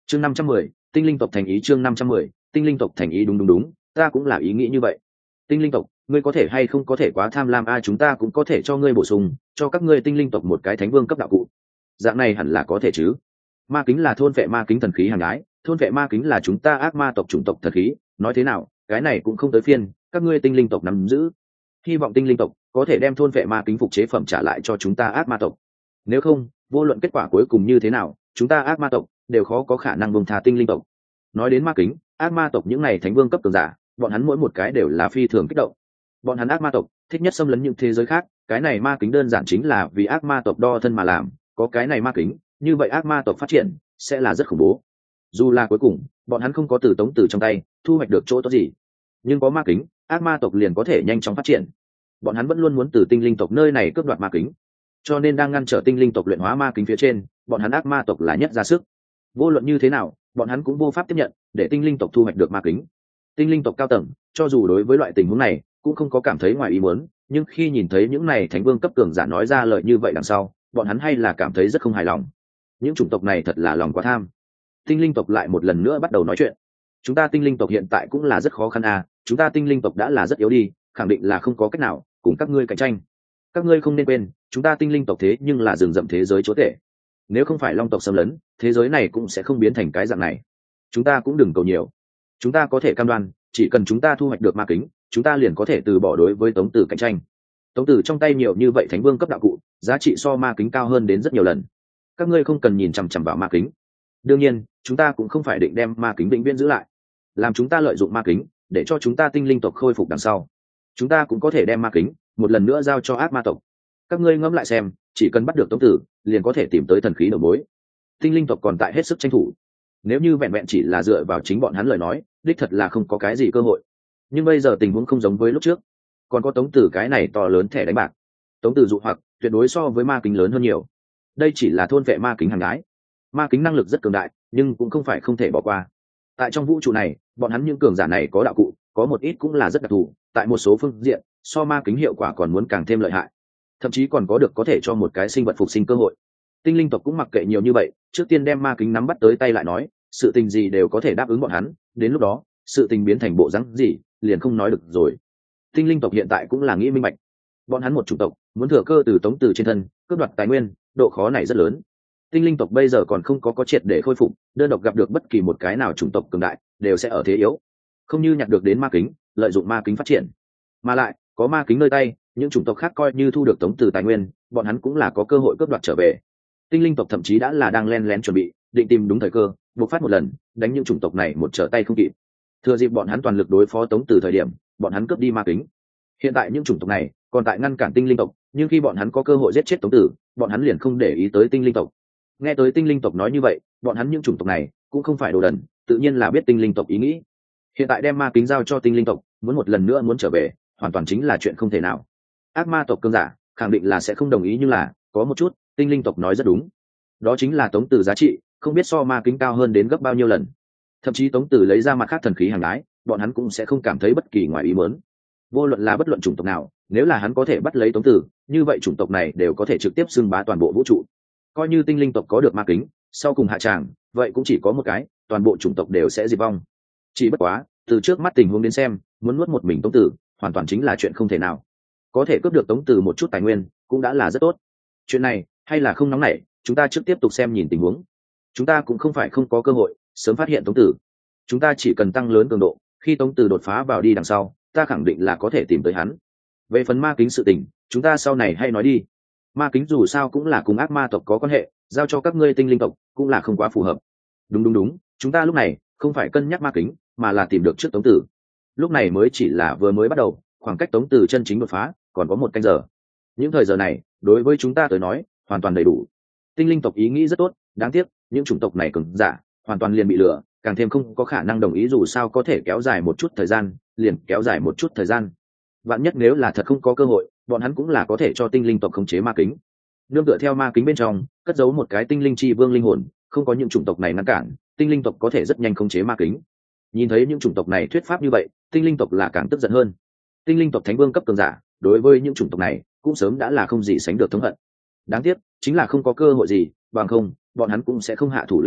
chương 510, tinh linh tộc thành ý. chương 510, tinh linh tộc thành ý. Đúng, ta cũng là ý nghĩ như vậy. Tinh linh tộc, ngươi có thể hay không có thể quá tham lam chúng ta cũng có thể cho ngươi bổ sung cho các ngươi tinh linh tộc một cái thánh vương cấp đạo cụ, dạng này hẳn là có thể chứ. Ma kính là thôn vệ ma kính thần khí hàng ái, thôn vệ ma kính là chúng ta ác ma tộc chủng tộc thần khí, nói thế nào cái này cũng không tới phiên các ngươi tinh linh tộc nắm giữ. Hy vọng tinh linh tộc có thể đem thôn vệ ma kính phục chế phẩm trả lại cho chúng ta ác ma tộc, nếu không vô luận kết quả cuối cùng như thế nào chúng ta ác ma tộc đều khó có khả năng bông tha tinh linh tộc. Nói đến ma kính, ác ma tộc những này thánh vương cấp cường giả, bọn hắn mỗi một cái đều là phi thường kích động. Bọn hắn ác ma tộc thích nhất xâm lấn những thế giới khác, cái này ma kính đơn giản chính là vì ác ma tộc đo thân mà làm, có cái này ma kính như vậy ác ma tộc phát triển sẽ là rất khủng bố. Dù là cuối cùng bọn hắn không có từ Tống Tử trong tay thu hoạch được chỗ tốt gì, nhưng có ma kính ác ma tộc liền có thể nhanh chóng phát triển. Bọn hắn vẫn luôn muốn từ tinh linh tộc nơi này cướp đoạt ma kính, cho nên đang ngăn trở tinh linh tộc luyện hóa ma kính phía trên, bọn hắn ác ma tộc là nhất ra sức. Vô luận như thế nào bọn hắn cũng vô pháp tiếp nhận để tinh linh tộc thu hoạch được ma kính. Tinh linh tộc cao tầng cho dù đối với loại tình huống này cũng không có cảm thấy ngoài ý muốn, nhưng khi nhìn thấy những này thánh vương cấp cường giả nói ra lời như vậy đằng sau, bọn hắn hay là cảm thấy rất không hài lòng. Những chủng tộc này thật là lòng quá tham. Tinh linh tộc lại một lần nữa bắt đầu nói chuyện. Chúng ta tinh linh tộc hiện tại cũng là rất khó khăn chúng ta tinh linh tộc đã là rất yếu đi, khẳng định là không có cách nào cùng các ngươi cạnh tranh. Các ngươi không nên quên chúng ta tinh linh tộc thế nhưng là rừng rậm thế giới chúa tể, nếu không phải long tộc xâm lấn, thế giới này cũng sẽ không biến thành cái dạng này. Chúng ta cũng đừng cầu nhiều, chúng ta có thể cam đoan chỉ cần chúng ta thu hoạch được ma kính, chúng ta liền có thể từ bỏ đối với Tống Tử cạnh tranh. Tống Tử trong tay nhiều như vậy thánh vương cấp đạo cụ, giá trị so ma kính cao hơn đến rất nhiều lần. Các ngươi không cần nhìn chằm chằm vào ma kính. Đương nhiên chúng ta cũng không phải định đem ma kính vĩnh viễn giữ lại, làm chúng ta lợi dụng ma kính để cho chúng ta tinh linh tộc khôi phục đằng sau, chúng ta cũng có thể đem ma kính một lần nữa giao cho ác ma tộc. Các ngươi ngẫm lại xem, chỉ cần bắt được Tống Tử liền có thể tìm tới thần khí đầu mối. Tinh linh tộc còn tại hết sức tranh thủ, nếu như vẹn vẹn chỉ là dựa vào chính bọn hắn lời nói, đích thật là không có cái gì cơ hội. Nhưng bây giờ tình huống không giống với lúc trước, còn có Tống Tử cái này to lớn thẻ đánh bạc. Tống Tử dụ hoặc tuyệt đối so với ma kính lớn hơn nhiều. Đây chỉ là thôn vệ ma kính hàng gái, ma kính năng lực rất cường đại, nhưng cũng không phải không thể bỏ qua. Tại trong vũ trụ này, bọn hắn những cường giả này có đạo cụ, có một ít cũng là rất đặc thù, tại một số phương diện so ma kính hiệu quả còn muốn càng thêm lợi hại, thậm chí còn có được có thể cho một cái sinh vật phục sinh cơ hội. Tinh linh tộc cũng mặc kệ nhiều như vậy, trước tiên đem ma kính nắm bắt tới tay lại nói, sự tình gì đều có thể đáp ứng bọn hắn, đến lúc đó sự tình biến thành bộ dáng gì liền không nói được rồi. Tinh linh tộc hiện tại cũng là nghĩ minh bạch, bọn hắn một chủng tộc muốn thừa cơ từ Tống Tử trên thân cướp đoạt tài nguyên, độ khó này rất lớn. Tinh linh tộc bây giờ còn không có triệt để khôi phục, đơn độc gặp được bất kỳ một cái nào chủng tộc cường đại đều sẽ ở thế yếu, không như nhặt được đến ma kính lợi dụng ma kính phát triển. Mà lại có ma kính nơi tay, những chủng tộc khác coi như thu được Tống Tử tài nguyên, bọn hắn cũng là có cơ hội cướp đoạt trở về. Tinh linh tộc thậm chí đã là đang len lén chuẩn bị, định tìm đúng thời cơ bộc phát một lần, đánh những chủng tộc này một trở tay không kịp. Thừa dịp bọn hắn toàn lực đối phó Tống Tử thời điểm, bọn hắn cướp đi ma kính. Hiện tại những chủng tộc này còn tại ngăn cản tinh linh tộc, nhưng khi bọn hắn có cơ hội giết chết Tống Tử, bọn hắn liền không để ý tới tinh linh tộc. Nghe tới tinh linh tộc nói như vậy, bọn hắn những chủng tộc này cũng không phải đồ đần, tự nhiên là biết tinh linh tộc ý nghĩ. Hiện tại đem ma kính giao cho tinh linh tộc, muốn một lần nữa muốn trở về, hoàn toàn chính là chuyện không thể nào. Ác ma tộc cường giả khẳng định là sẽ không đồng ý, nhưng là có một chút tinh linh tộc nói rất đúng, đó chính là Tống Tử giá trị không biết so ma kính cao hơn đến gấp bao nhiêu lần. Thậm chí Tống Tử lấy ra mặt khác thần khí hàng ái, bọn hắn cũng sẽ không cảm thấy bất kỳ ngoài ý muốn. Vô luận là bất luận chủng tộc nào, nếu là hắn có thể bắt lấy Tống Tử, như vậy chủng tộc này đều có thể trực tiếp xưng bá toàn bộ vũ trụ. Coi như tinh linh tộc có được ma kính, sau cùng hạ tràng vậy cũng chỉ có một cái, toàn bộ chủng tộc đều sẽ diệt vong. Chỉ bất quá từ trước mắt tình huống đến xem, muốn nuốt một mình Tống Tử hoàn toàn chính là chuyện không thể nào. Có thể cướp được Tống Tử một chút tài nguyên cũng đã là rất tốt. Chuyện này hay là không nóng nảy, chúng ta trước tiếp tục xem nhìn tình huống. Chúng ta cũng không phải không có cơ hội sớm phát hiện Tống Tử, chúng ta chỉ cần tăng lớn cường độ, khi Tống Tử đột phá vào đi đằng sau, ta khẳng định là có thể tìm tới hắn. Về phần ma kính sự tình, chúng ta sau này hay nói đi. Ma kính dù sao cũng là cùng ác ma tộc có quan hệ, giao cho các ngươi tinh linh tộc cũng là không quá phù hợp. Đúng, chúng ta lúc này không phải cân nhắc ma kính, mà là tìm được trước Tống Tử. Lúc này mới chỉ là vừa mới bắt đầu, khoảng cách Tống Tử chân chính đột phá còn có 1 canh giờ. Những thời giờ này đối với chúng ta tới nói hoàn toàn đầy đủ. Tinh linh tộc ý nghĩ rất tốt, đáng tiếc những chủng tộc này cường giả hoàn toàn liền bị lừa, càng thêm không có khả năng đồng ý, dù sao có thể kéo dài một chút thời gian liền kéo dài một chút thời gian. Vạn nhất nếu là thật không có cơ hội, bọn hắn cũng là có thể cho tinh linh tộc khống chế ma kính. Nương tựa theo ma kính bên trong cất giấu một cái tinh linh chi vương linh hồn, không có những chủng tộc này ngăn cản, tinh linh tộc có thể rất nhanh khống chế ma kính. Nhìn thấy những chủng tộc này thuyết pháp như vậy, tinh linh tộc là càng tức giận hơn. Tinh linh tộc thánh vương cấp cường giả đối với những chủng tộc này cũng sớm đã là không gì sánh được thống hận. Đáng tiếc chính là không có cơ hội gì, bằng không bọn hắn cũng sẽ không hạ thủ lưu tình,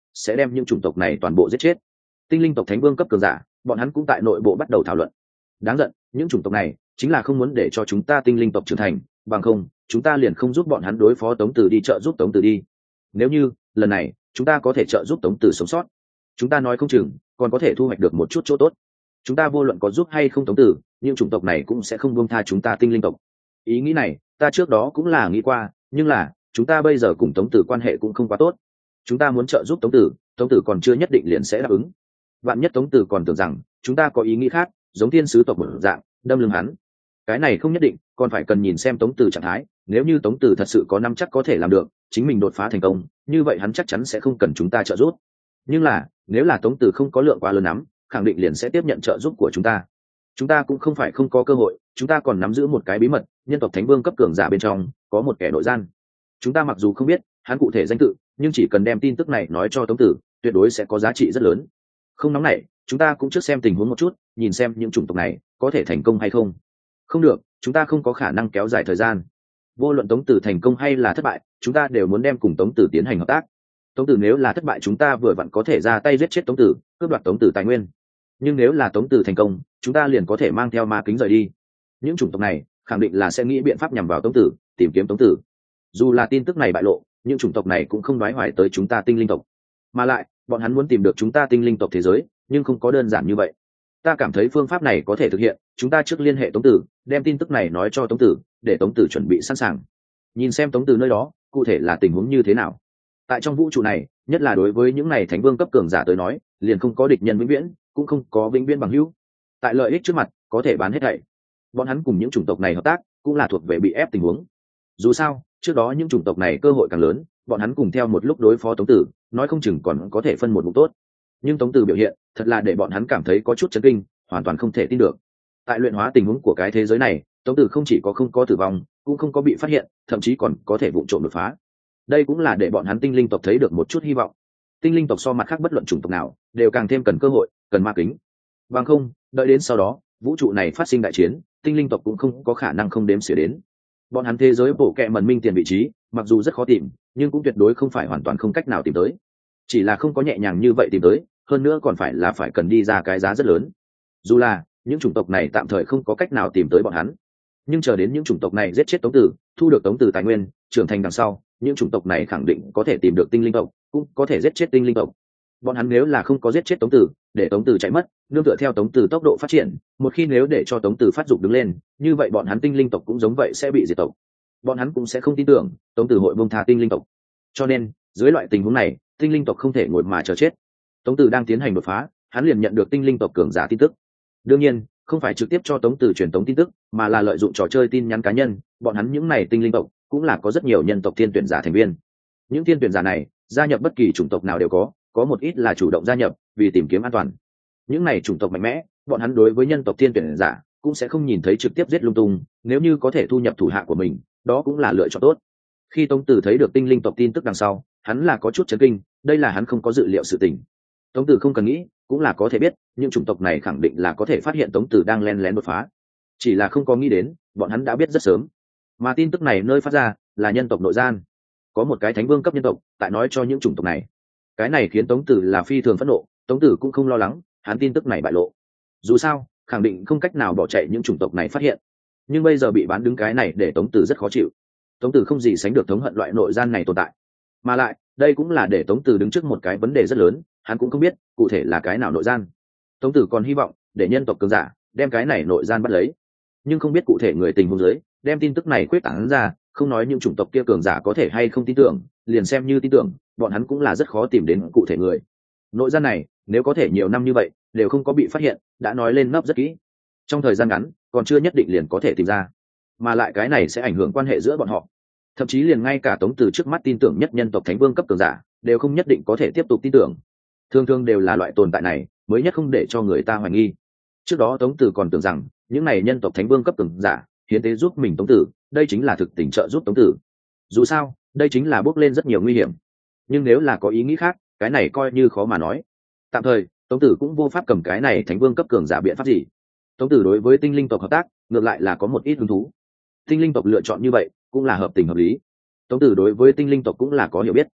sẽ đem những chủng tộc này toàn bộ giết chết. Tinh linh tộc thánh vương cấp cường giả, bọn hắn cũng tại nội bộ bắt đầu thảo luận. Đáng giận, những chủng tộc này chính là không muốn để cho chúng ta tinh linh tộc trưởng thành, bằng không chúng ta liền không giúp bọn hắn đối phó Tống Tử đi, trợ giúp Tống Tử đi. Nếu như lần này chúng ta có thể trợ giúp Tống Tử sống sót, chúng ta nói không chừng còn có thể thu hoạch được một chút chỗ tốt. Chúng ta vô luận có giúp hay không Tống Tử, những chủng tộc này cũng sẽ không buông tha chúng ta tinh linh tộc. Ý nghĩ này ta trước đó cũng là nghĩ qua, nhưng là chúng ta bây giờ cùng Tống Tử quan hệ cũng không quá tốt. Chúng ta muốn trợ giúp Tống Tử còn chưa nhất định liền sẽ đáp ứng. Vạn nhất Tống Tử còn tưởng rằng chúng ta có ý nghĩ khác, giống thiên sứ tộc một dạng đâm lưng hắn, cái này không nhất định, còn phải cần nhìn xem Tống Tử trạng thái. Nếu như Tống Tử thật sự có năm chắc có thể làm được chính mình đột phá thành công, như vậy hắn chắc chắn sẽ không cần chúng ta trợ giúp. Nhưng là nếu là Tống Tử không có lượng quá lớn lắm, khẳng định liền sẽ tiếp nhận trợ giúp của chúng ta. Chúng ta cũng không phải không có cơ hội, chúng ta còn nắm giữ một cái bí mật, nhân tộc thánh vương cấp cường giả bên trong có một kẻ nội gian. Chúng ta mặc dù không biết hắn cụ thể danh tự, nhưng chỉ cần đem tin tức này nói cho Tống Tử, tuyệt đối sẽ có giá trị rất lớn. Không nóng nảy, chúng ta cũng trước xem tình huống một chút, nhìn xem những chủng tộc này có thể thành công hay không. Không được, chúng ta không có khả năng kéo dài thời gian. Vô luận Tống Tử thành công hay là thất bại, chúng ta đều muốn đem cùng Tống Tử tiến hành hợp tác. Tống Tử nếu là thất bại, chúng ta vừa vặn có thể ra tay giết chết Tống Tử, cướp đoạt Tống Tử tài nguyên. Nhưng nếu là Tống Tử thành công, chúng ta liền có thể mang theo ma kính rời đi. Những chủng tộc này khẳng định là sẽ nghĩ biện pháp nhằm vào Tống Tử, tìm kiếm Tống Tử. Dù là tin tức này bại lộ, những chủng tộc này cũng không đoái hoài tới chúng ta tinh linh tộc. Mà lại, bọn hắn muốn tìm được chúng ta tinh linh tộc thế giới, nhưng không có đơn giản như vậy. Ta cảm thấy phương pháp này có thể thực hiện, chúng ta trước liên hệ Tống Tử, đem tin tức này nói cho Tống Tử, để Tống Tử chuẩn bị sẵn sàng. Nhìn xem Tống Tử nơi đó, cụ thể là tình huống như thế nào. Tại trong vũ trụ này, nhất là đối với những này thánh vương cấp cường giả tới nói, liền không có địch nhân vĩnh viễn, cũng không có vĩnh viễn bằng hữu. Tại lợi ích trước mặt, có thể bán hết thảy. Bọn hắn cùng những chủng tộc này hợp tác, cũng là thuộc về bị ép tình huống. Dù sao, trước đó những chủng tộc này cơ hội càng lớn, bọn hắn cùng theo một lúc đối phó Tống Tử, nói không chừng còn có thể phân một vùng tốt. Nhưng Tống Tử biểu hiện, thật là để bọn hắn cảm thấy có chút chấn kinh, hoàn toàn không thể tin được. Tại luyện hóa tình huống của cái thế giới này, Tống Tử không chỉ có không có tử vong, cũng không có bị phát hiện, thậm chí còn có thể vụng trộm đột phá. Đây cũng là để bọn hắn tinh linh tộc thấy được một chút hy vọng. Tinh linh tộc so mặt khác bất luận chủng tộc nào, đều càng thêm cần cơ hội, cần ma kính. Bằng không, đợi đến sau đó, vũ trụ này phát sinh đại chiến, tinh linh tộc cũng không có khả năng không đếm xỉa đến. Bọn hắn thế giới bổ kẹ mần minh tiền vị trí, mặc dù rất khó tìm, nhưng cũng tuyệt đối không phải hoàn toàn không cách nào tìm tới. Chỉ là không có nhẹ nhàng như vậy tìm tới, hơn nữa còn phải cần đi ra cái giá rất lớn. Dù là những chủng tộc này tạm thời không có cách nào tìm tới bọn hắn, nhưng chờ đến những chủng tộc này giết chết Tống Tử, thu được Tống Tử tài nguyên, trưởng thành đằng sau, những chủng tộc này khẳng định có thể tìm được tinh linh tộc, cũng có thể giết chết tinh linh tộc. Bọn hắn nếu là không có giết chết Tống Tử, để Tống Tử chạy mất, nương tựa theo Tống Tử tốc độ phát triển, một khi nếu để cho Tống Tử phát dục đứng lên, như vậy bọn hắn tinh linh tộc cũng giống vậy sẽ bị diệt tộc. Bọn hắn cũng sẽ không tin tưởng Tống Tử hội buông tha tinh linh tộc. Cho nên, dưới loại tình huống này, tinh linh tộc không thể ngồi mà chờ chết. Tống Tử đang tiến hành đột phá, hắn liền nhận được tinh linh tộc cường giả tin tức. Đương nhiên, không phải trực tiếp cho Tống Tử truyền tống tin tức, mà là lợi dụng trò chơi tin nhắn cá nhân. Bọn hắn những này tinh linh tộc cũng là có rất nhiều nhân tộc thiên tuyển giả thành viên. Những thiên tuyển giả này gia nhập bất kỳ chủng tộc nào đều có một ít là chủ động gia nhập vì tìm kiếm an toàn. Những này chủng tộc mạnh mẽ, bọn hắn đối với nhân tộc thiên tuyển giả cũng sẽ không nhìn thấy trực tiếp giết lung tung, nếu như có thể thu nhập thủ hạ của mình, đó cũng là lựa chọn tốt. Khi Tống Tử thấy được tinh linh tộc tin tức đằng sau, hắn là có chút chấn kinh, đây là hắn không có dự liệu sự tình. Tống Tử không cần nghĩ, cũng là có thể biết, những chủng tộc này khẳng định là có thể phát hiện Tống Tử đang len lén đột phá. Chỉ là không có nghĩ đến, bọn hắn đã biết rất sớm. Mà tin tức này nơi phát ra là nhân tộc nội gian. Có một cái thánh vương cấp nhân tộc tại nói cho những chủng tộc này. Cái này khiến Tống Tử là phi thường phẫn nộ, Tống Tử cũng không lo lắng, hắn tin tức này bại lộ. Dù sao, khẳng định không cách nào bỏ chạy những chủng tộc này phát hiện. Nhưng bây giờ bị bán đứng cái này để Tống Tử rất khó chịu. Tống Tử không gì sánh được thống hận loại nội gian này tồn tại. Mà lại, đây cũng là để Tống Tử đứng trước một cái vấn đề rất lớn, hắn cũng không biết cụ thể là cái nào nội gian. Tống Tử còn hy vọng để nhân tộc cường giả đem cái này nội gian bắt lấy, nhưng không biết cụ thể người tình huống dưới đem tin tức này quyết tán ra, không nói những chủng tộc kia cường giả có thể hay không tin tưởng, liền xem như tin tưởng, bọn hắn cũng là rất khó tìm đến cụ thể người. Nội gian này nếu có thể nhiều năm như vậy đều không có bị phát hiện, đã nói lên nấp rất kỹ, trong thời gian ngắn còn chưa nhất định liền có thể tìm ra, mà lại cái này sẽ ảnh hưởng quan hệ giữa bọn họ. Thậm chí liền ngay cả Tống Tử trước mắt tin tưởng nhất nhân tộc thánh vương cấp cường giả đều không nhất định có thể tiếp tục tin tưởng. Thường thường đều là loại tồn tại này mới nhất không để cho người ta hoài nghi. Trước đó Tống Tử còn tưởng rằng những này nhân tộc thánh vương cấp cường giả hiến tế giúp mình Tống Tử, đây chính là thực tình trợ giúp Tống Tử. Dù sao, đây chính là bước lên rất nhiều nguy hiểm. Nhưng nếu là có ý nghĩ khác, cái này coi như khó mà nói. Tạm thời, Tống Tử cũng vô pháp cầm cái này thánh vương cấp cường giả biện pháp gì. Tống Tử đối với tinh linh tộc hợp tác, ngược lại là có một ít hứng thú. Tinh linh tộc lựa chọn như vậy cũng là hợp tình hợp lý. Tống Tử đối với tinh linh tộc cũng là có hiểu biết.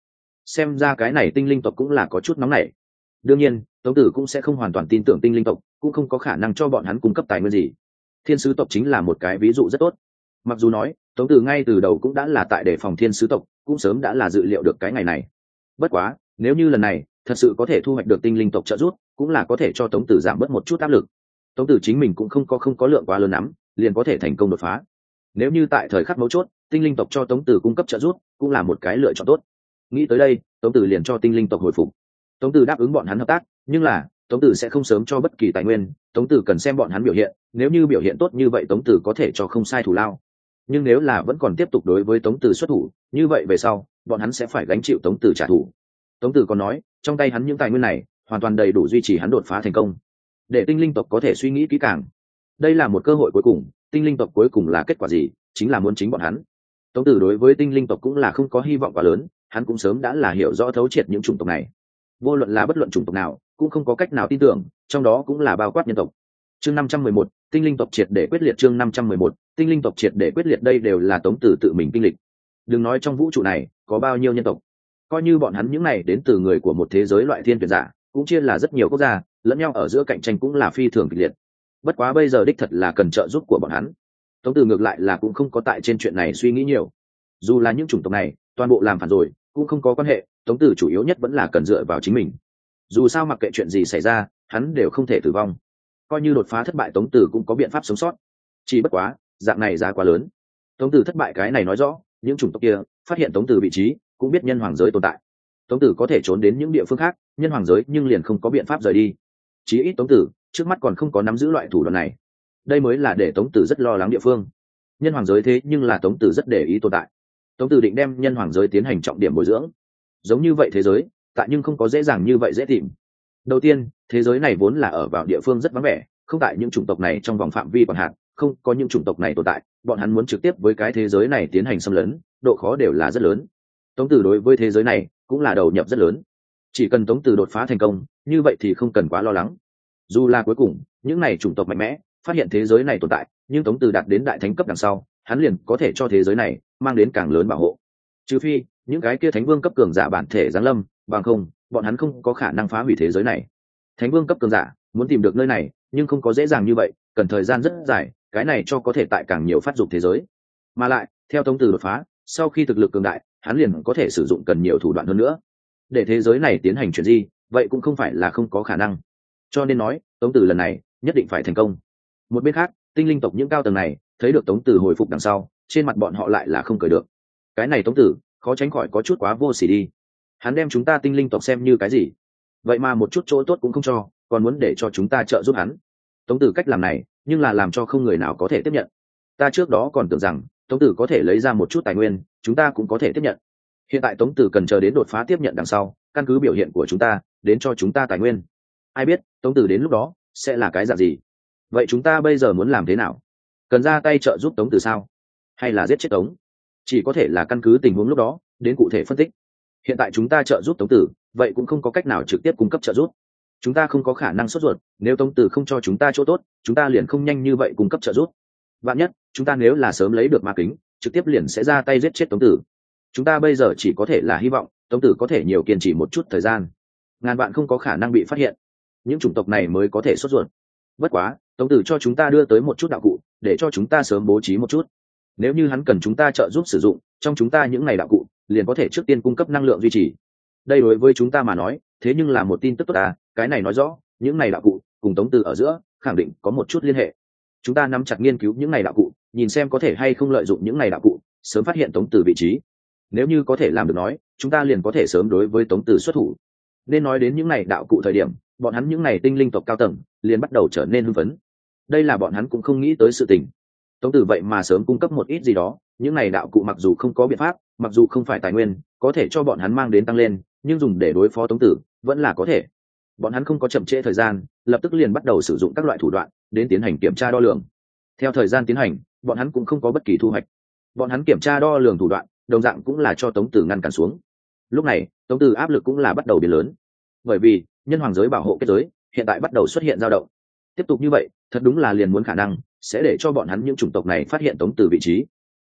xem ra cái này tinh linh tộc cũng là có chút nóng nảy. Đương nhiên Tống Tử cũng sẽ không hoàn toàn tin tưởng tinh linh tộc, cũng không có khả năng cho bọn hắn cung cấp tài nguyên gì. Thiên sứ tộc chính là một cái ví dụ rất tốt. Mặc dù nói Tống Tử ngay từ đầu cũng đã là tại đề phòng thiên sứ tộc, cũng sớm đã là dự liệu được cái ngày này. Bất quá nếu như lần này thật sự có thể thu hoạch được tinh linh tộc trợ giúp, cũng là có thể cho Tống Tử giảm bớt một chút áp lực. Tống Tử chính mình cũng không có lượng quá lớn lắm, liền có thể thành công đột phá. Nếu như tại thời khắc mấu chốt tinh linh tộc cho Tống Tử cung cấp trợ giúp, cũng là một cái lựa chọn tốt. Nghĩ tới đây Tống Tử liền cho tinh linh tộc hồi phục. Tống Tử đáp ứng bọn hắn hợp tác, nhưng là Tống Tử sẽ không sớm cho bất kỳ tài nguyên. Tống Tử cần xem bọn hắn biểu hiện, nếu như biểu hiện tốt như vậy Tống Tử có thể cho không sai thù lao, nhưng nếu là vẫn còn tiếp tục đối với Tống Tử xuất thủ, như vậy về sau bọn hắn sẽ phải gánh chịu Tống Tử trả thù. Tống Tử còn nói trong tay hắn những tài nguyên này hoàn toàn đầy đủ duy trì hắn đột phá thành công, để tinh linh tộc có thể suy nghĩ kỹ càng. Đây là một cơ hội cuối cùng, tinh linh tộc cuối cùng là kết quả gì, chính là muốn chính bọn hắn. Tống Tử đối với tinh linh tộc cũng là không có hy vọng quá lớn, hắn cũng sớm đã là hiểu rõ thấu triệt những chủng tộc này, vô luận là bất luận chủng tộc nào cũng không có cách nào tin tưởng, trong đó cũng là bao quát nhân tộc. Chương 511, tinh linh tộc triệt để quyết liệt. Chương 511, tinh linh tộc triệt để quyết liệt. Đây đều là Tống Tử tự mình kinh lịch. Đừng nói trong vũ trụ này có bao nhiêu nhân tộc, coi như bọn hắn những này đến từ người của một thế giới loại thiên tuyển giả, cũng chia là rất nhiều quốc gia, lẫn nhau ở giữa cạnh tranh cũng là phi thường kịch liệt. Bất quá bây giờ đích thật là cần trợ giúp của bọn hắn. Tống Tử ngược lại là cũng không có tại trên chuyện này suy nghĩ nhiều. Dù là những chủng tộc này toàn bộ làm phản rồi cũng không có quan hệ, Tống Tử chủ yếu nhất vẫn là cần dựa vào chính mình. Dù sao mặc kệ chuyện gì xảy ra hắn đều không thể tử vong, coi như đột phá thất bại Tống Tử cũng có biện pháp sống sót. Chỉ bất quá dạng này giá quá lớn. Tống Tử thất bại cái này nói rõ những chủng tộc kia phát hiện Tống Tử vị trí, cũng biết nhân hoàng giới tồn tại. Tống Tử có thể trốn đến những địa phương khác, nhân hoàng giới nhưng liền không có biện pháp rời đi. Chí ít Tống Tử trước mắt còn không có nắm giữ loại thủ đoạn này, đây mới là để Tống Tử rất lo lắng địa phương. Nhân hoàng giới thế nhưng là Tống Tử rất để ý tồn tại. Tống Tử định đem nhân hoàng giới tiến hành trọng điểm bồi dưỡng. Giống như vậy thế giới tại nhưng không có dễ dàng như vậy dễ tìm. Đầu tiên thế giới này vốn là ở vào địa phương rất vắng vẻ, không tại những chủng tộc này trong vòng phạm vi quản hạt, không có những chủng tộc này tồn tại, bọn hắn muốn trực tiếp với cái thế giới này tiến hành xâm lấn, độ khó đều là rất lớn. Tống Tử đối với thế giới này cũng là đầu nhập rất lớn. Chỉ cần Tống Tử đột phá thành công, như vậy thì không cần quá lo lắng. Dù là cuối cùng những này chủng tộc mạnh mẽ phát hiện thế giới này tồn tại, nhưng Tống Tử đạt đến đại thánh cấp đằng sau, hắn liền có thể cho thế giới này mang đến càng lớn bảo hộ. Trừ phi những cái kia thánh vương cấp cường giả bản thể giáng lâm, bằng không bọn hắn không có khả năng phá hủy thế giới này. Thánh vương cấp cường giả muốn tìm được nơi này nhưng không có dễ dàng như vậy, cần thời gian rất dài, cái này cho có thể tại càng nhiều phát dục thế giới. Mà lại theo Tống Tử đột phá, sau khi thực lực cường đại hắn liền có thể sử dụng cần nhiều thủ đoạn hơn nữa để thế giới này tiến hành chuyển di, vậy cũng không phải là không có khả năng. Cho nên nói Tống Tử lần này nhất định phải thành công. Một bên khác tinh linh tộc những cao tầng này thấy được Tống Tử hồi phục đằng sau, trên mặt bọn họ lại là không cười được. Cái này Tống Tử khó tránh khỏi có chút quá vô sỉ đi. Hắn đem chúng ta tinh linh tộc xem như cái gì? Vậy mà một chút chỗ tốt cũng không cho, còn muốn để cho chúng ta trợ giúp hắn. Tống Tử cách làm này nhưng là làm cho không người nào có thể tiếp nhận. Ta trước đó còn tưởng rằng Tống Tử có thể lấy ra một chút tài nguyên, chúng ta cũng có thể tiếp nhận. Hiện tại Tống Tử cần chờ đến đột phá tiếp nhận đằng sau, căn cứ biểu hiện của chúng ta đến cho chúng ta tài nguyên. Ai biết Tống Tử đến lúc đó sẽ là cái dạng gì? Vậy chúng ta bây giờ muốn làm thế nào? Cần ra tay trợ giúp Tống Tử sao, hay là giết chết Tống? Chỉ có thể là căn cứ tình huống lúc đó đến cụ thể phân tích. Hiện tại chúng ta trợ giúp Tống Tử, vậy cũng không có cách nào trực tiếp cung cấp trợ giúp. Chúng ta không có khả năng sốt ruột, nếu Tống Tử không cho chúng ta chỗ tốt, chúng ta liền không nhanh như vậy cung cấp trợ giúp. Vạn nhất chúng ta nếu là sớm lấy được ma kính, trực tiếp liền sẽ ra tay giết chết Tống Tử. Chúng ta bây giờ chỉ có thể là hy vọng Tống Tử có thể nhiều kiên trì một chút thời gian, ngàn vạn không có khả năng bị phát hiện, những chủng tộc này mới có thể sốt ruột. Bất quá Tống Tử cho chúng ta đưa tới một chút đạo cụ, để cho chúng ta sớm bố trí một chút. Nếu như hắn cần chúng ta trợ giúp sử dụng, trong chúng ta những ngày đạo cụ liền có thể trước tiên cung cấp năng lượng duy trì. Đây đối với chúng ta mà nói thế nhưng là một tin tức tốt à, cái này nói rõ những ngày đạo cụ cùng Tống Tử ở giữa khẳng định có một chút liên hệ. Chúng ta nắm chặt nghiên cứu những ngày đạo cụ, nhìn xem có thể hay không lợi dụng những ngày đạo cụ sớm phát hiện Tống Tử vị trí. Nếu như có thể làm được nói, chúng ta liền có thể sớm đối với Tống Tử xuất thủ. Nên nói đến những ngày đạo cụ thời điểm, bọn hắn những ngày tinh linh tộc cao tầng liền bắt đầu trở nên hưng phấn. Đây là bọn hắn cũng không nghĩ tới sự tình. Tống Tử vậy mà sớm cung cấp một ít gì đó, những ngày đạo cụ mặc dù không có biện pháp, mặc dù không phải tài nguyên có thể cho bọn hắn mang đến tăng lên, nhưng dùng để đối phó Tống Tử vẫn là có thể. Bọn hắn không có chậm trễ thời gian, lập tức liền bắt đầu sử dụng các loại thủ đoạn đến tiến hành kiểm tra đo lường. Theo thời gian tiến hành, bọn hắn cũng không có bất kỳ thu hoạch. Bọn hắn kiểm tra đo lường thủ đoạn đồng dạng cũng là cho Tống Tử ngăn cản xuống. Lúc này Tống Tử áp lực cũng là bắt đầu biến lớn, bởi vì nhân hoàng giới bảo hộ kết giới hiện tại bắt đầu xuất hiện dao động. Tiếp tục như vậy thật đúng là liền muốn khả năng sẽ để cho bọn hắn những chủng tộc này phát hiện Tống Tử vị trí.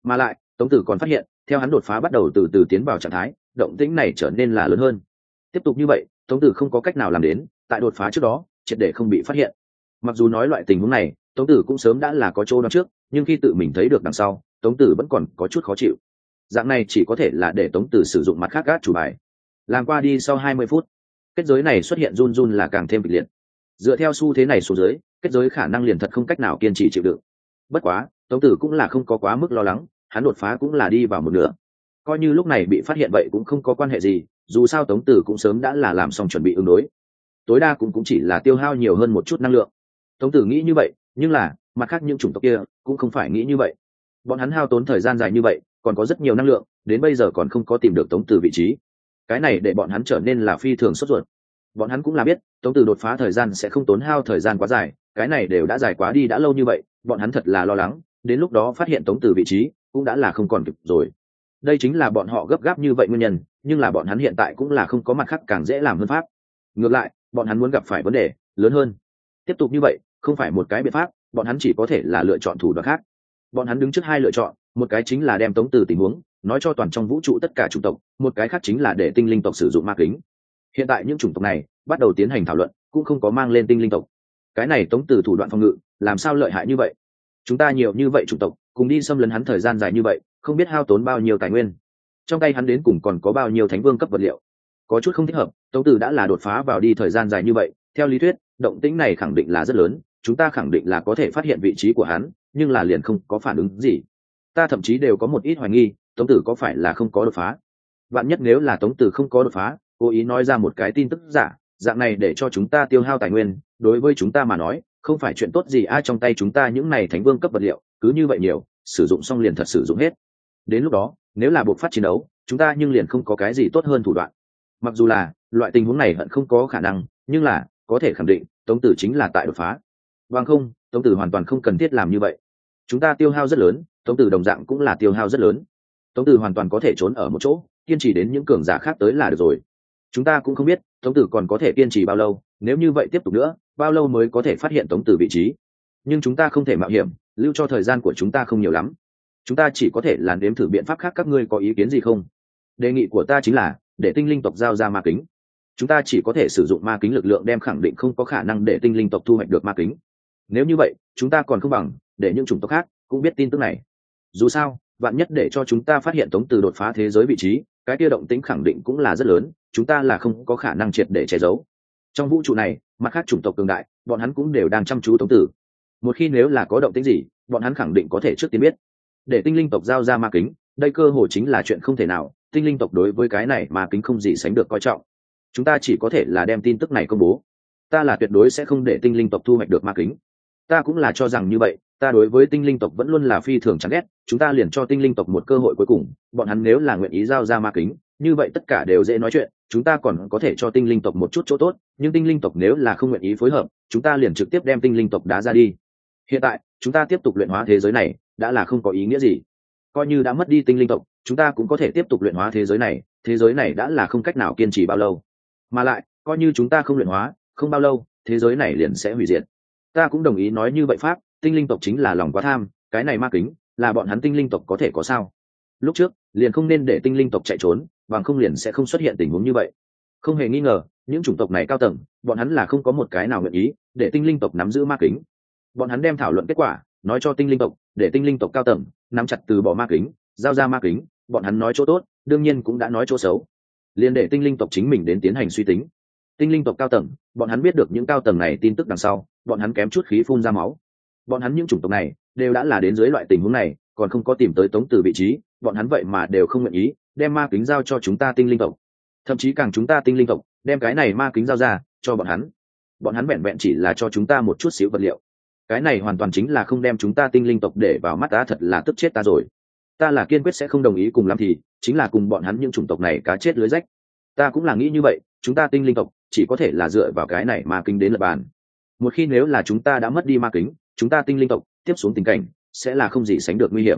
Mà lại Tống Tử còn phát hiện theo hắn đột phá bắt đầu từ từ tiến vào trạng thái, động tĩnh này trở nên là lớn hơn. Tiếp tục như vậy Tống Tử không có cách nào làm đến tại đột phá trước đó triệt để không bị phát hiện. Mặc dù nói loại tình huống này Tống Tử cũng sớm đã là có chỗ đoán trước, nhưng khi tự mình thấy được đằng sau Tống Tử vẫn còn có chút khó chịu. Dạng này chỉ có thể là để Tống Tử sử dụng mặt khác gác chủ bài. Làm qua đi sau 20 phút, kết giới này xuất hiện run run là càng thêm kịch liệt. Dựa theo xu thế này xuống dưới, kết giới khả năng liền thật không cách nào kiên trì chịu đựng. Bất quá Tống Tử cũng là không có quá mức lo lắng, hắn đột phá cũng là đi vào một nửa. Coi như lúc này bị phát hiện vậy cũng không có quan hệ gì, dù sao Tống Tử cũng sớm đã là làm xong chuẩn bị ứng đối, tối đa cũng chỉ là tiêu hao nhiều hơn một chút năng lượng. Tống Tử nghĩ như vậy, nhưng là mặt khác những chủng tộc kia cũng không phải nghĩ như vậy. Bọn hắn hao tốn thời gian dài như vậy còn có rất nhiều năng lượng, đến bây giờ còn không có tìm được Tống Tử vị trí. Cái này để bọn hắn trở nên là phi thường sốt ruột. Bọn hắn cũng là biết Tống Tử đột phá thời gian sẽ không tốn hao thời gian quá dài, cái này đều đã dài quá đi đã lâu như vậy, bọn hắn thật là lo lắng đến lúc đó phát hiện Tống Tử vị trí cũng đã là không còn kịp rồi. Đây chính là bọn họ gấp gáp như vậy nguyên nhân, nhưng là bọn hắn hiện tại cũng là không có mặt khác càng dễ làm hơn pháp. Ngược lại bọn hắn muốn gặp phải vấn đề lớn hơn. Tiếp tục như vậy không phải một cái biện pháp, bọn hắn chỉ có thể là lựa chọn thủ đoạn khác. Bọn hắn đứng trước hai lựa chọn, một cái chính là đem Tống Tử tình huống nói cho toàn trong vũ trụ tất cả chủng tộc, một cái khác chính là để tinh linh tộc sử dụng ma kính. Hiện tại những chủng tộc này bắt đầu tiến hành thảo luận, cũng không có mang lên tinh linh tộc. Cái này Tống Tử thủ đoạn phòng ngự làm sao lợi hại như vậy? Chúng ta nhiều như vậy chủng tộc cùng đi xâm lấn hắn thời gian dài như vậy, không biết hao tốn bao nhiêu tài nguyên. Trong tay hắn đến cùng còn có bao nhiêu thánh vương cấp vật liệu. Có chút không thích hợp, Tống Tử đã là đột phá vào đi thời gian dài như vậy, theo lý thuyết động tĩnh này khẳng định là rất lớn, chúng ta khẳng định là có thể phát hiện vị trí của hắn, nhưng là liền không có phản ứng gì. Ta thậm chí đều có một ít hoài nghi Tống Tử có phải là không có đột phá. Vạn nhất nếu là Tống Tử không có đột phá, cố ý nói ra một cái tin tức giả, dạng này để cho chúng ta tiêu hao tài nguyên, đối với chúng ta mà nói không phải chuyện tốt gì. Trong tay chúng ta những này thánh vương cấp vật liệu cứ như vậy nhiều, sử dụng xong liền thật sử dụng hết. Đến lúc đó nếu là buộc phát chiến đấu, chúng ta nhưng liền không có cái gì tốt hơn thủ đoạn. Mặc dù là loại tình huống này hận không có khả năng, nhưng là có thể khẳng định Tống Tử chính là tại đột phá. Bằng không Tống Tử hoàn toàn không cần thiết làm như vậy. Chúng ta tiêu hao rất lớn, Tống Tử đồng dạng cũng là tiêu hao rất lớn. Tống Tử hoàn toàn có thể trốn ở một chỗ, kiên trì đến những cường giả khác tới là được rồi. Chúng ta cũng không biết Tống Tử còn có thể kiên trì bao lâu, nếu như vậy tiếp tục nữa bao lâu mới có thể phát hiện Tống Tử vị trí. Nhưng chúng ta không thể mạo hiểm, lưu cho thời gian của chúng ta không nhiều lắm. Chúng ta chỉ có thể là nếm thử biện pháp khác, các ngươi có ý kiến gì không? Đề nghị của ta chính là để tinh linh tộc giao ra ma kính. Chúng ta chỉ có thể sử dụng ma kính lực lượng đem khẳng định không có khả năng để tinh linh tộc thu hoạch được ma kính. Nếu như vậy chúng ta còn không bằng để những chủng tộc khác cũng biết tin tức này. Dù sao vạn nhất để cho chúng ta phát hiện Tống Tử đột phá thế giới vị trí, cái kia động tĩnh khẳng định cũng là rất lớn, chúng ta là không có khả năng triệt để che giấu. Trong vũ trụ này mặt khác chủng tộc cường đại bọn hắn cũng đều đang chăm chú Tống Tử, một khi nếu là có động tĩnh gì bọn hắn khẳng định có thể trước tiên biết. Để tinh linh tộc giao ra ma kính, đây cơ hội chính là chuyện không thể nào, tinh linh tộc đối với cái này ma kính không gì sánh được coi trọng. Chúng ta chỉ có thể là đem tin tức này công bố. Ta là tuyệt đối sẽ không để tinh linh tộc thu hoạch được ma kính. Ta cũng là cho rằng như vậy, ta đối với tinh linh tộc vẫn luôn là phi thường chán ghét, chúng ta liền cho tinh linh tộc một cơ hội cuối cùng, bọn hắn nếu là nguyện ý giao ra ma kính, như vậy tất cả đều dễ nói chuyện, chúng ta còn có thể cho tinh linh tộc một chút chỗ tốt, nhưng tinh linh tộc nếu là không nguyện ý phối hợp, chúng ta liền trực tiếp đem tinh linh tộc đá ra đi. Hiện tại chúng ta tiếp tục luyện hóa thế giới này đã là không có ý nghĩa gì. Coi như đã mất đi tinh linh tộc, chúng ta cũng có thể tiếp tục luyện hóa thế giới này đã là không cách nào kiên trì bao lâu. Mà lại coi như chúng ta không luyện hóa, không bao lâu thế giới này liền sẽ hủy diệt. Ta cũng đồng ý nói như vậy pháp, tinh linh tộc chính là lòng quá tham, cái này ma kính là bọn hắn tinh linh tộc có thể có sao? Lúc trước liền không nên để tinh linh tộc chạy trốn, bằng không liền sẽ không xuất hiện tình huống như vậy. Không hề nghi ngờ những chủng tộc này cao tầng bọn hắn là không có một cái nào nguyện ý để tinh linh tộc nắm giữ ma kính. Bọn hắn đem thảo luận kết quả nói cho tinh linh tộc, để tinh linh tộc cao tầng nắm chặt từ bỏ ma kính, giao ra ma kính. Bọn hắn nói chỗ tốt đương nhiên cũng đã nói chỗ xấu, liền để tinh linh tộc chính mình đến tiến hành suy tính. Tinh linh tộc cao tầng bọn hắn biết được những cao tầng này tin tức đằng sau, bọn hắn kém chút khí phun ra máu. Bọn hắn những chủng tộc này đều đã là đến dưới loại tình huống này, còn không có tìm tới Tống Tử vị trí, bọn hắn vậy mà đều không nguyện ý đem ma kính giao cho chúng ta tinh linh tộc. Thậm chí càng chúng ta tinh linh tộc đem cái này ma kính giao ra cho bọn hắn vẹn vẹn chỉ là cho chúng ta một chút xíu vật liệu. Cái này hoàn toàn chính là không đem chúng ta tinh linh tộc để vào mắt ta, thật là tức chết ta rồi. Ta là kiên quyết sẽ không đồng ý, cùng lắm thì chính là cùng bọn hắn những chủng tộc này cá chết lưới rách. Ta cũng là nghĩ như vậy, chúng ta tinh linh tộc chỉ có thể là dựa vào cái này ma kính đến lập bàn. Một khi nếu là chúng ta đã mất đi ma kính, chúng ta tinh linh tộc tiếp xuống tình cảnh sẽ là không gì sánh được nguy hiểm.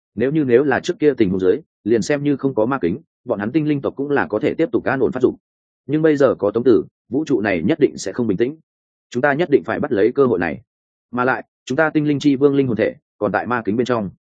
Nếu là trước kia tình huống dưới, liền xem như không có ma kính, bọn hắn tinh linh tộc cũng là có thể tiếp tục an ổn phát dục. Nhưng bây giờ có Tống Tử, vũ trụ này nhất định sẽ không bình tĩnh. Chúng ta nhất định phải bắt lấy cơ hội này. Mà lại chúng ta tinh linh chi vương linh hồn thể còn tại ma kính bên trong,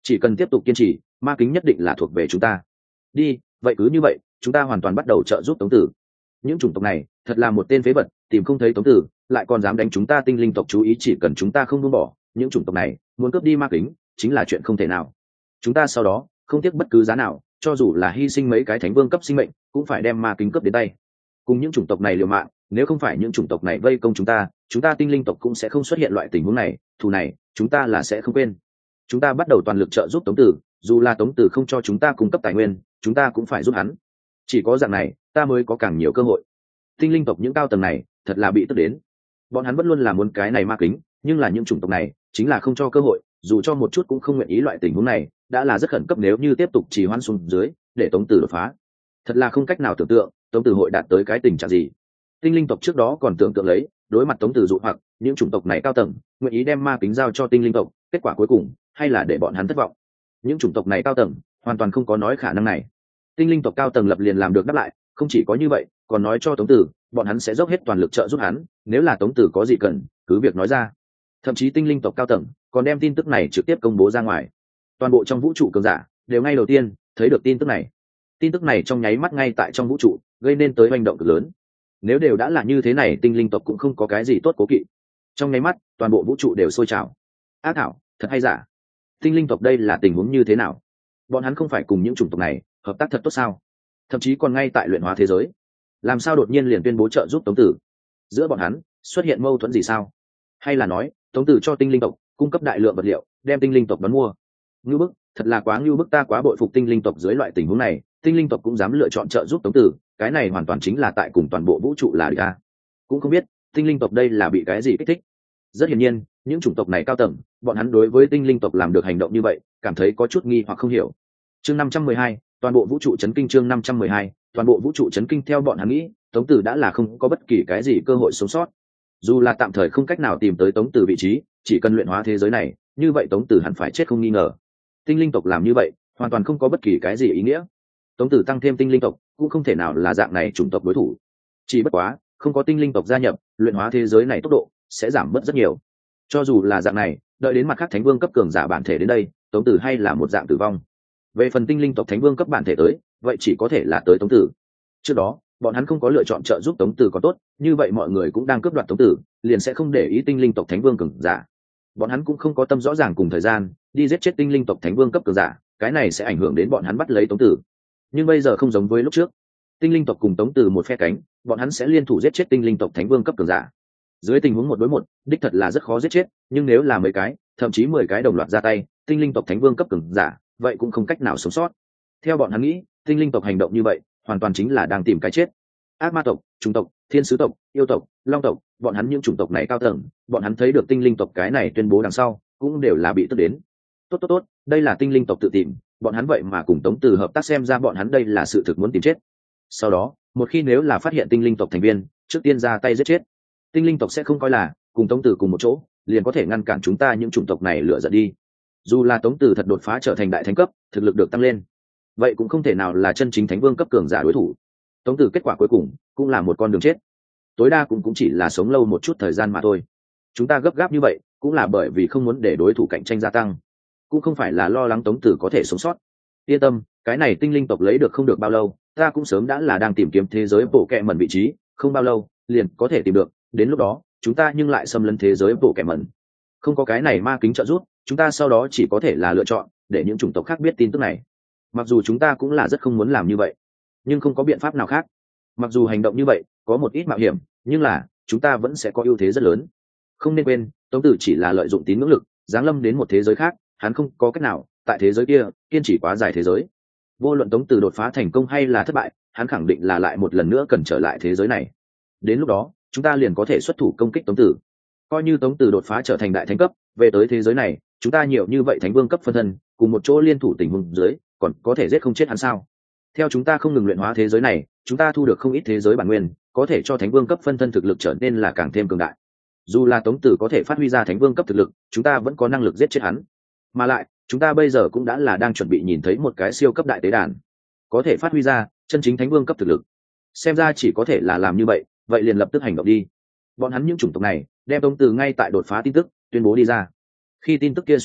chỉ cần tiếp tục kiên trì, ma kính nhất định là thuộc về chúng ta. Đi, vậy cứ như vậy, chúng ta hoàn toàn bắt đầu trợ giúp Tống Tử. Những chủng tộc này thật là một tên phế vật, tìm không thấy Tống Tử lại còn dám đánh chúng ta tinh linh tộc chú ý, chỉ cần chúng ta không buông bỏ, những chủng tộc này muốn cướp đi ma kính chính là chuyện không thể nào. Chúng ta sau đó không tiếc bất cứ giá nào, cho dù là hy sinh mấy cái thánh vương cấp sinh mệnh cũng phải đem ma kính cướp đến tay. Cùng những chủng tộc này liều mạng, nếu không phải những chủng tộc này vây công chúng ta tinh linh tộc cũng sẽ không xuất hiện loại tình huống này, thù này chúng ta là sẽ không quên. Chúng ta bắt đầu toàn lực trợ giúp Tống Tử, dù là Tống Tử không cho chúng ta cung cấp tài nguyên, chúng ta cũng phải giúp hắn. Chỉ có dạng này ta mới có càng nhiều cơ hội. Tinh linh tộc những cao tầng này thật là bị tức đến, bọn hắn vẫn luôn là muốn cái này ma kính, nhưng là những chủng tộc này chính là không cho cơ hội, dù cho một chút cũng không nguyện ý. Loại tình huống này đã là rất khẩn cấp, nếu như tiếp tục trì hoãn xuống dưới để Tống Tử đột phá, thật là không cách nào tưởng tượng Tống Tử hội đạt tới cái tình trạng gì. Tinh linh tộc trước đó còn tưởng tượng lấy đối mặt Tống Tử dụ hoặc, những chủng tộc này cao tầng nguyện ý đem ma kính giao cho tinh linh tộc, kết quả cuối cùng hay là để bọn hắn thất vọng. Những chủng tộc này cao tầng hoàn toàn không có nói khả năng này. Tinh linh tộc cao tầng lập liền làm được đáp lại, không chỉ có như vậy còn nói cho Tống Tử bọn hắn sẽ dốc hết toàn lực trợ giúp hắn, nếu là Tống Tử có gì cần cứ việc nói ra. Thậm chí tinh linh tộc cao tầng còn đem tin tức này trực tiếp công bố ra ngoài. Toàn bộ trong vũ trụ cường giả đều ngay đầu tiên thấy được tin tức này. Tin tức này trong nháy mắt ngay tại trong vũ trụ gây nên tới hành động cực lớn. Nếu đều đã là như thế này, tinh linh tộc cũng không có cái gì tốt cố kỵ. Trong nháy mắt toàn bộ vũ trụ đều sôi trào. Ác thảo, thật hay giả? Tinh linh tộc đây là tình huống như thế nào? Bọn hắn không phải cùng những chủng tộc này hợp tác thật tốt sao? Thậm chí còn ngay tại luyện hóa thế giới, làm sao đột nhiên liền tuyên bố trợ giúp Tống Tử? Giữa bọn hắn xuất hiện mâu thuẫn gì sao? Hay là nói Tống Tử cho tinh linh tộc cung cấp đại lượng vật liệu, đem tinh linh tộc đón mua? Ngưu bức, thật là quá ngưu bức, ta quá bội phục tinh linh tộc. Dưới loại tình huống này tinh linh tộc cũng dám lựa chọn trợ giúp Tống Tử, cái này hoàn toàn chính là tại cùng toàn bộ vũ trụ là địch a. Cũng không biết tinh linh tộc đây là bị cái gì kích thích. Rất hiển nhiên những chủng tộc này cao tầng bọn hắn đối với tinh linh tộc làm được hành động như vậy cảm thấy có chút nghi hoặc không hiểu. Chương 512, toàn bộ vũ trụ chấn kinh. Chương 512, toàn bộ vũ trụ chấn kinh. Theo bọn hắn nghĩ, Tống Tử đã là không có bất kỳ cái gì cơ hội sống sót. Dù là tạm thời không cách nào tìm tới Tống Tử vị trí, chỉ cần luyện hóa thế giới này, như vậy Tống Tử hẳn phải chết không nghi ngờ. Tinh linh tộc làm như vậy hoàn toàn không có bất kỳ cái gì ý nghĩa. Tống Tử tăng thêm tinh linh tộc cũng không thể nào là dạng này chủng tộc đối thủ. Chỉ bất quá không có tinh linh tộc gia nhập, luyện hóa thế giới này tốc độ sẽ giảm bớt rất nhiều. Cho dù là dạng này, đợi đến mặt khác thánh vương cấp cường giả bản thể đến đây, Tống Tử hay là một dạng tử vong. Về phần tinh linh tộc thánh vương cấp bản thể tới, vậy chỉ có thể là tới Tống Tử. Trước đó bọn hắn không có lựa chọn trợ giúp Tống Tử có tốt, như vậy mọi người cũng đang cướp đoạt Tống Tử, liền sẽ không để ý tinh linh tộc thánh vương cường giả. Bọn hắn cũng không có tâm rõ ràng cùng thời gian đi giết chết tinh linh tộc thánh vương cấp cường giả, cái này sẽ ảnh hưởng đến bọn hắn bắt lấy Tống Tử. Nhưng bây giờ không giống với lúc trước, tinh linh tộc cùng Tống Tử một phe cánh, bọn hắn sẽ liên thủ giết chết tinh linh tộc thánh vương cấp cường giả. Dưới tình huống 1 đối 1, đích thật là rất khó giết chết, nhưng nếu là mấy cái, thậm chí 10 cái đồng loạt ra tay, tinh linh tộc thánh vương cấp cường giả, vậy cũng không cách nào sống sót. Theo bọn hắn nghĩ, tinh linh tộc hành động như vậy hoàn toàn chính là đang tìm cái chết. Ác ma tộc, trùng tộc, thiên sứ tộc, yêu tộc, long tộc, bọn hắn những chủng tộc này cao tầng, bọn hắn thấy được tinh linh tộc cái này tuyên bố đằng sau cũng đều là bị tức đến. Tốt, đây là tinh linh tộc tự tìm, bọn hắn vậy mà cùng Tống Tử hợp tác, xem ra bọn hắn đây là sự thực muốn tìm chết. Sau đó một khi nếu là phát hiện tinh linh tộc thành viên, trước tiên ra tay giết chết. Tinh linh tộc sẽ không coi là cùng Tống Tử cùng một chỗ liền có thể ngăn cản chúng ta những chủng tộc này lựa giận đi. Dù là Tống Tử thật đột phá trở thành đại thánh cấp, thực lực được tăng lên, vậy cũng không thể nào là chân chính thánh vương cấp cường giả đối thủ. Tống Tử kết quả cuối cùng cũng là một con đường chết, tối đa cũng chỉ là sống lâu một chút thời gian mà thôi. Chúng ta gấp gáp như vậy cũng là bởi vì không muốn để đối thủ cạnh tranh gia tăng, cũng không phải là lo lắng Tống Tử có thể sống sót. Yên tâm, cái này tinh linh tộc lấy được không được bao lâu, ta cũng sớm đã là đang tìm kiếm thế giới bộ kẹ mẩn vị trí, không bao lâu liền có thể tìm được, đến lúc đó chúng ta nhưng lại xâm lấn thế giới bộ kẹ mẩn. Không có cái này ma kính trợ giúp, chúng ta sau đó chỉ có thể là lựa chọn để những chủng tộc khác biết tin tức này. Mặc dù chúng ta cũng là rất không muốn làm như vậy, nhưng không có biện pháp nào khác. Mặc dù hành động như vậy có một ít mạo hiểm, nhưng là chúng ta vẫn sẽ có ưu thế rất lớn. Không nên quên, Tống Tử chỉ là lợi dụng tín ngưỡng lực giáng lâm đến một thế giới khác, hắn không có cách nào tại thế giới kia kiên trì quá dài thế giới. Vô luận Tống Tử đột phá thành công hay là thất bại, hắn khẳng định là lại một lần nữa cần trở lại thế giới này. Đến lúc đó chúng ta liền có thể xuất thủ công kích Tống Tử. Coi như Tống Tử đột phá trở thành đại thánh cấp, về tới thế giới này, chúng ta nhiều như vậy thánh vương cấp phân thân cùng một chỗ liên thủ tình huống dưới, còn có thể giết không chết hắn sao? Theo chúng ta không ngừng luyện hóa thế giới này, chúng ta thu được không ít thế giới bản nguyên, có thể cho thánh vương cấp phân thân thực lực trở nên là càng thêm cường đại. Dù là Tống Tử có thể phát huy ra thánh vương cấp thực lực, chúng ta vẫn có năng lực giết chết hắn. Mà lại chúng ta bây giờ cũng đã là đang chuẩn bị nhìn thấy một cái siêu cấp đại tế đàn, có thể phát huy ra chân chính thánh vương cấp thực lực. Xem ra chỉ có thể là làm như vậy, vậy liền lập tức hành động đi. Bọn hắn những chủng tộc này đem Tống Tử ngay tại đột phá tin tức tuyên bố đi ra. Khi tin tức kia xuất hiện,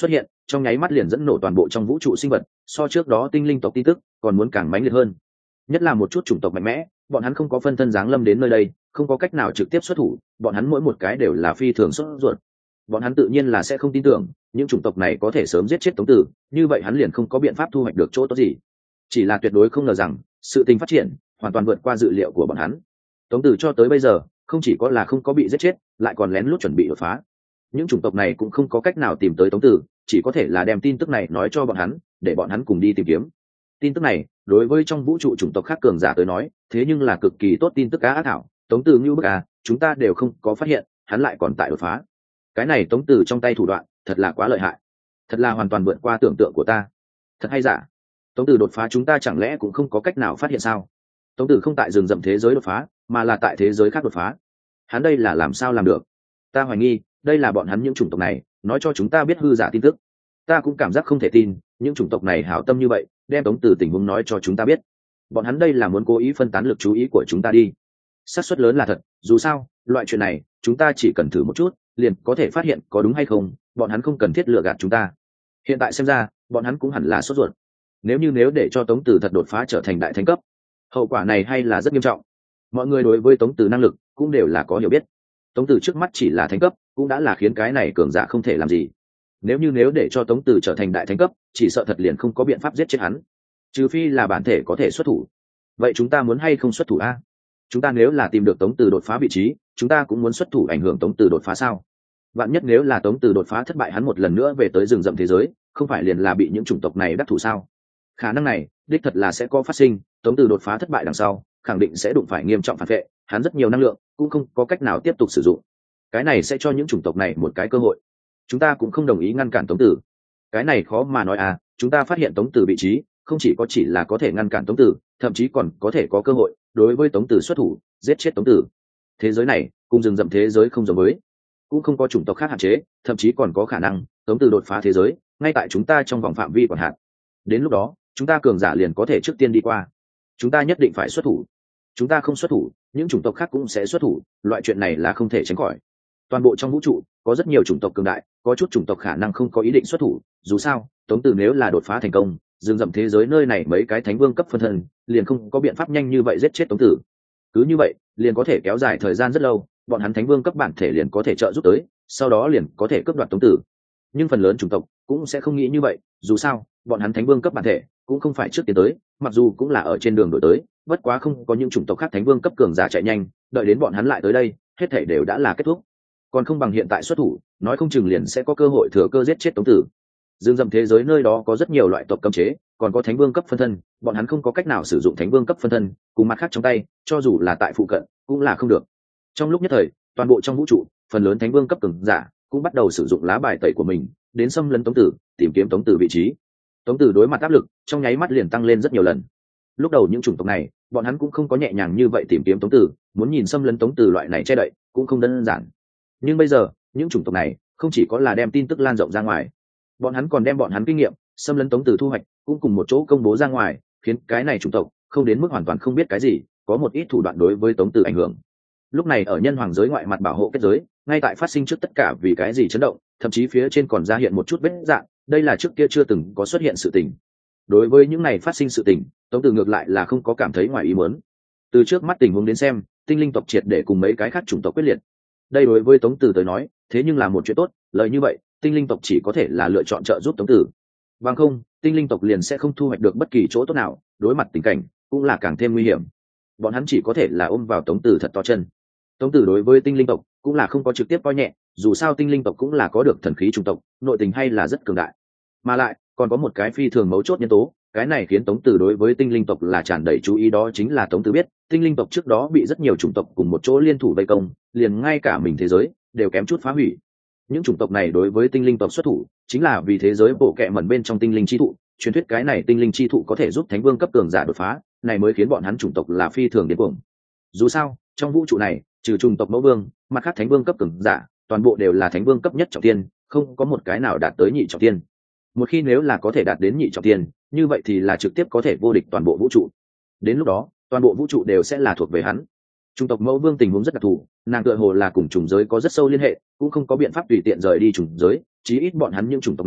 trong nháy mắt liền dẫn nổ toàn bộ trong vũ trụ sinh vật, so trước đó tinh linh tộc tin tức còn muốn càng mãnh liệt hơn. Nhất là một chút chủng tộc mạnh mẽ, bọn hắn không có phân thân giáng lâm đến nơi đây, không có cách nào trực tiếp xuất thủ, bọn hắn mỗi một cái đều là phi thường sốt ruột. Bọn hắn tự nhiên là sẽ không tin tưởng những chủng tộc này có thể sớm giết chết Tống Tử, như vậy hắn liền không có biện pháp thu hoạch được chỗ tốt gì. Chỉ là tuyệt đối không ngờ rằng sự tình phát triển hoàn toàn vượt qua dự liệu của bọn hắn. Tống Tử cho tới bây giờ không chỉ có là không có bị giết chết, lại còn lén lút chuẩn bị đột phá. Những chủng tộc này cũng không có cách nào tìm tới Tống Tử, chỉ có thể là đem tin tức này nói cho bọn hắn, để bọn hắn cùng đi tìm kiếm. Tin tức này đối với trong vũ trụ chủng tộc khác cường giả tới nói, thế nhưng là cực kỳ tốt tin tức á thảo. Tống Tử như bức à, chúng ta đều không có phát hiện, hắn lại còn tại đột phá. Cái này Tống Tử trong tay thủ đoạn thật là quá lợi hại, thật là hoàn toàn vượt qua tưởng tượng của ta. Thật hay giả? Tống Tử đột phá chúng ta chẳng lẽ cũng không có cách nào phát hiện sao? Tống Tử không tại rừng rậm thế giới đột phá, mà là tại thế giới khác đột phá. Hắn đây là làm sao làm được? Ta hoài nghi đây là bọn hắn những chủng tộc này nói cho chúng ta biết hư giả tin tức. Ta cũng cảm giác không thể tin, những chủng tộc này hảo tâm như vậy đem Tống Tử tình huống nói cho chúng ta biết. Bọn hắn đây là muốn cố ý phân tán lực chú ý của chúng ta đi. Xác suất lớn là thật, dù sao loại chuyện này chúng ta chỉ cần thử một chút liền có thể phát hiện có đúng hay không, bọn hắn không cần thiết lừa gạt chúng ta. Hiện tại xem ra bọn hắn cũng hẳn là sốt ruột. Nếu để cho Tống Tử thật đột phá trở thành đại thánh cấp, hậu quả này hay là rất nghiêm trọng. Mọi người đối với Tống Tử năng lực cũng đều là có hiểu biết. Tống Tử trước mắt chỉ là thánh cấp cũng đã là khiến cái này cường giả không thể làm gì. Nếu để cho Tống Tử trở thành đại thánh cấp, chỉ sợ thật liền không có biện pháp giết chết hắn, trừ phi là bản thể có thể xuất thủ. Vậy chúng ta muốn hay không xuất thủ a? Chúng ta nếu là tìm được Tống Tử đột phá vị trí, chúng ta cũng muốn xuất thủ ảnh hưởng Tống Tử đột phá sao? Vạn nhất nếu là Tống Tử đột phá thất bại, hắn một lần nữa về tới rừng rậm thế giới, không phải liền là bị những chủng tộc này đắc thủ sao? Khả năng này đích thật là sẽ có phát sinh. Tống Tử đột phá thất bại đằng sau khẳng định sẽ đụng phải nghiêm trọng phản vệ, hắn rất nhiều năng lượng cũng không có cách nào tiếp tục sử dụng. Cái này sẽ cho những chủng tộc này một cái cơ hội. Chúng ta cũng không đồng ý ngăn cản Tống Tử. Cái này khó mà nói à, chúng ta phát hiện Tống Tử vị trí, không chỉ là có thể ngăn cản Tống Tử, thậm chí còn có thể có cơ hội đối với Tống Tử xuất thủ, giết chết Tống Tử. Thế giới này cùng rừng rậm thế giới không giống với, cũng không có chủng tộc khác hạn chế, thậm chí còn có khả năng Tống Tử đột phá thế giới ngay tại chúng ta trong vòng phạm vi quản hạt. Đến lúc đó chúng ta cường giả liền có thể trước tiên đi qua. Chúng ta nhất định phải xuất thủ. Chúng ta không xuất thủ, những chủng tộc khác cũng sẽ xuất thủ, loại chuyện này là không thể tránh khỏi. Toàn bộ trong vũ trụ có rất nhiều chủng tộc cường đại, có chút chủng tộc khả năng không có ý định xuất thủ. Dù sao Tống Tử nếu là đột phá thành công, rừng rậm thế giới nơi này mấy cái thánh vương cấp phân thân liền không có biện pháp nhanh như vậy giết chết Tống Tử. Cứ như vậy liền có thể kéo dài thời gian rất lâu, bọn hắn thánh vương cấp bản thể liền có thể trợ giúp tới, sau đó liền có thể cướp đoạt Tống Tử. Nhưng phần lớn chủng tộc cũng sẽ không nghĩ như vậy, dù sao bọn hắn thánh vương cấp bản thể cũng không phải trước tiến tới, mặc dù cũng là ở trên đường đổi tới, bất quá không có những chủng tộc khác thánh vương cấp cường giả chạy nhanh, đợi đến bọn hắn lại tới đây hết thảy đều đã là kết thúc. Còn không bằng hiện tại xuất thủ, nói không chừng liền sẽ có cơ hội thừa cơ giết chết Tống Tử. Dương dầm thế giới nơi đó có rất nhiều loại tộc cấm chế, còn có thánh vương cấp phân thân, bọn hắn không có cách nào sử dụng thánh vương cấp phân thân cùng mặt khác trong tay, cho dù là tại phụ cận cũng là không được. Trong lúc nhất thời toàn bộ trong vũ trụ phần lớn thánh vương cấp cường giả cũng bắt đầu sử dụng lá bài tẩy của mình đến xâm lấn Tống Tử, tìm kiếm Tống Tử vị trí. Tống Tử đối mặt áp lực trong nháy mắt liền tăng lên rất nhiều lần. Lúc đầu những chủng tộc này bọn hắn cũng không có nhẹ nhàng như vậy tìm kiếm Tống Tử, muốn nhìn xâm lấn Tống Tử loại này che đậy cũng không đơn giản. Nhưng bây giờ những chủng tộc này không chỉ có là đem tin tức lan rộng ra ngoài, bọn hắn còn đem bọn hắn kinh nghiệm xâm lấn Tống Tử thu hoạch cũng cùng một chỗ công bố ra ngoài, khiến cái này chủng tộc không đến mức hoàn toàn không biết cái gì, có một ít thủ đoạn đối với Tống Tử ảnh hưởng. Lúc này ở nhân hoàng giới ngoại mặt bảo hộ kết giới ngay tại phát sinh trước tất cả vì cái gì chấn động, thậm chí phía trên còn ra hiện một chút vết dạng, đây là trước kia chưa từng có xuất hiện sự tình. Đối với những này phát sinh sự tình, Tống Tử ngược lại là không có cảm thấy ngoài ý muốn. Từ trước mắt tình huống đến xem, tinh linh tộc triệt để cùng mấy cái khác chủng tộc quyết liệt. Đây đối với Tống Tử tới nói thế nhưng là một chuyện tốt, lời như vậy tinh linh tộc chỉ có thể là lựa chọn trợ giúp Tống Tử, bằng không tinh linh tộc liền sẽ không thu hoạch được bất kỳ chỗ tốt nào, đối mặt tình cảnh cũng là càng thêm nguy hiểm. Bọn hắn chỉ có thể là ôm vào Tống Tử thật to chân. Tống Tử đối với tinh linh tộc cũng là không có trực tiếp coi nhẹ, dù sao tinh linh tộc cũng là có được thần khí chủng tộc, nội tình hay là rất cường đại. Mà lại còn có một cái phi thường mấu chốt nhân tố, cái này khiến Tống Tử đối với tinh linh tộc là tràn đầy chú ý, đó chính là Tống Tử biết tinh linh tộc trước đó bị rất nhiều chủng tộc cùng một chỗ liên thủ vây công, liền ngay cả mình thế giới đều kém chút phá hủy. Những chủng tộc này đối với tinh linh tộc xuất thủ chính là vì thế giới bộ kệ mẩn bên trong tinh linh chi thụ, truyền thuyết cái này tinh linh chi thụ có thể giúp thánh vương cấp cường giả đột phá, này mới khiến bọn hắn chủng tộc là phi thường điên cuồng. Dù sao trong vũ trụ này trừ chủng tộc mẫu vương, mặt khác thánh vương cấp cường giả toàn bộ đều là thánh vương cấp nhất trọng thiên, không có một cái nào đạt tới nhị trọng thiên. Một khi nếu là có thể đạt đến nhị trọng thiên, như vậy thì là trực tiếp có thể vô địch toàn bộ vũ trụ. Đến lúc đó toàn bộ vũ trụ đều sẽ là thuộc về hắn. Chủng tộc mẫu vương tình huống rất đặc thù, nàng tựa hồ là cùng chủng giới có rất sâu liên hệ, cũng không có biện pháp tùy tiện rời đi chủng giới, chí ít bọn hắn những chủng tộc này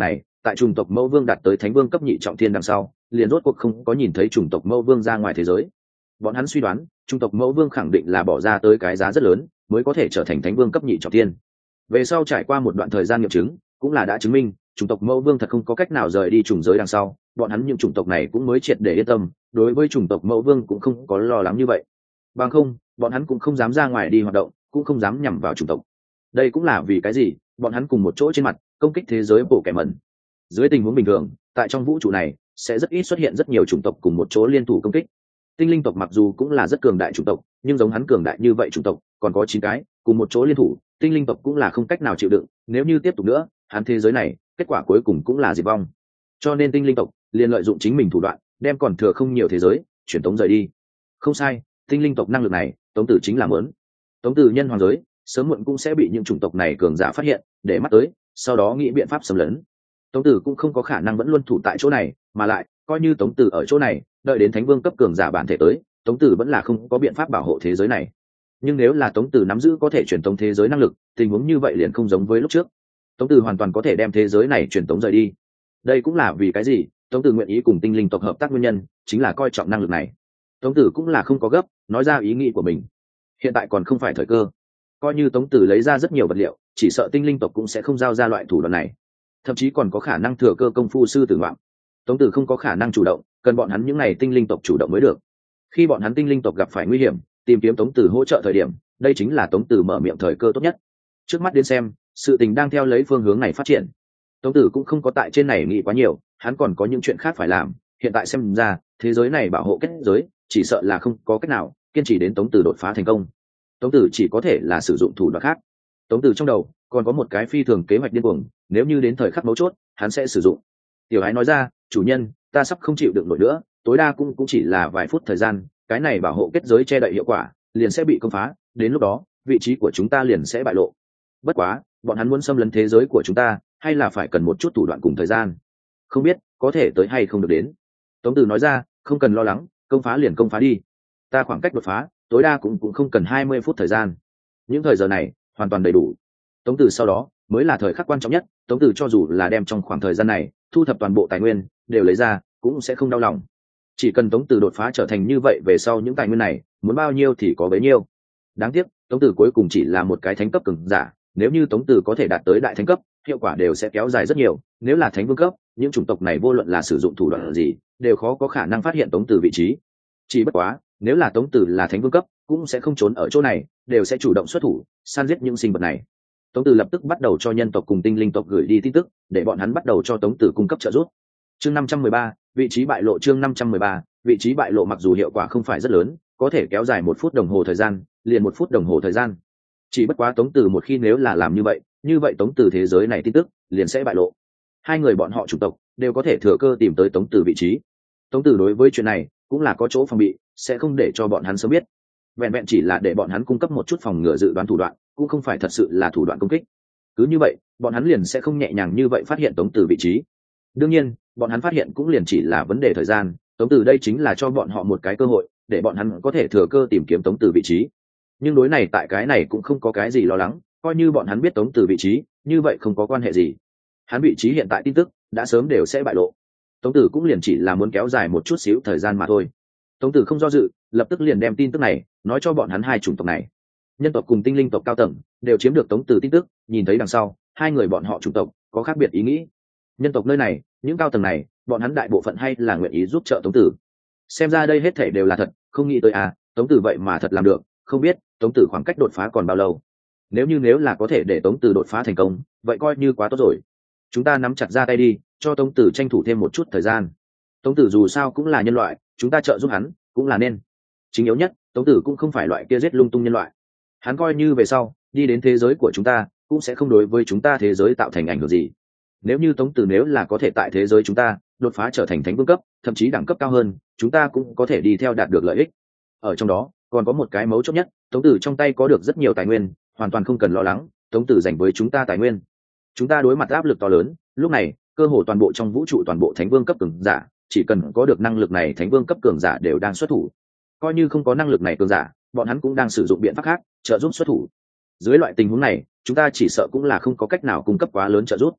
tại chủng tộc Mẫu Vương đạt tới Thánh Vương cấp nhị trọng thiên đằng sau, liền rốt cuộc không có nhìn thấy chủng tộc Mẫu Vương ra ngoài thế giới. Bọn hắn suy đoán, chủng tộc Mẫu Vương khẳng định là bỏ ra tới cái giá rất lớn, mới có thể trở thành Thánh Vương cấp nhị trọng thiên. Về sau trải qua một đoạn thời gian nghiệm chứng, cũng là đã chứng minh, chủng tộc Mẫu Vương thật không có cách nào rời đi chủng giới đằng sau, bọn hắn những chủng tộc này cũng mới triệt để yên tâm, đối với chủng tộc Mẫu Vương cũng không có lo lắng như vậy. Bằng không, bọn hắn cũng không dám ra ngoài đi hoạt động, cũng không dám nhằm vào chủng tộc. Đây cũng là vì cái gì, bọn hắn cùng một chỗ trên mặt công kích thế giới bộ kẻ mẩn. Dưới tình huống bình thường, tại trong vũ trụ này sẽ rất ít xuất hiện rất nhiều chủng tộc cùng một chỗ liên thủ công kích. Tinh linh tộc mặc dù cũng là rất cường đại chủng tộc, nhưng giống hắn cường đại như vậy chủng tộc còn có 9 cái cùng một chỗ liên thủ, tinh linh tộc cũng là không cách nào chịu đựng, nếu như tiếp tục nữa, hắn thế giới này kết quả cuối cùng cũng là diệt vong. Cho nên tinh linh tộc liền lợi dụng chính mình thủ đoạn, đem còn thừa không nhiều thế giới chuyển tống rời đi. Không sai, tinh linh tộc năng lực này, Tống Tử chính là muốn. Tống Tử nhân hoàng giới, sớm muộn cũng sẽ bị những chủng tộc này cường giả phát hiện, để mắt tới, sau đó nghĩ biện pháp xâm lấn. Tống Tử cũng không có khả năng vẫn luôn thủ tại chỗ này, mà lại, coi như Tống Tử ở chỗ này, đợi đến Thánh Vương cấp cường giả bản thể tới, Tống Tử vẫn là không có biện pháp bảo hộ thế giới này. Nhưng nếu là Tống Tử nắm giữ có thể truyền tống thế giới năng lực, tình huống như vậy liền không giống với lúc trước. Tống Tử hoàn toàn có thể đem thế giới này truyền tống rời đi. Đây cũng là vì cái gì Tống Tử nguyện ý cùng tinh linh tộc hợp tác nguyên nhân, chính là coi trọng năng lực này. Tống Tử cũng là không có gấp, nói ra ý nghĩ của mình. Hiện tại còn không phải thời cơ. Coi như Tống Tử lấy ra rất nhiều vật liệu, chỉ sợ tinh linh tộc cũng sẽ không giao ra loại thủ đoạn này, thậm chí còn có khả năng thừa cơ công phu sư tử ngoạm. Tống Tử không có khả năng chủ động, cần bọn hắn những này tinh linh tộc chủ động mới được. Khi bọn hắn tinh linh tộc gặp phải nguy hiểm, tìm kiếm Tống Tử hỗ trợ thời điểm, đây chính là Tống Tử mở miệng thời cơ tốt nhất. Trước mắt đến xem, sự tình đang theo lấy phương hướng này phát triển. Tống Tử cũng không có tại trên này nghĩ quá nhiều, hắn còn có những chuyện khác phải làm. Hiện tại xem ra, thế giới này bảo hộ kết giới, chỉ sợ là không có cách nào kiên trì đến Tống Tử đột phá thành công. Tống Tử chỉ có thể là sử dụng thủ đoạn khác. Tống Tử trong đầu còn có một cái phi thường kế hoạch điên cuồng, nếu như đến thời khắc mấu chốt, hắn sẽ sử dụng. Tiểu Ái nói ra, chủ nhân, ta sắp không chịu đựng nổi nữa, tối đa cũng chỉ là vài phút thời gian, cái này bảo hộ kết giới che đậy hiệu quả liền sẽ bị công phá, đến lúc đó vị trí của chúng ta liền sẽ bại lộ. Bất quá, bọn hắn muốn xâm lấn thế giới của chúng ta, hay là phải cần một chút thủ đoạn cùng thời gian, không biết có thể tới hay không được đến. Tống Tử nói ra, không cần lo lắng, công phá liền công phá đi, ta khoảng cách đột phá tối đa cũng không cần 20 phút thời gian, những thời giờ này hoàn toàn đầy đủ. Tống Tử sau đó mới là thời khắc quan trọng nhất. Tống Tử cho dù là đem trong khoảng thời gian này thu thập toàn bộ tài nguyên đều lấy ra, cũng sẽ không đau lòng. Chỉ cần Tống Tử đột phá trở thành như vậy, về sau những tài nguyên này muốn bao nhiêu thì có bấy nhiêu. Đáng tiếc Tống Tử cuối cùng chỉ là một cái thánh cấp cường giả, nếu như Tống Tử có thể đạt tới đại thánh cấp, hiệu quả đều sẽ kéo dài rất nhiều. Nếu là thánh vương cấp, những chủng tộc này vô luận là sử dụng thủ đoạn gì, đều khó có khả năng phát hiện Tống Tử vị trí. Chỉ bất quá, nếu là Tống Tử là thánh vương cấp, cũng sẽ không trốn ở chỗ này, đều sẽ chủ động xuất thủ săn giết những sinh vật này. Tống Tử lập tức bắt đầu cho nhân tộc cùng tinh linh tộc gửi đi tin tức, để bọn hắn bắt đầu cho Tống Tử cung cấp trợ giúp. Chương 513, vị trí bại lộ. Chương 513, vị trí bại lộ. Mặc dù hiệu quả không phải rất lớn, có thể kéo dài 1 phút đồng hồ thời gian, liền 1 phút đồng hồ thời gian. Chỉ bất quá Tống Tử một khi nếu là làm như vậy Tống Tử thế giới này tin tức liền sẽ bại lộ. Hai người bọn họ chủng tộc đều có thể thừa cơ tìm tới Tống Tử vị trí. Tống Tử đối với chuyện này cũng là có chỗ phòng bị, sẽ không để cho bọn hắn sớm biết. Vẹn vẹn chỉ là để bọn hắn cung cấp một chút phòng ngừa dự đoán thủ đoạn, cũng không phải thật sự là thủ đoạn công kích. Cứ như vậy, bọn hắn liền sẽ không nhẹ nhàng như vậy phát hiện Tống Tử vị trí. Đương nhiên, bọn hắn phát hiện cũng liền chỉ là vấn đề thời gian. Tống Tử đây chính là cho bọn họ một cái cơ hội, để bọn hắn có thể thừa cơ tìm kiếm Tống Tử vị trí. Nhưng đối này tại cái này cũng không có cái gì lo lắng, coi như bọn hắn biết Tống Tử vị trí, như vậy không có quan hệ gì. Hắn vị trí hiện tại tin tức đã sớm đều sẽ bại lộ. Tống Tử cũng liền chỉ là muốn kéo dài một chút xíu thời gian mà thôi. Tống Tử không do dự, lập tức liền đem tin tức này nói cho bọn hắn hai chủng tộc này. Nhân tộc cùng tinh linh tộc cao tầng đều chiếm được Tống Tử tin tức, nhìn thấy đằng sau, hai người bọn họ chủng tộc có khác biệt ý nghĩ. Nhân tộc nơi này, những cao tầng này, bọn hắn đại bộ phận hay là nguyện ý giúp trợ Tống Tử. Xem ra đây hết thể đều là thật, không nghĩ tới Tống Tử vậy mà thật làm được, không biết Tống Tử khoảng cách đột phá còn bao lâu. Nếu là có thể để Tống Tử đột phá thành công, vậy coi như quá tốt rồi. Chúng ta nắm chặt ra tay đi, cho Tống Tử tranh thủ thêm một chút thời gian. Tống Tử dù sao cũng là nhân loại, chúng ta trợ giúp hắn cũng là nên. Chính yếu nhất, Tống Tử cũng không phải loại kia giết lung tung nhân loại. Hắn coi như về sau đi đến thế giới của chúng ta, cũng sẽ không đối với chúng ta thế giới tạo thành ảnh hưởng gì. Nếu như Tống Tử nếu là có thể tại thế giới chúng ta đột phá trở thành thánh vương cấp, thậm chí đẳng cấp cao hơn, chúng ta cũng có thể đi theo đạt được lợi ích. Ở trong đó còn có một cái mấu chốt nhất, Tống Tử trong tay có được rất nhiều tài nguyên, hoàn toàn không cần lo lắng Tống Tử dành với chúng ta tài nguyên. Chúng ta đối mặt áp lực to lớn, lúc này cơ hồ toàn bộ trong vũ trụ toàn bộ thánh vương cấp cường giả, chỉ cần có được năng lực này thánh vương cấp cường giả đều đang xuất thủ. Coi như không có năng lực này cường giả, bọn hắn cũng đang sử dụng biện pháp khác trợ giúp xuất thủ. Dưới loại tình huống này, chúng ta chỉ sợ cũng là không có cách nào cung cấp quá lớn trợ giúp.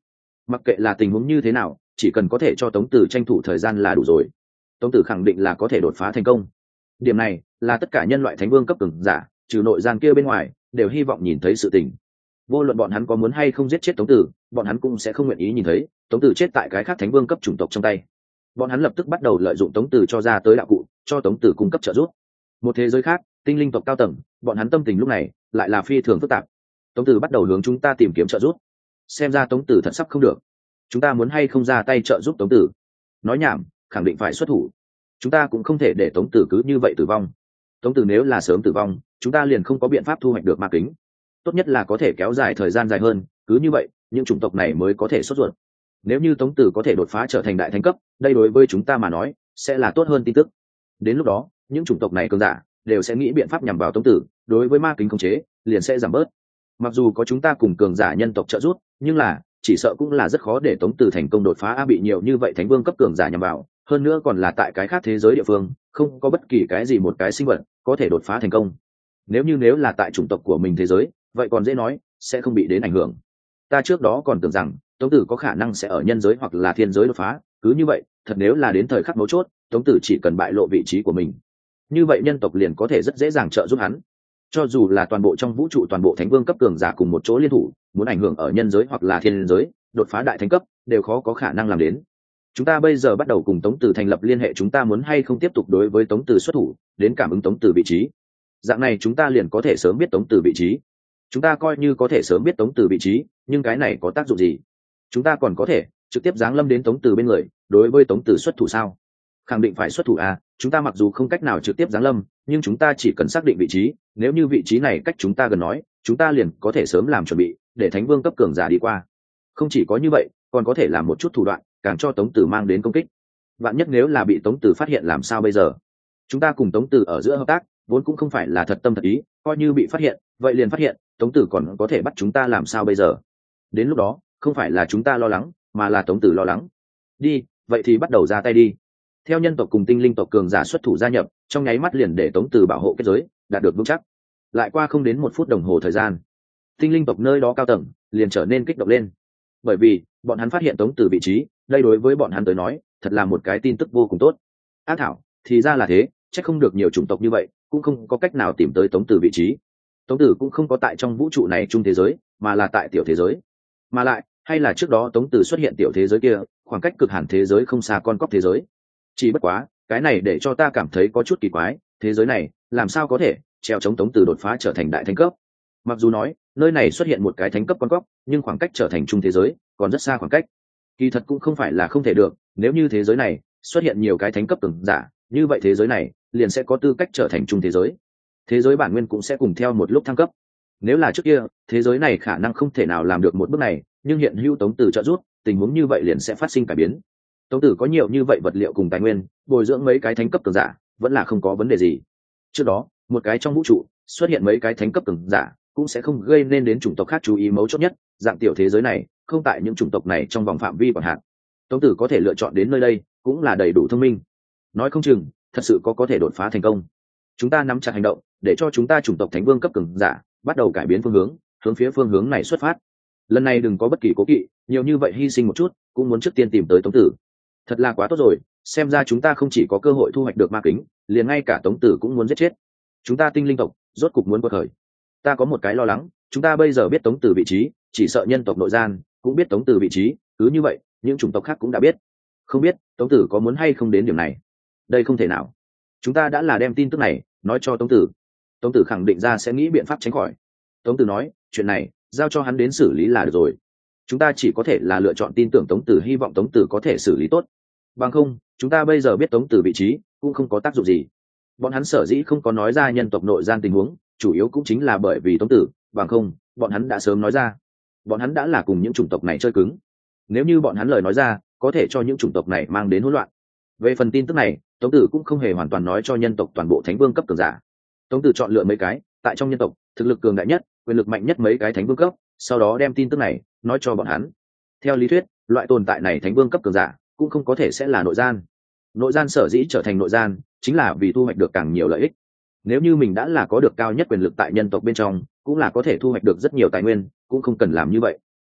Mặc kệ là tình huống như thế nào, chỉ cần có thể cho Tống Tử tranh thủ thời gian là đủ rồi. Tống Tử khẳng định là có thể đột phá thành công. Điểm này là tất cả nhân loại thánh vương cấp cường giả, trừ nội gian kia bên ngoài, đều hy vọng nhìn thấy sự tình. Vô luận bọn hắn có muốn hay không giết chết Tống Tử, bọn hắn cũng sẽ không nguyện ý nhìn thấy Tống Tử chết tại cái khác thánh vương cấp chủng tộc trong tay. Bọn hắn lập tức bắt đầu lợi dụng Tống Tử cho ra tới đạo cụ, cho Tống Tử cung cấp trợ giúp. Một thế giới khác, tinh linh tộc cao tầng, bọn hắn tâm tình lúc này lại là phi thường phức tạp. Tống Tử bắt đầu hướng chúng ta tìm kiếm trợ giúp. Xem ra Tống Tử thật sắp không được. Chúng ta muốn hay không ra tay trợ giúp Tống Tử? Nói nhảm, khẳng định phải xuất thủ. Chúng ta cũng không thể để Tống Tử cứ như vậy tử vong. Tống Tử nếu là sớm tử vong, chúng ta liền không có biện pháp thu hoạch được ma kính. Tốt nhất là có thể kéo dài thời gian dài hơn, cứ như vậy những chủng tộc này mới có thể sốt ruột. Nếu như Tống Tử có thể đột phá trở thành đại thánh cấp, đây đối với chúng ta mà nói sẽ là tốt hơn tin tức. Đến lúc đó những chủng tộc này cường giả đều sẽ nghĩ biện pháp nhằm vào Tống Tử, đối với ma kính khống chế liền sẽ giảm bớt. Mặc dù có chúng ta cùng cường giả nhân tộc trợ giúp, nhưng là chỉ sợ cũng là rất khó để Tống Tử thành công đột phá. Bị nhiều như vậy thánh vương cấp cường giả nhằm vào, hơn nữa còn là tại cái khác thế giới địa phương, không có bất kỳ cái gì một cái sinh vật có thể đột phá thành công. Nếu là tại chủng tộc của mình thế giới, vậy còn dễ nói, sẽ không bị đến ảnh hưởng. Ta trước đó còn tưởng rằng Tống Tử có khả năng sẽ ở nhân giới hoặc là thiên giới đột phá, cứ như vậy thật nếu là đến thời khắc mấu chốt, Tống Tử chỉ cần bại lộ vị trí của mình, như vậy nhân tộc liền có thể rất dễ dàng trợ giúp hắn. Cho dù là toàn bộ trong vũ trụ toàn bộ thánh vương cấp cường giả cùng một chỗ liên thủ, muốn ảnh hưởng ở nhân giới hoặc là thiên giới, đột phá đại thánh cấp đều khó có khả năng làm đến. Chúng ta bây giờ bắt đầu cùng Tống Tử thành lập liên hệ, chúng ta muốn hay không tiếp tục đối với Tống Tử xuất thủ, đến cảm ứng Tống Tử vị trí. Dạng này chúng ta liền có thể sớm biết Tống Tử vị trí. Chúng ta coi như có thể sớm biết Tống Tử vị trí, nhưng cái này có tác dụng gì? Chúng ta còn có thể trực tiếp giáng lâm đến Tống Tử bên người, đối với Tống Tử xuất thủ sao? Khẳng định phải xuất thủ à? Chúng ta mặc dù không cách nào trực tiếp giáng lâm, nhưng chúng ta chỉ cần xác định vị trí, nếu như vị trí này cách chúng ta gần nói, chúng ta liền có thể sớm làm chuẩn bị để thánh vương cấp cường giả đi qua. Không chỉ có như vậy, còn có thể làm một chút thủ đoạn, càng cho Tống Tử mang đến công kích. Vạn nhất nếu là bị Tống Tử phát hiện làm sao bây giờ? Chúng ta cùng Tống Tử ở giữa hợp tác vốn cũng không phải là thật tâm thật ý, coi như bị phát hiện, vậy liền phát hiện, Tống Tử còn có thể bắt chúng ta làm sao bây giờ? Đến lúc đó không phải là chúng ta lo lắng, mà là Tống Tử lo lắng. Đi, vậy thì bắt đầu ra tay đi. Theo nhân tộc cùng tinh linh tộc cường giả xuất thủ gia nhập, trong nháy mắt liền để Tống Tử bảo hộ kết giới đạt được vững chắc. Lại qua không đến 1 phút đồng hồ thời gian, tinh linh tộc nơi đó cao tầng liền trở nên kích động lên, bởi vì bọn hắn phát hiện Tống Tử vị trí, đây đối với bọn hắn tới nói thật là một cái tin tức vô cùng tốt. Ác thảo, thì ra là thế, chắc không được nhiều chủng tộc như vậy cũng không có cách nào tìm tới Tống Tử vị trí. Tống Tử cũng không có tại trong vũ trụ này trung thế giới, mà là tại tiểu thế giới. Mà lại hay là trước đó Tống Tử xuất hiện tiểu thế giới kia, khoảng cách cực hàn thế giới không xa con cóc thế giới. Chỉ bất quá cái này để cho ta cảm thấy có chút kỳ quái, thế giới này làm sao có thể treo chống Tống Tử đột phá trở thành đại thánh cấp? Mặc dù nói nơi này xuất hiện một cái thánh cấp con cóc, nhưng khoảng cách trở thành trung thế giới còn rất xa khoảng cách. Kỳ thật cũng không phải là không thể được, nếu như thế giới này xuất hiện nhiều cái thánh cấp cường giả, như vậy thế giới này liền sẽ có tư cách trở thành trung thế giới. Thế giới bản nguyên cũng sẽ cùng theo một lúc thăng cấp. Nếu là trước kia, thế giới này khả năng không thể nào làm được một bước này, nhưng hiện hữu Tống Tử trợ giúp, tình huống như vậy liền sẽ phát sinh cải biến. Tống Tử có nhiều như vậy vật liệu cùng tài nguyên, bồi dưỡng mấy cái thánh cấp cường giả vẫn là không có vấn đề gì. Trước đó một cái trong vũ trụ xuất hiện mấy cái thánh cấp cường giả cũng sẽ không gây nên đến chủng tộc khác chú ý. Mấu chốt nhất, dạng tiểu thế giới này không tại những chủng tộc này trong vòng phạm vi quản hạt. Tống Tử có thể lựa chọn đến nơi đây cũng là đầy đủ thông minh. Nói không chừng thật sự có thể đột phá thành công. Chúng ta nắm chặt hành động, để cho chúng ta chủng tộc thánh vương cấp cường giả bắt đầu cải biến phương hướng, hướng phía phương hướng này xuất phát. Lần này đừng có bất kỳ cố kỵ, nhiều như vậy hy sinh một chút cũng muốn trước tiên tìm tới Tống Tử. Thật là quá tốt rồi, xem ra chúng ta không chỉ có cơ hội thu hoạch được ma kính, liền ngay cả Tống Tử cũng muốn giết chết. Chúng ta tinh linh tộc rốt cục muốn quật khởi. Ta có một cái lo lắng, chúng ta bây giờ biết Tống Tử vị trí, chỉ sợ nhân tộc nội gian cũng biết Tống Tử vị trí, cứ như vậy những chủng tộc khác cũng đã biết. Không biết Tống Tử có muốn hay không đến điểm này? Đây không thể nào. Chúng ta đã là đem tin tức này nói cho Tống Tử, Tống Tử khẳng định ra sẽ nghĩ biện pháp tránh khỏi. Tống Tử nói chuyện này giao cho hắn đến xử lý là được rồi. Chúng ta chỉ có thể là lựa chọn tin tưởng Tống Tử, hy vọng Tống Tử có thể xử lý tốt. Bằng không chúng ta bây giờ biết Tống Tử vị trí cũng không có tác dụng gì. Bọn hắn sở dĩ không có nói ra nhân tộc nội gian tình huống, chủ yếu cũng chính là bởi vì Tống Tử, bằng không bọn hắn đã sớm nói ra. Bọn hắn đã là cùng những chủng tộc này chơi cứng. Nếu như bọn hắn lời nói ra, có thể cho những chủng tộc này mang đến hỗn loạn. Về phần tin tức này, Tống Tử cũng không hề hoàn toàn nói cho nhân tộc toàn bộ thánh vương cấp cường giả. Tống Tử chọn lựa mấy cái tại trong nhân tộc thực lực cường đại nhất, quyền lực mạnh nhất mấy cái thánh vương cấp, sau đó đem tin tức này nói cho bọn hắn. Theo lý thuyết, loại tồn tại này thánh vương cấp cường giả cũng không có thể sẽ là nội gian. Nội gian sở dĩ trở thành nội gian chính là vì thu hoạch được càng nhiều lợi ích. Nếu như mình đã là có được cao nhất quyền lực tại nhân tộc bên trong, cũng là có thể thu hoạch được rất nhiều tài nguyên, cũng không cần làm như vậy.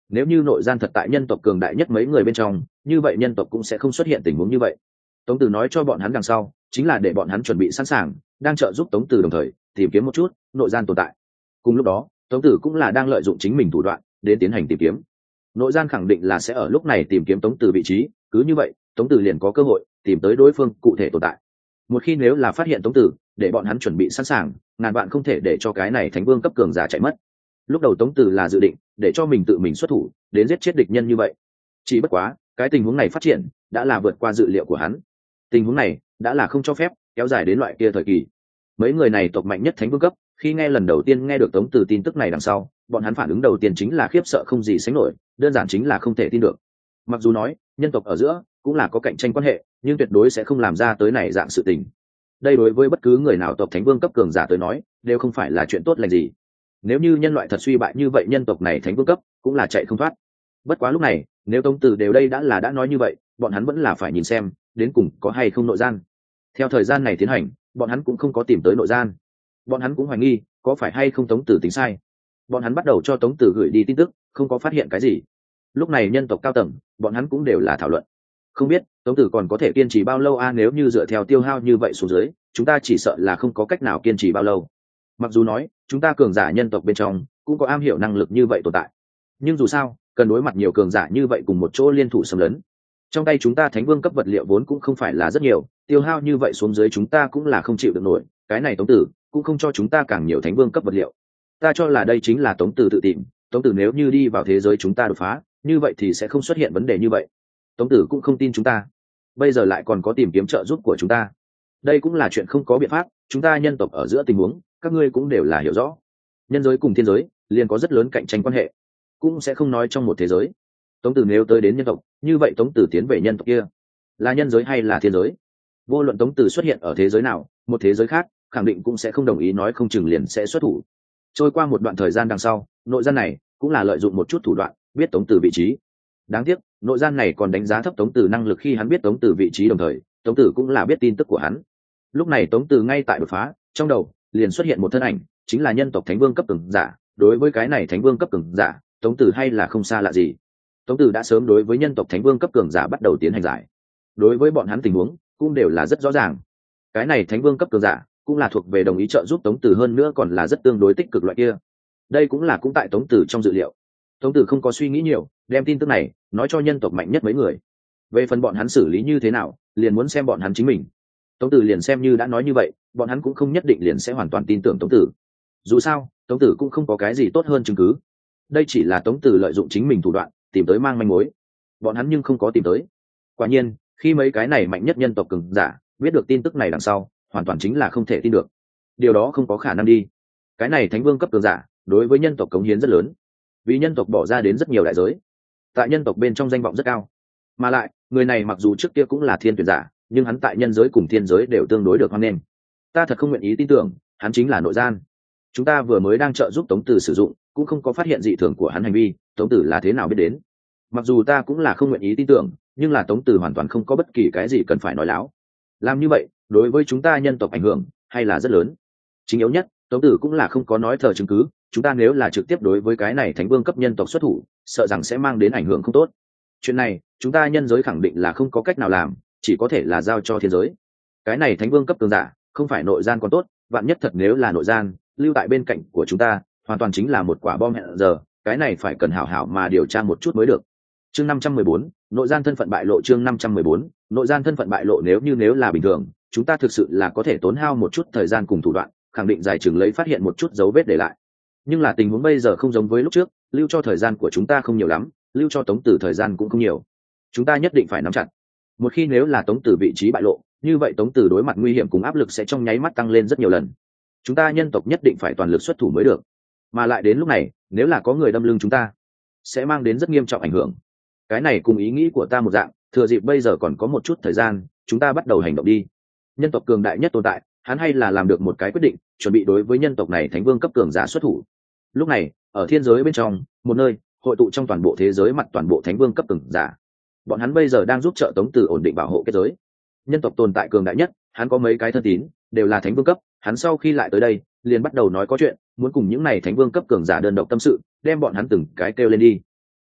Nếu như nội gian thật tại nhân tộc cường đại nhất mấy người bên trong, như vậy nhân tộc cũng sẽ không xuất hiện tình huống như vậy. Tống Tử nói cho bọn hắn đằng sau, chính là để bọn hắn chuẩn bị sẵn sàng, đang trợ giúp Tống Tử đồng thời tìm kiếm một chút nội gian tồn tại. Cùng lúc đó, Tống Tử cũng là đang lợi dụng chính mình thủ đoạn đến tiến hành tìm kiếm. Nội gian khẳng định là sẽ ở lúc này tìm kiếm Tống Tử vị trí, cứ như vậy, Tống Tử liền có cơ hội tìm tới đối phương cụ thể tồn tại. Một khi nếu là phát hiện Tống Tử, để bọn hắn chuẩn bị sẵn sàng, ngàn vạn không thể để cho cái này thánh vương cấp cường giả chạy mất. Lúc đầu Tống Tử là dự định để cho mình tự mình xuất thủ đến giết chết địch nhân như vậy, chỉ bất quá cái tình huống này phát triển đã là vượt qua dự liệu của hắn. Tình huống này đã là không cho phép kéo dài đến loại kia thời kỳ. Mấy người này tộc mạnh nhất thánh vương cấp, khi nghe lần đầu tiên nghe được Tống Tử tin tức này đằng sau, bọn hắn phản ứng đầu tiên chính là khiếp sợ không gì sánh nổi, đơn giản chính là không thể tin được. Mặc dù nói nhân tộc ở giữa cũng là có cạnh tranh quan hệ, nhưng tuyệt đối sẽ không làm ra tới này dạng sự tình. Đây đối với bất cứ người nào tộc thánh vương cấp cường giả tới nói đều không phải là chuyện tốt lành gì. Nếu như nhân loại thật suy bại như vậy, nhân tộc này thánh vương cấp cũng là chạy không thoát. Bất quá lúc này nếu Tống Tử đều đây đã nói như vậy, bọn hắn vẫn là phải nhìn xem đến cùng có hay không nội gian. Theo thời gian này tiến hành, bọn hắn cũng không có tìm tới nội gian. Bọn hắn cũng hoài nghi có phải hay không Tống Tử tính sai. Bọn hắn bắt đầu cho Tống Tử gửi đi tin tức, không có phát hiện cái gì. Lúc này nhân tộc cao tầng bọn hắn cũng đều là thảo luận, không biết Tống Tử còn có thể kiên trì bao lâu a, nếu như dựa theo tiêu hao như vậy xuống dưới, chúng ta chỉ sợ là không có cách nào kiên trì bao lâu. Mặc dù nói chúng ta cường giả nhân tộc bên trong cũng có am hiểu năng lực như vậy tồn tại, nhưng dù sao cần đối mặt nhiều cường giả như vậy cùng một chỗ liên thủ xâm lấn. Trong tay chúng ta thánh vương cấp vật liệu vốn cũng không phải là rất nhiều, tiêu hao như vậy xuống dưới chúng ta cũng là không chịu được nổi. Cái này Tống Tử cũng không cho chúng ta càng nhiều thánh vương cấp vật liệu. Ta cho là đây chính là Tống Tử tự tìm. Tống Tử nếu như đi vào thế giới chúng ta đột phá, như vậy thì sẽ không xuất hiện vấn đề như vậy. Tống Tử cũng không tin chúng ta, bây giờ lại còn có tìm kiếm trợ giúp của chúng ta, đây cũng là chuyện không có biện pháp. Chúng ta nhân tộc ở giữa tình huống các ngươi cũng đều là hiểu rõ, nhân giới cùng thiên giới liền có rất lớn cạnh tranh quan hệ, cũng sẽ không nói trong một thế giới. Tống Tử nếu tới đến nhân tộc, như vậy Tống Tử tiến về nhân tộc kia là nhân giới hay là thiên giới, vô luận Tống Tử xuất hiện ở thế giới nào, một thế giới khác khẳng định cũng sẽ không đồng ý, nói không chừng liền sẽ xuất thủ. Trôi qua một đoạn thời gian đằng sau, nội gian này cũng là lợi dụng một chút thủ đoạn biết Tống Tử vị trí. Đáng tiếc nội gian này còn đánh giá thấp Tống Tử năng lực, khi hắn biết Tống Tử vị trí đồng thời Tống Tử cũng là biết tin tức của hắn. Lúc này Tống Tử ngay tại đột phá, trong đầu liền xuất hiện một thân ảnh, chính là nhân tộc thánh vương cấp cường giả. Đối với cái này thánh vương cấp cường giả, Tống Tử hay là không xa lạ gì. Tống Tử đã sớm đối với nhân tộc thánh vương cấp cường giả bắt đầu tiến hành giải, đối với bọn hắn tình huống cũng đều là rất rõ ràng. Cái này thánh vương cấp cường giả cũng là thuộc về đồng ý trợ giúp Tống Tử, hơn nữa còn là rất tương đối tích cực loại kia. Đây cũng tại Tống Tử trong dự liệu. Tống Tử không có suy nghĩ nhiều, đem tin tức này nói cho nhân tộc mạnh nhất mấy người. Về phần bọn hắn xử lý như thế nào, liền muốn xem bọn hắn chính mình. Tống Tử liền xem như đã nói như vậy, bọn hắn cũng không nhất định liền sẽ hoàn toàn tin tưởng Tống Tử. Dù sao Tống Tử cũng không có cái gì tốt hơn chứng cứ, đây chỉ là Tống Tử lợi dụng chính mình thủ đoạn tìm tới mang manh mối, bọn hắn nhưng không có tìm tới. Quả nhiên khi mấy cái này mạnh nhất nhân tộc cường giả biết được tin tức này đằng sau, hoàn toàn chính là không thể tin được. Điều đó không có khả năng đi. Cái này thánh vương cấp cường giả đối với nhân tộc cống hiến rất lớn, vì nhân tộc bỏ ra đến rất nhiều đại giới, tại nhân tộc bên trong danh vọng rất cao. Mà lại người này mặc dù trước kia cũng là thiên tuyển giả, nhưng hắn tại nhân giới cùng thiên giới đều tương đối được hoan nghênh. Ta thật không nguyện ý tin tưởng hắn chính là nội gian. Chúng ta vừa mới đang trợ giúp Tống Tử sử dụng, cũng không có phát hiện dị thường của hắn hành vi, Tống Tử là thế nào biết đến? Mặc dù ta cũng là không nguyện ý tin tưởng, nhưng là Tống Tử hoàn toàn không có bất kỳ cái gì cần phải nói láo. Làm như vậy đối với chúng ta nhân tộc ảnh hưởng hay là rất lớn. Chính yếu nhất, Tống Tử cũng là không có nói thờ chứng cứ, chúng ta nếu là trực tiếp đối với cái này thánh vương cấp nhân tộc xuất thủ, sợ rằng sẽ mang đến ảnh hưởng không tốt. Chuyện này chúng ta nhân giới khẳng định là không có cách nào làm, chỉ có thể là giao cho thiên giới. Cái này thánh vương cấp cường giả không phải nội gian còn tốt, vạn nhất thật nếu là nội gian lưu tại bên cạnh của chúng ta, hoàn toàn chính là một quả bom hẹn giờ. Cái này phải cần hảo hảo mà điều tra một chút mới được. Chương 514, nội gian thân phận bại lộ. Chương 514, nội gian thân phận bại lộ. Nếu là bình thường, chúng ta thực sự là có thể tốn hao một chút thời gian cùng thủ đoạn, khẳng định dài chừng lấy phát hiện một chút dấu vết để lại. Nhưng là tình huống bây giờ không giống với lúc trước, lưu cho thời gian của chúng ta không nhiều lắm, lưu cho Tống Tử thời gian cũng không nhiều. Chúng ta nhất định phải nắm chặt. Một khi nếu là Tống Tử vị trí bại lộ, như vậy Tống Tử đối mặt nguy hiểm cùng áp lực sẽ trong nháy mắt tăng lên rất nhiều lần. Chúng ta nhân tộc nhất định phải toàn lực xuất thủ mới được. Mà lại đến lúc này, nếu là có người đâm lưng chúng ta, sẽ mang đến rất nghiêm trọng ảnh hưởng. Cái này cùng ý nghĩ của ta một dạng, thừa dịp bây giờ còn có một chút thời gian, chúng ta bắt đầu hành động đi. Nhân tộc cường đại nhất tồn tại, hắn hay là làm được một cái quyết định, chuẩn bị đối với nhân tộc này thánh vương cấp cường giả xuất thủ. Lúc này ở thiên giới bên trong một nơi, hội tụ trong toàn bộ thế giới mặt toàn bộ thánh vương cấp cường giả, bọn hắn bây giờ đang giúp trợ Tống Tử ổn định bảo hộ kết giới. Nhân tộc tồn tại cường đại nhất, hắn có mấy cái thân tín đều là thánh vương cấp, hắn sau khi lại tới đây liền bắt đầu nói có chuyện, muốn cùng những này thánh vương cấp cường giả đơn độc tâm sự, đem bọn hắn từng cái kêu lên đi.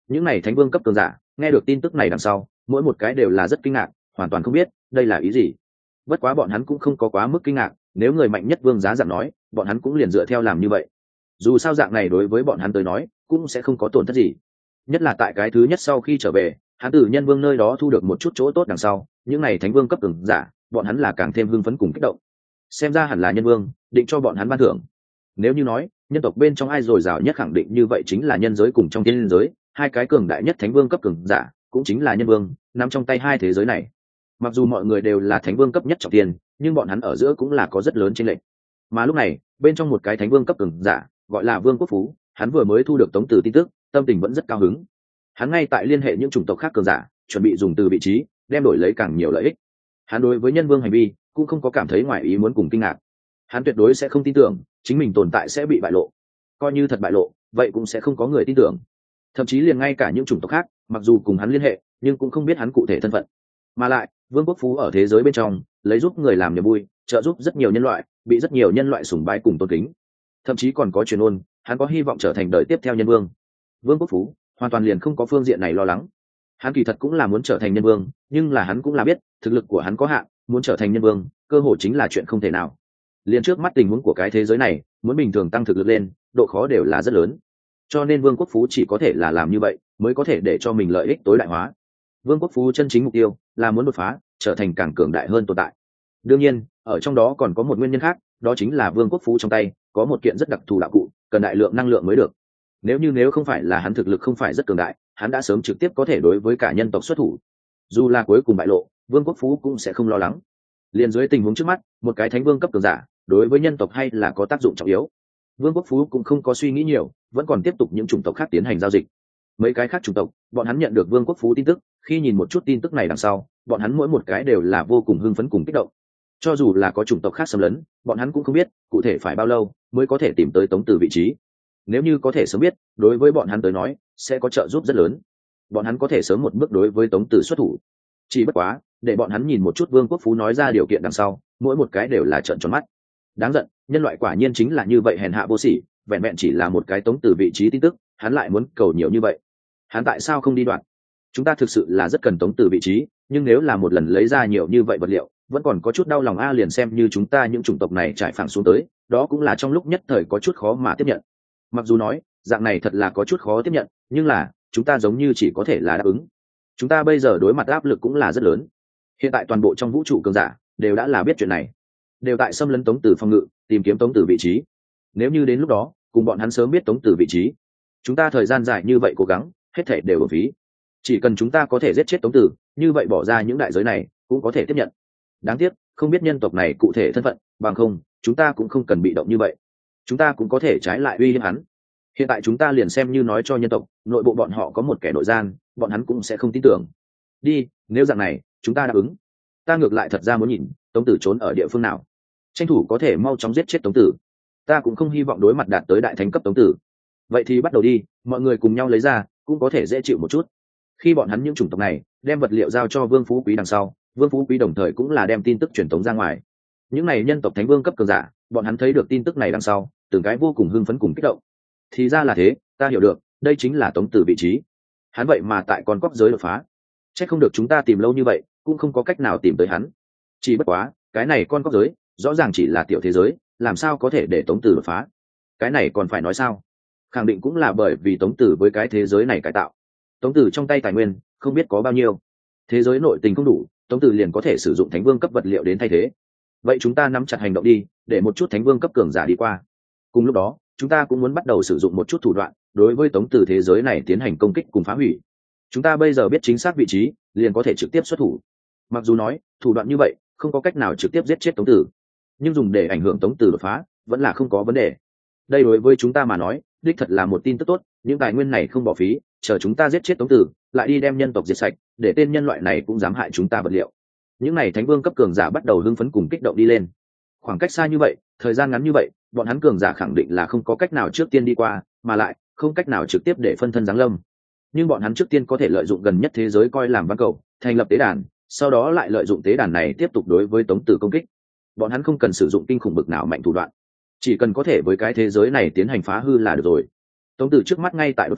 những này thánh vương cấp cường giả nghe được tin tức này đằng sau, mỗi một cái đều là rất kinh ngạc, hoàn toàn không biết đây là ý gì. Bất quá bọn hắn cũng không có quá mức kinh ngạc, nếu người mạnh nhất vương giá giảm nói, bọn hắn cũng liền dựa theo làm như vậy. Dù sao dạng này đối với bọn hắn tới nói cũng sẽ không có tổn thất gì, nhất là tại cái thứ nhất sau khi trở về, hắn từ nhân vương nơi đó thu được một chút chỗ tốt đằng sau, những này thánh vương cấp cường giả bọn hắn là càng thêm hưng phấn cùng kích động. Xem ra hẳn là nhân vương định cho bọn hắn ban thưởng. Nếu như nói nhân tộc bên trong ai dồi dào nhất khẳng định như vậy chính là nhân giới cùng trong thiên giới hai cái cường đại nhất thánh vương cấp cường giả, cũng chính là nhân vương nắm trong tay hai thế giới này. Mặc dù mọi người đều là thánh vương cấp nhất trọng thiên, nhưng bọn hắn ở giữa cũng là có rất lớn chênh lệch. Mà lúc này bên trong một cái thánh vương cấp cường giả gọi là Vương Quốc Phú, hắn vừa mới thu được Tống Từ tin tức, tâm tình vẫn rất cao hứng. Hắn ngay tại liên hệ những chủng tộc khác cường giả, chuẩn bị dùng từ vị trí đem đổi lấy càng nhiều lợi ích. Hắn đối với nhân vương hành vi cũng không có cảm thấy ngoài ý muốn cùng kinh ngạc. Hắn tuyệt đối sẽ không tin tưởng chính mình tồn tại sẽ bị bại lộ, coi như thật bại lộ vậy cũng sẽ không có người tin tưởng. Thậm chí liền ngay cả những chủng tộc khác mặc dù cùng hắn liên hệ nhưng cũng không biết hắn cụ thể thân phận. Mà lại Vương Quốc Phú ở thế giới bên trong lấy giúp người làm niềm vui, trợ giúp rất nhiều nhân loại, bị rất nhiều nhân loại sùng bái cùng tôn kính. Thậm chí còn có truyền ôn hắn có hy vọng trở thành đời tiếp theo nhân vương. Vương Quốc Phú hoàn toàn liền không có phương diện này lo lắng. Hắn kỳ thật cũng là muốn trở thành nhân vương, nhưng là hắn cũng là biết thực lực của hắn có hạn, muốn trở thành nhân vương cơ hội chính là chuyện không thể nào. Liền trước mắt tình huống của cái thế giới này, muốn bình thường tăng thực lực lên độ khó đều là rất lớn, cho nên Vương Quốc Phú chỉ có thể là làm như vậy mới có thể để cho mình lợi ích tối đại hóa. Vương Quốc Phú chân chính mục tiêu là muốn đột phá, trở thành càng cường đại hơn tồn tại. Đương nhiên ở trong đó còn có một nguyên nhân khác, đó chính là Vương Quốc Phú trong tay có một kiện rất đặc thù đạo cụ, cần đại lượng năng lượng mới được. Nếu không phải là hắn thực lực không phải rất cường đại, hắn đã sớm trực tiếp có thể đối với cả nhân tộc xuất thủ. Dù là cuối cùng bại lộ, Vương Quốc Phú cũng sẽ không lo lắng. Liên dưới tình huống trước mắt, một cái thánh vương cấp cường giả đối với nhân tộc hay là có tác dụng trọng yếu. Vương Quốc Phú cũng không có suy nghĩ nhiều, vẫn còn tiếp tục những chủng tộc khác tiến hành giao dịch. Mấy cái khác chủng tộc bọn hắn nhận được Vương Quốc Phú tin tức, khi nhìn một chút tin tức này đằng sau, bọn hắn mỗi một cái đều là vô cùng hưng phấn cùng kích động. Cho dù là có chủng tộc khác xâm lấn, bọn hắn cũng không biết cụ thể phải bao lâu mới có thể tìm tới Tống Từ vị trí. Nếu như có thể sớm biết, đối với bọn hắn tới nói sẽ có trợ giúp rất lớn. Bọn hắn có thể sớm một bước đối với Tống Từ xuất thủ. Chỉ bất quá để bọn hắn nhìn một chút Vương Quốc Phú nói ra điều kiện đằng sau, mỗi một cái đều là trợn tròn mắt. Đáng giận, nhân loại quả nhiên chính là như vậy hèn hạ vô sỉ, vẹn vẹn chỉ là một cái Tống Từ vị trí tin tức, hắn lại muốn cầu nhiều như vậy. Hắn tại sao không đi đoạt? Chúng ta thực sự là rất cần Tống Từ vị trí, nhưng nếu là một lần lấy ra nhiều như vậy vật liệu, vẫn còn có chút đau lòng a. Liền xem như chúng ta những chủng tộc này trải phẳng xuống tới, đó cũng là trong lúc nhất thời có chút khó mà tiếp nhận. Mặc dù nói dạng này thật là có chút khó tiếp nhận, nhưng là chúng ta giống như chỉ có thể là đáp ứng. Chúng ta bây giờ đối mặt áp lực cũng là rất lớn. Hiện tại toàn bộ trong vũ trụ cường giả đều đã là biết chuyện này, đều tại xâm lấn Tống Từ phòng ngự, tìm kiếm Tống Từ vị trí. Nếu như đến lúc đó cùng bọn hắn sớm biết Tống Từ vị trí, chúng ta thời gian dài như vậy cố gắng hết thể đều uổng phí. Chỉ cần chúng ta có thể giết chết Tống Từ, như vậy bỏ ra những đại giới này cũng có thể tiếp nhận. Đáng tiếc không biết nhân tộc này cụ thể thân phận, bằng không chúng ta cũng không cần bị động như vậy. Chúng ta cũng có thể trái lại uy hiếp hắn. Hiện tại chúng ta liền xem như nói cho nhân tộc nội bộ bọn họ có một kẻ nội gian, bọn hắn cũng sẽ không tin tưởng. Đi, nếu dạng này chúng ta đáp ứng. Ta ngược lại thật ra muốn nhìn Tống Tử trốn ở địa phương nào, tranh thủ có thể mau chóng giết chết Tống Tử. Ta cũng không hy vọng đối mặt đạt tới đại thánh cấp Tống Tử. Vậy thì bắt đầu đi, mọi người cùng nhau lấy ra, cũng có thể dễ chịu một chút. Khi bọn hắn những chủng tộc này đem vật liệu giao cho Vương Phú Quý đằng sau, Vương Phú Quý đồng thời cũng là đem tin tức truyền tống ra ngoài. Những này nhân tộc thánh vương cấp cường giả, bọn hắn thấy được tin tức này đằng sau, từng cái vô cùng hưng phấn cùng kích động. Thì ra là thế, ta hiểu được, đây chính là Tống Tử vị trí. Hắn vậy mà tại con cóc giới đột phá. Chắc không được chúng ta tìm lâu như vậy, cũng không có cách nào tìm tới hắn. Chỉ bất quá, cái này con cóc giới, rõ ràng chỉ là tiểu thế giới, làm sao có thể để Tống Tử đột phá? Cái này còn phải nói sao? Khẳng định cũng là bởi vì Tống Tử với cái thế giới này cải tạo. Tống Tử trong tay tài nguyên không biết có bao nhiêu, thế giới nội tình không đủ, Tống Tử liền có thể sử dụng thánh vương cấp vật liệu đến thay thế. Vậy chúng ta nắm chặt hành động đi, để một chút thánh vương cấp cường giả đi qua. Cùng lúc đó chúng ta cũng muốn bắt đầu sử dụng một chút thủ đoạn đối với Tống Tử thế giới này tiến hành công kích cùng phá hủy. Chúng ta bây giờ biết chính xác vị trí, liền có thể trực tiếp xuất thủ. Mặc dù nói thủ đoạn như vậy không có cách nào trực tiếp giết chết Tống Tử, nhưng dùng để ảnh hưởng Tống Tử đột phá vẫn là không có vấn đề. Đây đối với chúng ta mà nói đích thật là một tin tức tốt, những tài nguyên này không bỏ phí, chờ chúng ta giết chết Tống Tử lại đi đem nhân tộc diệt sạch, để tên nhân loại này cũng dám hại chúng ta vật liệu. Những này thánh vương cấp cường giả bắt đầu hưng phấn cùng kích động đi lên. Khoảng cách xa như vậy, thời gian ngắn như vậy, bọn hắn cường giả khẳng định là không có cách nào trước tiên đi qua, mà lại không cách nào trực tiếp để phân thân giáng lâm. Nhưng bọn hắn trước tiên có thể lợi dụng gần nhất thế giới coi làm văn cầu, thành lập tế đàn, sau đó lại lợi dụng tế đàn này tiếp tục đối với Tống Tử công kích. Bọn hắn không cần sử dụng kinh khủng bực nào mạnh thủ đoạn, chỉ cần có thể với cái thế giới này tiến hành phá hư là được rồi. Tống Tử trước mắt ngay tại đột phá,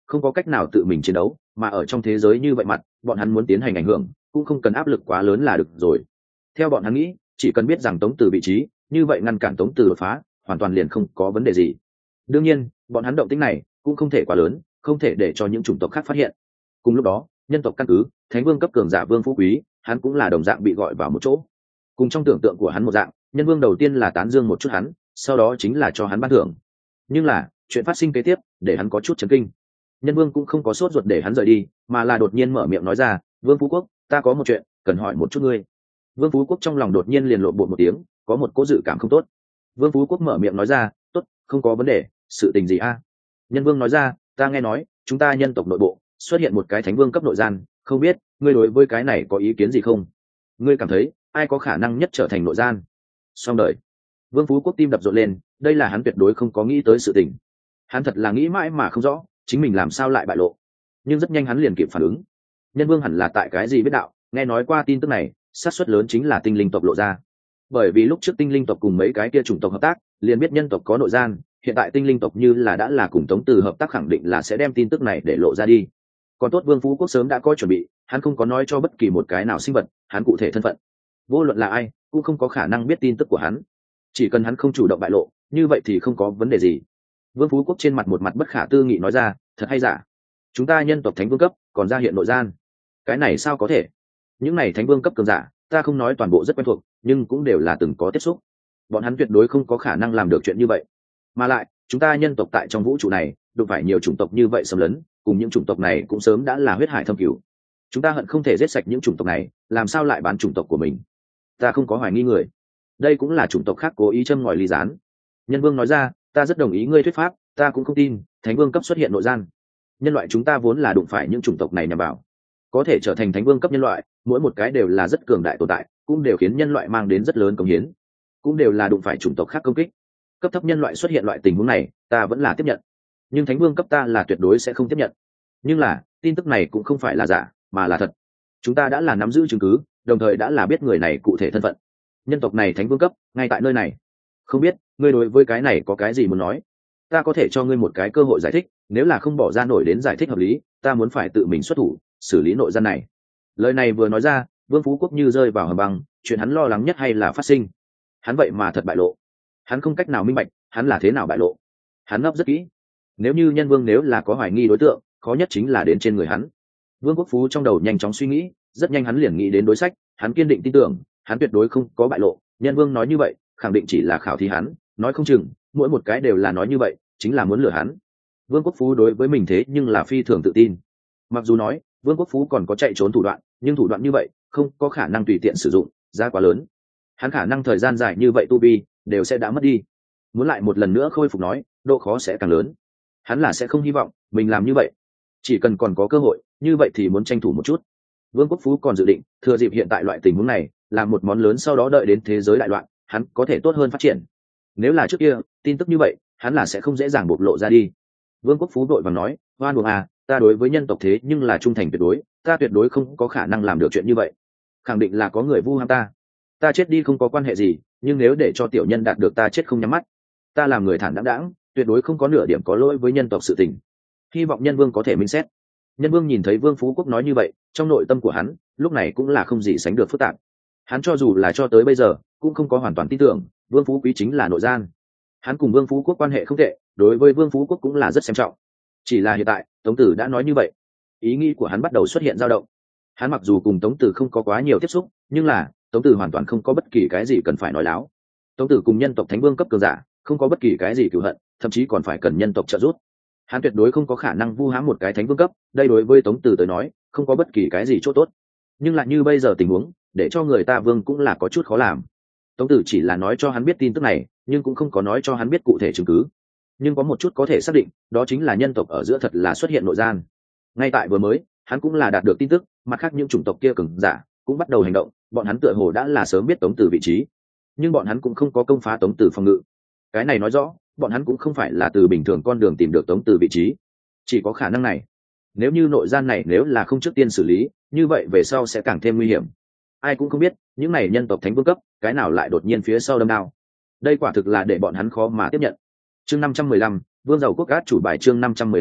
không có cách nào tự mình chiến đấu, mà ở trong thế giới như vậy mặt bọn hắn muốn tiến hành ảnh hưởng cũng không cần áp lực quá lớn là được rồi. Theo bọn hắn nghĩ, chỉ cần biết rằng Tống Từ vị trí, như vậy ngăn cản Tống Từ đột phá hoàn toàn liền không có vấn đề gì. Đương nhiên bọn hắn động tĩnh này cũng không thể quá lớn, không thể để cho những chủng tộc khác phát hiện. Cùng lúc đó nhân tộc căn cứ thánh vương cấp cường giả Vương Phú Quý, hắn cũng là đồng dạng bị gọi vào một chỗ. Cùng trong tưởng tượng của hắn một dạng, nhân vương đầu tiên là tán dương một chút hắn, sau đó chính là cho hắn ban thưởng. Nhưng là chuyện phát sinh kế tiếp để hắn có chút chấn kinh. Nhân vương cũng không có sốt ruột để hắn rời đi, mà là đột nhiên mở miệng nói ra: Vương Phú Quốc, ta có một chuyện cần hỏi một chút ngươi. Vương Phú Quốc trong lòng đột nhiên liền lộn bột một tiếng, có một cố dự cảm không tốt. Vương Phú Quốc mở miệng nói ra: tốt, không có vấn đề, sự tình gì a? Nhân vương nói ra: ta nghe nói chúng ta nhân tộc nội bộ xuất hiện một cái thánh vương cấp nội gian, không biết ngươi đối với cái này có ý kiến gì không? Ngươi cảm thấy ai có khả năng nhất trở thành nội gian? Xong đời. Vương Phú Quốc tim đập rộn lên, đây là hắn tuyệt đối không có nghĩ tới sự tình. Hắn thật là nghĩ mãi mà không rõ chính mình làm sao lại bại lộ, nhưng rất nhanh hắn liền kịp phản ứng. Nhân vương hẳn là tại cái gì biết đạo, nghe nói qua tin tức này, xác suất lớn chính là tinh linh tộc lộ ra. Bởi vì lúc trước tinh linh tộc cùng mấy cái kia chủng tộc hợp tác, liền biết nhân tộc có nội gian, hiện tại tinh linh tộc như là đã là cùng Tống Từ hợp tác, khẳng định là sẽ đem tin tức này để lộ ra đi. Còn tốt Vương Phú Quốc sớm đã có chuẩn bị, hắn không có nói cho bất kỳ một cái nào sinh vật hắn cụ thể thân phận. Vô luận là ai cũng không có khả năng biết tin tức của hắn, chỉ cần hắn không chủ động bại lộ, như vậy thì không có vấn đề gì. Vương Phú Quốc trên mặt một mặt bất khả tư nghị nói ra: thật hay giả? Chúng ta nhân tộc thánh vương cấp còn ra hiện nội gian? Cái này sao có thể? Những này thánh vương cấp cường giả ta không nói toàn bộ rất quen thuộc, nhưng cũng đều là từng có tiếp xúc. Bọn hắn tuyệt đối không có khả năng làm được chuyện như vậy. Mà lại chúng ta nhân tộc tại trong vũ trụ này đụng phải nhiều chủng tộc như vậy xâm lấn, cùng những chủng tộc này cũng sớm đã là huyết hải thâm cửu. Chúng ta hận không thể giết sạch những chủng tộc này, làm sao lại bán chủng tộc của mình? Ta không có hoài nghi người, đây cũng là chủng tộc khác cố ý châm ngòi ly gián. Nhân vương nói ra: ta rất đồng ý ngươi thuyết pháp, ta cũng không tin thánh vương cấp xuất hiện nội gian. Nhân loại chúng ta vốn là đụng phải những chủng tộc này nhằm vào, có thể trở thành thánh vương cấp nhân loại, mỗi một cái đều là rất cường đại tồn tại, cũng đều khiến nhân loại mang đến rất lớn công hiến, cũng đều là đụng phải chủng tộc khác công kích. Cấp thấp nhân loại xuất hiện loại tình huống này, ta vẫn là tiếp nhận, nhưng thánh vương cấp ta là tuyệt đối sẽ không tiếp nhận. Nhưng là tin tức này cũng không phải là giả, mà là thật. Chúng ta đã là nắm giữ chứng cứ, đồng thời đã là biết người này cụ thể thân phận. Nhân tộc này thánh vương cấp ngay tại nơi này. Không biết ngươi đối với cái này có cái gì muốn nói? Ta có thể cho ngươi một cái cơ hội giải thích, nếu là không bỏ ra nổi đến giải thích hợp lý, ta muốn phải tự mình xuất thủ xử lý nội gian này. Lời này vừa nói ra, Vương Phú Quốc như rơi vào hầm băng, chuyện hắn lo lắng nhất hay là phát sinh. Hắn vậy mà thật bại lộ. Hắn không cách nào minh bạch hắn là thế nào bại lộ. Hắn ngấp rất kỹ. Nếu như nhân vương nếu là có hoài nghi đối tượng, khó nhất chính là đến trên người hắn. Vương Quốc Phú trong đầu nhanh chóng suy nghĩ, rất nhanh hắn liền nghĩ đến đối sách. Hắn kiên định tin tưởng hắn tuyệt đối không có bại lộ. Nhân vương nói như vậy khẳng định chỉ là khảo thí hắn, nói không chừng mỗi một cái đều là nói như vậy, chính là muốn lừa hắn. Vương Quốc Phú đối với mình thế nhưng là phi thường tự tin. Mặc dù nói Vương Quốc Phú còn có chạy trốn thủ đoạn, nhưng thủ đoạn như vậy không có khả năng tùy tiện sử dụng, giá quá lớn. Hắn khả năng thời gian dài như vậy tu vi đều sẽ đã mất đi, muốn lại một lần nữa khôi phục nói, độ khó sẽ càng lớn. Hắn là sẽ không hy vọng mình làm như vậy, chỉ cần còn có cơ hội như vậy thì muốn tranh thủ một chút. Vương Quốc Phú còn dự định thừa dịp hiện tại loại tình huống này làm một món lớn, sau đó đợi đến thế giới đại loạn hắn có thể tốt hơn phát triển. Nếu là trước kia tin tức như vậy hắn là sẽ không dễ dàng bộc lộ ra đi. Vương Quốc Phú đội vàng nói: oan uổng à, ta đối với nhân tộc thế nhưng là trung thành tuyệt đối, ta tuyệt đối không có khả năng làm được chuyện như vậy. Khẳng định là có người vu ham ta. Ta chết đi không có quan hệ gì, nhưng nếu để cho tiểu nhân đạt được ta chết không nhắm mắt. Ta làm người thản đáng, tuyệt đối không có nửa điểm có lỗi với nhân tộc sự tình. Hy vọng nhân vương có thể minh xét. Nhân vương nhìn thấy Vương Phú Quốc nói như vậy, trong nội tâm của hắn lúc này cũng là không gì sánh được phức tạp. Hắn cho dù là cho tới bây giờ cũng không có hoàn toàn tin tưởng Vương Phú Quý chính là nội gian. Hắn cùng Vương Phú Quốc quan hệ không tệ, đối với Vương Phú Quốc cũng là rất xem trọng. Chỉ là hiện tại Tống Tử đã nói như vậy, ý nghĩ của hắn bắt đầu xuất hiện dao động. Hắn mặc dù cùng Tống Tử không có quá nhiều tiếp xúc, nhưng là Tống Tử hoàn toàn không có bất kỳ cái gì cần phải nói láo. Tống Tử cùng nhân tộc thánh vương cấp cường giả không có bất kỳ cái gì cửu hận, thậm chí còn phải cần nhân tộc trợ giúp. Hắn tuyệt đối không có khả năng vu hãm một cái thánh vương cấp, đây đối với Tống Tử tới nói không có bất kỳ cái gì chỗ tốt. Nhưng lại như bây giờ tình huống, để cho người ta vương cũng là có chút khó làm. Tống Tử chỉ là nói cho hắn biết tin tức này, nhưng cũng không có nói cho hắn biết cụ thể chứng cứ. Nhưng có một chút có thể xác định, đó chính là nhân tộc ở giữa thật là xuất hiện nội gian. Ngay tại vừa mới hắn cũng là đạt được tin tức, mặt khác những chủng tộc kia cường giả cũng bắt đầu hành động, bọn hắn tựa hồ đã là sớm biết Tống Tử vị trí, nhưng bọn hắn cũng không có công phá Tống Tử phòng ngự. Cái này nói rõ bọn hắn cũng không phải là từ bình thường con đường tìm được Tống Tử vị trí, chỉ có khả năng này. Nếu như nội gian này nếu là không trước tiên xử lý, như vậy về sau sẽ càng thêm nguy hiểm. Ai cũng không biết những này nhân tộc thánh vương cấp cái nào lại đột nhiên phía sau đâm đao. Đây quả thực là để bọn hắn khó mà tiếp nhận. Chương 515, Vương Giàu Quốc át chủ bài. Chương 515,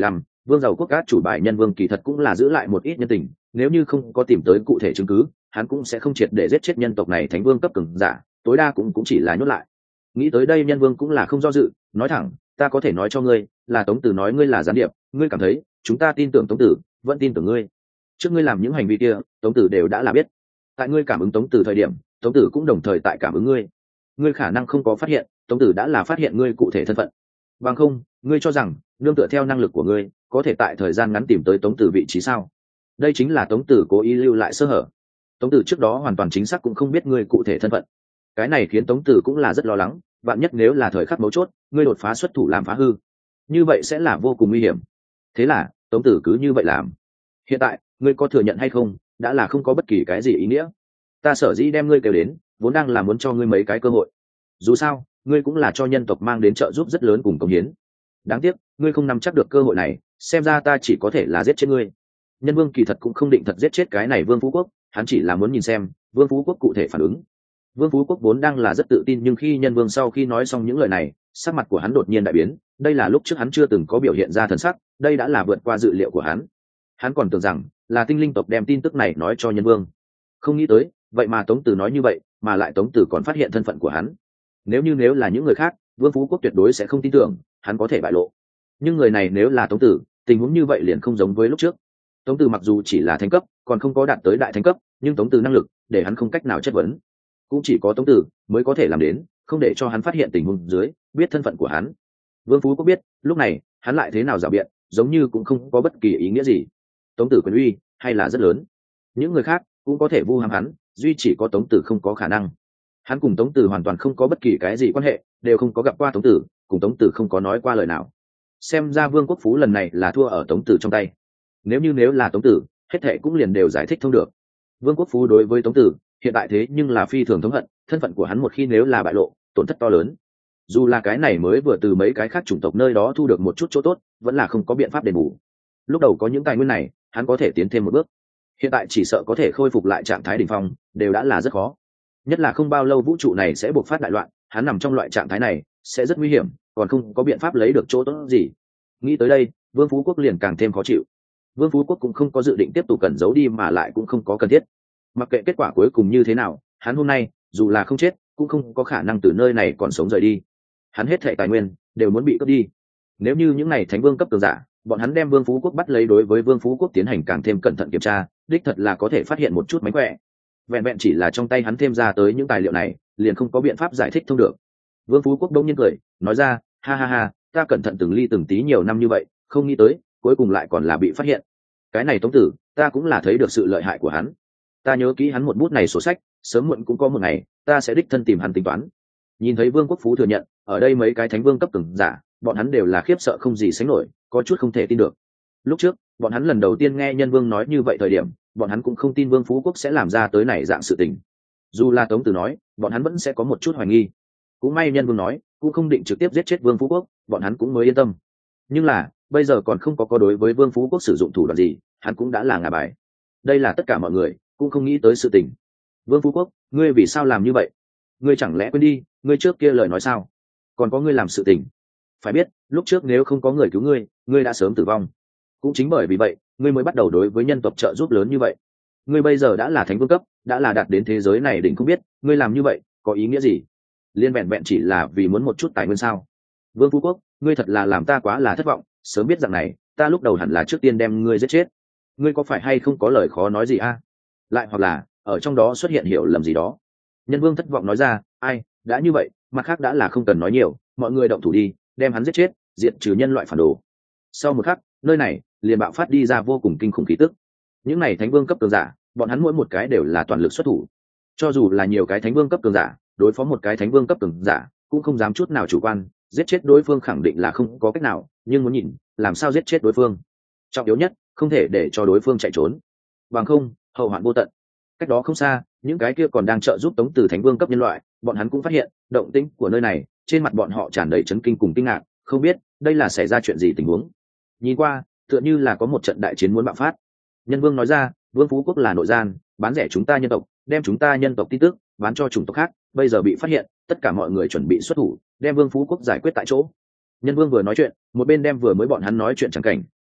Vương giàu quốc cát chủ bài Nhân Vương kỳ thật cũng là giữ lại một ít nhân tình, nếu như không có tìm tới cụ thể chứng cứ, hắn cũng sẽ không triệt để giết chết nhân tộc này thánh vương cấp cường giả, tối đa cũng chỉ là nhốt lại. Nghĩ tới đây Nhân Vương cũng là không do dự, nói thẳng, ta có thể nói cho ngươi, là Tống Tử nói ngươi là gián điệp, ngươi cảm thấy chúng ta tin tưởng Tống Tử, vẫn tin tưởng ngươi. Trước ngươi làm những hành vi kia, Tống Tử đều đã là biết. Tại ngươi cảm ứng Tống Tử thời điểm, Tống Tử cũng đồng thời tại cảm ứng ngươi. Ngươi khả năng không có phát hiện, Tống Tử đã là phát hiện ngươi cụ thể thân phận. Bằng không, ngươi cho rằng nương tựa theo năng lực của ngươi, có thể tại thời gian ngắn tìm tới Tống Tử vị trí sao? Đây chính là Tống Tử cố ý lưu lại sơ hở. Tống Tử trước đó hoàn toàn chính xác cũng không biết ngươi cụ thể thân phận. Cái này khiến Tống Tử cũng là rất lo lắng, vạn nhất nếu là thời khắc mấu chốt, ngươi đột phá xuất thủ làm phá hư, như vậy sẽ là vô cùng nguy hiểm. Thế là Tống Tử cứ như vậy làm. Hiện tại ngươi có thừa nhận hay không, đã là không có bất kỳ cái gì ý nghĩa. Ta sở dĩ đem ngươi kêu đến, vốn đang là muốn cho ngươi mấy cái cơ hội. Dù sao ngươi cũng là cho nhân tộc mang đến trợ giúp rất lớn cùng công hiến. Đáng tiếc ngươi không nắm chắc được cơ hội này, xem ra ta chỉ có thể là giết chết ngươi. Nhân Vương kỳ thật cũng không định thật giết chết cái này Vương Phú Quốc, hắn chỉ là muốn nhìn xem Vương Phú Quốc cụ thể phản ứng. Vương Phú Quốc vốn đang là rất tự tin, nhưng khi Nhân Vương sau khi nói xong những lời này, sắc mặt của hắn đột nhiên đại biến. Đây là lúc trước hắn chưa từng có biểu hiện ra thần sắc, đây đã là vượt qua dự liệu của hắn. Hắn còn tưởng rằng là tinh linh tộc đem tin tức này nói cho Nhân Vương, không nghĩ tới vậy mà Tống Tử nói như vậy, mà lại Tống Tử còn phát hiện thân phận của hắn. Nếu là những người khác, Vương Phú Quốc tuyệt đối sẽ không tin tưởng hắn có thể bại lộ, nhưng người này nếu là Tống Tử, tình huống như vậy liền không giống với lúc trước. Tống Tử mặc dù chỉ là thánh cấp, còn không có đạt tới đại thánh cấp, nhưng Tống Tử năng lực để hắn không cách nào chất vấn. Cũng chỉ có Tống Tử mới có thể làm đến, không để cho hắn phát hiện tình huống dưới, biết thân phận của hắn. Vương Phú Quốc biết, lúc này hắn lại thế nào rảo biện, giống như cũng không có bất kỳ ý nghĩa gì. Tống Tử quyền uy hay là rất lớn, những người khác cũng có thể vu ham hắn, duy chỉ có Tống Tử không có khả năng. Hắn cùng Tống Tử hoàn toàn không có bất kỳ cái gì quan hệ, đều không có gặp qua Tống Tử, cùng Tống Tử không có nói qua lời nào. Xem ra Vương Quốc Phú lần này là thua ở Tống Tử trong tay. Nếu là Tống Tử, hết thệ cũng liền đều giải thích thông được. Vương Quốc Phú đối với Tống Tử hiện tại thế nhưng là phi thường thống hận, thân phận của hắn một khi nếu là bại lộ, tổn thất to lớn. Dù là cái này mới vừa từ mấy cái khác chủng tộc nơi đó thu được một chút chỗ tốt, vẫn là không có biện pháp đền bù. Lúc đầu có những tài nguyên này, hắn có thể tiến thêm một bước. Hiện tại chỉ sợ có thể khôi phục lại trạng thái đỉnh phong, đều đã là rất khó. Nhất là không bao lâu vũ trụ này sẽ bộc phát đại loạn, hắn nằm trong loại trạng thái này sẽ rất nguy hiểm, còn không có biện pháp lấy được chỗ tốt gì. Nghĩ tới đây, Vương Phú Quốc liền càng thêm khó chịu. Vương Phú Quốc cũng không có dự định tiếp tục cẩn giấu đi, mà lại cũng không có cần thiết. Mặc kệ kết quả cuối cùng như thế nào, hắn hôm nay dù là không chết, cũng không có khả năng từ nơi này còn sống rời đi. Hắn hết thảy tài nguyên đều muốn bị cướp đi. Nếu như những này thánh vương cấp cường giả, bọn hắn đem Vương Phú Quốc bắt lấy, đối với Vương Phú Quốc tiến hành càng thêm cẩn thận kiểm tra, đích thật là có thể phát hiện một chút mánh khỏe. Vẹn vẹn chỉ là trong tay hắn thêm ra tới những tài liệu này, liền không có biện pháp giải thích thông được. Vương Phú Quốc đông nhiên cười, nói ra, ha ha ha, ta cẩn thận từng ly từng tí nhiều năm như vậy, không nghĩ tới cuối cùng lại còn là bị phát hiện. Cái này Tống Tử, ta cũng là thấy được sự lợi hại của hắn. Ta nhớ kỹ hắn một bút này sổ sách, sớm muộn cũng có một ngày ta sẽ đích thân tìm hắn tính toán. Nhìn thấy Vương Quốc Phú thừa nhận, ở đây mấy cái thánh vương cấp cường giả, bọn hắn đều là khiếp sợ không gì sánh nổi, có chút không thể tin được. Lúc trước bọn hắn lần đầu tiên nghe Nhân Vương nói như vậy thời điểm, bọn hắn cũng không tin Vương Phú Quốc sẽ làm ra tới này dạng sự tình. Dù là Tống Tử nói, bọn hắn vẫn sẽ có một chút hoài nghi. Cũng may Nhân Vương nói cũng không định trực tiếp giết chết Vương Phú Quốc, bọn hắn cũng mới yên tâm. Nhưng là bây giờ còn không có đối với Vương Phú Quốc sử dụng thủ đoạn gì, hắn cũng đã là ngả bài. Đây là tất cả mọi người cũng không nghĩ tới sự tình. Vương Phú Quốc, ngươi vì sao làm như vậy? Ngươi chẳng lẽ quên đi ngươi trước kia lời nói sao? Còn có ngươi làm sự tình, phải biết lúc trước nếu không có người cứu ngươi, ngươi đã sớm tử vong. Cũng chính bởi vì vậy ngươi mới bắt đầu đối với nhân tộc trợ giúp lớn như vậy. Ngươi bây giờ đã là thánh vương cấp, đã là đạt đến thế giới này đỉnh, không biết ngươi làm như vậy có ý nghĩa gì? Liên vẹn vẹn chỉ là vì muốn một chút tài nguyên sao? Vương Phú Quốc, ngươi thật là làm ta quá là thất vọng, sớm biết rằng này ta lúc đầu hẳn là trước tiên đem ngươi giết chết. Ngươi có phải hay không có lời khó nói gì a? Lại hoặc là ở trong đó xuất hiện hiểu lầm gì đó? Nhân Vương thất vọng nói ra, ai, đã như vậy mặt khác đã là không cần nói nhiều, mọi người động thủ đi, đem hắn giết chết, diệt trừ nhân loại phản đồ. Sau một khắc, nơi này liền bạo phát đi ra vô cùng kinh khủng khí tức. Những này thánh vương cấp cường giả, bọn hắn mỗi một cái đều là toàn lực xuất thủ. Cho dù là nhiều cái thánh vương cấp cường giả, đối phó một cái thánh vương cấp cường giả cũng không dám chút nào chủ quan, giết chết đối phương khẳng định là không có cách nào, nhưng muốn nhìn làm sao giết chết đối phương. Trọng yếu nhất, không thể để cho đối phương chạy trốn, bằng không hậu hoạn vô tận. Cách đó không xa, những cái kia còn đang trợ giúp Tống Tử thánh vương cấp nhân loại, bọn hắn cũng phát hiện động tĩnh của nơi này, trên mặt bọn họ tràn đầy chấn kinh cùng kinh ngạc, không biết đây là xảy ra chuyện gì tình huống. Nhìn qua tựa như là có một trận đại chiến muốn bạo phát. Nhân Vương nói ra, Vương Phú Quốc là nội gian, bán rẻ chúng ta nhân tộc, đem chúng ta nhân tộc tin tức bán cho chủng tộc khác, bây giờ bị phát hiện, tất cả mọi người chuẩn bị xuất thủ, đem Vương Phú Quốc giải quyết tại chỗ. Nhân Vương vừa nói chuyện, một bên đem vừa mới bọn hắn nói chuyện chẳng cảnh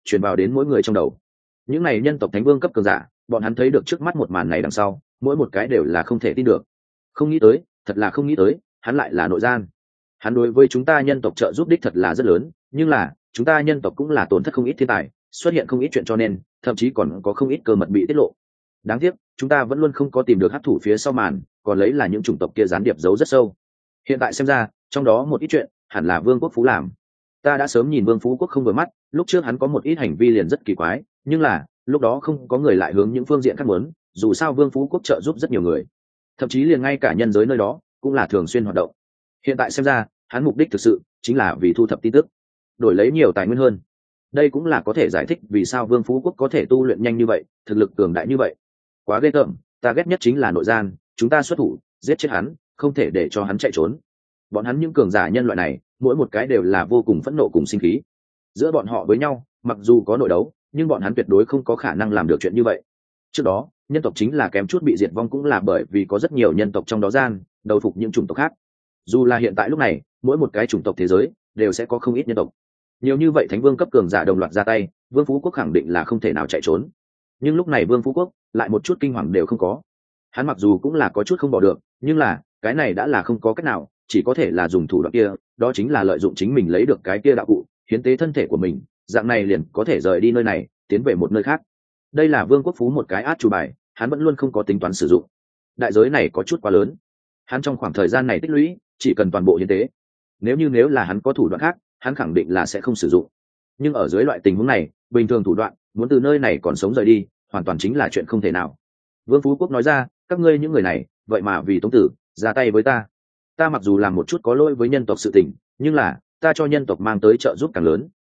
truyền vào đến mỗi người trong đầu. Những này nhân tộc thánh vương cấp cường giả, bọn hắn thấy được trước mắt một màn này đằng sau, mỗi một cái đều là không thể tin được. Không nghĩ tới, thật là không nghĩ tới, hắn lại là nội gian. Hắn đối với chúng ta nhân tộc trợ giúp đích thật là rất lớn, nhưng là chúng ta nhân tộc cũng là tổn thất không ít thiên tài, xuất hiện không ít chuyện cho nên thậm chí còn có không ít cơ mật bị tiết lộ. Đáng tiếc chúng ta vẫn luôn không có tìm được hắc thủ phía sau màn, còn lấy là những chủng tộc kia gián điệp giấu rất sâu. Hiện tại xem ra trong đó một ít chuyện hẳn là Vương Quốc Phú làm. Ta đã sớm nhìn Vương Phú Quốc không vừa mắt, lúc trước hắn có một ít hành vi liền rất kỳ quái, nhưng là lúc đó không có người lại hướng những phương diện khác muốn, dù sao Vương Phú Quốc trợ giúp rất nhiều người, thậm chí liền ngay cả nhân giới nơi đó cũng là thường xuyên hoạt động. Hiện tại xem ra hắn mục đích thực sự chính là vì thu thập tin tức, đổi lấy nhiều tài nguyên hơn. Đây cũng là có thể giải thích vì sao Vương Phú Quốc có thể tu luyện nhanh như vậy, thực lực cường đại như vậy. Quá ghê tởm, ta ghét nhất chính là nội gian, chúng ta xuất thủ giết chết hắn, không thể để cho hắn chạy trốn. Bọn hắn những cường giả nhân loại này mỗi một cái đều là vô cùng phẫn nộ cùng sinh khí. Giữa bọn họ với nhau mặc dù có nội đấu, nhưng bọn hắn tuyệt đối không có khả năng làm được chuyện như vậy. Trước đó nhân tộc chính là kém chút bị diệt vong cũng là bởi vì có rất nhiều nhân tộc trong đó gian đầu phục những chủng tộc khác. Dù là hiện tại lúc này mỗi một cái chủng tộc thế giới đều sẽ có không ít nhân tộc, nhiều như vậy thánh vương cấp cường giả đồng loạt ra tay, Vương Phú Quốc khẳng định là không thể nào chạy trốn. Nhưng lúc này Vương Phú Quốc lại một chút kinh hoàng đều không có. Hắn mặc dù cũng là có chút không bỏ được, nhưng là cái này đã là không có cách nào, chỉ có thể là dùng thủ đoạn kia, đó chính là lợi dụng chính mình lấy được cái kia đạo cụ, hiến tế thân thể của mình, dạng này liền có thể rời đi nơi này, tiến về một nơi khác. Đây là Vương Quốc Phú một cái át chủ bài, hắn vẫn luôn không có tính toán sử dụng. Đại giới này có chút quá lớn. Hắn trong khoảng thời gian này tích lũy, chỉ cần toàn bộ hiến tế. Nếu là hắn có thủ đoạn khác, hắn khẳng định là sẽ không sử dụng. Nhưng ở dưới loại tình huống này, bình thường thủ đoạn, muốn từ nơi này còn sống rời đi, hoàn toàn chính là chuyện không thể nào. Vương Phú Quốc nói ra, các ngươi những người này, vậy mà vì Tống Tử ra tay với ta. Ta mặc dù làm một chút có lỗi với nhân tộc sự tình, nhưng là ta cho nhân tộc mang tới trợ giúp càng lớn.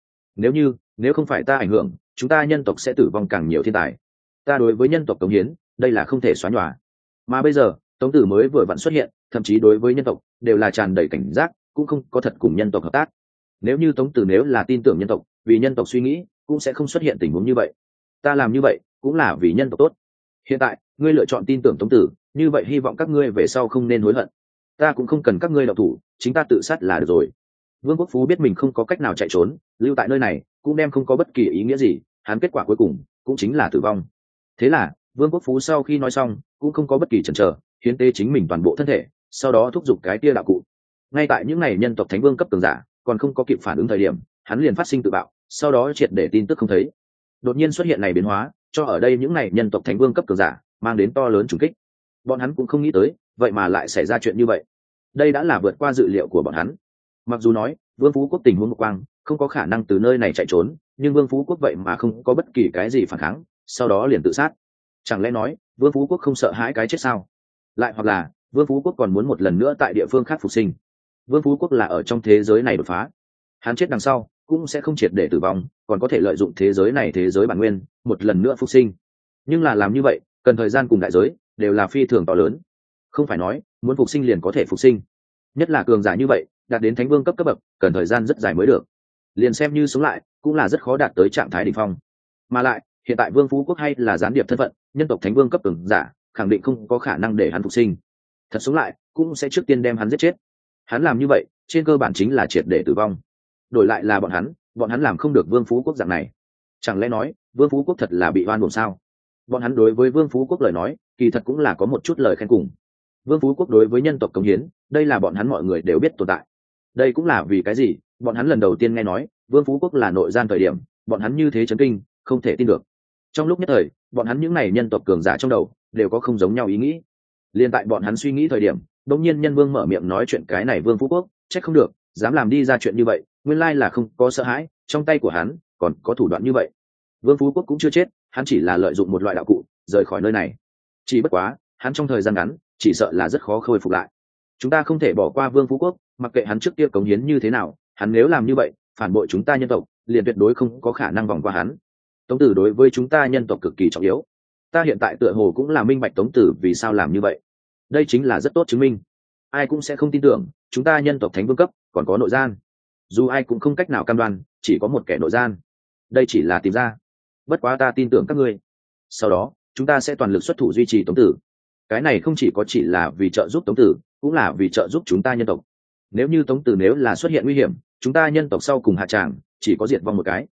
Nếu không phải ta ảnh hưởng, chúng ta nhân tộc sẽ tử vong càng nhiều thiên tài. Ta đối với nhân tộc cống hiến, đây là không thể xóa nhòa. Mà bây giờ Tống Tử mới vừa vặn xuất hiện, thậm chí đối với nhân tộc đều là tràn đầy cảnh giác, cũng không có thật cùng nhân tộc hợp tác. Nếu như Tống Tử nếu là tin tưởng nhân tộc, vì nhân tộc suy nghĩ, cũng sẽ không xuất hiện tình huống như vậy. Ta làm như vậy cũng là vì nhân tộc tốt. Hiện tại ngươi lựa chọn tin tưởng Tống Tử, như vậy hy vọng các ngươi về sau không nên hối hận. Ta cũng không cần các ngươi động thủ, chính ta tự sát là được rồi. Vương Quốc Phú biết mình không có cách nào chạy trốn, lưu tại nơi này cũng đem không có bất kỳ ý nghĩa gì, hắn kết quả cuối cùng cũng chính là tử vong. Thế là Vương Quốc Phú sau khi nói xong cũng không có bất kỳ chần chờ, hiến tế chính mình toàn bộ thân thể, sau đó thúc giục cái tia đạo cụ. Ngay tại những ngày nhân tộc thánh vương cấp cường giả còn không có kịp phản ứng thời điểm, hắn liền phát sinh tự bạo, sau đó triệt để tin tức không thấy. Đột nhiên xuất hiện này biến hóa, cho ở đây những ngày nhân tộc thánh vương cấp cường giả mang đến to lớn trùng kích. Bọn hắn cũng không nghĩ tới, vậy mà lại xảy ra chuyện như vậy. Đây đã là vượt qua dự liệu của bọn hắn. Mặc dù nói Vương Phú Quốc tình huống một quang, không có khả năng từ nơi này chạy trốn, nhưng Vương Phú Quốc vậy mà không có bất kỳ cái gì phản kháng, sau đó liền tự sát. Chẳng lẽ nói Vương Phú Quốc không sợ hãi cái chết sao? Lại hoặc là Vương Phú Quốc còn muốn một lần nữa tại địa phương khác phục sinh? Vương Phú Quốc là ở trong thế giới này đột phá, hắn chết đằng sau cũng sẽ không triệt để tử vong, còn có thể lợi dụng thế giới này, thế giới bản nguyên, một lần nữa phục sinh. Nhưng là làm như vậy cần thời gian cùng đại giới, đều là phi thường to lớn. Không phải nói muốn phục sinh liền có thể phục sinh, nhất là cường giả như vậy đạt đến thánh vương cấp bậc, cần thời gian rất dài mới được. Liền xem như sống lại cũng là rất khó đạt tới trạng thái đỉnh phong. Mà lại hiện tại Vương Phú Quốc hay là gián điệp thân phận, nhân tộc thánh vương cấp cường giả khẳng định không có khả năng để hắn phục sinh. Thật sống lại cũng sẽ trước tiên đem hắn giết chết. Hắn làm như vậy trên cơ bản chính là triệt để tử vong. Đổi lại là bọn hắn làm không được Vương Phú Quốc dạng này. Chẳng lẽ nói Vương Phú Quốc thật là bị oan uổng sao? Bọn hắn đối với Vương Phú Quốc lời nói kỳ thật cũng là có một chút lời khen cùng. Vương Phú Quốc đối với nhân tộc cống hiến, đây là bọn hắn mọi người đều biết tồn tại. Đây cũng là vì cái gì bọn hắn lần đầu tiên nghe nói Vương Phú Quốc là nội gian thời điểm, bọn hắn như thế chấn kinh, không thể tin được. Trong lúc nhất thời bọn hắn những này nhân tộc cường giả trong đầu đều có không giống nhau ý nghĩ. Liên tại bọn hắn suy nghĩ thời điểm, đột nhiên Nhân Vương mở miệng nói chuyện, cái này Vương Phú Quốc trách không được dám làm đi ra chuyện như vậy, nguyên lai là không có sợ hãi, trong tay của hắn còn có thủ đoạn như vậy. Vương Phú Quốc cũng chưa chết, hắn chỉ là lợi dụng một loại đạo cụ rời khỏi nơi này. Chỉ bất quá hắn trong thời gian ngắn chỉ sợ là rất khó khôi phục lại. Chúng ta không thể bỏ qua Vương Phú Quốc, mặc kệ hắn trước kia cống hiến như thế nào, hắn nếu làm như vậy phản bội chúng ta nhân tộc, liền tuyệt đối không có khả năng vòng qua hắn. Tống Tử đối với chúng ta nhân tộc cực kỳ trọng yếu, ta hiện tại tựa hồ cũng là minh bạch Tống Tử vì sao làm như vậy. Đây chính là rất tốt chứng minh. Ai cũng sẽ không tin tưởng chúng ta nhân tộc thánh vương cấp còn có nội gian, dù ai cũng không cách nào cam đoan chỉ có một kẻ nội gian, đây chỉ là tìm ra. Bất quá ta tin tưởng các ngươi, sau đó chúng ta sẽ toàn lực xuất thủ duy trì Tống Tử. Cái này không chỉ có chỉ là vì trợ giúp Tống Tử, cũng là vì trợ giúp chúng ta nhân tộc. Nếu như Tống Tử nếu là xuất hiện nguy hiểm, chúng ta nhân tộc sau cùng hạ tràng chỉ có diệt vong một cái.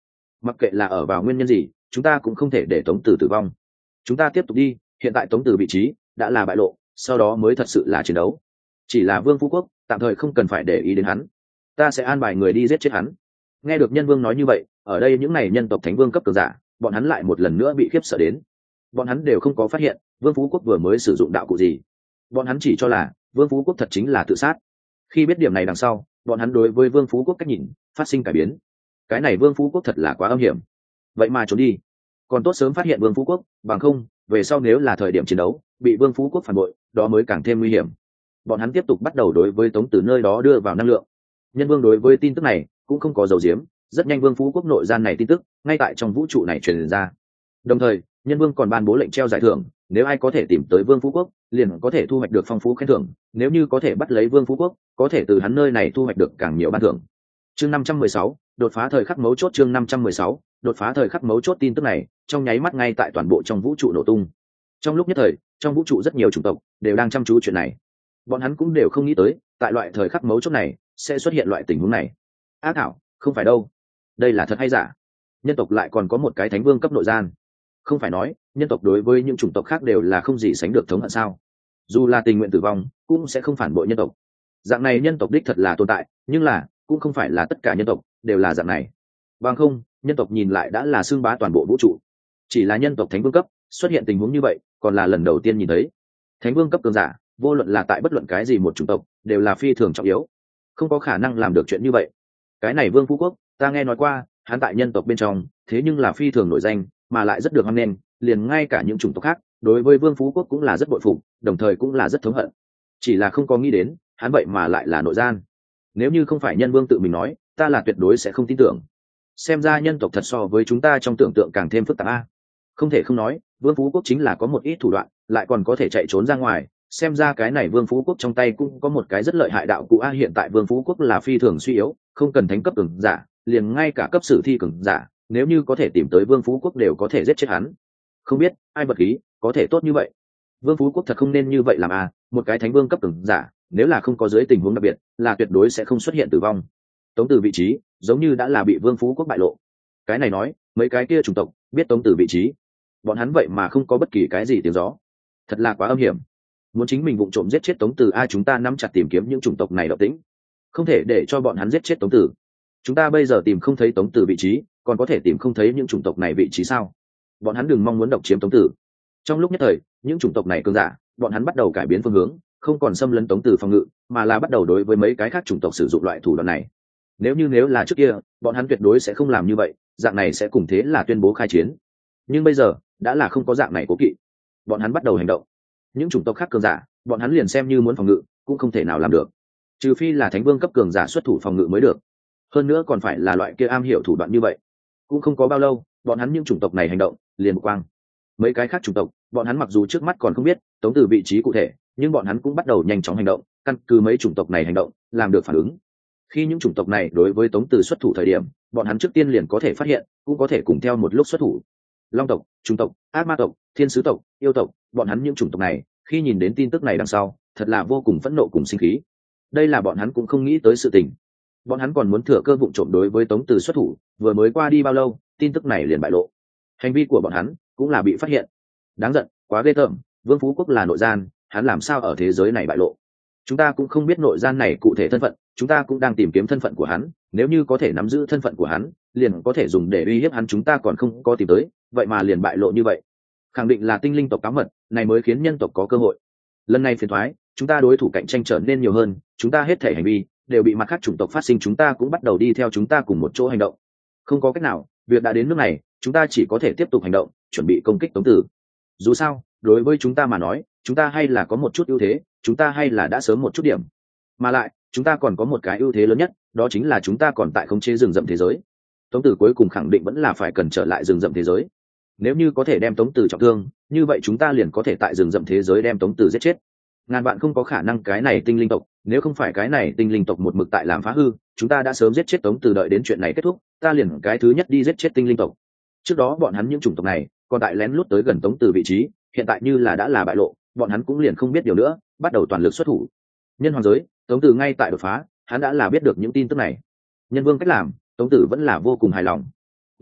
Mặc kệ là ở vào nguyên nhân gì, chúng ta cũng không thể để Tống Tử tử vong. Chúng ta tiếp tục đi, hiện tại Tống Tử vị trí đã là bại lộ, sau đó mới thật sự là chiến đấu. Chỉ là Vương Phú Quốc tạm thời không cần phải để ý đến hắn, ta sẽ an bài người đi giết chết hắn. Nghe được Nhân Vương nói như vậy, ở đây những này nhân tộc thánh vương cấp cường giả, bọn hắn lại một lần nữa bị khiếp sợ đến. Bọn hắn đều không có phát hiện Vương Phú Quốc vừa mới sử dụng đạo cụ gì, bọn hắn chỉ cho là Vương Phú Quốc thật chính là tự sát. Khi biết điểm này đằng sau, bọn hắn đối với Vương Phú Quốc cách nhìn phát sinh cải biến. Cái này Vương Phú Quốc thật là quá âm hiểm, vậy mà trốn đi. Còn tốt sớm phát hiện Vương Phú Quốc, bằng không về sau nếu là thời điểm chiến đấu bị Vương Phú Quốc phản bội, đó mới càng thêm nguy hiểm. Bọn hắn tiếp tục bắt đầu đối với Tống Tử nơi đó đưa vào năng lượng. Nhân Vương đối với tin tức này cũng không có dầu diếm, rất nhanh Vương Phú Quốc nội gian này tin tức ngay tại trong vũ trụ này truyền ra. Đồng thời Nhân Vương còn ban bố lệnh treo giải thưởng, nếu ai có thể tìm tới Vương Phú Quốc liền có thể thu hoạch được phong phú khen thưởng, nếu như có thể bắt lấy Vương Phú Quốc có thể từ hắn nơi này thu hoạch được càng nhiều ban thưởng. Chương 516, đột phá thời khắc mấu chốt. Chương 516, đột phá thời khắc mấu chốt. Tin tức này trong nháy mắt ngay tại toàn bộ trong vũ trụ nổ tung. Trong lúc nhất thời trong vũ trụ rất nhiều chủng tộc đều đang chăm chú chuyện này. Bọn hắn cũng đều không nghĩ tới tại loại thời khắc mấu chốt này sẽ xuất hiện loại tình huống này. Á thảo, không phải đâu, đây là thật hay giả? Nhân tộc lại còn có một cái thánh vương cấp nội gian. Không phải nói nhân tộc đối với những chủng tộc khác đều là không gì sánh được thống hận sao? Dù là tình nguyện tử vong cũng sẽ không phản bội nhân tộc. Dạng này nhân tộc đích thật là tồn tại, nhưng là cũng không phải là tất cả nhân tộc đều là dạng này. Bằng không nhân tộc nhìn lại đã là xưng bá toàn bộ vũ trụ. Chỉ là nhân tộc thánh vương cấp xuất hiện tình huống như vậy còn là lần đầu tiên nhìn thấy. Thánh vương cấp cường giả vô luận là tại bất luận cái gì một chủng tộc đều là phi thường trọng yếu, không có khả năng làm được chuyện như vậy. Cái này Vương Phú Quốc ta nghe nói qua, hắn tại nhân tộc bên trong thế nhưng là phi thường nổi danh, mà lại rất được hoan nghênh, liền ngay cả những chủng tộc khác đối với Vương Phú Quốc cũng là rất bội phục, đồng thời cũng là rất thống hận. Chỉ là không có nghĩ đến hắn vậy mà lại là nội gian. Nếu như không phải Nhân Vương tự mình nói, ta là tuyệt đối sẽ không tin tưởng. Xem ra nhân tộc thật so với chúng ta trong tưởng tượng càng thêm phức tạp a. Không thể không nói, Vương Phú Quốc chính là có một ít thủ đoạn, lại còn có thể chạy trốn ra ngoài. Xem ra cái này Vương Phú Quốc trong tay cũng có một cái rất lợi hại đạo cụ a. Hiện tại Vương Phú Quốc là phi thường suy yếu, không cần thánh cấp cường giả, liền ngay cả cấp sử thi cường giả, nếu như có thể tìm tới Vương Phú Quốc đều có thể giết chết hắn. Không biết ai bật khí có thể tốt như vậy. Vương Phú Quốc thật không nên như vậy làm a, một cái thánh vương cấp cường giả, nếu là không có dưới tình huống đặc biệt, là tuyệt đối sẽ không xuất hiện tử vong. Tống Tử vị trí giống như đã là bị Vương Phú Quốc bại lộ. Cái này nói, mấy cái kia chủng tộc biết Tống Tử vị trí, bọn hắn vậy mà không có bất kỳ cái gì tiếng gió, thật là quá âm hiểm. Muốn chính mình vụng trộm giết chết Tống Tử a, chúng ta nắm chặt tìm kiếm những chủng tộc này động tĩnh, không thể để cho bọn hắn giết chết Tống Tử. Chúng ta bây giờ tìm không thấy Tống Tử vị trí, còn có thể tìm không thấy những chủng tộc này vị trí sao? Bọn hắn đừng mong muốn độc chiếm Tống Tử. Trong lúc nhất thời những chủng tộc này cường giả, bọn hắn bắt đầu cải biến phương hướng, không còn xâm lấn Tống Tử phòng ngự, mà là bắt đầu đối với mấy cái khác chủng tộc sử dụng loại thủ đoạn này. Nếu là trước kia bọn hắn tuyệt đối sẽ không làm như vậy, dạng này sẽ cùng thế là tuyên bố khai chiến. Nhưng bây giờ đã là không có dạng này cố kỵ, bọn hắn bắt đầu hành động. Những chủng tộc khác cường giả, bọn hắn liền xem như muốn phòng ngự cũng không thể nào làm được, trừ phi là thánh vương cấp cường giả xuất thủ phòng ngự mới được, hơn nữa còn phải là loại kia am hiểu thủ đoạn như vậy. Cũng không có bao lâu bọn hắn những chủng tộc này hành động liền quang. Mấy cái khác chủng tộc bọn hắn mặc dù trước mắt còn không biết Tống Tử vị trí cụ thể, nhưng bọn hắn cũng bắt đầu nhanh chóng hành động, căn cứ mấy chủng tộc này hành động làm được phản ứng. Khi những chủng tộc này đối với Tống Tử xuất thủ thời điểm, bọn hắn trước tiên liền có thể phát hiện, cũng có thể cùng theo một lúc xuất thủ. Long tộc, Trung tộc, ác ma tộc, thiên sứ tộc, yêu tộc, bọn hắn những chủng tộc này khi nhìn đến tin tức này đằng sau, thật là vô cùng phẫn nộ cùng sinh khí. Đây là bọn hắn cũng không nghĩ tới sự tình. Bọn hắn còn muốn thừa cơ vụng trộm đối với Tống Tử xuất thủ, vừa mới qua đi bao lâu, tin tức này liền bại lộ. Hành vi của bọn hắn cũng là bị phát hiện. Đáng giận, quá ghê tởm, Vương Phú Quốc là nội gian, hắn làm sao ở thế giới này bại lộ? Chúng ta cũng không biết nội gian này cụ thể thân phận, chúng ta cũng đang tìm kiếm thân phận của hắn, nếu như có thể nắm giữ thân phận của hắn, liền có thể dùng để uy hiếp hắn, chúng ta còn không có tìm tới, vậy mà liền bại lộ như vậy. Khẳng định là tinh linh tộc cáo mật, này mới khiến nhân tộc có cơ hội. Lần này phiền toái, chúng ta đối thủ cạnh tranh trở nên nhiều hơn, chúng ta hết thể hành vi đều bị mặt khác chủng tộc phát sinh, chúng ta cũng bắt đầu đi theo chúng ta cùng một chỗ hành động. Không có cách nào, việc đã đến nước này, chúng ta chỉ có thể tiếp tục hành động, chuẩn bị công kích Tống Tử. Dù sao, đối với chúng ta mà nói, chúng ta hay là có một chút ưu thế, chúng ta hay là đã sớm một chút điểm, mà lại chúng ta còn có một cái ưu thế lớn nhất, đó chính là chúng ta còn tại khống chế rừng rậm thế giới. Tống Tử cuối cùng khẳng định vẫn là phải cần trở lại rừng rậm thế giới. Nếu như có thể đem Tống Tử trọng thương, như vậy chúng ta liền có thể tại rừng rậm thế giới đem Tống Tử giết chết. Ngàn vạn không có khả năng cái này tinh linh tộc, nếu không phải cái này tinh linh tộc một mực tại làm phá hư, chúng ta đã sớm giết chết Tống Tử, đợi đến chuyện này kết thúc, ta liền cái thứ nhất đi giết chết tinh linh tộc. Trước đó bọn hắn những chủng tộc này còn tại lén lút tới gần Tống Tử vị trí, hiện tại như là đã là bại lộ, bọn hắn cũng liền không biết điều nữa, bắt đầu toàn lực xuất thủ. Nhân hoàng giới, Tống Tử ngay tại đột phá, hắn đã là biết được những tin tức này. Nhân vương cách làm, Tống Tử vẫn là vô cùng hài lòng.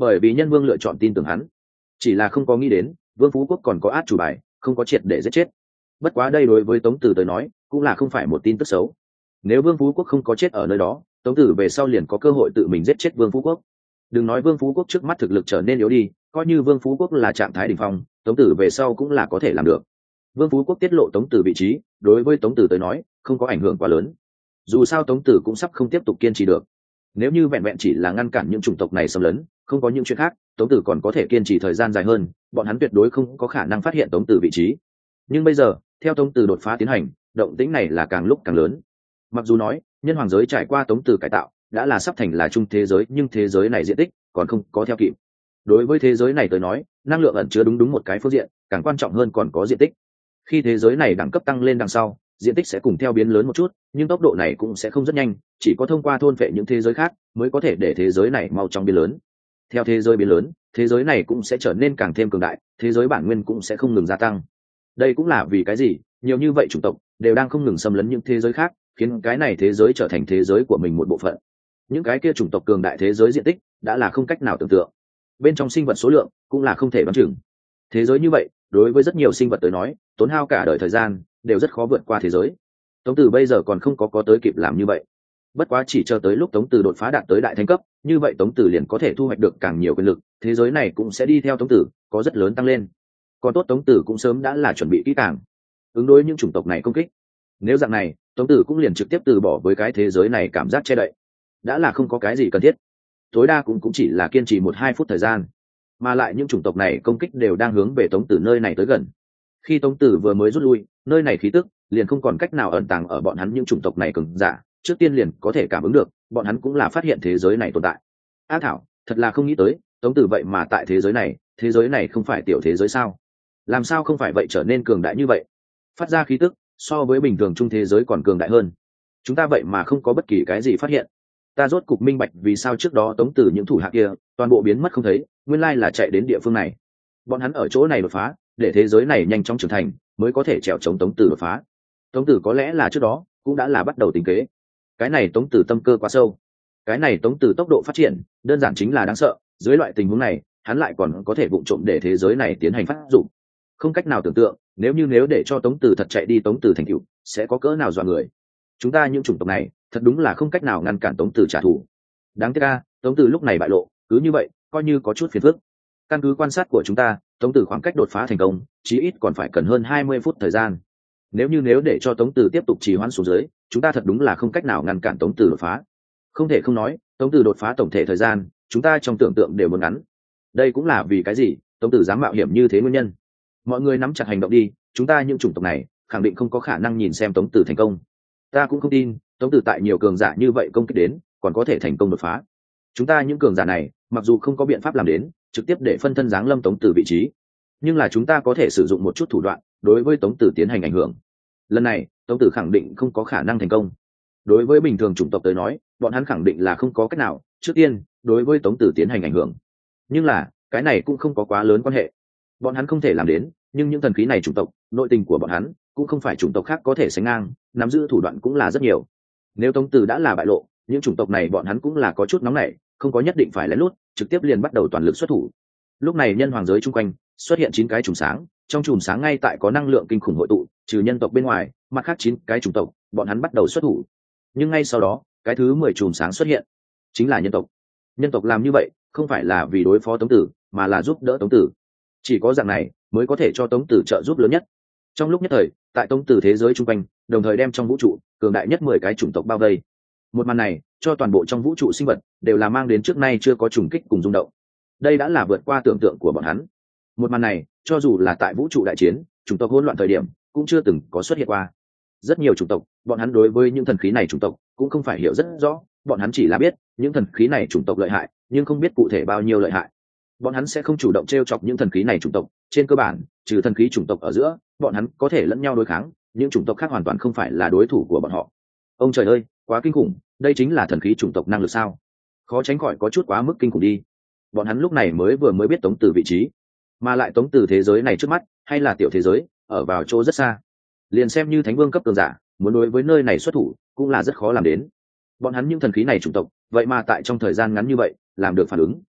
bởi vì nhân vương lựa chọn tin tưởng hắn, chỉ là không có nghĩ đến vương phú quốc còn có át chủ bài, không có triệt để giết chết. Bất quá đây đối với Tống Tử tới nói cũng là không phải một tin tức xấu. Nếu vương phú quốc không có chết ở nơi đó, Tống Tử về sau liền có cơ hội tự mình giết chết vương phú quốc. Đừng nói vương phú quốc trước mắt thực lực trở nên yếu đi, coi như vương phú quốc là trạng thái đỉnh phong, Tống Tử về sau cũng là có thể làm được. Vương phú quốc tiết lộ Tống Tử vị trí, đối với Tống Tử tới nói không có ảnh hưởng quá lớn. Dù sao Tống Tử cũng sắp không tiếp tục kiên trì được. Nếu như vẹn vẹn chỉ là ngăn cản những chủng tộc này xâm lấn, không có những chuyện khác, Tống Tử còn có thể kiên trì thời gian dài hơn, bọn hắn tuyệt đối không có khả năng phát hiện Tống Tử vị trí. Nhưng bây giờ theo Tống Tử đột phá tiến hành, động tĩnh này là càng lúc càng lớn. Mặc dù nói nhân hoàng giới trải qua Tống Tử cải tạo đã là sắp thành là trung thế giới, nhưng thế giới này diện tích còn không có theo kịp. Đối với thế giới này tới nói, năng lượng ẩn chứa đúng một cái phương diện, càng quan trọng hơn còn có diện tích. Khi thế giới này đẳng cấp tăng lên đằng sau, diện tích sẽ cùng theo biến lớn một chút, nhưng tốc độ này cũng sẽ không rất nhanh, chỉ có thông qua thôn phệ những thế giới khác mới có thể để thế giới này mau chóng biến lớn. Theo thế giới biến lớn, thế giới này cũng sẽ trở nên càng thêm cường đại, thế giới bản nguyên cũng sẽ không ngừng gia tăng. Đây cũng là vì cái gì nhiều như vậy chủng tộc đều đang không ngừng xâm lấn những thế giới khác, khiến cái này thế giới trở thành thế giới của mình một bộ phận. Những cái kia chủng tộc cường đại thế giới diện tích đã là không cách nào tưởng tượng, bên trong sinh vật số lượng cũng là không thể đoán chừng. Thế giới như vậy đối với rất nhiều sinh vật tới nói, tốn hao cả đời thời gian đều rất khó vượt qua thế giới. Tống Tử bây giờ còn không có tới kịp làm như vậy. Bất quá chỉ chờ tới lúc Tống Tử đột phá đạt tới đại thánh cấp, như vậy Tống Tử liền có thể thu hoạch được càng nhiều quyền lực, thế giới này cũng sẽ đi theo Tống Tử có rất lớn tăng lên. Còn tốt Tống Tử cũng sớm đã là chuẩn bị kỹ càng ứng đối những chủng tộc này công kích. Nếu dạng này, Tống Tử cũng liền trực tiếp từ bỏ với cái thế giới này cảm giác che đậy, đã là không có cái gì cần thiết. Tối đa cũng chỉ là kiên trì 1-2 phút thời gian, mà lại những chủng tộc này công kích đều đang hướng về Tống Tử nơi này tới gần. Khi Tống Tử vừa mới rút lui, nơi này khí tức liền không còn cách nào ẩn tàng ở bọn hắn những chủng tộc này cường giả, trước tiên liền có thể cảm ứng được, bọn hắn cũng là phát hiện thế giới này tồn tại. Ác thảo, thật là không nghĩ tới, Tống Tử vậy mà tại thế giới này không phải tiểu thế giới sao? Làm sao không phải vậy trở nên cường đại như vậy? Phát ra khí tức so với bình thường trung thế giới còn cường đại hơn. Chúng ta vậy mà không có bất kỳ cái gì phát hiện. Ta rốt cục minh bạch vì sao trước đó Tống Tử những thủ hạ kia toàn bộ biến mất không thấy, nguyên lai là chạy đến địa phương này. Bọn hắn ở chỗ này đột phá, để thế giới này nhanh chóng trưởng thành, mới có thể trèo chống Tống Tử đột phá. Tống Tử có lẽ là trước đó cũng đã là bắt đầu tính kế. Cái này Tống Tử tâm cơ quá sâu, cái này Tống Tử tốc độ phát triển đơn giản chính là đáng sợ. Dưới loại tình huống này, hắn lại còn có thể vụng trộm để thế giới này tiến hành phát dụng. Không cách nào tưởng tượng, nếu để cho Tống Tử thật chạy đi, Tống Tử thành tựu sẽ có cỡ nào dọa người. Chúng ta những chủng tộc này thật đúng là không cách nào ngăn cản Tống Tử trả thù. Đáng tiếc a, Tống Tử lúc này bại lộ, cứ như vậy coi như có chút phiền phức. Căn cứ quan sát của chúng ta, Tống Tử khoảng cách đột phá thành công chí ít còn phải cần hơn 20 phút thời gian. Nếu để cho Tống Tử tiếp tục trì hoãn xuống dưới, chúng ta thật đúng là không cách nào ngăn cản Tống Tử đột phá. Không thể không nói, Tống Tử đột phá tổng thể thời gian chúng ta trong tưởng tượng đều muốn ngắn. Đây cũng là vì cái gì Tống Tử dám mạo hiểm như thế nguyên nhân. Mọi người nắm chặt hành động đi, chúng ta những chủng tộc này khẳng định không có khả năng nhìn xem Tống Tử thành công. Ta cũng không tin Tống Tử tại nhiều cường giả như vậy công kích đến còn có thể thành công đột phá. Chúng ta những cường giả này mặc dù không có biện pháp làm đến trực tiếp để phân thân giáng lâm Tống Tử vị trí, nhưng là chúng ta có thể sử dụng một chút thủ đoạn đối với Tống Tử tiến hành ảnh hưởng. Lần này Tống Tử khẳng định không có khả năng thành công. Đối với bình thường chủng tộc tới nói, bọn hắn khẳng định là không có cách nào trước tiên đối với Tống Tử tiến hành ảnh hưởng. Nhưng là cái này cũng không có quá lớn quan hệ, bọn hắn không thể làm đến, nhưng những thần khí này chủng tộc nội tình của bọn hắn cũng không phải chủng tộc khác có thể sánh ngang, nắm giữ thủ đoạn cũng là rất nhiều. Nếu Tống Tử đã là bại lộ, những chủng tộc này bọn hắn cũng là có chút nóng nảy, không có nhất định phải lén lút, trực tiếp liền bắt đầu toàn lực xuất thủ. Lúc này nhân hoàng giới chung quanh xuất hiện 9 cái chùm sáng, trong chùm sáng ngay tại có năng lượng kinh khủng hội tụ, trừ nhân tộc bên ngoài, mặt khác 9 cái chủng tộc bọn hắn bắt đầu xuất thủ. Nhưng ngay sau đó cái thứ 10 chùm sáng xuất hiện, chính là nhân tộc. Nhân tộc làm như vậy không phải là vì đối phó Tống Tử, mà là giúp đỡ Tống Tử. Chỉ có dạng này mới có thể cho Tống Tử trợ giúp lớn nhất. Trong lúc nhất thời, tại Tống Tử thế giới chung quanh đồng thời đem trong vũ trụ cường đại nhất 10 cái chủng tộc bao vây. Một màn này cho toàn bộ trong vũ trụ sinh vật đều là mang đến trước nay chưa có trùng kích cùng rung động. Đây đã là vượt qua tưởng tượng của bọn hắn. Một màn này cho dù là tại vũ trụ đại chiến, chủng tộc hỗn loạn thời điểm cũng chưa từng có xuất hiện qua. Rất nhiều chủng tộc bọn hắn đối với những thần khí này chủng tộc cũng không phải hiểu rất rõ, bọn hắn chỉ là biết những thần khí này chủng tộc lợi hại, nhưng không biết cụ thể bao nhiêu lợi hại. Bọn hắn sẽ không chủ động t chọc những thần khí này chủng tộc, trên cơ bản trừ thần khí chủng tộc ở giữa bọn hắn có thể lẫn nhau đối kháng, những chủng tộc khác hoàn toàn không phải là đối thủ của bọn họ. Ông trời ơi, quá kinh khủng, đây chính là thần khí chủng tộc năng lực sao? Khó tránh khỏi có chút quá mức kinh khủng đi. Bọn hắn lúc này mới biết Tống Tử vị trí, mà lại Tống Tử thế giới này trước mắt hay là tiểu thế giới, ở vào chỗ rất xa. Liền xem như thánh vương cấp cường giả muốn đối với nơi này xuất thủ cũng là rất khó làm đến. Bọn hắn những thần khí này chủng tộc vậy mà tại trong thời gian ngắn như vậy làm được phản ứng.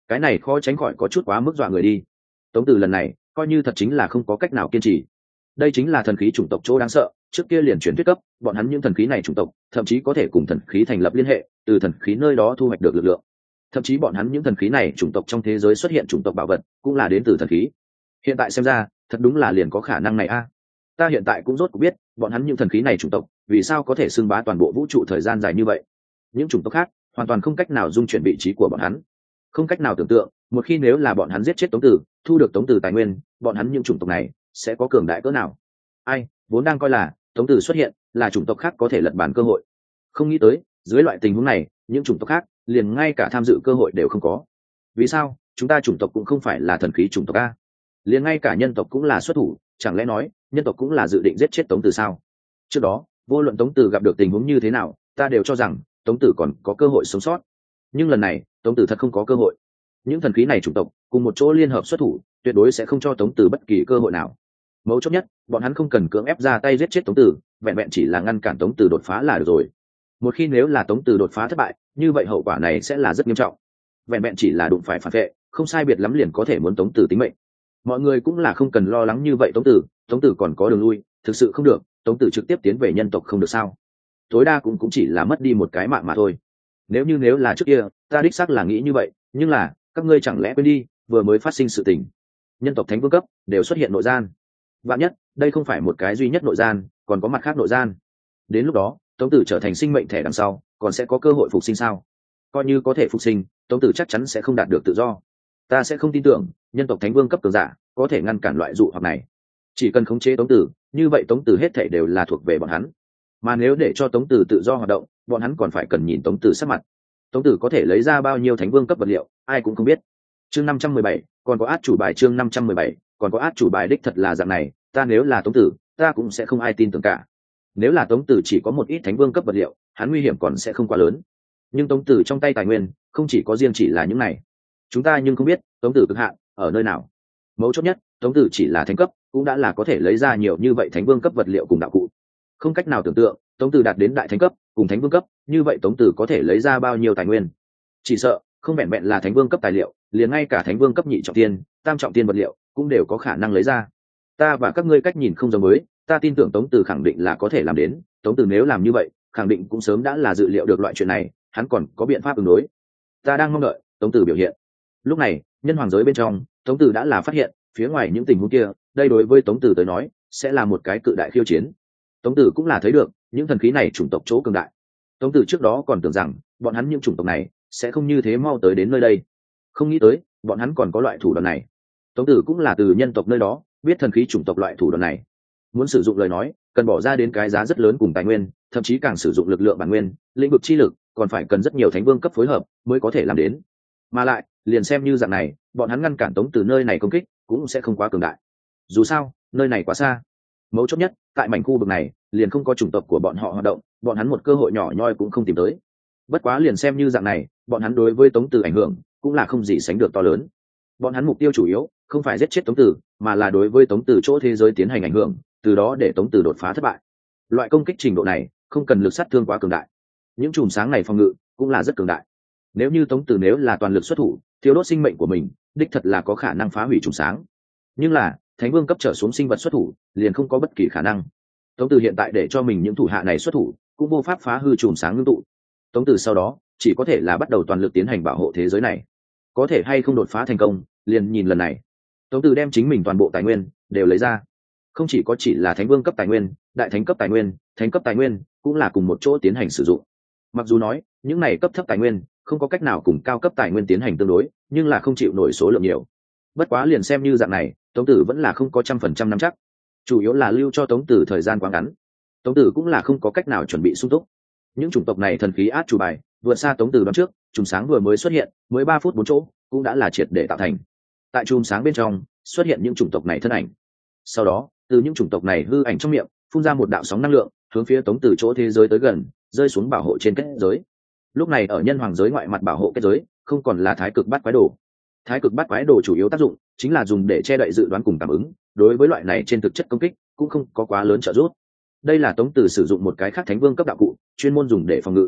cái này khó tránh khỏi có chút quá mức dọa người đi. Tống Tử lần này coi như thật chính là không có cách nào kiên trì. Đây chính là thần khí chủng tộc chỗ đáng sợ, trước kia liền chuyển thuyết cấp, bọn hắn những thần khí này chủng tộc thậm chí có thể cùng thần khí thành lập liên hệ, từ thần khí nơi đó thu hoạch được lực lượng. Thậm chí bọn hắn những thần khí này chủng tộc trong thế giới xuất hiện chủng tộc bảo vật cũng là đến từ thần khí. Hiện tại xem ra thật đúng là liền có khả năng này a. Ta hiện tại cũng rốt cuộc biết bọn hắn những thần khí này chủng tộc vì sao có thể xưng bá toàn bộ vũ trụ thời gian dài như vậy. Những chủng tộc khác hoàn toàn không cách nào dung chuyển vị trí của bọn hắn, không cách nào tưởng tượng một khi nếu là bọn hắn giết chết Tống Tử, thu được Tống Tử tài nguyên, bọn hắn những chủng tộc này sẽ có cường đại cỡ nào. Ai vốn đang coi là Tống Tử xuất hiện là chủng tộc khác có thể lật bàn cơ hội, không nghĩ tới dưới loại tình huống này những chủng tộc khác liền ngay cả tham dự cơ hội đều không có. Vì sao chúng ta chủng tộc cũng không phải là thần khí chủng tộc a? Liền ngay cả nhân tộc cũng là xuất thủ, chẳng lẽ nói nhân tộc cũng là dự định giết chết Tống Tử sao? Trước đó vô luận Tống Tử gặp được tình huống như thế nào, ta đều cho rằng Tống Tử còn có cơ hội sống sót, nhưng lần này Tống Tử thật không có cơ hội. Những thần khí này chủng tộc cùng một chỗ liên hợp xuất thủ, tuyệt đối sẽ không cho Tống Tử bất kỳ cơ hội nào. Mấu chốt nhất, bọn hắn không cần cưỡng ép ra tay giết chết Tống Tử, vẹn vẹn chỉ là ngăn cản Tống Tử đột phá là được rồi. Một khi nếu là Tống Tử đột phá thất bại, như vậy hậu quả này sẽ là rất nghiêm trọng. Vẹn vẹn chỉ là đụng phải phản vệ, không sai biệt lắm liền có thể muốn Tống Tử tính mệnh. Mọi người cũng là không cần lo lắng như vậy. Tống Tử còn có đường lui, thực sự không được Tống Tử trực tiếp tiến về nhân tộc không được sao? Tối đa cũng chỉ là mất đi một cái mạng mà thôi. Nếu là trước kia ta đích xác là nghĩ như vậy, nhưng là các ngươi chẳng lẽ quên đi vừa mới phát sinh sự tình, nhân tộc thánh vương cấp đều xuất hiện nội gian. Vạn nhất đây không phải một cái duy nhất nội gian, còn có mặt khác nội gian. Đến lúc đó Tống Tử trở thành sinh mệnh thể đằng sau còn sẽ có cơ hội phục sinh sao? Coi như có thể phục sinh, Tống Tử chắc chắn sẽ không đạt được tự do. Ta sẽ không tin tưởng nhân tộc thánh vương cấp cường giả có thể ngăn cản loại dụ hoặc này. Chỉ cần khống chế Tống Tử, như vậy Tống Tử hết thể đều là thuộc về bọn hắn. Mà nếu để cho Tống Tử tự do hoạt động, bọn hắn còn phải cần nhìn Tống Tử sắc mặt. Tống Tử có thể lấy ra bao nhiêu thánh vương cấp vật liệu, ai cũng không biết. Chương 517, còn có át chủ bài. Chương 517, còn có át chủ bài. Đích thật là dạng này, ta nếu là Tống Tử, ta cũng sẽ không ai tin tưởng cả. Nếu là Tống Tử chỉ có một ít thánh vương cấp vật liệu, hắn nguy hiểm còn sẽ không quá lớn. Nhưng Tống Tử trong tay tài nguyên không chỉ có riêng chỉ là những này. Chúng ta nhưng không biết Tống Tử cực hạn ở nơi nào. Mấu chốt nhất, Tống Tử chỉ là thánh cấp, cũng đã là có thể lấy ra nhiều như vậy thánh vương cấp vật liệu cùng đạo cụ. Không cách nào tưởng tượng Tống Tử đạt đến đại thánh cấp cùng thánh vương cấp, như vậy Tống Tử có thể lấy ra bao nhiêu tài nguyên. Chỉ sợ không vẹn vẹn là thánh vương cấp tài liệu, liền ngay cả thánh vương cấp nhị trọng tiên, tam trọng tiên vật liệu cũng đều có khả năng lấy ra. Ta và các ngươi cách nhìn không giống với, ta tin tưởng Tống Tử khẳng định là có thể làm đến. Tống Tử nếu làm như vậy, khẳng định cũng sớm đã là dự liệu được loại chuyện này, hắn còn có biện pháp ứng đối. Ta đang mong đợi Tống Tử biểu hiện. Lúc này nhân hoàng giới bên trong, Tống Tử đã là phát hiện phía ngoài những tình huống kia, đây đối với Tống Tử tới nói sẽ là một cái cự đại khiêu chiến. Tống Tử cũng là thấy được những thần khí này chủng tộc chỗ cường đại. Tống Tử trước đó còn tưởng rằng bọn hắn những chủng tộc này sẽ không như thế mau tới đến nơi đây, không nghĩ tới bọn hắn còn có loại thủ đoạn này. Tống Tử cũng là từ nhân tộc nơi đó biết thần khí chủng tộc loại thủ đoạn này. Muốn sử dụng lời nói, cần bỏ ra đến cái giá rất lớn cùng tài nguyên, thậm chí càng sử dụng lực lượng bản nguyên, lĩnh vực chi lực, còn phải cần rất nhiều thánh vương cấp phối hợp mới có thể làm đến. Mà lại, liền xem như dạng này, bọn hắn ngăn cản Tống Tử nơi này công kích cũng sẽ không quá cường đại. Dù sao, nơi này quá xa. Mấu chốt nhất, tại mảnh khu vực này, liền không có chủng tộc của bọn họ hoạt động, bọn hắn một cơ hội nhỏ nhoi cũng không tìm tới. Bất quá liền xem như dạng này, bọn hắn đối với Tống Tử ảnh hưởng cũng là không gì sánh được to lớn. Bọn hắn mục tiêu chủ yếu không phải giết chết Tống Tử, mà là đối với Tống Tử chỗ thế giới tiến hành ảnh hưởng, từ đó để Tống Tử đột phá thất bại. Loại công kích trình độ này không cần lực sát thương quá cường đại, những chùm sáng này phòng ngự cũng là rất cường đại. Nếu như Tống Tử nếu là toàn lực xuất thủ, thiếu đốt sinh mệnh của mình, đích thật là có khả năng phá hủy chùm sáng. Nhưng là thánh vương cấp trở xuống sinh vật xuất thủ liền không có bất kỳ khả năng. Tống Tử hiện tại để cho mình những thủ hạ này xuất thủ cũng vô pháp phá hư chùm sáng ngưng tụ. Tống Tử sau đó chỉ có thể là bắt đầu toàn lực tiến hành bảo hộ thế giới này. Có thể hay không đột phá thành công, liền nhìn lần này. Tống Tử đem chính mình toàn bộ tài nguyên đều lấy ra, không chỉ có chỉ là thánh vương cấp tài nguyên, đại thánh cấp tài nguyên, thánh cấp tài nguyên cũng là cùng một chỗ tiến hành sử dụng. Mặc dù nói những này cấp thấp tài nguyên không có cách nào cùng cao cấp tài nguyên tiến hành tương đối, nhưng là không chịu nổi số lượng nhiều. Bất quá liền xem như dạng này, Tống Tử vẫn là không có 100% nắm chắc, chủ yếu là lưu cho Tống Tử thời gian quá ngắn. Tống Tử cũng là không có cách nào chuẩn bị sung túc. Những chủng tộc này thần khí át chủ bài vượt xa Tống Tử đoán trước, chùm sáng vừa mới xuất hiện, mới 3 phút 4 chỗ cũng đã là triệt để tạo thành. Tại chùm sáng bên trong xuất hiện những chủng tộc này thân ảnh, sau đó từ những chủng tộc này hư ảnh trong miệng phun ra một đạo sóng năng lượng, hướng phía Tống Tử chỗ thế giới tới gần, rơi xuống bảo hộ trên kết giới. Lúc này ở nhân hoàng giới ngoại mặt bảo hộ kết giới không còn là thái cực bát quái đồ. Thái cực bát quái đồ chủ yếu tác dụng chính là dùng để che đậy dự đoán cùng cảm ứng, đối với loại này trên thực chất công kích cũng không có quá lớn trợ giúp. Đây là Tống Tử sử dụng một cái khác thánh vương cấp đạo cụ, chuyên môn dùng để phòng ngự.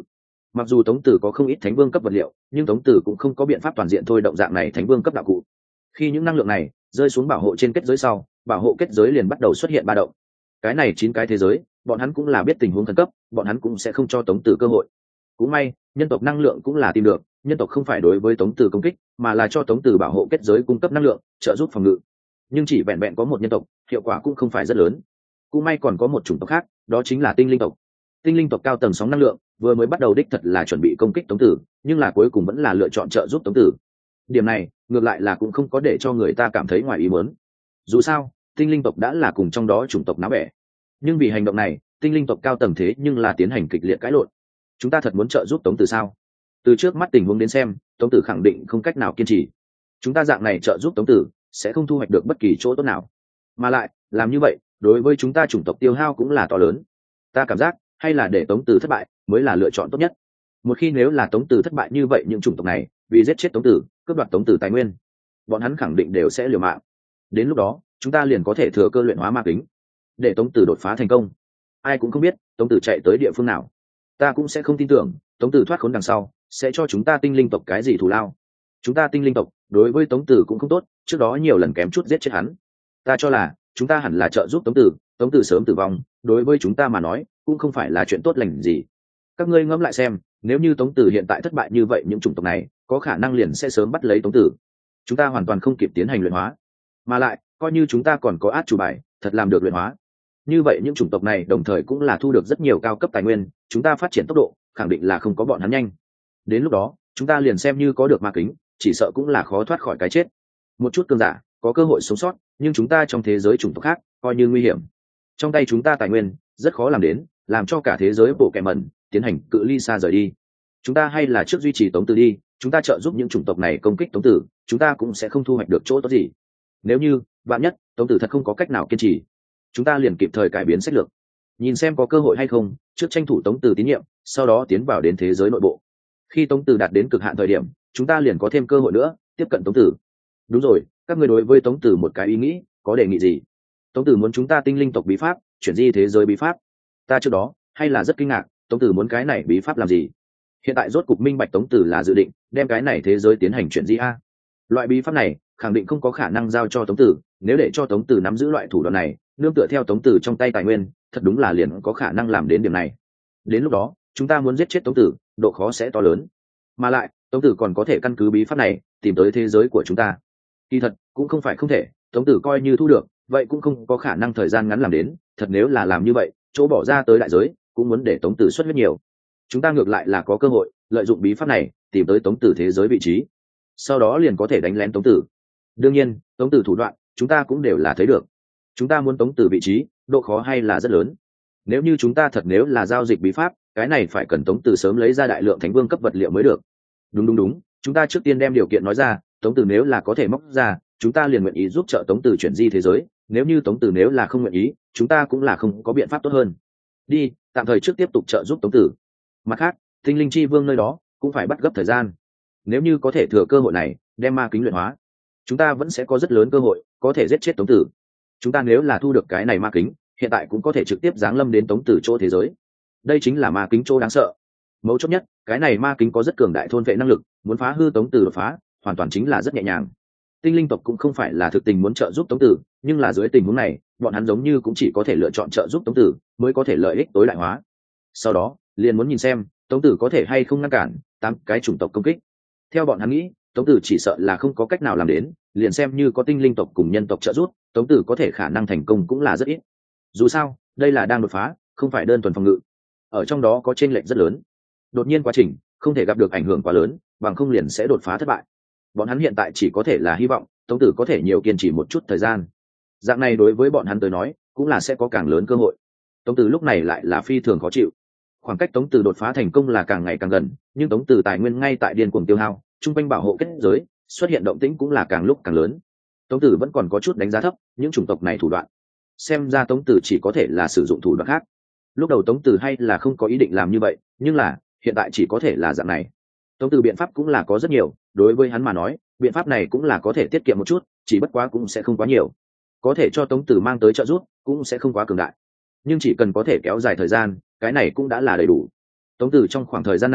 Mặc dù Tống Tử có không ít thánh vương cấp vật liệu, nhưng Tống Tử cũng không có biện pháp toàn diện thôi động dạng này thánh vương cấp đạo cụ. Khi những năng lượng này rơi xuống bảo hộ trên kết giới sau, bảo hộ kết giới liền bắt đầu xuất hiện ba động. Cái này 9 cái thế giới, bọn hắn cũng là biết tình huống khẩn cấp, bọn hắn cũng sẽ không cho Tống Tử cơ hội. Cũng may, nhân tộc năng lượng cũng là tìm được, nhân tộc không phải đối với Tống Tử công kích, mà là cho Tống Tử bảo hộ kết giới cung cấp năng lượng, trợ giúp phòng ngự. Nhưng chỉ vẹn vẹn có một nhân tộc, hiệu quả cũng không phải rất lớn. Cũng may còn có một chủng tộc khác, đó chính là tinh linh tộc. Tinh linh tộc cao tầng sóng năng lượng, vừa mới bắt đầu đích thật là chuẩn bị công kích Tống Tử, nhưng là cuối cùng vẫn là lựa chọn trợ giúp Tống Tử. Điểm này, ngược lại là cũng không có để cho người ta cảm thấy ngoài ý muốn. Dù sao, tinh linh tộc đã là cùng trong đó chủng tộc náo bẻ. Nhưng vì hành động này, tinh linh tộc cao tầng thế nhưng là tiến hành kịch liệt cãi lộn. Chúng ta thật muốn trợ giúp Tống Tử sao? Từ trước mắt tình huống đến xem, Tống Tử khẳng định không cách nào kiên trì. Chúng ta dạng này trợ giúp Tống Tử, sẽ không thu hoạch được bất kỳ chỗ tốt nào. Mà lại, làm như vậy, đối với chúng ta chủng tộc tiêu hao cũng là to lớn. Ta cảm giác, hay là để Tống Tử thất bại mới là lựa chọn tốt nhất. Một khi nếu là Tống Tử thất bại như vậy, những chủng tộc này vì giết chết Tống Tử, cướp đoạt Tống Tử tài nguyên, bọn hắn khẳng định đều sẽ liều mạng. Đến lúc đó, chúng ta liền có thể thừa cơ luyện hóa ma kính, để Tống Tử đột phá thành công. Ai cũng không biết Tống Tử chạy tới địa phương nào, ta cũng sẽ không tin tưởng Tống Tử thoát khốn đằng sau sẽ cho chúng ta tinh linh tộc cái gì thù lao. Chúng ta tinh linh tộc đối với Tống Tử cũng không tốt, trước đó nhiều lần kém chút giết chết hắn. Ta cho là chúng ta hẳn là trợ giúp Tống Tử, Tống Tử sớm tử vong đối với chúng ta mà nói cũng không phải là chuyện tốt lành gì. Các ngươi ngẫm lại xem, nếu như Tống Tử hiện tại thất bại như vậy, những chủng tộc này có khả năng liền sẽ sớm bắt lấy Tống Tử, chúng ta hoàn toàn không kịp tiến hành luyện hóa. Mà lại coi như chúng ta còn có át chủ bài thật làm được luyện hóa, như vậy những chủng tộc này đồng thời cũng là thu được rất nhiều cao cấp tài nguyên, chúng ta phát triển tốc độ khẳng định là không có bọn hắn nhanh. Đến lúc đó chúng ta liền xem như có được ma kính, chỉ sợ cũng là khó thoát khỏi cái chết. Một chút cường giả có cơ hội sống sót, nhưng chúng ta trong thế giới chủng tộc khác coi như nguy hiểm. Trong tay chúng ta tài nguyên rất khó làm đến, làm cho cả thế giới bộ kẻ mẩn tiến hành cự ly xa rời đi. Chúng ta hay là trước duy trì Tống Tử đi, chúng ta trợ giúp những chủng tộc này công kích Tống Tử, chúng ta cũng sẽ không thu hoạch được chỗ tốt gì. Nếu như vạn nhất Tống Tử thật không có cách nào kiên trì, chúng ta liền kịp thời cải biến sách lược, nhìn xem có cơ hội hay không, trước tranh thủ Tống Tử tín nhiệm, sau đó tiến vào đến thế giới nội bộ. Khi Tống Tử đạt đến cực hạn thời điểm, chúng ta liền có thêm cơ hội nữa tiếp cận Tống Tử. Đúng rồi, các người đối với Tống Tử một cái ý nghĩ, có đề nghị gì? Tống Tử muốn chúng ta tinh linh tộc bí pháp chuyển di thế giới bí pháp. Ta trước đó hay là rất kinh ngạc, Tống Tử muốn cái này bí pháp làm gì? Hiện tại rốt cục minh bạch Tống Tử là dự định đem cái này thế giới tiến hành chuyển di a. Loại bí pháp này khẳng định không có khả năng giao cho Tống Tử, nếu để cho Tống Tử nắm giữ loại thủ đoạn này, nương tựa theo Tống Tử trong tay tài nguyên, thật đúng là liền có khả năng làm đến điểm này. Đến lúc đó chúng ta muốn giết chết Tống Tử, độ khó sẽ to lớn. Mà lại Tống Tử còn có thể căn cứ bí pháp này tìm tới thế giới của chúng ta. Kỳ thật cũng không phải không thể, Tống Tử coi như thu được, vậy cũng không có khả năng thời gian ngắn làm đến. Thật nếu là làm như vậy, chỗ bỏ ra tới đại giới cũng muốn để Tống Tử xuất huyết nhiều. Chúng ta ngược lại là có cơ hội lợi dụng bí pháp này tìm tới Tống Tử thế giới vị trí, sau đó liền có thể đánh lén Tống Tử. đương nhiên Tống Tử thủ đoạn chúng ta cũng đều là thấy được. Chúng ta muốn Tống Tử vị trí, độ khó hay là rất lớn. Nếu như chúng ta thật nếu là giao dịch bí pháp, cái này phải cần Tống Tử sớm lấy ra đại lượng thánh vương cấp vật liệu mới được. Đúng, chúng ta trước tiên đem điều kiện nói ra, Tống Tử nếu là có thể móc ra, chúng ta liền nguyện ý giúp trợ Tống Tử chuyển di thế giới. Nếu như Tống Tử nếu là không nguyện ý, chúng ta cũng là không có biện pháp tốt hơn. Đi, tạm thời trước tiếp tục trợ giúp Tống Tử. Mặt khác, tinh linh chi vương nơi đó cũng phải bắt gấp thời gian. Nếu như có thể thừa cơ hội này đem ma kính luyện hóa, chúng ta vẫn sẽ có rất lớn cơ hội có thể giết chết Tống Tử. Chúng ta nếu là thu được cái này ma kính, hiện tại cũng có thể trực tiếp giáng lâm đến Tống Tử chỗ thế giới. Đây chính là ma kính chỗ đáng sợ. Mấu chốt nhất, cái này ma kính có rất cường đại thôn vệ năng lực, muốn phá hư Tống Tử đột phá hoàn toàn chính là rất nhẹ nhàng. Tinh linh tộc cũng không phải là thực tình muốn trợ giúp Tống Tử, nhưng là dưới tình huống này bọn hắn giống như cũng chỉ có thể lựa chọn trợ giúp Tống Tử mới có thể lợi ích tối đại hóa. Sau đó liền muốn nhìn xem Tống Tử có thể hay không ngăn cản 8 cái chủng tộc công kích. Theo bọn hắn nghĩ, Tống Tử chỉ sợ là không có cách nào làm đến, liền xem như có tinh linh tộc cùng nhân tộc trợ giúp, Tống Tử có thể khả năng thành công cũng là rất ít. Dù sao đây là đang đột phá, không phải đơn thuần phòng ngự, ở trong đó có chênh lệch rất lớn. Đột nhiên quá trình không thể gặp được ảnh hưởng quá lớn, bằng không liền sẽ đột phá thất bại. Bọn hắn hiện tại chỉ có thể là hy vọng Tống Tử có thể nhiều kiên trì một chút thời gian. Dạng này đối với bọn hắn tới nói cũng là sẽ có càng lớn cơ hội. Tống Tử lúc này lại là phi thường khó chịu. Khoảng cách Tống Tử đột phá thành công là càng ngày càng gần, nhưng Tống Tử tài nguyên ngay tại điên cuồng tiêu hao, trung quanh bảo hộ kết giới xuất hiện động tĩnh cũng là càng lúc càng lớn. Tống Tử vẫn còn có chút đánh giá thấp những chủng tộc này thủ đoạn. Xem ra Tống Tử chỉ có thể là sử dụng thủ đoạn khác. Lúc đầu Tống Tử hay là không có ý định làm như vậy, nhưng là hiện tại chỉ có thể là dạng này. Tống Tử biện pháp cũng là có rất nhiều, đối với hắn mà nói biện pháp này cũng là có thể tiết kiệm một chút, chỉ bất quá cũng sẽ không quá nhiều, có thể cho Tống Tử mang tới trợ giúp cũng sẽ không quá cường đại, nhưng chỉ cần có thể kéo dài thời gian, cái này cũng đã là đầy đủ. Tống Tử trong khoảng thời gian này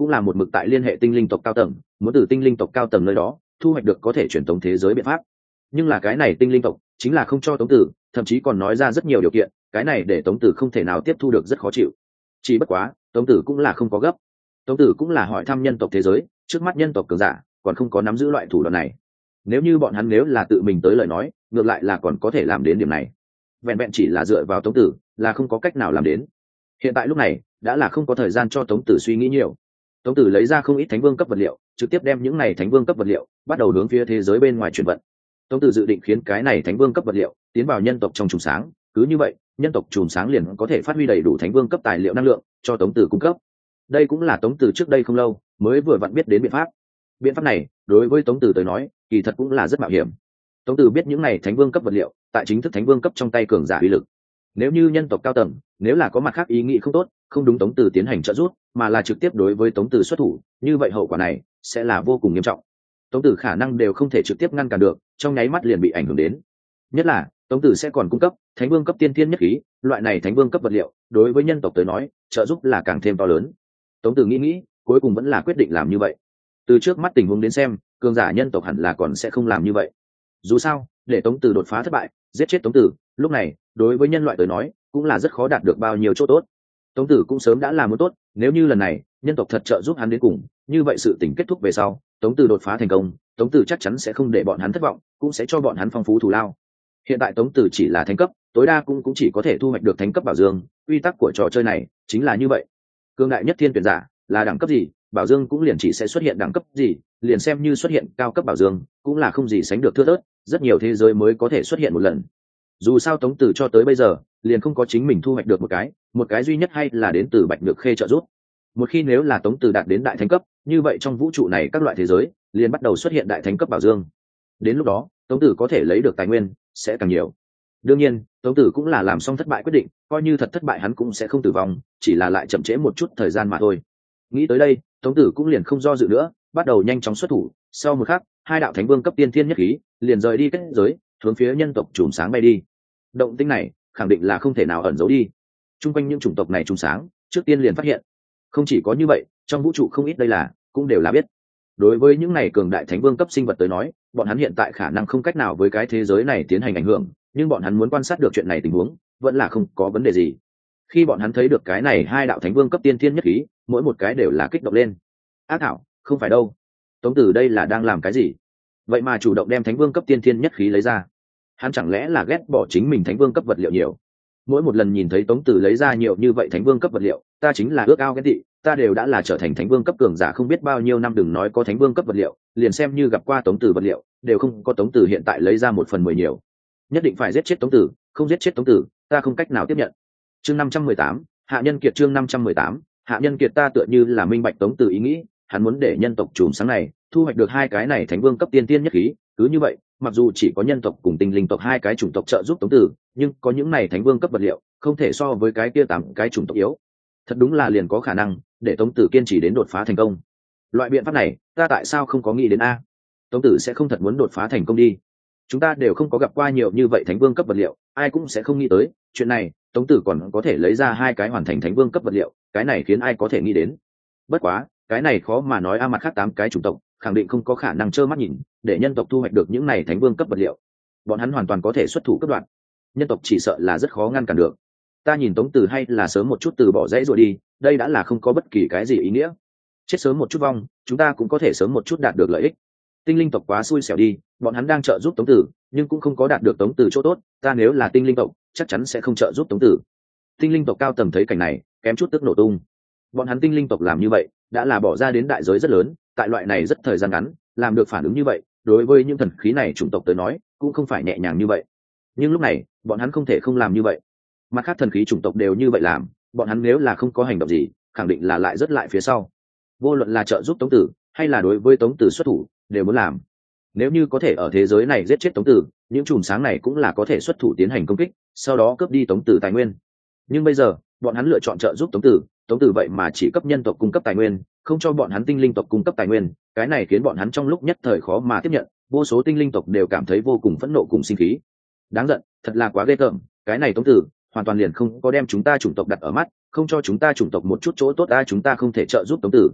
cũng là một mực tại liên hệ tinh linh tộc cao tầng, muốn từ tinh linh tộc cao tầng nơi đó thu hoạch được có thể truyền tống thế giới biện pháp. Nhưng là cái này tinh linh tộc chính là không cho Tống Tử, thậm chí còn nói ra rất nhiều điều kiện, cái này để Tống Tử không thể nào tiếp thu được, rất khó chịu. Chỉ bất quá Tống Tử cũng là không có gấp. Tống Tử cũng là hỏi thăm nhân tộc thế giới, trước mắt nhân tộc cường giả còn không có nắm giữ loại thủ đoạn này. Nếu như bọn hắn nếu là tự mình tới lời nói, ngược lại là còn có thể làm đến điểm này. Vẹn vẹn chỉ là dựa vào Tống Tử là không có cách nào làm đến. Hiện tại lúc này đã là không có thời gian cho Tống Tử suy nghĩ nhiều. Tống Tử lấy ra không ít thánh vương cấp vật liệu, trực tiếp đem những này thánh vương cấp vật liệu bắt đầu hướng phía thế giới bên ngoài chuyển vận. Tống Tử dự định khiến cái này thánh vương cấp vật liệu tiến vào nhân tộc trong chùm sáng, cứ như vậy nhân tộc chùm sáng liền có thể phát huy đầy đủ thánh vương cấp tài liệu năng lượng cho Tống Tử cung cấp. Đây cũng là Tống Tử trước đây không lâu mới vừa vặn biết đến biện pháp. Biện pháp này đối với Tống Tử tới nói kỳ thật cũng là rất mạo hiểm. Tống Tử biết những này thánh vương cấp vật liệu tại chính thức thánh vương cấp trong tay cường giả uy lực. Nếu như nhân tộc cao tầng nếu là có mặt khác ý nghĩ không tốt, không đúng Tống Tử tiến hành trợ giúp, mà là trực tiếp đối với Tống Tử xuất thủ, như vậy hậu quả này sẽ là vô cùng nghiêm trọng. Tống Tử khả năng đều không thể trực tiếp ngăn cản được, trong nháy mắt liền bị ảnh hưởng đến. Nhất là Tống Tử sẽ còn cung cấp thánh vương cấp tiên thiên nhất khí, loại này thánh vương cấp vật liệu đối với nhân tộc tới nói trợ giúp là càng thêm to lớn. Tống Tử nghĩ cuối cùng vẫn là quyết định làm như vậy. Từ trước mắt tình huống đến xem, cường giả nhân tộc hẳn là còn sẽ không làm như vậy. Dù sao để Tống Tử đột phá thất bại, giết chết Tống Tử lúc này đối với nhân loại tới nói cũng là rất khó đạt được bao nhiêu chỗ tốt. Tống Tử cũng sớm đã làm muốn tốt, nếu như lần này nhân tộc thật trợ giúp hắn đến cùng, như vậy sự tình kết thúc về sau, Tống Tử đột phá thành công, Tống Tử chắc chắn sẽ không để bọn hắn thất vọng, cũng sẽ cho bọn hắn phong phú thù lao. Hiện tại Tống Tử chỉ là thánh cấp, tối đa cũng chỉ có thể thu hoạch được thánh cấp bảo dương, quy tắc của trò chơi này chính là như vậy. Cương đại nhất thiên tuyển giả là đẳng cấp gì, bảo dương cũng liền chỉ sẽ xuất hiện đẳng cấp gì, liền xem như xuất hiện cao cấp bảo dương cũng là không gì sánh được thưa thớt, rất nhiều thế giới mới có thể xuất hiện một lần. Dù sao Tống Tử cho tới bây giờ liền không có chính mình thu hoạch được một cái duy nhất hay là đến từ Bạch Nhược Khê trợ giúp. Một khi nếu là Tống Tử đạt đến đại thánh cấp, như vậy trong vũ trụ này các loại thế giới liền bắt đầu xuất hiện đại thánh cấp bảo dương. Đến lúc đó Tống Tử có thể lấy được tài nguyên sẽ càng nhiều. Đương nhiên Tống Tử cũng là làm xong thất bại quyết định, coi như thật thất bại hắn cũng sẽ không tử vong, chỉ là lại chậm trễ một chút thời gian mà thôi. Nghĩ tới đây Tống Tử cũng liền không do dự nữa, bắt đầu nhanh chóng xuất thủ. Sau một khắc, hai đạo thánh vương cấp tiên thiên nhất khí liền rời đi kết giới, hướng phía nhân tộc chùm sáng bay đi. Động tĩnh này khẳng định là không thể nào ẩn giấu đi. Trung quanh những chủng tộc này chùm sáng trước tiên liền phát hiện. Không chỉ có như vậy, trong vũ trụ không ít đây là cũng đều là biết. Đối với những này cường đại thánh vương cấp sinh vật tới nói, bọn hắn hiện tại khả năng không cách nào với cái thế giới này tiến hành ảnh hưởng, nhưng bọn hắn muốn quan sát được chuyện này tình huống vẫn là không có vấn đề gì. Khi bọn hắn thấy được cái này hai đạo thánh vương cấp tiên thiên nhất khí, mỗi một cái đều là kích động lên. Ác thảo, không phải đâu. Tống Tử đây là đang làm cái gì? Vậy mà chủ động đem thánh vương cấp tiên thiên nhất khí lấy ra. Hắn chẳng lẽ là ghét bỏ chính mình thánh vương cấp vật liệu nhiều? Mỗi một lần nhìn thấy Tống Tử lấy ra nhiều như vậy thánh vương cấp vật liệu, ta chính là ước ao ghen tị, ta đều đã là trở thành thánh vương cấp cường giả không biết bao nhiêu năm, đừng nói có thánh vương cấp vật liệu, liền xem như gặp qua Tống Tử vật liệu đều không có Tống Tử hiện tại lấy ra 1/10 nhiều. Nhất định phải giết chết Tống Tử, không giết chết Tống Tử ta không cách nào tiếp nhận. Chương 518, hạ nhân kiệt. Chương 518, hạ nhân kiệt. Ta tựa như là minh bạch Tống Tử ý nghĩ, hắn muốn để nhân tộc chùm sáng này thu hoạch được hai cái này thánh vương cấp tiên tiên nhất khí, cứ như vậy mặc dù chỉ có nhân tộc cùng tinh linh tộc hai cái chủng tộc trợ giúp Tống Tử, nhưng có những này thánh vương cấp vật liệu không thể so với cái kia 8 cái chủng tộc yếu. Thật đúng là liền có khả năng để Tống Tử kiên trì đến đột phá thành công. Loại biện pháp này ta tại sao không có nghĩ đến a? Tống Tử sẽ không thật muốn đột phá thành công đi. Chúng ta đều không có gặp qua nhiều như vậy thánh vương cấp vật liệu, ai cũng sẽ không nghĩ tới chuyện này Tống Tử còn có thể lấy ra hai cái hoàn thành thánh vương cấp vật liệu, cái này khiến ai có thể nghĩ đến. Bất quá cái này khó mà nói, mặt khác 8 cái chủng tộc khẳng định không có khả năng trơ mắt nhìn để nhân tộc thu hoạch được những này thánh vương cấp vật liệu. Bọn hắn hoàn toàn có thể xuất thủ cấp đoạn, nhân tộc chỉ sợ là rất khó ngăn cản được. Ta nhìn Tống Tử hay là sớm một chút từ bỏ dãy rồi đi, đây đã là không có bất kỳ cái gì ý nghĩa. Chết sớm một chút vong, chúng ta cũng có thể sớm một chút đạt được lợi ích. Tinh linh tộc quá xui xẻo đi, bọn hắn đang trợ giúp Tống Tử nhưng cũng không có đạt được Tống Tử chỗ tốt, ta nếu là tinh linh tộc chắc chắn sẽ không trợ giúp Tống Tử. Tinh linh tộc cao tầng thấy cảnh này kém chút tức nổ tung. Bọn hắn tinh linh tộc làm như vậy đã là bỏ ra đến đại giới rất lớn, tại loại này rất thời gian ngắn làm được phản ứng như vậy, đối với những thần khí này chủng tộc tới nói cũng không phải nhẹ nhàng như vậy. Nhưng lúc này bọn hắn không thể không làm như vậy. Mặt khác thần khí chủng tộc đều như vậy làm, bọn hắn nếu là không có hành động gì khẳng định là lại rất lại phía sau. Vô luận là trợ giúp Tống Tử hay là đối với Tống Tử xuất thủ đều muốn làm. Nếu như có thể ở thế giới này giết chết Tống Tử, những chùm sáng này cũng là có thể xuất thủ tiến hành công kích, sau đó cướp đi Tống Tử tài nguyên. Nhưng bây giờ bọn hắn lựa chọn trợ giúp Tống Tử vậy mà chỉ cấp nhân tộc cung cấp tài nguyên, không cho bọn hắn tinh linh tộc cung cấp tài nguyên, cái này khiến bọn hắn trong lúc nhất thời khó mà tiếp nhận, vô số tinh linh tộc đều cảm thấy vô cùng phẫn nộ cùng sinh khí. Đáng giận, thật là quá ghê tởm, cái này Tống Tử hoàn toàn liền không có đem chúng ta chủng tộc đặt ở mắt, không cho chúng ta chủng tộc một chút chỗ tốt, chúng ta không thể trợ giúp Tống Tử.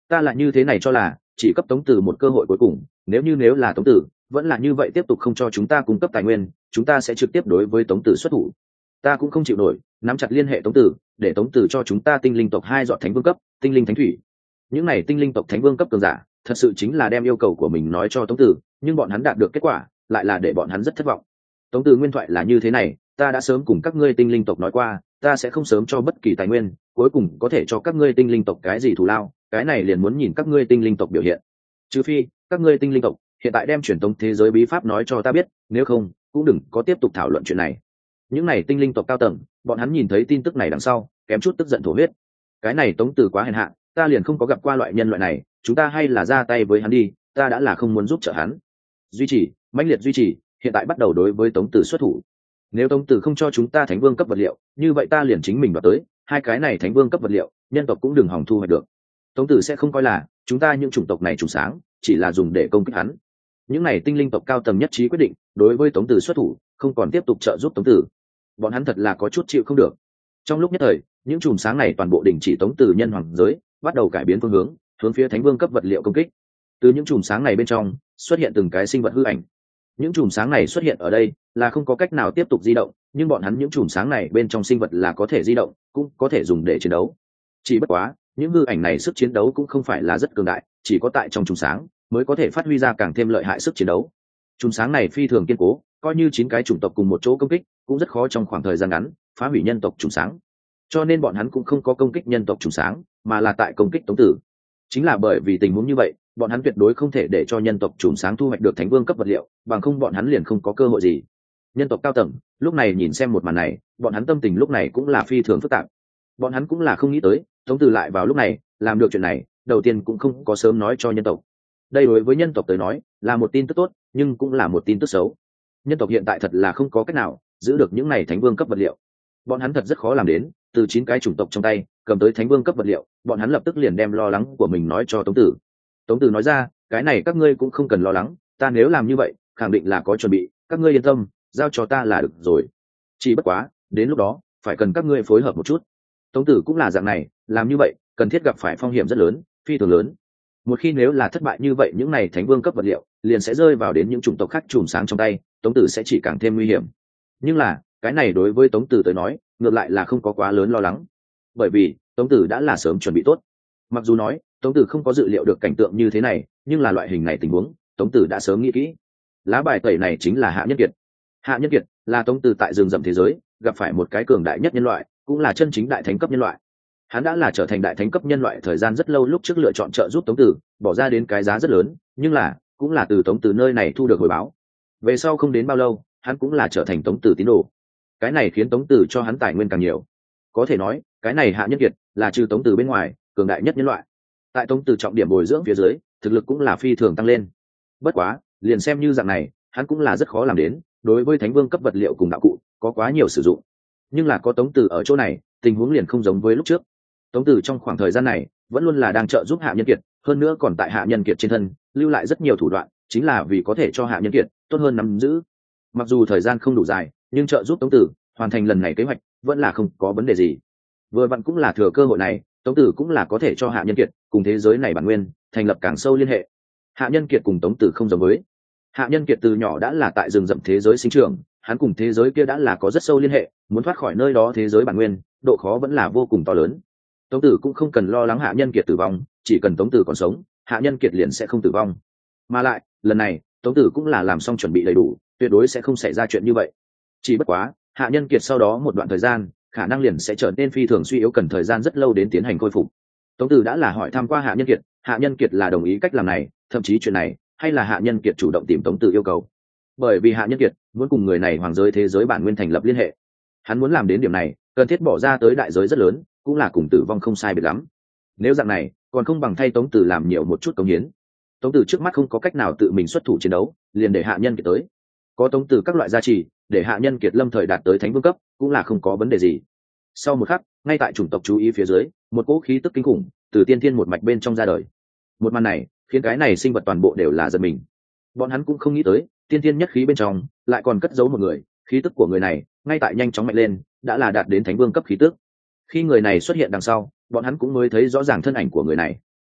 Ta là như thế này cho là chỉ cấp Tống Tử một cơ hội cuối cùng, nếu là Tống Tử vẫn là như vậy tiếp tục không cho chúng ta cung cấp tài nguyên, chúng ta sẽ trực tiếp đối với Tống Tử xuất thủ. Ta cũng không chịu nổi, nắm chặt liên hệ Tống Tử, để Tống Tử cho chúng ta tinh linh tộc 2 giọt thánh vương cấp tinh linh thánh thủy. Những này tinh linh tộc thánh vương cấp cường giả thật sự chính là đem yêu cầu của mình nói cho Tống Tử, nhưng bọn hắn đạt được kết quả lại là để bọn hắn rất thất vọng. Tống Tử nguyên thoại là như thế này: ta đã sớm cùng các ngươi tinh linh tộc nói qua, ta sẽ không sớm cho bất kỳ tài nguyên, cuối cùng có thể cho các ngươi tinh linh tộc cái gì thù lao, cái này liền muốn nhìn các ngươi tinh linh tộc biểu hiện. Trừ phi các ngươi tinh linh tộc hiện tại đem truyền tống thế giới bí pháp nói cho ta biết, nếu không cũng đừng có tiếp tục thảo luận chuyện này. Những này tinh linh tộc cao tầng, bọn hắn nhìn thấy tin tức này đằng sau kém chút tức giận thổ huyết. Cái này Tống Tử quá hèn hạ, ta liền không có gặp qua loại nhân loại này, chúng ta hay là ra tay với hắn đi, ta đã là không muốn giúp trợ hắn. Duy trì, mãnh liệt duy trì, hiện tại bắt đầu đối với Tống Tử xuất thủ. Nếu Tống Tử không cho chúng ta thánh vương cấp vật liệu, như vậy ta liền chính mình đoạt tới 2 cái này thánh vương cấp vật liệu, nhân tộc cũng đừng hòng thu hoạch được. Tống Tử sẽ không coi là chúng ta những chủng tộc này trùng sáng chỉ là dùng để công kích hắn. Những này tinh linh tộc cao tầng nhất trí quyết định đối với Tống Tử xuất thủ, không còn tiếp tục trợ giúp Tống Tử. Bọn hắn thật là có chút chịu không được. Trong lúc nhất thời, những chùm sáng này toàn bộ đình chỉ Tống Tử nhân hoàng giới, bắt đầu cải biến phương hướng phía thánh vương cấp vật liệu công kích. Từ những chùm sáng này bên trong xuất hiện từng cái sinh vật hư ảnh. Những chùm sáng này xuất hiện ở đây là không có cách nào tiếp tục di động, nhưng bọn hắn những chùm sáng này bên trong sinh vật là có thể di động, cũng có thể dùng để chiến đấu. Chỉ bất quá những hư ảnh này sức chiến đấu cũng không phải là rất cường đại, chỉ có tại trong chùm sáng mới có thể phát huy ra càng thêm lợi hại sức chiến đấu. Chùm sáng này phi thường kiên cố, coi như 9 cái chủng tộc cùng một chỗ công kích cũng rất khó trong khoảng thời gian ngắn phá hủy nhân tộc chùm sáng, cho nên bọn hắn cũng không có công kích nhân tộc chùm sáng, mà là tại công kích Tống Tử. Chính là bởi vì tình huống như vậy, bọn hắn tuyệt đối không thể để cho nhân tộc chùm sáng thu hoạch được thánh vương cấp vật liệu, bằng không bọn hắn liền không có cơ hội gì. Nhân tộc cao tầng lúc này nhìn xem một màn này, bọn hắn tâm tình lúc này cũng là phi thường phức tạp. Bọn hắn cũng là không nghĩ tới Tống Tử lại vào lúc này làm được chuyện này, đầu tiên cũng không có sớm nói cho nhân tộc. Đây đối với nhân tộc tới nói là một tin tức tốt, nhưng cũng là một tin tức xấu. Nhân tộc hiện tại thật là không có cách nào giữ được những này thánh vương cấp vật liệu. Bọn hắn thật rất khó làm đến từ 9 cái chủng tộc trong tay cầm tới thánh vương cấp vật liệu. Bọn hắn lập tức liền đem lo lắng của mình nói cho Tống Tử. Tống Tử nói ra, cái này các ngươi cũng không cần lo lắng, ta nếu làm như vậy khẳng định là có chuẩn bị, các ngươi yên tâm, giao cho ta là được rồi. Chỉ bất quá đến lúc đó phải cần các ngươi phối hợp một chút. Tống Tử cũng là dạng này, làm như vậy cần thiết gặp phải phong hiểm rất lớn, phi thường lớn. Một khi nếu là thất bại như vậy, những này thánh vương cấp vật liệu liền sẽ rơi vào đến những chủng tộc khác chùm sáng trong tay, Tống Tử sẽ chỉ càng thêm nguy hiểm. Nhưng là cái này đối với Tống Tử tới nói ngược lại là không có quá lớn lo lắng, bởi vì Tống Tử đã là sớm chuẩn bị tốt. Mặc dù nói Tống Tử không có dự liệu được cảnh tượng như thế này, nhưng là loại hình này tình huống Tống Tử đã sớm nghĩ kỹ. Lá bài tẩy này chính là Hạ Nhân Kiệt. Hạ Nhân Kiệt là Tống Tử tại rừng rậm thế giới gặp phải một cái cường đại nhất nhân loại, cũng là chân chính đại thánh cấp nhân loại. Hắn đã là trở thành đại thánh cấp nhân loại thời gian rất lâu, lúc trước lựa chọn trợ giúp Tống Tử, bỏ ra đến cái giá rất lớn, nhưng là cũng là từ Tống Tử nơi này thu được hồi báo. Về sau không đến bao lâu, hắn cũng là trở thành Tống Tử tín đồ. Cái này khiến Tống Tử cho hắn tài nguyên càng nhiều. Có thể nói cái này Hạ Nhân Kiệt là trừ Tống Tử bên ngoài cường đại nhất nhân loại. Tại Tống Tử trọng điểm bồi dưỡng phía dưới, thực lực cũng là phi thường tăng lên. Bất quá liền xem như dạng này, hắn cũng là rất khó làm đến đối với thánh vương cấp vật liệu cùng đạo cụ có quá nhiều sử dụng. Nhưng là có Tống Tử ở chỗ này, tình huống liền không giống với lúc trước. Tống Tử trong khoảng thời gian này vẫn luôn là đang trợ giúp Hạ Nhân Kiệt, hơn nữa còn tại Hạ Nhân Kiệt trên thân lưu lại rất nhiều thủ đoạn, chính là vì có thể cho Hạ Nhân Kiệt tốt hơn nắm giữ. Mặc dù thời gian không đủ dài, nhưng trợ giúp Tống Tử hoàn thành lần này kế hoạch vẫn là không có vấn đề gì. Vừa vặn cũng là thừa cơ hội này, Tống Tử cũng là có thể cho Hạ Nhân Kiệt cùng thế giới này bản nguyên thành lập càng sâu liên hệ. Hạ Nhân Kiệt cùng Tống Tử không giống với. Hạ Nhân Kiệt từ nhỏ đã là tại rừng rậm thế giới sinh trưởng, hắn cùng thế giới kia đã là có rất sâu liên hệ, muốn thoát khỏi nơi đó thế giới bản nguyên, độ khó vẫn là vô cùng to lớn. Tống Tử cũng không cần lo lắng Hạ Nhân Kiệt tử vong, chỉ cần Tống Tử còn sống, Hạ Nhân Kiệt liền sẽ không tử vong. Mà lại lần này Tống Tử cũng là làm xong chuẩn bị đầy đủ, tuyệt đối sẽ không xảy ra chuyện như vậy. Chỉ bất quá Hạ Nhân Kiệt sau đó một đoạn thời gian khả năng liền sẽ trở nên phi thường suy yếu, cần thời gian rất lâu đến tiến hành khôi phục. Tống Tử đã là hỏi thăm qua Hạ Nhân Kiệt, Hạ Nhân Kiệt là đồng ý cách làm này, thậm chí chuyện này hay là Hạ Nhân Kiệt chủ động tìm Tống Tử yêu cầu. Bởi vì Hạ Nhân Kiệt muốn cùng người này hoàng giới thế giới bản nguyên thành lập liên hệ, hắn muốn làm đến điểm này cần thiết bỏ ra tới đại giới rất lớn, cũng là cùng tử vong không sai biệt lắm. Nếu dạng này còn không bằng thay Tống Tử làm nhiều một chút cống hiến. Tống Tử trước mắt không có cách nào tự mình xuất thủ chiến đấu, liền để Hạ Nhân Kiệt tới. Có Tống Tử các loại gia trì, để Hạ Nhân Kiệt lâm thời đạt tới thánh vương cấp cũng là không có vấn đề gì. Sau một khắc, ngay tại chủng tộc chú ý phía dưới, một cỗ khí tức kinh khủng từ tiên thiên một mạch bên trong ra đời. Một màn này khiến cái này sinh vật toàn bộ đều là giật mình. Bọn hắn cũng không nghĩ tới tiên thiên nhất khí bên trong lại còn cất giấu một người, khí tức của người này ngay tại nhanh chóng mạnh lên, đã là đạt đến thánh vương cấp khí tức. Khi người này xuất hiện đằng sau, bọn hắn cũng mới thấy rõ ràng thân ảnh của người này.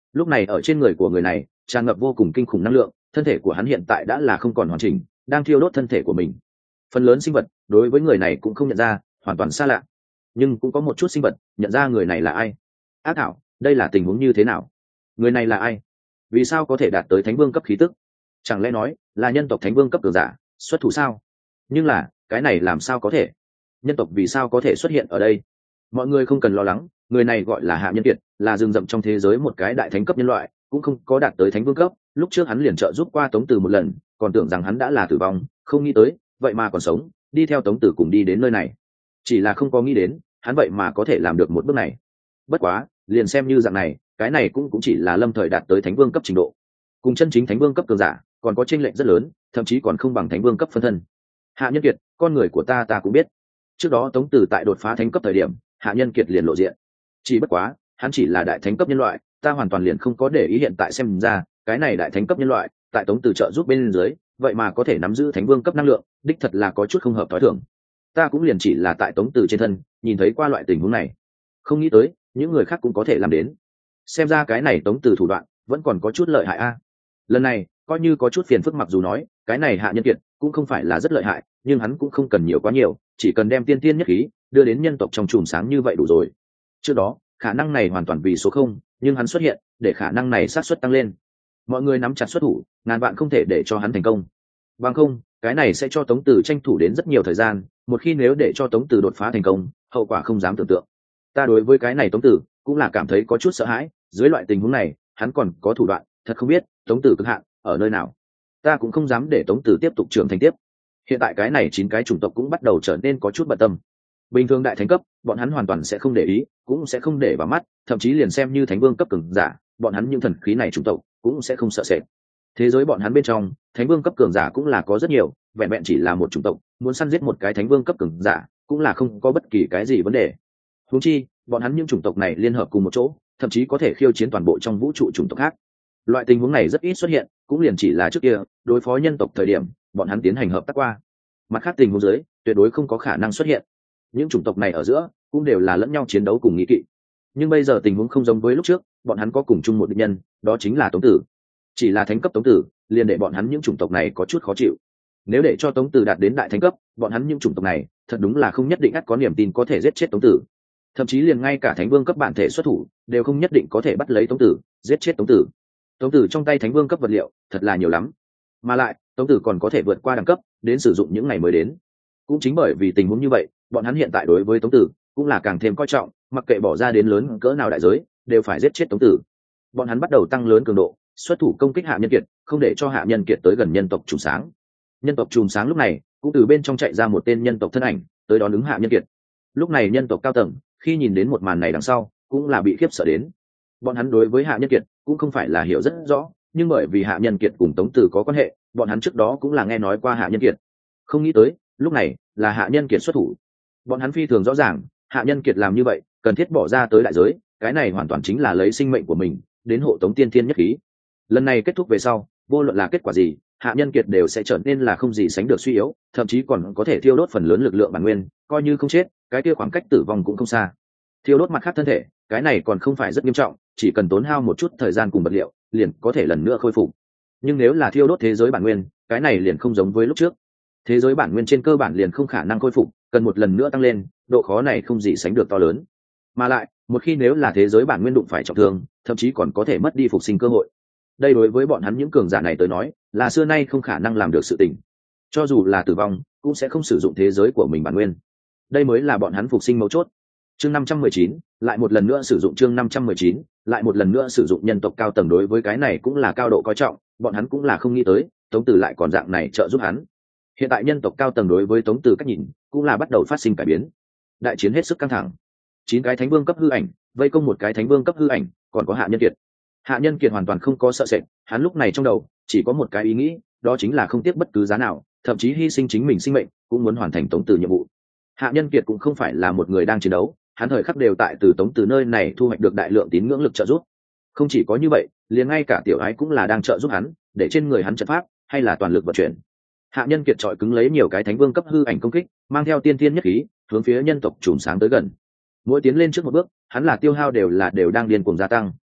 Lúc này ở trên người của người này tràn ngập vô cùng kinh khủng năng lượng, thân thể của hắn hiện tại đã là không còn hoàn chỉnh, đang thiêu đốt thân thể của mình. Phần lớn sinh vật đối với người này cũng không nhận ra, hoàn toàn xa lạ, nhưng cũng có một chút sinh vật nhận ra người này là ai. Ác thảo, đây là tình huống như thế nào? Người này là ai? Vì sao có thể đạt tới thánh vương cấp khí tức? Chẳng lẽ nói là nhân tộc thánh vương cấp cường giả xuất thủ sao? Nhưng là cái này làm sao có thể? Nhân tộc vì sao có thể xuất hiện ở đây? Mọi người không cần lo lắng, người này gọi là Hạ Nhân Kiệt, là rừng rậm trong thế giới một cái đại thánh cấp nhân loại, cũng không có đạt tới thánh vương cấp. Lúc trước hắn liền trợ giúp qua Tống Từ một lần, còn tưởng rằng hắn đã là tử vong, không nghĩ tới vậy mà còn sống, đi theo Tống Từ cùng đi đến nơi này. Chỉ là không có nghĩ đến hắn vậy mà có thể làm được một bước này. Bất quá liền xem như dạng này, cái này cũng chỉ là lâm thời đạt tới thánh vương cấp trình độ, cùng chân chính thánh vương cấp cường giả còn có chênh lệch rất lớn, thậm chí còn không bằng thánh vương cấp phân thân. Hạ Nhân Kiệt, con người của ta cũng biết. Trước đó Tống Từ tại đột phá thánh cấp thời điểm, Hạ Nhân Kiệt liền lộ diện. Chỉ bất quá hắn chỉ là đại thánh cấp nhân loại, ta hoàn toàn liền không có để ý. Hiện tại xem ra cái này đại thánh cấp nhân loại tại Tống Từ trợ giúp bên dưới, vậy mà có thể nắm giữ thánh vương cấp năng lượng, đích thật là có chút không hợp thói thường. Ta cũng liền chỉ là tại Tống Từ trên thân nhìn thấy qua loại tình huống này, không nghĩ tới những người khác cũng có thể làm đến. Xem ra cái này Tống Từ thủ đoạn vẫn còn có chút lợi hại a. Lần này coi như có chút phiền phức, mặc dù nói cái này Hạ Nhân Kiệt cũng không phải là rất lợi hại, nhưng hắn cũng không cần nhiều quá nhiều, chỉ cần đem tiên tiên nhất khí đưa đến nhân tộc trong chùm sáng như vậy đủ rồi. Trước đó khả năng này hoàn toàn vì số không, nhưng hắn xuất hiện để khả năng này xác suất tăng lên. Mọi người nắm chặt xuất thủ, ngàn vạn không thể để cho hắn thành công, bằng không cái này sẽ cho Tống Từ tranh thủ đến rất nhiều thời gian. Một khi nếu để cho Tống Từ đột phá thành công, hậu quả không dám tưởng tượng. Ta đối với cái này Tống Từ cũng là cảm thấy có chút sợ hãi, dưới loại tình huống này hắn còn có thủ đoạn, thật không biết Tống Từ cực hạn ở nơi nào. Ta cũng không dám để Tống Từ tiếp tục trưởng thành tiếp. Hiện tại cái này 9 cái chủng tộc cũng bắt đầu trở nên có chút bận tâm. Bình thường đại thánh cấp bọn hắn hoàn toàn sẽ không để ý, cũng sẽ không để vào mắt, thậm chí liền xem như thánh vương cấp cường giả, bọn hắn những thần khí này chủng tộc cũng sẽ không sợ sệt. Thế giới bọn hắn bên trong thánh vương cấp cường giả cũng là có rất nhiều, vẹn vẹn chỉ là một chủng tộc muốn săn giết một cái thánh vương cấp cường giả cũng là không có bất kỳ cái gì vấn đề. Huống chi bọn hắn những chủng tộc này liên hợp cùng một chỗ, thậm chí có thể khiêu chiến toàn bộ trong vũ trụ chủng tộc khác. Loại tình huống này rất ít xuất hiện, cũng liền chỉ là trước kia đối phó nhân tộc thời điểm bọn hắn tiến hành hợp tác qua. Mặt khác tình huống dưới tuyệt đối không có khả năng xuất hiện. Những chủng tộc này ở giữa cũng đều là lẫn nhau chiến đấu cùng nghĩ kỵ, nhưng bây giờ tình huống không giống với lúc trước, bọn hắn có cùng chung một địch nhân, đó chính là Tống Tử. Chỉ là thánh cấp Tống Tử liền để bọn hắn những chủng tộc này có chút khó chịu. Nếu để cho Tống Tử đạt đến đại thánh cấp, bọn hắn những chủng tộc này thật đúng là không nhất định có niềm tin có thể giết chết Tống Tử. Thậm chí liền ngay cả thánh vương cấp bản thể xuất thủ đều không nhất định có thể bắt lấy Tống Tử, giết chết Tống Tử. Tống Tử trong tay thánh vương cấp vật liệu thật là nhiều lắm, mà lại Tống Tử còn có thể vượt qua đẳng cấp đến sử dụng những ngày mới đến. Cũng chính bởi vì tình huống như vậy, bọn hắn hiện tại đối với Tống Tử cũng là càng thêm coi trọng, mặc kệ bỏ ra đến lớn cỡ nào đại giới đều phải giết chết Tống Tử. Bọn hắn bắt đầu tăng lớn cường độ, xuất thủ công kích Hạ Nhân Kiệt, không để cho Hạ Nhân Kiệt tới gần nhân tộc chùm sáng. Nhân tộc chùm sáng lúc này cũng từ bên trong chạy ra một tên nhân tộc thân ảnh tới đón ứng Hạ Nhân Kiệt. Lúc này nhân tộc cao tầng khi nhìn đến một màn này đằng sau cũng là bị khiếp sợ đến. Bọn hắn đối với Hạ Nhân Kiệt cũng không phải là hiểu rất rõ, nhưng bởi vì Hạ Nhân Kiệt cùng Tống Tử có quan hệ, bọn hắn trước đó cũng là nghe nói qua Hạ Nhân Kiệt. Không nghĩ tới lúc này là Hạ Nhân Kiệt xuất thủ. Bọn hắn phi thường rõ ràng Hạ Nhân Kiệt làm như vậy cần thiết bỏ ra tới đại giới, cái này hoàn toàn chính là lấy sinh mệnh của mình đến hộ tống tiên thiên nhất khí. Lần này kết thúc về sau, vô luận là kết quả gì, Hạ Nhân Kiệt đều sẽ trở nên là không gì sánh được suy yếu, thậm chí còn có thể thiêu đốt phần lớn lực lượng bản nguyên, coi như không chết cái kia khoảng cách tử vong cũng không xa. Thiêu đốt mặt khác thân thể, cái này còn không phải rất nghiêm trọng, chỉ cần tốn hao một chút thời gian cùng vật liệu liền có thể lần nữa khôi phục. Nhưng nếu là thiêu đốt thế giới bản nguyên, cái này liền không giống với lúc trước. Thế giới bản nguyên trên cơ bản liền không khả năng khôi phục, cần một lần nữa tăng lên, độ khó này không gì sánh được to lớn. Mà lại một khi nếu là thế giới bản nguyên đụng phải trọng thương, thậm chí còn có thể mất đi phục sinh cơ hội. Đây đối với bọn hắn những cường giả này tới nói là xưa nay không khả năng làm được sự tình. Cho dù là tử vong cũng sẽ không sử dụng thế giới của mình bản nguyên. Đây mới là bọn hắn phục sinh mấu chốt. Chương 519, lại một lần nữa sử dụng chương 519, lại một lần nữa sử dụng. Nhân tộc cao tầng đối với cái này cũng là cao độ coi trọng, bọn hắn cũng là không nghĩ tới Tống Tử lại còn dạng này trợ giúp hắn. Hiện tại nhân tộc cao tầng đối với Tống Tử cách nhìn cũng là bắt đầu phát sinh cải biến. Đại chiến hết sức căng thẳng, 9 cái thánh vương cấp hư ảnh vây công một cái thánh vương cấp hư ảnh, còn có Hạ Nhân Kiệt. Hạ Nhân Kiệt hoàn toàn không có sợ sệt, hắn lúc này trong đầu chỉ có một cái ý nghĩ, đó chính là không tiếc bất cứ giá nào, thậm chí hy sinh chính mình sinh mệnh cũng muốn hoàn thành Tống Tử nhiệm vụ. Hạ Nhân Kiệt cũng không phải là một người đang chiến đấu, hắn thời khắc đều tại từ Tống Tử nơi này thu hoạch được đại lượng tín ngưỡng lực trợ giúp. Không chỉ có như vậy, liền ngay cả tiểu ái cũng là đang trợ giúp hắn, để trên người hắn trận pháp hay là toàn lực vận chuyển. Hạ Nhân Kiệt trọi cứng lấy nhiều cái thánh vương cấp hư ảnh công kích, mang theo tiên thiên nhất khí hướng phía nhân tộc chùm sáng tới gần. Mỗi tiến lên trước một bước, hắn là tiêu hao đều đang điên cuồng gia tăng.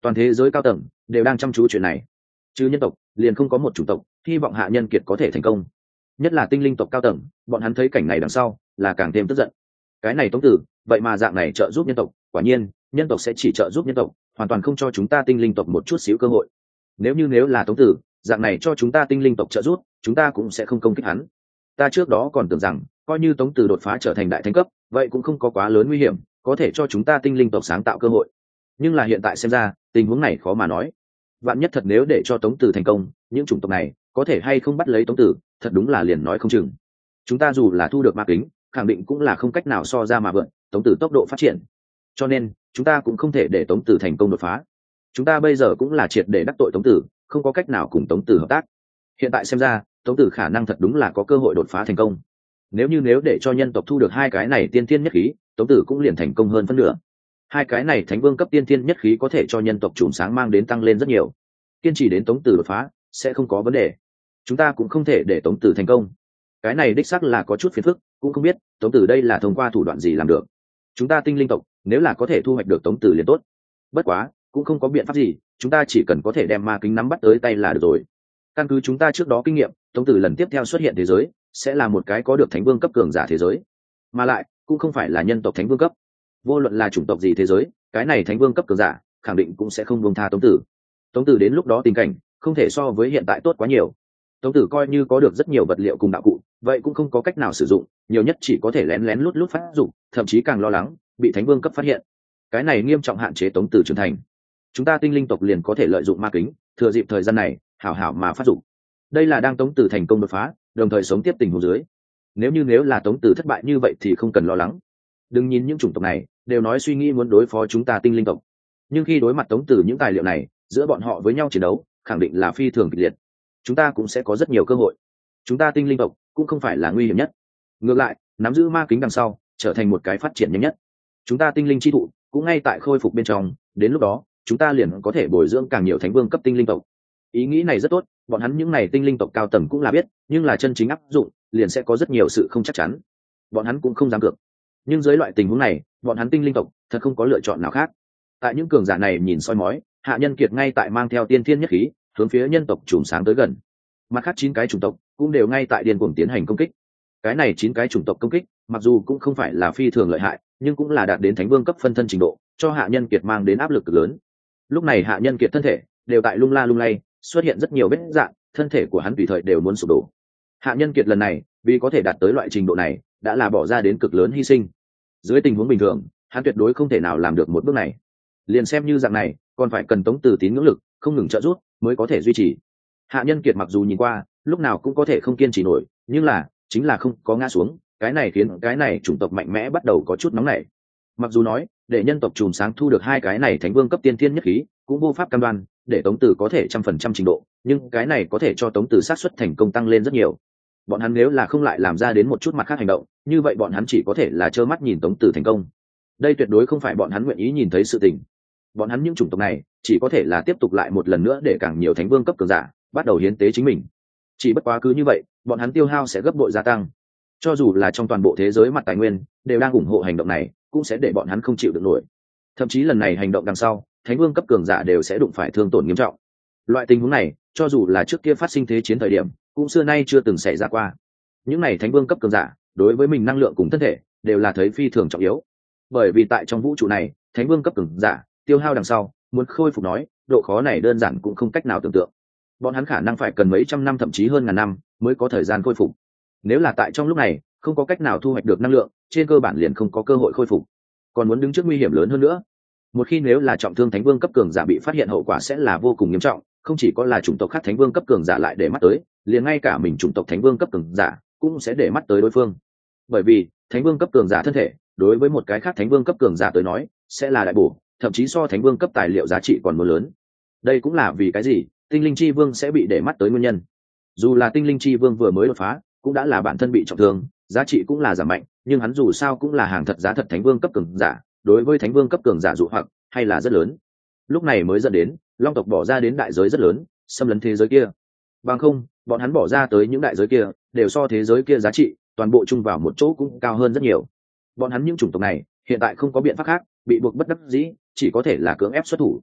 Toàn thế giới cao tầng đều đang chăm chú chuyện này, chứ nhân tộc liền không có một chủng tộc hy vọng Hạ Nhân Kiệt có thể thành công. Nhất là tinh linh tộc cao tầng, bọn hắn thấy cảnh này đằng sau là càng thêm tức giận. Cái này Tống Tử vậy mà dạng này trợ giúp nhân tộc, quả nhiên nhân tộc sẽ chỉ trợ giúp nhân tộc, hoàn toàn không cho chúng ta tinh linh tộc một chút xíu cơ hội. Nếu là Tống Tử dạng này cho chúng ta tinh linh tộc trợ giúp, chúng ta cũng sẽ không công kích hắn. Ta trước đó còn tưởng rằng coi như Tống Tử đột phá trở thành đại thánh cấp, vậy cũng không có quá lớn nguy hiểm, có thể cho chúng ta tinh linh tộc sáng tạo cơ hội. Nhưng là hiện tại xem ra tình huống này khó mà nói. Vạn nhất thật nếu để cho Tống Tử thành công, những chủng tộc này có thể hay không bắt lấy Tống Tử, thật đúng là liền nói không chừng. Chúng ta dù là thu được ma kính, khẳng định cũng là không cách nào so ra mà vượn Tống Tử tốc độ phát triển, cho nên chúng ta cũng không thể để Tống Tử thành công đột phá. Chúng ta bây giờ cũng là triệt để đắc tội Tống Tử, không có cách nào cùng Tống Tử hợp tác. Hiện tại xem ra Tống Tử khả năng thật đúng là có cơ hội đột phá thành công. Nếu để cho nhân tộc thu được hai cái này tiên thiên nhất khí, Tống Tử cũng liền thành công hơn phân nửa. Hai cái này thánh vương cấp tiên thiên nhất khí có thể cho nhân tộc chùm sáng mang đến tăng lên rất nhiều. Kiên trì đến Tống Tử đột phá sẽ không có vấn đề. Chúng ta cũng không thể để Tống Tử thành công. Cái này đích xác là có chút phiền phức, cũng không biết Tống Tử đây là thông qua thủ đoạn gì làm được. Chúng ta tinh linh tộc nếu là có thể thu hoạch được Tống Tử liền tốt. Bất quá cũng không có biện pháp gì, chúng ta chỉ cần có thể đem ma kính nắm bắt tới tay là được rồi. Căn cứ chúng ta trước đó kinh nghiệm, Tống Tử lần tiếp theo xuất hiện thế giới sẽ là một cái có được thánh vương cấp cường giả thế giới, mà lại cũng không phải là nhân tộc thánh vương cấp. Vô luận là chủng tộc gì thế giới, cái này thánh vương cấp cường giả khẳng định cũng sẽ không buông tha Tống Tử. Tống Tử đến lúc đó tình cảnh không thể so với hiện tại tốt quá nhiều. Tống Tử coi như có được rất nhiều vật liệu cùng đạo cụ, vậy cũng không có cách nào sử dụng, nhiều nhất chỉ có thể lén lén lút lút phát dụng, thậm chí càng lo lắng bị thánh vương cấp phát hiện. Cái này nghiêm trọng hạn chế Tống Tử trưởng thành. Chúng ta tinh linh tộc liền có thể lợi dụng ma kính, thừa dịp thời gian này hảo hảo mà phát dụng. Đây là đang Tống Tử thành công đột phá, đồng thời sống tiếp tình huống dưới. Nếu là Tống Tử thất bại như vậy thì không cần lo lắng. Đừng nhìn những chủng tộc này đều nói suy nghĩ muốn đối phó chúng ta tinh linh tộc, nhưng khi đối mặt Tống Tử những tài liệu này, giữa bọn họ với nhau chiến đấu khẳng định là phi thường kịch liệt. Chúng ta cũng sẽ có rất nhiều cơ hội. Chúng ta tinh linh tộc cũng không phải là nguy hiểm nhất, ngược lại nắm giữ ma kính đằng sau trở thành một cái phát triển nhanh nhất. Chúng ta tinh linh chi thụ cũng ngay tại khôi phục bên trong, đến lúc đó chúng ta liền có thể bồi dưỡng càng nhiều thánh vương cấp tinh linh tộc. Ý nghĩ này rất tốt, bọn hắn những này tinh linh tộc cao tầng cũng là biết, nhưng là chân chính áp dụng liền sẽ có rất nhiều sự không chắc chắn. Bọn hắn cũng không dám cược, nhưng dưới loại tình huống này bọn hắn tinh linh tộc thật không có lựa chọn nào khác. Tại những cường giả này nhìn soi mói, Hạ Nhân Kiệt ngay tại mang theo tiên thiên nhất khí hướng phía nhân tộc chùm sáng tới gần. Mặt khác 9 cái chủng tộc cũng đều ngay tại điên cuồng tiến hành công kích. Cái này 9 cái chủng tộc công kích mặc dù cũng không phải là phi thường lợi hại, nhưng cũng là đạt đến thánh vương cấp phân thân trình độ, cho Hạ Nhân Kiệt mang đến áp lực cực lớn. Lúc này Hạ Nhân Kiệt thân thể đều tại lung la lung lay, xuất hiện rất nhiều vết rạn, thân thể của hắn tùy thời đều muốn sụp đổ. Hạ Nhân Kiệt lần này vì có thể đạt tới loại trình độ này đã là bỏ ra đến cực lớn hy sinh. Dưới tình huống bình thường hắn tuyệt đối không thể nào làm được một bước này. Liền xem như dạng này còn phải cần Tống Tử tín ngưỡng lực không ngừng trợ giúp mới có thể duy trì. Hạ Nhân Kiệt mặc dù nhìn qua lúc nào cũng có thể không kiên trì nổi, nhưng là chính là không có ngã xuống, cái này khiến cái này chủng tộc mạnh mẽ bắt đầu có chút nóng nảy. Mặc dù nói để nhân tộc chùm sáng thu được hai cái này thánh vương cấp tiên thiên nhất khí cũng vô pháp cam đoan để Tống Tử có thể 100% trình độ, nhưng cái này có thể cho Tống Tử xác suất thành công tăng lên rất nhiều. Bọn hắn nếu là không lại làm ra đến một chút mặt khác hành động, như vậy bọn hắn chỉ có thể là trơ mắt nhìn Tống Tử thành công. Đây tuyệt đối không phải bọn hắn nguyện ý nhìn thấy sự tình. Bọn hắn những chủng tộc này chỉ có thể là tiếp tục lại một lần nữa để càng nhiều thánh vương cấp cường giả bắt đầu hiến tế chính mình. Chỉ bất quá cứ như vậy bọn hắn tiêu hao sẽ gấp bội gia tăng. Cho dù là trong toàn bộ thế giới mặt tài nguyên đều đang ủng hộ hành động này, cũng sẽ để bọn hắn không chịu được nổi. Thậm chí lần này hành động đằng sau thánh vương cấp cường giả đều sẽ đụng phải thương tổn nghiêm trọng. Loại tình huống này cho dù là trước kia phát sinh thế chiến thời điểm cũng xưa nay chưa từng xảy ra qua. Những này thánh vương cấp cường giả đối với mình năng lượng cùng thân thể đều là thấy phi thường trọng yếu, bởi vì tại trong vũ trụ này thánh vương cấp cường giả tiêu hao đằng sau muốn khôi phục nói độ khó này đơn giản cũng không cách nào tưởng tượng. Bọn hắn khả năng phải cần mấy trăm năm thậm chí hơn ngàn năm mới có thời gian khôi phục. Nếu là tại trong lúc này không có cách nào thu hoạch được năng lượng, trên cơ bản liền không có cơ hội khôi phục, còn muốn đứng trước nguy hiểm lớn hơn nữa. Một khi nếu là trọng thương thánh vương cấp cường giả bị phát hiện, hậu quả sẽ là vô cùng nghiêm trọng, không chỉ có là chủng tộc khác thánh vương cấp cường giả lại để mắt tới, liền ngay cả mình chủng tộc thánh vương cấp cường giả cũng sẽ để mắt tới đối phương. Bởi vì thánh vương cấp cường giả thân thể đối với một cái khác thánh vương cấp cường giả tới nói sẽ là đại bổ, thậm chí so thánh vương cấp tài liệu giá trị còn muốn lớn. Đây cũng là vì cái gì tinh linh chi vương sẽ bị để mắt tới nguyên nhân. Dù là tinh linh chi vương vừa mới đột phá cũng đã là bản thân bị trọng thương, giá trị cũng là giảm mạnh, nhưng hắn dù sao cũng là hàng thật giá thật thánh vương cấp cường giả, đối với thánh vương cấp cường giả dụ hoặc hay là rất lớn. Lúc này mới dẫn đến long tộc bỏ ra đến đại giới rất lớn xâm lấn thế giới kia. Bằng không bọn hắn bỏ ra tới những đại giới kia đều so thế giới kia giá trị toàn bộ chung vào một chỗ cũng cao hơn rất nhiều. Bọn hắn những chủng tộc này hiện tại không có biện pháp khác, bị buộc bất đắc dĩ chỉ có thể là cưỡng ép xuất thủ.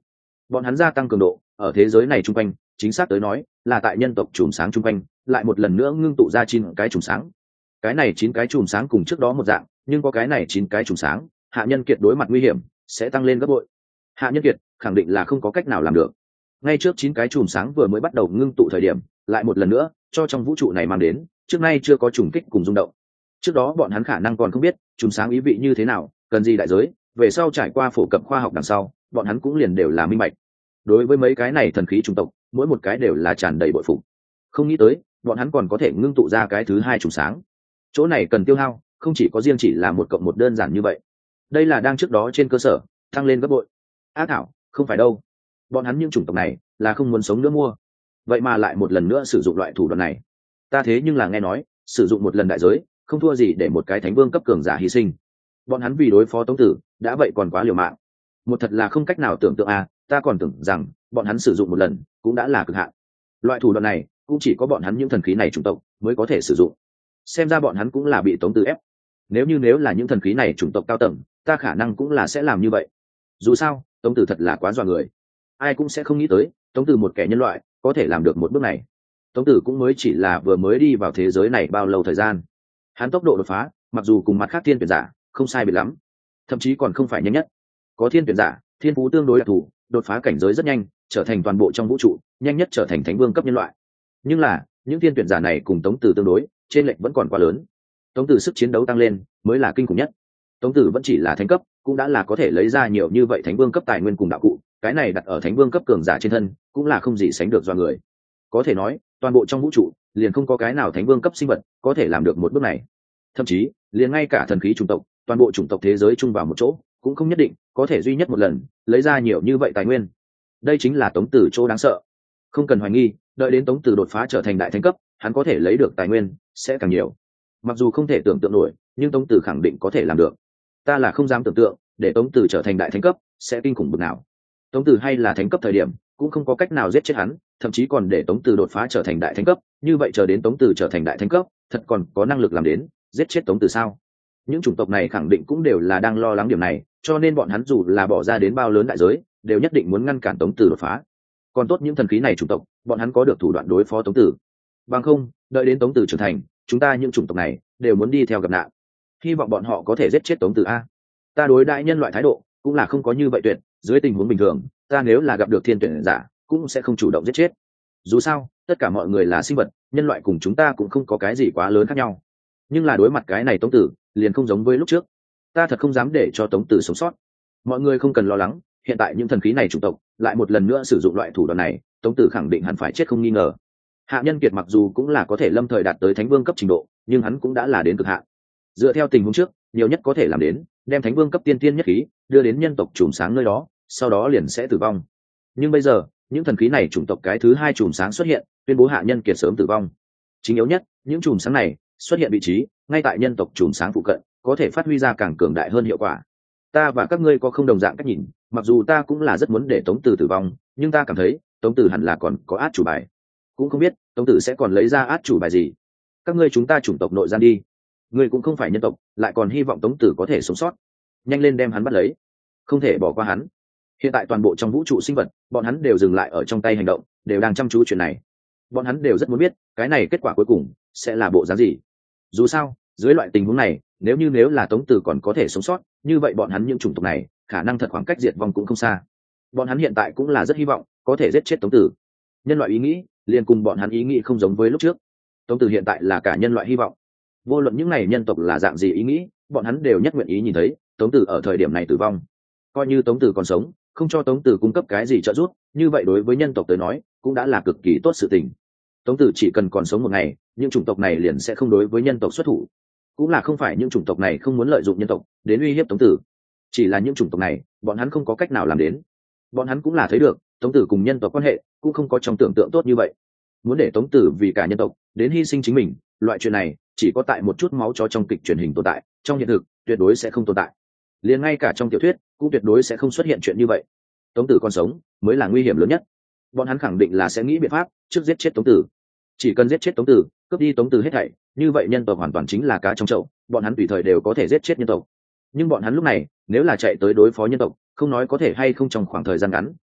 Bọn hắn gia tăng cường độ ở thế giới này chung quanh, chính xác tới nói là tại nhân tộc chùm sáng chung quanh lại một lần nữa ngưng tụ ra 9 cái chùm sáng. Cái này 9 cái chùm sáng cùng trước đó một dạng, nhưng có cái này 9 cái chùm sáng, Hạ Nhân Kiệt đối mặt nguy hiểm sẽ tăng lên gấp bội. Hạ Nhân Kiệt khẳng định là không có cách nào làm được. Ngay trước 9 cái chùm sáng vừa mới bắt đầu ngưng tụ thời điểm, lại một lần nữa cho trong vũ trụ này mang đến trước nay chưa có trùng kích cùng rung động. Trước đó bọn hắn khả năng còn không biết chùm sáng ý vị như thế nào, cần gì đại giới, về sau trải qua phổ cập khoa học đằng sau, bọn hắn cũng liền đều là minh bạch. Đối với mấy cái này thần khí chủng tộc, mỗi một cái đều là tràn đầy bội phục. Không nghĩ tới bọn hắn còn có thể ngưng tụ ra cái thứ hai chùm sáng. Chỗ này cần tiêu hao không chỉ có riêng chỉ là 1+1 đơn giản như vậy, đây là đang trước đó trên cơ sở tăng lên gấp bội. Ác thảo không phải đâu, bọn hắn những chủng tộc này là không muốn sống nữa mua, vậy mà lại một lần nữa sử dụng loại thủ đoạn này. Ta thế nhưng là nghe nói sử dụng một lần đại giới không thua gì để một cái thánh vương cấp cường giả hy sinh. Bọn hắn vì đối phó Tống Tử đã vậy còn quá liều mạng, một thật là không cách nào tưởng tượng à. Ta còn tưởng rằng bọn hắn sử dụng một lần cũng đã là cực hạn, loại thủ đoạn này cũng chỉ có bọn hắn những thần khí này chủng tộc mới có thể sử dụng. Xem ra bọn hắn cũng là bị Tống Tử ép. Nếu là những thần khí này chủng tộc cao tầng, ta khả năng cũng là sẽ làm như vậy. Dù sao Tống Tử thật là quá dọa người, ai cũng sẽ không nghĩ tới Tống Tử một kẻ nhân loại có thể làm được một bước này. Tống Tử cũng mới chỉ là vừa mới đi vào thế giới này bao lâu thời gian, hắn tốc độ đột phá mặc dù cùng mặt khác thiên tuyển giả không sai biệt lắm, thậm chí còn không phải nhanh nhất. Có thiên tuyển giả thiên phú tương đối đặc thù, đột phá cảnh giới rất nhanh, trở thành toàn bộ trong vũ trụ nhanh nhất trở thành thánh vương cấp nhân loại. Nhưng là những thiên tuyển giả này cùng Tống Tử tương đối, trên lệch vẫn còn quá lớn. Tống Tử sức chiến đấu tăng lên mới là kinh khủng nhất. Tống Tử vẫn chỉ là thánh cấp, cũng đã là có thể lấy ra nhiều như vậy thánh vương cấp tài nguyên cùng đạo cụ, cái này đặt ở thánh vương cấp cường giả trên thân cũng là không gì sánh được do người. Có thể nói toàn bộ trong vũ trụ liền không có cái nào thánh vương cấp sinh vật có thể làm được một bước này. Thậm chí liền ngay cả thần khí chủng tộc, toàn bộ chủng tộc thế giới chung vào một chỗ cũng không nhất định có thể duy nhất một lần lấy ra nhiều như vậy tài nguyên. Đây chính là Tống Tử chỗ đáng sợ. Không cần hoài nghi, đợi đến Tống Tử đột phá trở thành đại thánh cấp, hắn có thể lấy được tài nguyên sẽ càng nhiều. Mặc dù không thể tưởng tượng nổi, nhưng Tống Tử khẳng định có thể làm được. Ta là không dám tưởng tượng để Tống Tử trở thành đại thánh cấp sẽ kinh khủng bực nào. Tống Tử hay là thánh cấp thời điểm cũng không có cách nào giết chết hắn, thậm chí còn để Tống Tử đột phá trở thành đại thánh cấp, như vậy chờ đến Tống Tử trở thành đại thánh cấp, thật còn có năng lực làm đến giết chết Tống Tử sao? Những chủng tộc này khẳng định cũng đều là đang lo lắng điểm này, cho nên bọn hắn dù là bỏ ra đến bao lớn đại giới, đều nhất định muốn ngăn cản Tống Tử đột phá. Còn tốt những thần khí này chủng tộc, bọn hắn có được thủ đoạn đối phó Tống Tử. Bằng không, đợi đến Tống Tử trưởng thành, chúng ta những chủng tộc này đều muốn đi theo gặp nạn. Hy vọng bọn họ có thể giết chết Tống Tử a. Ta đối đại nhân loại thái độ cũng là không có như vậy tuyệt, dưới tình huống bình thường, ta nếu là gặp được thiên tuyển giả, cũng sẽ không chủ động giết chết. Dù sao, tất cả mọi người là sinh vật, nhân loại cùng chúng ta cũng không có cái gì quá lớn khác nhau. Nhưng là đối mặt cái này Tống Tử, liền không giống với lúc trước. Ta thật không dám để cho Tống Tử sống sót. Mọi người không cần lo lắng, hiện tại những thần khí này chủng tộc lại một lần nữa sử dụng loại thủ đoạn này, Tống Tử khẳng định hẳn phải chết không nghi ngờ. Hạ Nhân Kiệt mặc dù cũng là có thể lâm thời đạt tới thánh vương cấp trình độ, nhưng hắn cũng đã là đến cực hạn. Dựa theo tình huống trước, nhiều nhất có thể làm đến đem thánh vương cấp tiên tiên nhất khí đưa đến nhân tộc chùm sáng nơi đó, sau đó liền sẽ tử vong. Nhưng bây giờ những thần khí này chủng tộc cái thứ hai chùm sáng xuất hiện, tuyên bố Hạ Nhân Kiệt sớm tử vong. Chính yếu nhất, những chùm sáng này xuất hiện vị trí ngay tại nhân tộc chùm sáng phụ cận, có thể phát huy ra càng cường đại hơn hiệu quả. Ta và các ngươi có không đồng dạng cách nhìn, mặc dù ta cũng là rất muốn để Tống Tử tử vong, nhưng ta cảm thấy Tống Tử hẳn là còn có át chủ bài. Cũng không biết Tống Tử sẽ còn lấy ra át chủ bài gì. Các ngươi chúng ta chủng tộc nội gian đi, ngươi cũng không phải nhân tộc, lại còn hy vọng Tống Tử có thể sống sót, nhanh lên đem hắn bắt lấy, không thể bỏ qua hắn. Hiện tại toàn bộ trong vũ trụ sinh vật, bọn hắn đều dừng lại ở trong tay hành động, đều đang chăm chú chuyện này. Bọn hắn đều rất muốn biết cái này kết quả cuối cùng sẽ là bộ dáng gì. Dù sao dưới loại tình huống này, nếu là Tống Tử còn có thể sống sót, như vậy bọn hắn những chủng tộc này khả năng thật khoảng cách diệt vong cũng không xa. Bọn hắn hiện tại cũng là rất hy vọng có thể giết chết Tống Tử. Nhân loại ý nghĩ liền cùng bọn hắn ý nghĩ không giống với lúc trước. Tống Tử hiện tại là cả nhân loại hy vọng. Vô luận những này nhân tộc là dạng gì ý nghĩ, bọn hắn đều nhất nguyện ý nhìn thấy Tống Tử ở thời điểm này tử vong. Coi như Tống Tử còn sống, không cho Tống Tử cung cấp cái gì trợ giúp, như vậy đối với nhân tộc tới nói cũng đã là cực kỳ tốt sự tình. Tống Tử chỉ cần còn sống một ngày, những chủng tộc này liền sẽ không đối với nhân tộc xuất thủ. Cũng là không phải những chủng tộc này không muốn lợi dụng nhân tộc đến uy hiếp Tống Tử, chỉ là những chủng tộc này bọn hắn không có cách nào làm đến. Bọn hắn cũng là thấy được Tống Tử cùng nhân tộc quan hệ cũng không có trong tưởng tượng tốt như vậy. Muốn để Tống Tử vì cả nhân tộc đến hy sinh chính mình, loại chuyện này chỉ có tại một chút máu chó trong kịch truyền hình tồn tại, trong hiện thực tuyệt đối sẽ không tồn tại. Liền ngay cả trong tiểu thuyết cũng tuyệt đối sẽ không xuất hiện chuyện như vậy. Tống Tử còn sống mới là nguy hiểm lớn nhất. Bọn hắn khẳng định là sẽ nghĩ biện pháp trước giết chết Tống Tử. Chỉ cần giết chết Tống Tử, cướp đi Tống Tử hết thảy, như vậy nhân tộc hoàn toàn chính là cá trong chậu, bọn hắn tùy thời đều có thể giết chết nhân tộc. Nhưng bọn hắn lúc này nếu là chạy tới đối phó nhân tộc, không nói có thể hay không trong khoảng thời gian ngắn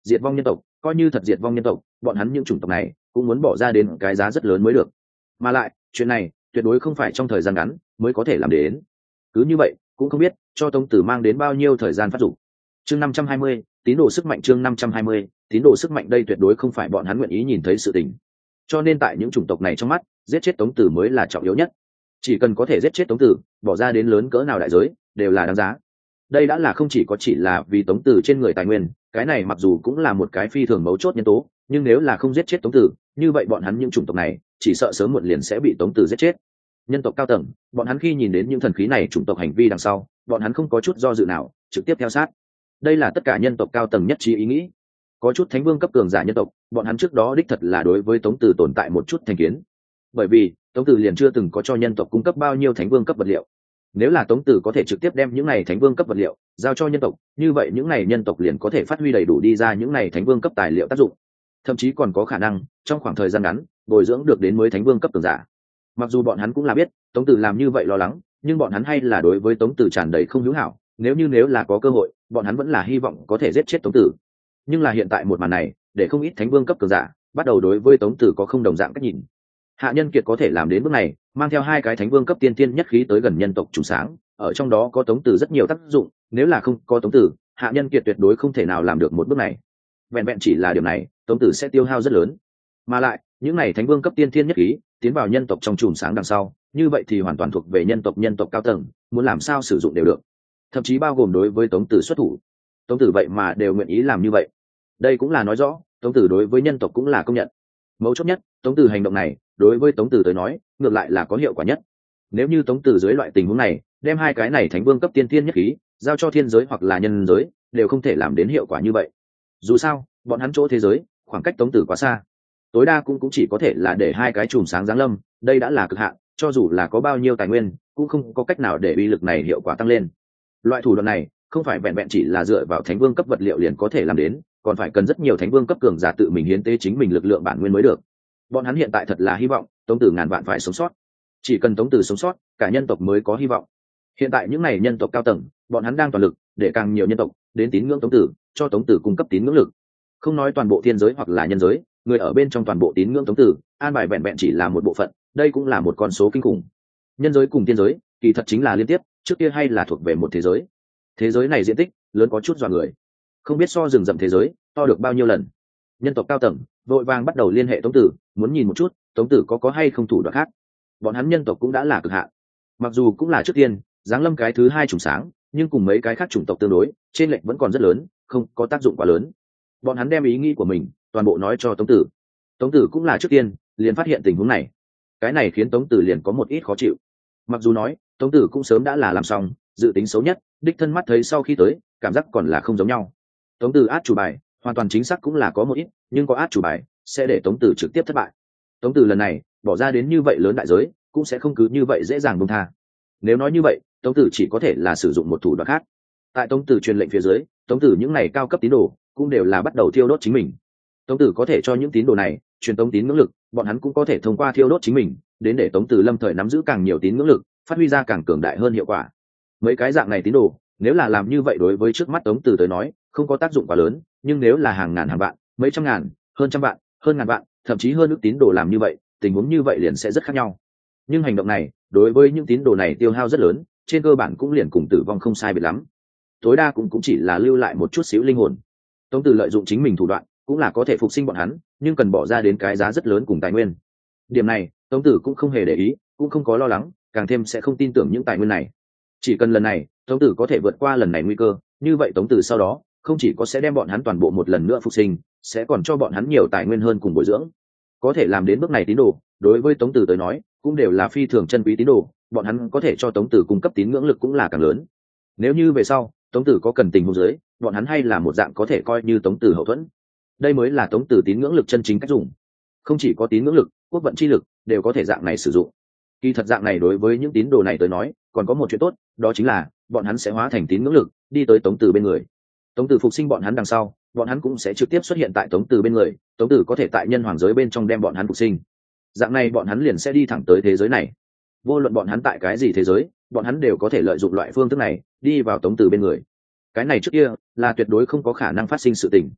diệt vong nhân tộc, coi như thật diệt vong nhân tộc, bọn hắn những chủng tộc này cũng muốn bỏ ra đến cái giá rất lớn mới được. Mà lại chuyện này tuyệt đối không phải trong thời gian ngắn mới có thể làm đến. Cứ như vậy cũng không biết cho Tống Tử mang đến bao nhiêu thời gian phát dụng. Chương 520, tín đồ sức mạnh. Chương 520, tín đồ sức mạnh. Đây tuyệt đối không phải bọn hắn nguyện ý nhìn thấy sự tình. Cho nên tại những chủng tộc này trong mắt, giết chết Tống Tử mới là trọng yếu nhất. Chỉ cần có thể giết chết Tống Tử, bỏ ra đến lớn cỡ nào đại giới đều là đáng giá. Đây đã là không chỉ là vì Tống Tử trên người tài nguyên, cái này mặc dù cũng là một cái phi thường mấu chốt nhân tố, nhưng nếu là không giết chết Tống Tử, như vậy bọn hắn những chủng tộc này chỉ sợ sớm muộn liền sẽ bị Tống Tử giết chết. Nhân tộc cao tầng, bọn hắn khi nhìn đến những thần khí này chủng tộc hành vi đằng sau, bọn hắn không có chút do dự nào, trực tiếp theo sát. Đây là tất cả nhân tộc cao tầng nhất trí ý nghĩ. Có chút thánh vương cấp cường giả nhân tộc, bọn hắn trước đó đích thật là đối với Tống Tử tồn tại một chút thành kiến. Bởi vì Tống Tử liền chưa từng có cho nhân tộc cung cấp bao nhiêu thánh vương cấp vật liệu. Nếu là Tống Tử có thể trực tiếp đem những này thánh vương cấp vật liệu giao cho nhân tộc, như vậy những này nhân tộc liền có thể phát huy đầy đủ đi ra những này thánh vương cấp tài liệu tác dụng, thậm chí còn có khả năng trong khoảng thời gian ngắn bồi dưỡng được đến mới thánh vương cấp cường giả. Mặc dù bọn hắn cũng là biết Tống Tử làm như vậy lo lắng, nhưng bọn hắn hay là đối với Tống Tử tràn đầy không hữu hảo. Nếu là có cơ hội, bọn hắn vẫn là hy vọng có thể giết chết Tống Tử. Nhưng là hiện tại một màn này, để không ít thánh vương cấp cường giả bắt đầu đối với Tống Tử có không đồng dạng cách nhìn. Hạ Nhân Kiệt có thể làm đến bước này, mang theo hai cái thánh vương cấp tiên tiên nhất khí tới gần nhân tộc trùng sáng, ở trong đó có Tống Tử rất nhiều tác dụng. Nếu là không có Tống Tử, Hạ Nhân Kiệt tuyệt đối không thể nào làm được một bước này. Vẹn vẹn chỉ là điều này, Tống Tử sẽ tiêu hao rất lớn. Mà lại những này thánh vương cấp tiên tiên nhất khí tiến vào nhân tộc trong chùm sáng đằng sau, như vậy thì hoàn toàn thuộc về nhân tộc cao tầng, muốn làm sao sử dụng đều được, thậm chí bao gồm đối với Tống Tử xuất thủ. Tống Tử vậy mà đều nguyện ý làm như vậy, đây cũng là nói rõ Tống Tử đối với nhân tộc cũng là công nhận. Mấu chốt nhất, Tống Tử hành động này đối với Tống Tử tới nói ngược lại là có hiệu quả nhất. Nếu như Tống Tử dưới loại tình huống này đem hai cái này thánh vương cấp tiên tiên nhất khí giao cho thiên giới hoặc là nhân giới, đều không thể làm đến hiệu quả như vậy. Dù sao bọn hắn chỗ thế giới khoảng cách Tống Tử quá xa, tối đa cũng chỉ có thể là để hai cái chùm sáng giáng lâm, đây đã là cực hạn. Cho dù là có bao nhiêu tài nguyên cũng không có cách nào để uy lực này hiệu quả tăng lên. Loại thủ đoạn này không phải vẹn vẹn chỉ là dựa vào thánh vương cấp vật liệu liền có thể làm đến, còn phải cần rất nhiều thánh vương cấp cường giả tự mình hiến tế chính mình lực lượng bản nguyên mới được. Bọn hắn hiện tại thật là hy vọng Tống Tử ngàn vạn phải sống sót. Chỉ cần Tống Tử sống sót, cả nhân tộc mới có hy vọng. Hiện tại những này nhân tộc cao tầng, bọn hắn đang toàn lực để càng nhiều nhân tộc đến tín ngưỡng Tống Tử, cho Tống Tử cung cấp tín ngưỡng lực. Không nói toàn bộ thiên giới hoặc là nhân giới, người ở bên trong toàn bộ tín ngưỡng Tống Tử, an bài vẹn vẹn chỉ là một bộ phận, đây cũng là một con số kinh khủng. Nhân giới cùng thiên giới kỳ thật chính là liên tiếp, trước kia hay là thuộc về một thế giới. Thế giới này diện tích lớn có chút dọa người, không biết so rừng rậm thế giới to được bao nhiêu lần. Nhân tộc cao tầng vội vàng bắt đầu liên hệ Tống Tử, muốn nhìn một chút Tống Tử có hay không thủ đoạn khác. Bọn hắn nhân tộc cũng đã là cực hạn, mặc dù cũng là trước tiên giáng lâm cái thứ hai chủng sáng, nhưng cùng mấy cái khác chủng tộc tương đối trên lệch vẫn còn rất lớn, không có tác dụng quá lớn. Bọn hắn đem ý nghĩ của mình toàn bộ nói cho Tống Tử. Tống Tử cũng là trước tiên liền phát hiện tình huống này, cái này khiến Tống Tử liền có một ít khó chịu. Mặc dù nói Tống Tử cũng sớm đã là làm xong dự tính xấu nhất, đích thân mắt thấy sau khi tới cảm giác còn là không giống nhau. Tống Tử át chủ bài hoàn toàn chính xác cũng là có một ít, nhưng có át chủ bài sẽ để Tống Tử trực tiếp thất bại. Tống Tử lần này bỏ ra đến như vậy lớn đại giới, cũng sẽ không cứ như vậy dễ dàng buông tha. Nếu nói như vậy, Tống Tử chỉ có thể là sử dụng một thủ đoạn khác. Tại Tống Tử truyền lệnh phía dưới, Tống Tử những này cao cấp tín đồ cũng đều là bắt đầu thiêu đốt chính mình. Tống Tử có thể cho những tín đồ này truyền tống tín ngưỡng lực, bọn hắn cũng có thể thông qua thiêu đốt chính mình đến để Tống Tử lâm thời nắm giữ càng nhiều tín ngưỡng lực, phát huy ra càng cường đại hơn hiệu quả. Mấy cái dạng này tín đồ nếu là làm như vậy đối với trước mắt Tống Tử tới nói không có tác dụng quá lớn, nhưng nếu là hàng ngàn hàng vạn, mấy trăm ngàn, hơn trăm vạn, hơn ngàn vạn, thậm chí hơn ước tín đồ làm như vậy, tình huống như vậy liền sẽ rất khác nhau. Nhưng hành động này đối với những tín đồ này tiêu hao rất lớn, trên cơ bản cũng liền cùng tử vong không sai biệt lắm, tối đa cũng chỉ là lưu lại một chút xíu linh hồn. Tống Tử lợi dụng chính mình thủ đoạn cũng là có thể phục sinh bọn hắn, nhưng cần bỏ ra đến cái giá rất lớn cùng tài nguyên. Điểm này Tống Tử cũng không hề để ý, cũng không có lo lắng, càng thêm sẽ không tin tưởng những tài nguyên này. Chỉ cần lần này Tống Tử có thể vượt qua lần này nguy cơ, như vậy Tống Tử sau đó không chỉ có sẽ đem bọn hắn toàn bộ một lần nữa phục sinh, sẽ còn cho bọn hắn nhiều tài nguyên hơn cùng bồi dưỡng. Có thể làm đến bước này tín đồ, đối với Tống Tử tới nói cũng đều là phi thường chân quý tín đồ, bọn hắn có thể cho Tống Tử cung cấp tín ngưỡng lực cũng là càng lớn. Nếu như về sau Tống Tử có cần tình huống dưới, bọn hắn hay là một dạng có thể coi như Tống Tử hậu thuẫn. Đây mới là Tống Tử tín ngưỡng lực chân chính cách dùng. Không chỉ có tín ngưỡng lực, quốc vận chi lực đều có thể dạng này sử dụng. Kỳ thật dạng này đối với những tín đồ này tới nói còn có một chuyện tốt, đó chính là bọn hắn sẽ hóa thành tín ngưỡng lực đi tới Tống Tử bên người. Tống Tử phục sinh bọn hắn đằng sau, bọn hắn cũng sẽ trực tiếp xuất hiện tại Tống Tử bên người, Tống Tử có thể tại nhân hoàng giới bên trong đem bọn hắn phục sinh. Dạng này bọn hắn liền sẽ đi thẳng tới thế giới này. Vô luận bọn hắn tại cái gì thế giới, bọn hắn đều có thể lợi dụng loại phương thức này đi vào Tống Tử bên người. Cái này trước kia là tuyệt đối không có khả năng phát sinh sự tình.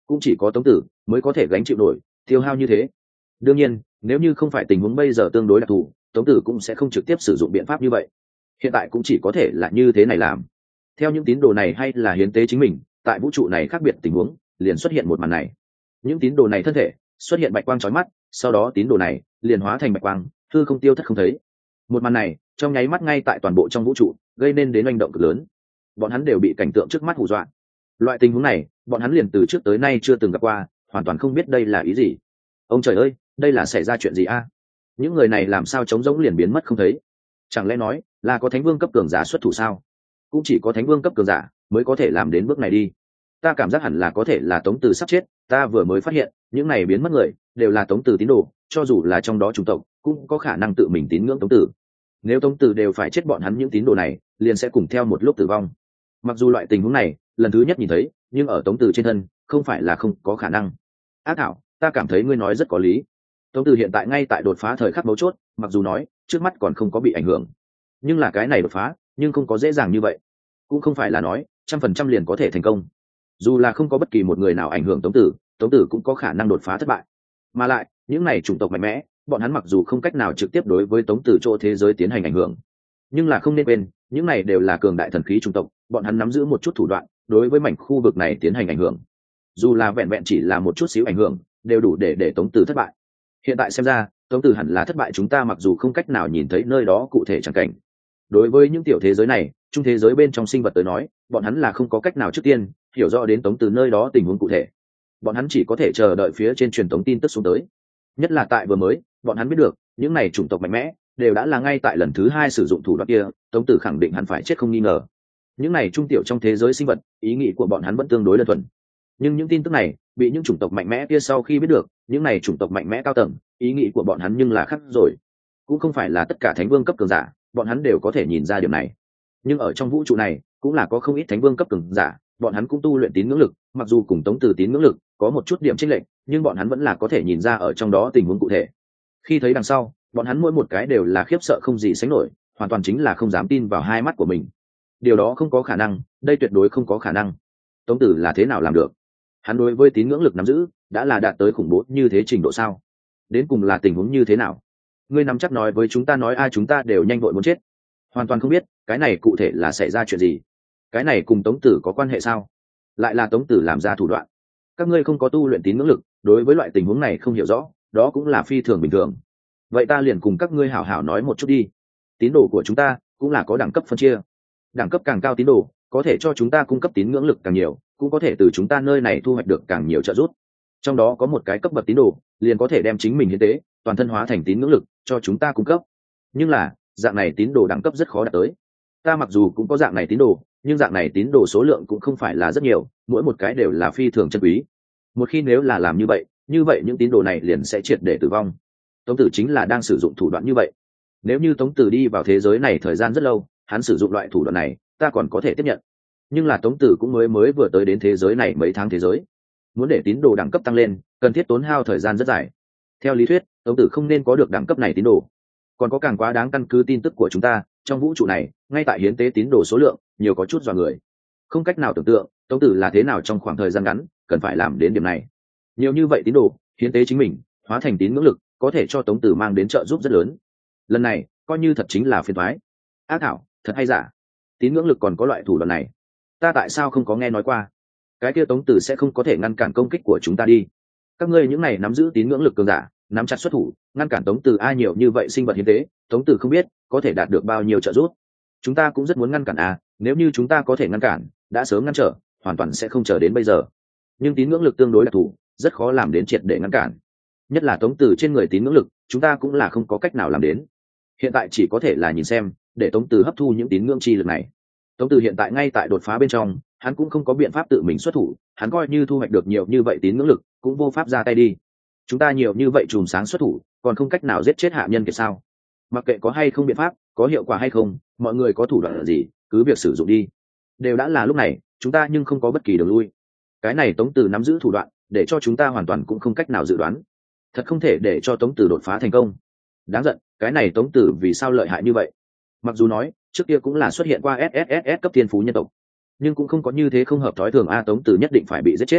cũng chỉ có Tống Tử mới có thể gánh chịu nổi tiêu hao như thế. Đương nhiên nếu như không phải tình huống bây giờ tương đối đặc thù, Tống Tử cũng sẽ không trực tiếp sử dụng biện pháp như vậy. Hiện tại cũng chỉ có thể là như thế này làm. Theo những tín đồ này hay là hiến tế chính mình, tại vũ trụ này khác biệt tình huống liền xuất hiện một màn này. Những tín đồ này thân thể xuất hiện bạch quang chói mắt, sau đó tín đồ này liền hóa thành bạch quang, hư không tiêu thất không thấy. Một màn này trong nháy mắt ngay tại toàn bộ trong vũ trụ gây nên đến oanh động cực lớn. Bọn hắn đều bị cảnh tượng trước mắt hù dọa. Loại tình huống này bọn hắn liền từ trước tới nay chưa từng gặp qua, hoàn toàn không biết đây là ý gì. Ông trời ơi, đây là xảy ra chuyện gì a? Những người này làm sao trống rỗng liền biến mất không thấy? Chẳng lẽ nói là có thánh vương cấp cường giả xuất thủ sao? Cũng chỉ có thánh vương cấp cường giả mới có thể làm đến bước này đi. Ta cảm giác hẳn là có thể là Tống Từ sắp chết. Ta vừa mới phát hiện những này biến mất người đều là Tống Từ tín đồ, cho dù là trong đó chủng tộc cũng có khả năng tự mình tín ngưỡng Tống Từ. Nếu Tống Từ đều phải chết, bọn hắn những tín đồ này liền sẽ cùng theo một lúc tử vong. Mặc dù loại tình huống này lần thứ nhất nhìn thấy, nhưng ở Tống Từ trên thân không phải là không có khả năng. Ác Thảo, ta cảm thấy ngươi nói rất có lý. Tống Từ hiện tại ngay tại đột phá thời khắc mấu chốt, mặc dù nói trước mắt còn không có bị ảnh hưởng, nhưng là cái này đột phá nhưng không có dễ dàng như vậy, cũng không phải là nói 100% liền có thể thành công. Dù là không có bất kỳ một người nào ảnh hưởng Tống Tử cũng có khả năng đột phá thất bại. Mà lại những này chủng tộc mạnh mẽ, bọn hắn mặc dù không cách nào trực tiếp đối với Tống Tử chỗ thế giới tiến hành ảnh hưởng, nhưng là không nên quên những này đều là cường đại thần khí chủng tộc, bọn hắn nắm giữ một chút thủ đoạn đối với mảnh khu vực này tiến hành ảnh hưởng. Dù là vẹn vẹn chỉ là một chút xíu ảnh hưởng đều đủ để Tống Tử thất bại. Hiện tại xem ra Tống Tử hẳn là thất bại, chúng ta mặc dù không cách nào nhìn thấy nơi đó cụ thể chẳng cảnh. Đối với những tiểu thế giới này, trung thế giới bên trong sinh vật tới nói, bọn hắn là không có cách nào trước tiên hiểu rõ đến Tống Tử nơi đó tình huống cụ thể. Bọn hắn chỉ có thể chờ đợi phía trên truyền tống tin tức xuống tới. Nhất là tại vừa mới, bọn hắn biết được những này chủng tộc mạnh mẽ đều đã là ngay tại lần thứ 2 sử dụng thủ đoạn kia, Tống Tử khẳng định hẳn phải chết không nghi ngờ. Những này trung tiểu trong thế giới sinh vật, ý nghĩ của bọn hắn vẫn tương đối đơn thuần. Nhưng những tin tức này bị những chủng tộc mạnh mẽ kia sau khi biết được, những này chủng tộc mạnh mẽ cao tầng, ý nghĩ của bọn hắn nhưng là khác rồi. Cũng không phải là tất cả thánh vương cấp cường giả bọn hắn đều có thể nhìn ra điều này. Nhưng ở trong vũ trụ này cũng là có không ít thánh vương cấp cường giả, bọn hắn cũng tu luyện tín ngưỡng lực, mặc dù cùng Tống Tử tín ngưỡng lực có một chút điểm chênh lệch, nhưng bọn hắn vẫn là có thể nhìn ra ở trong đó tình huống cụ thể. Khi thấy đằng sau, bọn hắn mỗi một cái đều là khiếp sợ không gì sánh nổi, hoàn toàn chính là không dám tin vào hai mắt của mình. Điều đó không có khả năng, đây tuyệt đối không có khả năng. Tống Tử là thế nào làm được? Hắn đối với tín ngưỡng lực nắm giữ đã là đạt tới khủng bố như thế trình độ sao? Đến cùng là tình huống như thế nào? Ngươi nắm chắc nói với chúng ta, nói ai chúng ta đều nhanh vội muốn chết. Hoàn toàn không biết cái này cụ thể là xảy ra chuyện gì. Cái này cùng Tống Tử có quan hệ sao? Lại là Tống Tử làm ra thủ đoạn? Các ngươi không có tu luyện tín ngưỡng lực, đối với loại tình huống này không hiểu rõ, đó cũng là phi thường bình thường. Vậy ta liền cùng các ngươi hảo hảo nói một chút đi. Tín đồ của chúng ta cũng là có đẳng cấp phân chia. Đẳng cấp càng cao tín đồ có thể cho chúng ta cung cấp tín ngưỡng lực càng nhiều, cũng có thể từ chúng ta nơi này thu hoạch được càng nhiều trợ giúp. Trong đó có một cái cấp bậc tín đồ liền có thể đem chính mình hiến tế toàn thân hóa thành tín ngưỡng lực cho chúng ta cung cấp. Nhưng là dạng này tín đồ đẳng cấp rất khó đạt tới. Ta mặc dù cũng có dạng này tín đồ, nhưng dạng này tín đồ số lượng cũng không phải là rất nhiều, mỗi một cái đều là phi thường chân quý. Một khi nếu là làm như vậy những tín đồ này liền sẽ triệt để tử vong. Tống Tử chính là đang sử dụng thủ đoạn như vậy. Nếu như Tống Tử đi vào thế giới này thời gian rất lâu, hắn sử dụng loại thủ đoạn này ta còn có thể tiếp nhận. Nhưng là Tống Tử cũng mới vừa tới đến thế giới này mấy tháng thế giới, muốn để tín đồ đẳng cấp tăng lên cần thiết tốn hao thời gian rất dài. Theo lý thuyết Tống Tử không nên có được đẳng cấp này tín đồ. Còn có càng quá đáng, căn cứ tin tức của chúng ta, trong vũ trụ này ngay tại hiến tế tín đồ số lượng nhiều có chút dọa người. Không cách nào tưởng tượng Tống Tử là thế nào trong khoảng thời gian ngắn cần phải làm đến điểm này. Nhiều như vậy tín đồ hiến tế chính mình hóa thành tín ngưỡng lực, có thể cho Tống Tử mang đến trợ giúp rất lớn. Lần này coi như thật chính là phiền toái. Ác Thảo, thật hay giả? Tín ngưỡng lực còn có loại thủ đoạn này, ta tại sao không có nghe nói qua? Cái kia Tống Tử sẽ không có thể ngăn cản công kích của chúng ta đi. Các ngươi những này nắm giữ tín ngưỡng lực cường giả, nắm chặt xuất thủ ngăn cản Tống Tử. Ai nhiều như vậy sinh vật hiến tế, Tống Tử không biết có thể đạt được bao nhiêu trợ giúp. Chúng ta cũng rất muốn ngăn cản nếu như chúng ta có thể ngăn cản đã sớm ngăn trở, hoàn toàn sẽ không chờ đến bây giờ. Nhưng tín ngưỡng lực tương đối đặc thù, rất khó làm đến triệt để ngăn cản. Nhất là Tống Tử trên người tín ngưỡng lực, chúng ta cũng là không có cách nào làm đến. Hiện tại chỉ có thể là nhìn xem, để Tống Tử hấp thu những tín ngưỡng chi lực này. Tống Tử hiện tại ngay tại đột phá bên trong, hắn cũng không có biện pháp tự mình xuất thủ, hắn coi như thu hoạch được nhiều như vậy tín ngưỡng lực cũng vô pháp ra tay đi. Chúng ta nhiều như vậy chùm sáng xuất thủ, còn không cách nào giết chết hạ nhân kiệt sao? Mặc kệ có hay không biện pháp, có hiệu quả hay không, mọi người có thủ đoạn gì cứ việc sử dụng đi. Đều đã là lúc này, chúng ta nhưng không có bất kỳ đường lui. Cái này Tống Tử nắm giữ thủ đoạn, để cho chúng ta hoàn toàn cũng không cách nào dự đoán. Thật không thể để cho Tống Tử đột phá thành công. Đáng giận, cái này Tống Tử vì sao lợi hại như vậy? Mặc dù nói trước kia cũng là xuất hiện qua SSSS cấp thiên phú nhân tộc, nhưng cũng không có như thế không hợp thói thường. Tống Tử nhất định phải bị giết chết.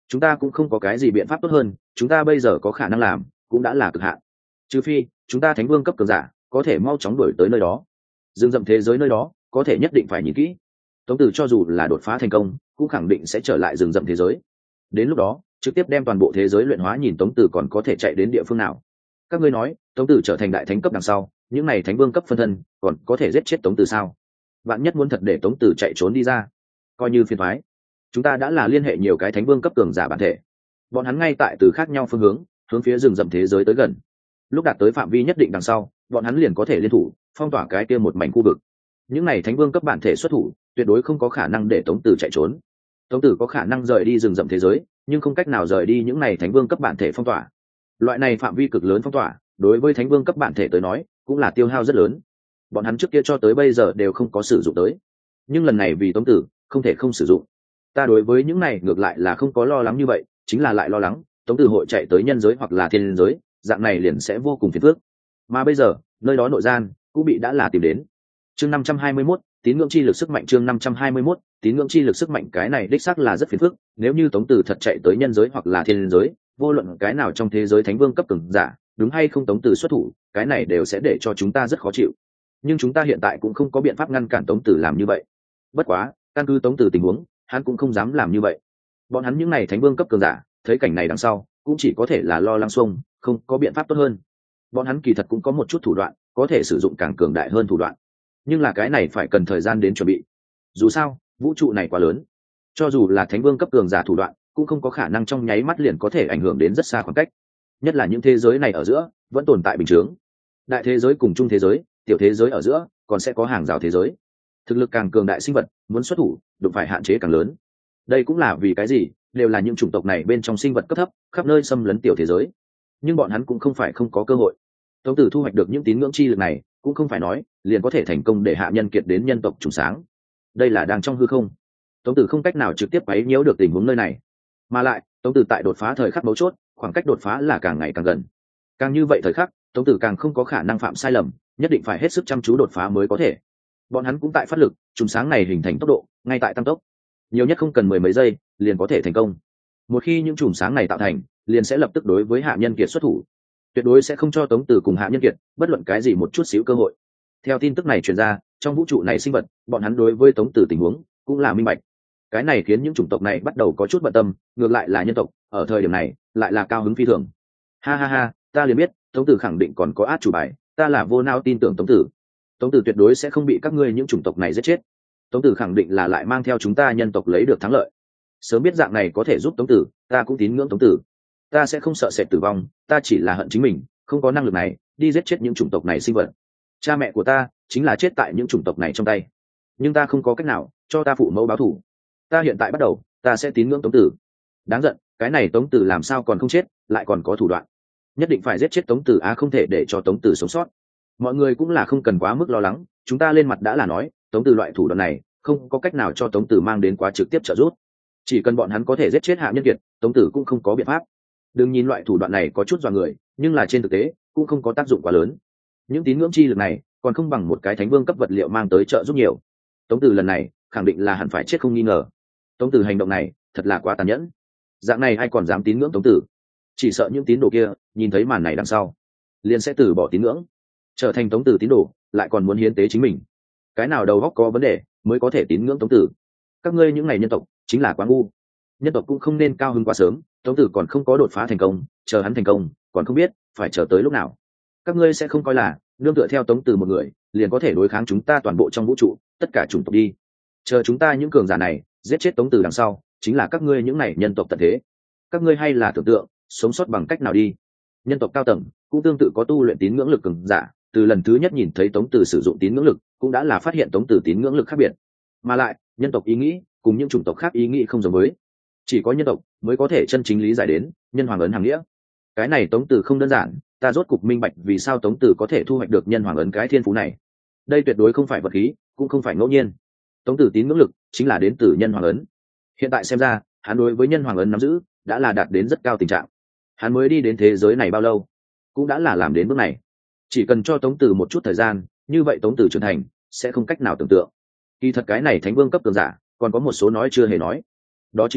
chúng ta cũng không có cái gì biện pháp tốt hơn, chúng ta bây giờ có khả năng làm cũng đã là cực hạn, trừ phi chúng ta thánh vương cấp cường giả có thể mau chóng đuổi tới nơi đó. Rừng rậm thế giới nơi đó có thể nhất định phải nhìn kỹ. Tống Tử cho dù là đột phá thành công cũng khẳng định sẽ trở lại rừng rậm thế giới, đến lúc đó trực tiếp đem toàn bộ thế giới luyện hóa, nhìn Tống Tử còn có thể chạy đến địa phương nào. Các ngươi nói Tống Tử trở thành đại thánh cấp đằng sau, những này thánh vương cấp phân thân còn có thể giết chết Tống Tử sao? Bạn nhất muốn thật để Tống Tử chạy trốn đi ra, coi như phiền toái. Chúng ta đã là liên hệ nhiều cái thánh vương cấp cường giả bản thể, bọn hắn ngay tại từ khác nhau phương hướng phía rừng rậm thế giới tới gần. Lúc đạt tới phạm vi nhất định đằng sau, bọn hắn liền có thể liên thủ phong tỏa cái kia một mảnh khu vực. Những này thánh vương cấp bản thể xuất thủ tuyệt đối không có khả năng để Tống Tử chạy trốn. Tống Tử có khả năng rời đi rừng rậm thế giới, nhưng không cách nào rời đi những này thánh vương cấp bản thể phong tỏa. Loại này phạm vi cực lớn phong tỏa đối với thánh vương cấp bản thể tới nói cũng là tiêu hao rất lớn, bọn hắn trước kia cho tới bây giờ đều không có sử dụng tới, nhưng lần này vì Tống Tử không thể không sử dụng. Ta đối với những này ngược lại là không có lo lắng như vậy, chính là lại lo lắng Tống Tử hội chạy tới nhân giới hoặc là thiên giới, dạng này liền sẽ vô cùng phiền phức. Mà bây giờ nơi đó nội gian cũng bị đã là tìm đến. Chương 521, tín ngưỡng chi lực sức mạnh. Chương 521, tín ngưỡng chi lực sức mạnh. Cái này đích xác là rất phiền phức, nếu như Tống Tử thật chạy tới nhân giới hoặc là thiên giới, vô luận cái nào trong thế giới thánh vương cấp cường giả, đúng hay không Tống Tử xuất thủ, cái này đều sẽ để cho chúng ta rất khó chịu. Nhưng chúng ta hiện tại cũng không có biện pháp ngăn cản Tống Tử làm như vậy. Bất quá căn cứ Tống Tử tình huống, hắn cũng không dám làm như vậy. Bọn hắn những này thánh vương cấp cường giả thấy cảnh này đằng sau cũng chỉ có thể là lo lắng xuông, không có biện pháp tốt hơn. Bọn hắn kỳ thật cũng có một chút thủ đoạn có thể sử dụng càng cường đại hơn thủ đoạn, nhưng là cái này phải cần thời gian đến chuẩn bị. Dù sao vũ trụ này quá lớn, cho dù là thánh vương cấp cường giả thủ đoạn cũng không có khả năng trong nháy mắt liền có thể ảnh hưởng đến rất xa khoảng cách, nhất là những thế giới này ở giữa vẫn tồn tại bình chướng, đại thế giới cùng trung thế giới, tiểu thế giới ở giữa còn sẽ có hàng rào thế giới. Thực lực càng cường đại sinh vật muốn xuất thủ đụng phải hạn chế càng lớn. Đây cũng là vì cái gì đều là những chủng tộc này bên trong sinh vật cấp thấp khắp nơi xâm lấn tiểu thế giới, nhưng bọn hắn cũng không phải không có cơ hội. Tống Tử thu hoạch được những tín ngưỡng chi lực này cũng không phải nói liền có thể thành công để hạ nhân kiệt đến nhân tộc trùng sáng. Đây là đang trong hư không, Tống Tử không cách nào trực tiếp quấy nhiễu được tình huống nơi này. Mà lại Tống Tử tại đột phá thời khắc mấu chốt, khoảng cách đột phá là càng ngày càng gần. Càng như vậy thời khắc, Tống Tử càng không có khả năng phạm sai lầm, nhất định phải hết sức chăm chú đột phá mới có thể. Bọn hắn cũng tại phát lực, trùng sáng này hình thành tốc độ ngay tại tăng tốc, nhiều nhất không cần mười mấy giây liền có thể thành công. Một khi những chùm sáng này tạo thành, liền sẽ lập tức đối với hạ nhân kiệt xuất thủ, tuyệt đối sẽ không cho Tống Tử cùng hạ nhân kiệt bất luận cái gì một chút xíu cơ hội. Theo tin tức này truyền ra, trong vũ trụ này sinh vật, bọn hắn đối với Tống Tử tình huống cũng là minh bạch. Cái này khiến những chủng tộc này bắt đầu có chút bận tâm, ngược lại là nhân tộc ở thời điểm này lại là cao hứng phi thường. Ha ha ha, ta liền biết Tống Tử khẳng định còn có át chủ bài, ta là vô nao tin tưởng Tống Tử. Tống Tử tuyệt đối sẽ không bị các ngươi những chủng tộc này giết chết. Tống Tử khẳng định là lại mang theo chúng ta nhân tộc lấy được thắng lợi. Sớm biết dạng này có thể giúp Tống Tử, ta cũng tín ngưỡng Tống Tử. Ta sẽ không sợ sệt tử vong, ta chỉ là hận chính mình không có năng lực này đi giết chết những chủng tộc này sinh vật. Cha mẹ của ta chính là chết tại những chủng tộc này trong tay, nhưng ta không có cách nào cho ta phụ mẫu báo thù. Ta hiện tại bắt đầu, ta sẽ tín ngưỡng Tống Tử. Đáng giận, cái này Tống Tử làm sao còn không chết, lại còn có thủ đoạn. Nhất định phải giết chết Tống Tử không thể để cho Tống Tử sống sót. Mọi người cũng là không cần quá mức lo lắng, chúng ta lên mặt đã là nói Tống Tử loại thủ đoạn này không có cách nào cho Tống Tử mang đến quá trực tiếp trợ giúp. Chỉ cần bọn hắn có thể giết chết hạ nhân kiệt, Tống Tử cũng không có biện pháp. Đừng nhìn loại thủ đoạn này có chút dọa người, nhưng là trên thực tế cũng không có tác dụng quá lớn. Những tín ngưỡng chi lực này còn không bằng một cái thánh vương cấp vật liệu mang tới trợ giúp nhiều. Tống Tử lần này khẳng định là hẳn phải chết không nghi ngờ. Tống Tử hành động này thật là quá tàn nhẫn, dạng này ai còn dám tín ngưỡng Tống Tử. Chỉ sợ những tín đồ kia nhìn thấy màn này đằng sau liền sẽ từ bỏ tín ngưỡng, trở thành Tống Tử tín đồ, lại còn muốn hiến tế chính mình. Cái nào đầu óc có vấn đề mới có thể tín ngưỡng Tống Tử. Các ngươi những ngày nhân tộc chính là quá ngu. Nhân tộc cũng không nên cao hứng quá sớm, Tống Tử còn không có đột phá thành công, chờ hắn thành công còn không biết phải chờ tới lúc nào. Các ngươi sẽ không coi là nương tựa theo Tống Tử một người liền có thể đối kháng chúng ta toàn bộ trong vũ trụ tất cả chủng tộc đi. Chờ chúng ta những cường giả này giết chết Tống Tử đằng sau, chính là các ngươi những này nhân tộc tận thế. Các ngươi hay là tưởng tượng sống sót bằng cách nào đi. Nhân tộc cao tầng cũng tương tự có tu luyện tín ngưỡng lực cường giả, từ lần thứ nhất nhìn thấy Tống Tử sử dụng tín ngưỡng lực cũng đã là phát hiện Tống Tử tín ngưỡng lực khác biệt. Mà lại nhân tộc ý nghĩ cùng những chủng tộc khác ý nghĩ không giống với, chỉ có nhân tộc mới có thể chân chính lý giải đến nhân hoàng ấn hàng nghĩa. Cái này Tống Tử không đơn giản, ta rốt cục minh bạch vì sao Tống Tử có thể thu hoạch được nhân hoàng ấn cái thiên phú này. Đây tuyệt đối không phải vật khí, cũng không phải ngẫu nhiên. Tống Tử tín ngưỡng lực chính là đến từ nhân hoàng ấn. Hiện tại xem ra hắn đối với nhân hoàng ấn nắm giữ đã là đạt đến rất cao tình trạng. Hắn mới đi đến thế giới này bao lâu cũng đã là làm đến bước này. Chỉ cần cho Tống Tử một chút thời gian, như vậy Tống Tử trưởng thành sẽ không cách nào tưởng tượng. Kỳ thật cái này thánh vương cấp cường giả còn có một số nói chưa hề nói, đó chính là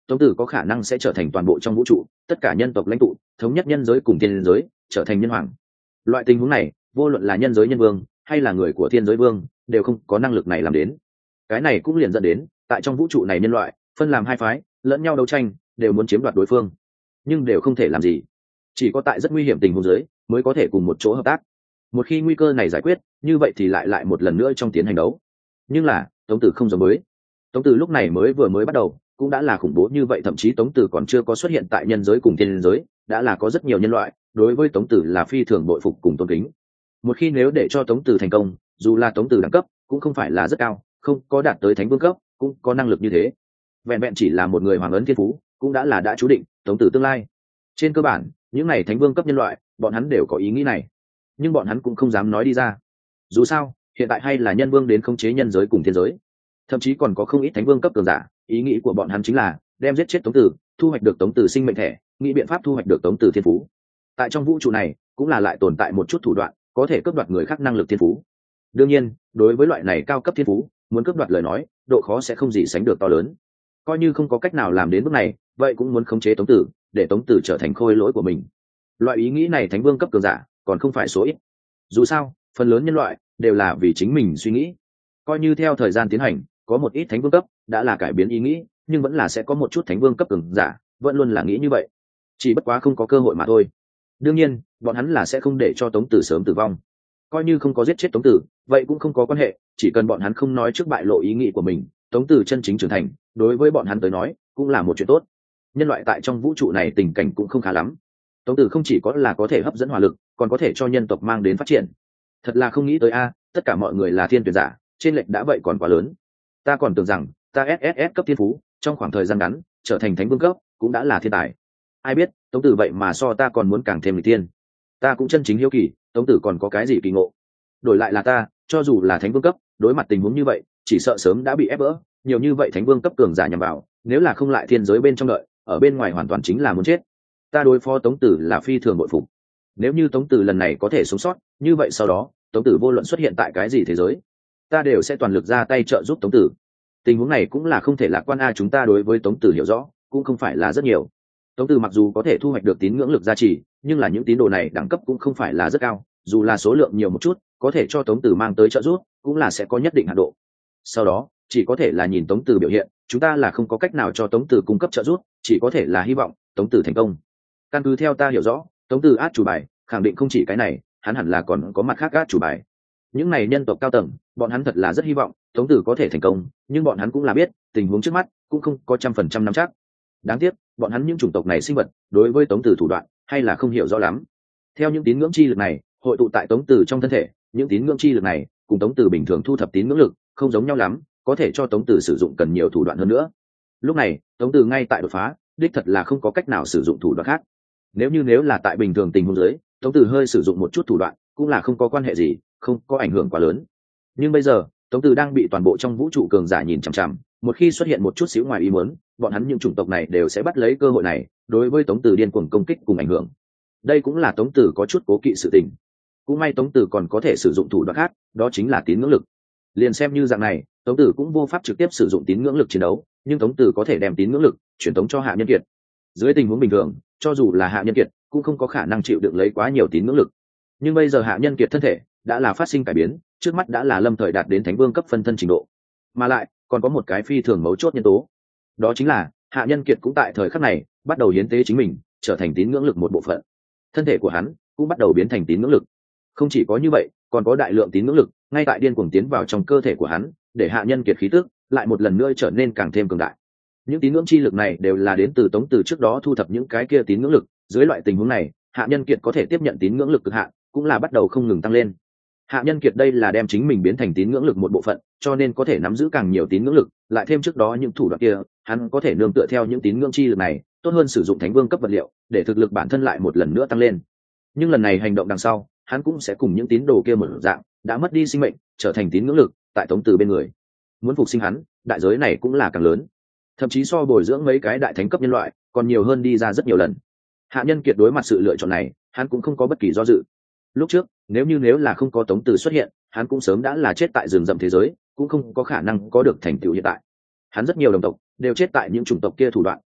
Tống Tử có khả năng sẽ trở thành toàn bộ trong vũ trụ tất cả nhân tộc lãnh tụ, thống nhất nhân giới cùng thiên giới, trở thành nhân hoàng. Loại tình huống này vô luận là nhân giới nhân vương hay là người của thiên giới vương đều không có năng lực này làm đến. Cái này cũng liền dẫn đến tại trong vũ trụ này nhân loại phân làm hai phái, lẫn nhau đấu tranh, đều muốn chiếm đoạt đối phương, nhưng đều không thể làm gì. Chỉ có tại rất nguy hiểm tình huống dưới mới có thể cùng một chỗ hợp tác. Một khi nguy cơ này giải quyết, như vậy thì lại một lần nữa trong tiến hành đấu. Nhưng là Tống Tử không giống với. Tống Tử lúc này vừa mới bắt đầu cũng đã là khủng bố như vậy, thậm chí Tống Tử còn chưa có xuất hiện tại nhân giới cùng thiên giới, đã là có rất nhiều nhân loại đối với Tống Tử là phi thường bội phục cùng tôn kính. Một khi nếu để cho Tống Tử thành công, dù là Tống Tử đẳng cấp cũng không phải là rất cao, không có đạt tới thánh vương cấp, cũng có năng lực như thế. Vẹn vẹn chỉ là một người hoàng ấn thiên phú cũng đã chú định Tống Tử tương lai. Trên cơ bản những này thánh vương cấp nhân loại bọn hắn đều có ý nghĩ này, nhưng bọn hắn cũng không dám nói đi ra. Dù sao hiện tại hay là nhân vương đến khống chế nhân giới cùng thiên giới, thậm chí còn có không ít thánh vương cấp cường giả, ý nghĩ của bọn hắn chính là đem giết chết Tống Tử, thu hoạch được Tống Tử sinh mệnh thẻ, nghĩ biện pháp thu hoạch được Tống Tử thiên phú. Tại trong vũ trụ này cũng là lại tồn tại một chút thủ đoạn có thể cướp đoạt người khác năng lực thiên phú. Đương nhiên đối với loại này cao cấp thiên phú, muốn cướp đoạt lời nói độ khó sẽ không gì sánh được to lớn. Coi như không có cách nào làm đến bước này, vậy cũng muốn khống chế Tống Tử, để Tống Tử trở thành khôi lỗi của mình. Loại ý nghĩ này thánh vương cấp cường giả còn không phải số ít. Dù sao phần lớn nhân loại đều là vì chính mình suy nghĩ. Coi như theo thời gian tiến hành có một ít thánh vương cấp đã là cải biến ý nghĩ, nhưng vẫn là sẽ có một chút thánh vương cấp cường giả vẫn luôn là nghĩ như vậy, chỉ bất quá không có cơ hội mà thôi. Đương nhiên bọn hắn là sẽ không để cho Tống Tử sớm tử vong. Coi như không có giết chết Tống Tử vậy cũng không có quan hệ, chỉ cần bọn hắn không nói trước bại lộ ý nghĩ của mình, Tống Tử chân chính trưởng thành đối với bọn hắn tới nói cũng là một chuyện tốt. Nhân loại tại trong vũ trụ này tình cảnh cũng không khá lắm. Tống Tử không chỉ có là có thể hấp dẫn hỏa lực, còn có thể cho nhân tộc mang đến phát triển. Thật là không nghĩ tới a, tất cả mọi người là thiên tuyển giả, trên lệch đã vậy còn quá lớn. Ta còn tưởng rằng ta SSS cấp thiên phú trong khoảng thời gian ngắn trở thành thánh vương cấp cũng đã là thiên tài. Ai biết Tống Tử vậy mà so ta còn muốn càng thêm lịch tiên. Ta cũng chân chính hiếu kỳ Tống Tử còn có cái gì kỳ ngộ. Đổi lại là ta, cho dù là thánh vương cấp, đối mặt tình huống như vậy chỉ sợ sớm đã bị ép vỡ. Nhiều như vậy thánh vương cấp cường giả nhằm vào, nếu là không lại thiên giới bên trong đợi, ở bên ngoài hoàn toàn chính là muốn chết. Ta đối phó Tống Tử là phi thường bội phục. Nếu như Tống Tử lần này có thể sống sót, như vậy sau đó Tống Tử vô luận xuất hiện tại cái gì thế giới, ta đều sẽ toàn lực ra tay trợ giúp Tống Tử. Tình huống này cũng là không thể lạc quan a, chúng ta đối với Tống Tử hiểu rõ cũng không phải là rất nhiều. Tống Tử mặc dù có thể thu hoạch được tín ngưỡng lực gia trì, nhưng là những tín đồ này đẳng cấp cũng không phải là rất cao, dù là số lượng nhiều một chút, có thể cho Tống Tử mang tới trợ giúp cũng là sẽ có nhất định hạn độ. Sau đó chỉ có thể là nhìn Tống Tử biểu hiện, chúng ta là không có cách nào cho Tống Tử cung cấp trợ giúp, chỉ có thể là hy vọng Tống Tử thành công. Căn cứ theo ta hiểu rõ, Tống Tử át chủ bài khẳng định không chỉ cái này, hắn hẳn là còn có mặt khác át chủ bài. Những này nhân tộc cao tầng bọn hắn thật là rất hy vọng Tống Tử có thể thành công, nhưng bọn hắn cũng là biết tình huống trước mắt cũng không có 100% nắm chắc. Đáng tiếc bọn hắn những chủng tộc này sinh vật đối với Tống Tử thủ đoạn hay là không hiểu rõ lắm. Theo những tín ngưỡng chi lực này hội tụ tại Tống Tử trong thân thể, những tín ngưỡng chi lực này cùng Tống Tử bình thường thu thập tín ngưỡng lực không giống nhau lắm, có thể cho Tống Tử sử dụng cần nhiều thủ đoạn hơn nữa. Lúc này Tống Tử ngay tại đột phá, đích thật là không có cách nào sử dụng thủ đoạn khác. Nếu là tại bình thường tình huống dưới, Tống Tử hơi sử dụng một chút thủ đoạn cũng là không có quan hệ gì, không có ảnh hưởng quá lớn. Nhưng bây giờ Tống Tử đang bị toàn bộ trong vũ trụ cường giả nhìn chằm chằm, một khi xuất hiện một chút xíu ngoài ý muốn, bọn hắn những chủng tộc này đều sẽ bắt lấy cơ hội này đối với Tống Tử điên cuồng công kích cùng ảnh hưởng. Đây cũng là Tống Tử có chút cố kỵ sự tình. Cũng may Tống Tử còn có thể sử dụng thủ đoạn khác, đó chính là tín ngưỡng lực. Liền xem như dạng này, Tống Tử cũng vô pháp trực tiếp sử dụng tín ngưỡng lực chiến đấu, nhưng Tống Tử có thể đem tín ngưỡng lực truyền tống cho Hạ Nhân Kiệt. Dưới tình huống bình thường, cho dù là Hạ Nhân Kiệt cũng không có khả năng chịu đựng lấy quá nhiều tín ngưỡng lực. Nhưng bây giờ Hạ Nhân Kiệt thân thể đã là phát sinh cải biến, trước mắt đã là lâm thời đạt đến thánh vương cấp phân thân trình độ. Mà lại còn có một cái phi thường mấu chốt nhân tố, đó chính là Hạ Nhân Kiệt cũng tại thời khắc này bắt đầu hiến tế chính mình, trở thành tín ngưỡng lực một bộ phận. Thân thể của hắn cũng bắt đầu biến thành tín ngưỡng lực. Không chỉ có như vậy, còn có đại lượng tín ngưỡng lực ngay tại điên cuồng tiến vào trong cơ thể của hắn, để Hạ Nhân Kiệt khí tức lại một lần nữa trở nên càng thêm cường đại. Những tín ngưỡng chi lực này đều là đến từ Tống Tử trước đó thu thập những cái kia tín ngưỡng lực. Dưới loại tình huống này, Hạ Nhân Kiệt có thể tiếp nhận tín ngưỡng lực cực hạn cũng là bắt đầu không ngừng tăng lên. Hạ Nhân Kiệt đây là đem chính mình biến thành tín ngưỡng lực một bộ phận, cho nên có thể nắm giữ càng nhiều tín ngưỡng lực, lại thêm trước đó những thủ đoạn kia, hắn có thể nương tựa theo những tín ngưỡng chi lực này, tốt hơn sử dụng thánh vương cấp vật liệu, để thực lực bản thân lại một lần nữa tăng lên. Nhưng lần này hành động đằng sau, hắn cũng sẽ cùng những tín đồ kia một dạng, đã mất đi sinh mệnh, trở thành tín ngưỡng lực tại Tống Tử bên người. Muốn phục sinh hắn, đại giới này cũng là càng lớn, thậm chí so bồi dưỡng mấy cái đại thánh cấp nhân loại còn nhiều hơn đi ra rất nhiều lần. Hạ Nhân Kiệt đối mặt sự lựa chọn này, hắn cũng không có bất kỳ do dự. Lúc trước nếu là không có Tống Tử xuất hiện, hắn cũng sớm đã là chết tại rừng rậm thế giới, cũng không có khả năng có được thành tựu hiện tại. Hắn rất nhiều đồng tộc đều chết tại những chủng tộc kia thủ đoạn,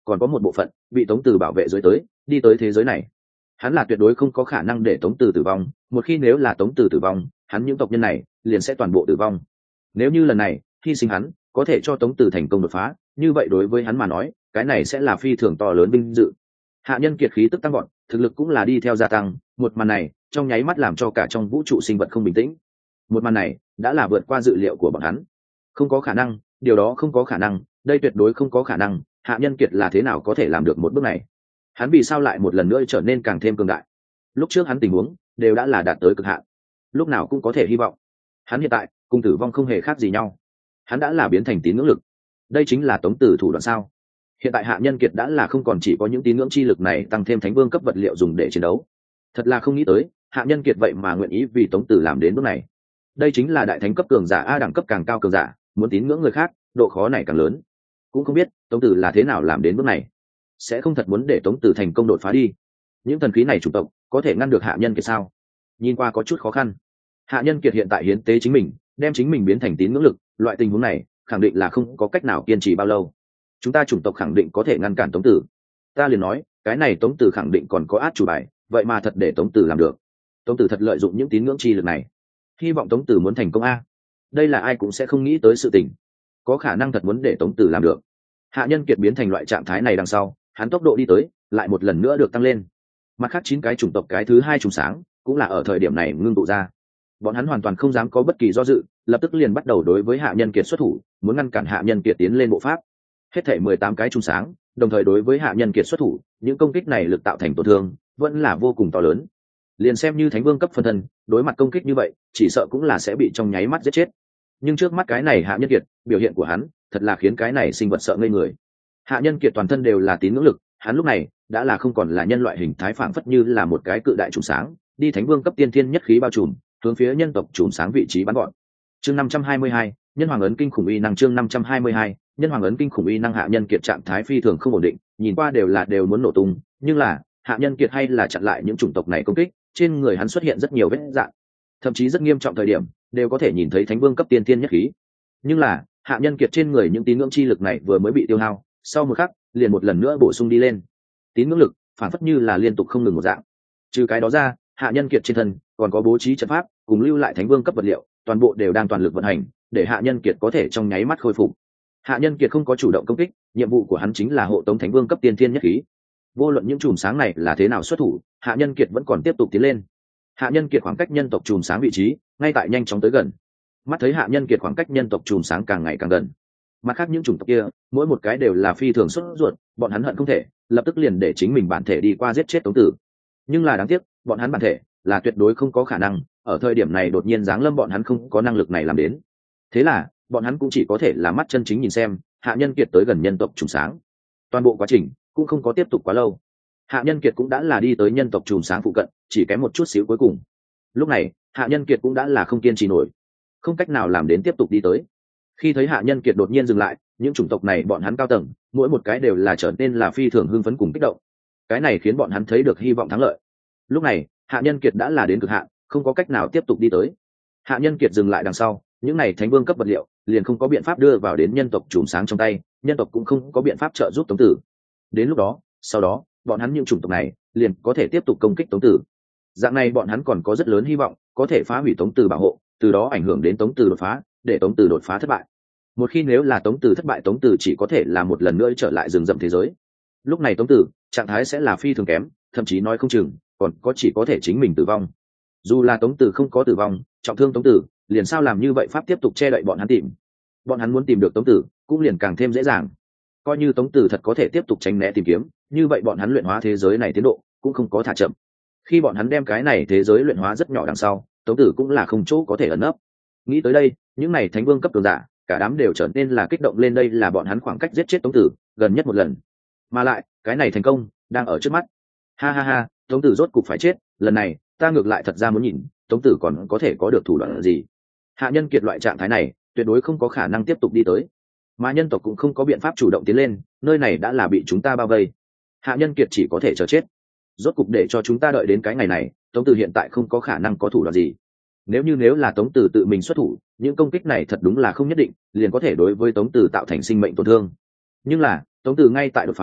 còn có một bộ phận bị Tống Từ bảo vệ dưới tới đi tới thế giới này. Hắn là tuyệt đối không có khả năng để Tống Từ tử vong, một khi nếu là Tống Từ tử vong, hắn những tộc nhân này liền sẽ toàn bộ tử vong. Nếu như lần này hy sinh hắn có thể cho Tống Từ thành công đột phá, như vậy đối với hắn mà nói cái này sẽ là phi thường to lớn vinh dự. Hạ Nhân Kiệt khí tức tăng gọn, thực lực cũng là đi theo gia tăng, một màn này trong nháy mắt làm cho cả trong vũ trụ sinh vật không bình tĩnh. Một màn này đã là vượt qua dự liệu của bọn hắn. Không có khả năng, điều đó không có khả năng, đây tuyệt đối không có khả năng. Hạ Nhân Kiệt là thế nào có thể làm được một bước này? Hắn vì sao lại một lần nữa trở nên càng thêm cường đại? Lúc trước hắn tình huống đều đã là đạt tới cực hạn, lúc nào cũng có thể hy vọng. Hắn hiện tại cùng tử vong không hề khác gì nhau. Hắn đã là biến thành tín ngưỡng lực. Đây chính là Tống Từ thủ đoạn sao? Hiện tại Hạ Nhân Kiệt đã là không còn chỉ có những tín ngưỡng chi lực này tăng thêm thánh vương cấp vật liệu dùng để chiến đấu. Thật là không nghĩ tới, Hạ Nhân Kiệt vậy mà nguyện ý vì Tống Từ làm đến bước này. Đây chính là đại thánh cấp cường giả a, đẳng cấp càng cao cường giả, muốn tín ngưỡng người khác, độ khó này càng lớn. Cũng không biết Tống Từ là thế nào làm đến bước này. Sẽ không thật muốn để Tống Từ thành công đột phá đi. Những thần khí này chủng tộc có thể ngăn được Hạ Nhân Kiệt sao? Nhìn qua có chút khó khăn. Hạ Nhân Kiệt hiện tại hiến tế chính mình, đem chính mình biến thành tín ngưỡng lực, loại tình huống này khẳng định là không có cách nào kiên trì bao lâu. Chúng ta chủng tộc khẳng định có thể ngăn cản Tống Từ. Ta liền nói cái này Tống Từ khẳng định còn có át chủ bài, vậy mà thật để Tống Từ làm được. Tống Từ thật lợi dụng những tín ngưỡng chi lực này, hy vọng Tống Từ muốn thành công a. Đây là ai cũng sẽ không nghĩ tới sự tình, có khả năng thật muốn để Tống Từ làm được. Hạ Nhân Kiệt biến thành loại trạng thái này đằng sau, hắn tốc độ đi tới lại một lần nữa được tăng lên. Mặt khác 9 cái chủng tộc cái thứ 2 trùng sáng cũng là ở thời điểm này ngưng tụ ra. Bọn hắn hoàn toàn không dám có bất kỳ do dự, lập tức liền bắt đầu đối với Hạ Nhân Kiệt xuất thủ, muốn ngăn cản Hạ Nhân Kiệt tiến lên bộ pháp. Hết thảy 18 cái trùng sáng đồng thời đối với Hạ Nhân Kiệt xuất thủ, những công kích này lực tạo thành tổn thương vẫn là vô cùng to lớn. Liền xem như thánh vương cấp phân thân, đối mặt công kích như vậy chỉ sợ cũng là sẽ bị trong nháy mắt giết chết. Nhưng trước mắt cái này Hạ Nhân Kiệt, biểu hiện của hắn thật là khiến cái này sinh vật sợ ngây người. Hạ Nhân Kiệt toàn thân đều là tín ngưỡng lực, hắn lúc này đã là không còn là nhân loại hình thái, phảng phất như là một cái cự đại trùng sáng, đi thánh vương cấp tiên thiên nhất khí bao trùm, hướng phía nhân tộc trùng sáng vị trí bắn gọn. Chương 522, nhân hoàng ấn kinh khủng uy năng. Chương 522, nhân hoàng ấn kinh khủng uy năng. Hạ Nhân Kiệt trạng thái phi thường không ổn định, nhìn qua đều muốn nổ tung, nhưng là Hạ Nhân Kiệt hay là chặn lại những chủng tộc này công kích, trên người hắn xuất hiện rất nhiều vết rạn, thậm chí rất nghiêm trọng thời điểm đều có thể nhìn thấy thánh vương cấp tiên thiên nhất khí. Nhưng là Hạ Nhân Kiệt trên người những tín ngưỡng chi lực này vừa mới bị tiêu hao, sau một khắc liền một lần nữa bổ sung đi lên. Tín ngưỡng lực phản phất như là liên tục không ngừng một dạng. Trừ cái đó ra, Hạ Nhân Kiệt trên thân còn có bố trí trận pháp cùng lưu lại thánh vương cấp vật liệu, toàn bộ đều đang toàn lực vận hành để Hạ Nhân Kiệt có thể trong nháy mắt khôi phục. Hạ Nhân Kiệt không có chủ động công kích, nhiệm vụ của hắn chính là hộ tống thánh vương cấp tiên thiên nhất khí. Vô luận những chùm sáng này là thế nào xuất thủ, Hạ Nhân Kiệt vẫn còn tiếp tục tiến lên. Hạ Nhân Kiệt khoảng cách nhân tộc chùm sáng vị trí ngay tại nhanh chóng tới gần. Mắt thấy Hạ Nhân Kiệt khoảng cách nhân tộc chùm sáng càng ngày càng gần, mặt khác những chủng tộc kia mỗi một cái đều là phi thường sốt ruột, bọn hắn hận không thể lập tức liền để chính mình bản thể đi qua giết chết Tống Tử. Nhưng là đáng tiếc, bọn hắn bản thể là tuyệt đối không có khả năng ở thời điểm này đột nhiên giáng lâm, bọn hắn không có năng lực này làm đến. Thế là bọn hắn cũng chỉ có thể là mắt chân chính nhìn xem Hạ Nhân Kiệt tới gần nhân tộc chùm sáng. Toàn bộ quá trình cũng không có tiếp tục quá lâu, Hạ Nhân Kiệt cũng đã là đi tới nhân tộc chùm sáng phụ cận, chỉ kém một chút xíu cuối cùng. Lúc này Hạ Nhân Kiệt cũng đã là không kiên trì nổi, không cách nào làm đến tiếp tục đi tới. Khi thấy Hạ Nhân Kiệt đột nhiên dừng lại, những chủng tộc này bọn hắn cao tầng mỗi một cái đều là trở nên là phi thường hưng phấn cùng kích động. Cái này khiến bọn hắn thấy được hy vọng thắng lợi. Lúc này Hạ Nhân Kiệt đã là đến cực hạn, không có cách nào tiếp tục đi tới. Hạ Nhân Kiệt dừng lại đằng sau, những này thánh vương cấp vật liệu liền không có biện pháp đưa vào đến nhân tộc chùm sáng trong tay, nhân tộc cũng không có biện pháp trợ giúp Tống Tử. Đến lúc đó, sau đó bọn hắn những chủng tộc này liền có thể tiếp tục công kích Tống Tử. Dạng này bọn hắn còn có rất lớn hy vọng có thể phá hủy Tống Tử bảo hộ, từ đó ảnh hưởng đến Tống Tử đột phá, để Tống Tử đột phá thất bại. Một khi nếu là Tống Tử thất bại, Tống Tử chỉ có thể là một lần nữa trở lại rừng rậm thế giới. Lúc này Tống Tử trạng thái sẽ là phi thường kém, thậm chí nói không chừng còn có chỉ có thể chính mình tử vong. Dù là Tống Tử không có tử vong, trọng thương Tống Tử liền sao làm như vậy pháp tiếp tục che đậy bọn hắn tìm. Bọn hắn muốn tìm được Tống Tử cũng liền càng thêm dễ dàng. Coi như Tống Tử thật có thể tiếp tục tránh né tìm kiếm, như vậy bọn hắn luyện hóa thế giới này tiến độ cũng không có thả chậm. Khi bọn hắn đem cái này thế giới luyện hóa rất nhỏ đằng sau, Tống Tử cũng là không chỗ có thể ẩn nấp. Nghĩ tới đây, những này thánh vương cấp cường giả cả đám đều trở nên là kích động lên. Đây là bọn hắn khoảng cách giết chết Tống Tử gần nhất một lần, mà lại cái này thành công đang ở trước mắt. Ha ha ha, Tống Tử rốt cục phải chết, lần này ta ngược lại thật ra muốn nhìn Tống Tử còn có thể có được thủ đoạn gì. Hạ Nhân Kiệt loại trạng thái này tuyệt đối không có khả năng tiếp tục đi tới, mà nhân tộc cũng không có biện pháp chủ động tiến lên, nơi này đã là bị chúng ta bao vây. Hạ Nhân Kiệt chỉ có thể chờ chết. Rốt cục để cho chúng ta đợi đến cái ngày này, Tống Tử hiện tại không có khả năng có thủ đoạn gì. Nếu là Tống Tử tự mình xuất thủ, những công kích này thật đúng là không nhất định liền có thể đối với Tống Tử tạo thành sinh mệnh tổn thương. Nhưng là Tống Tử ngay tại đột phá,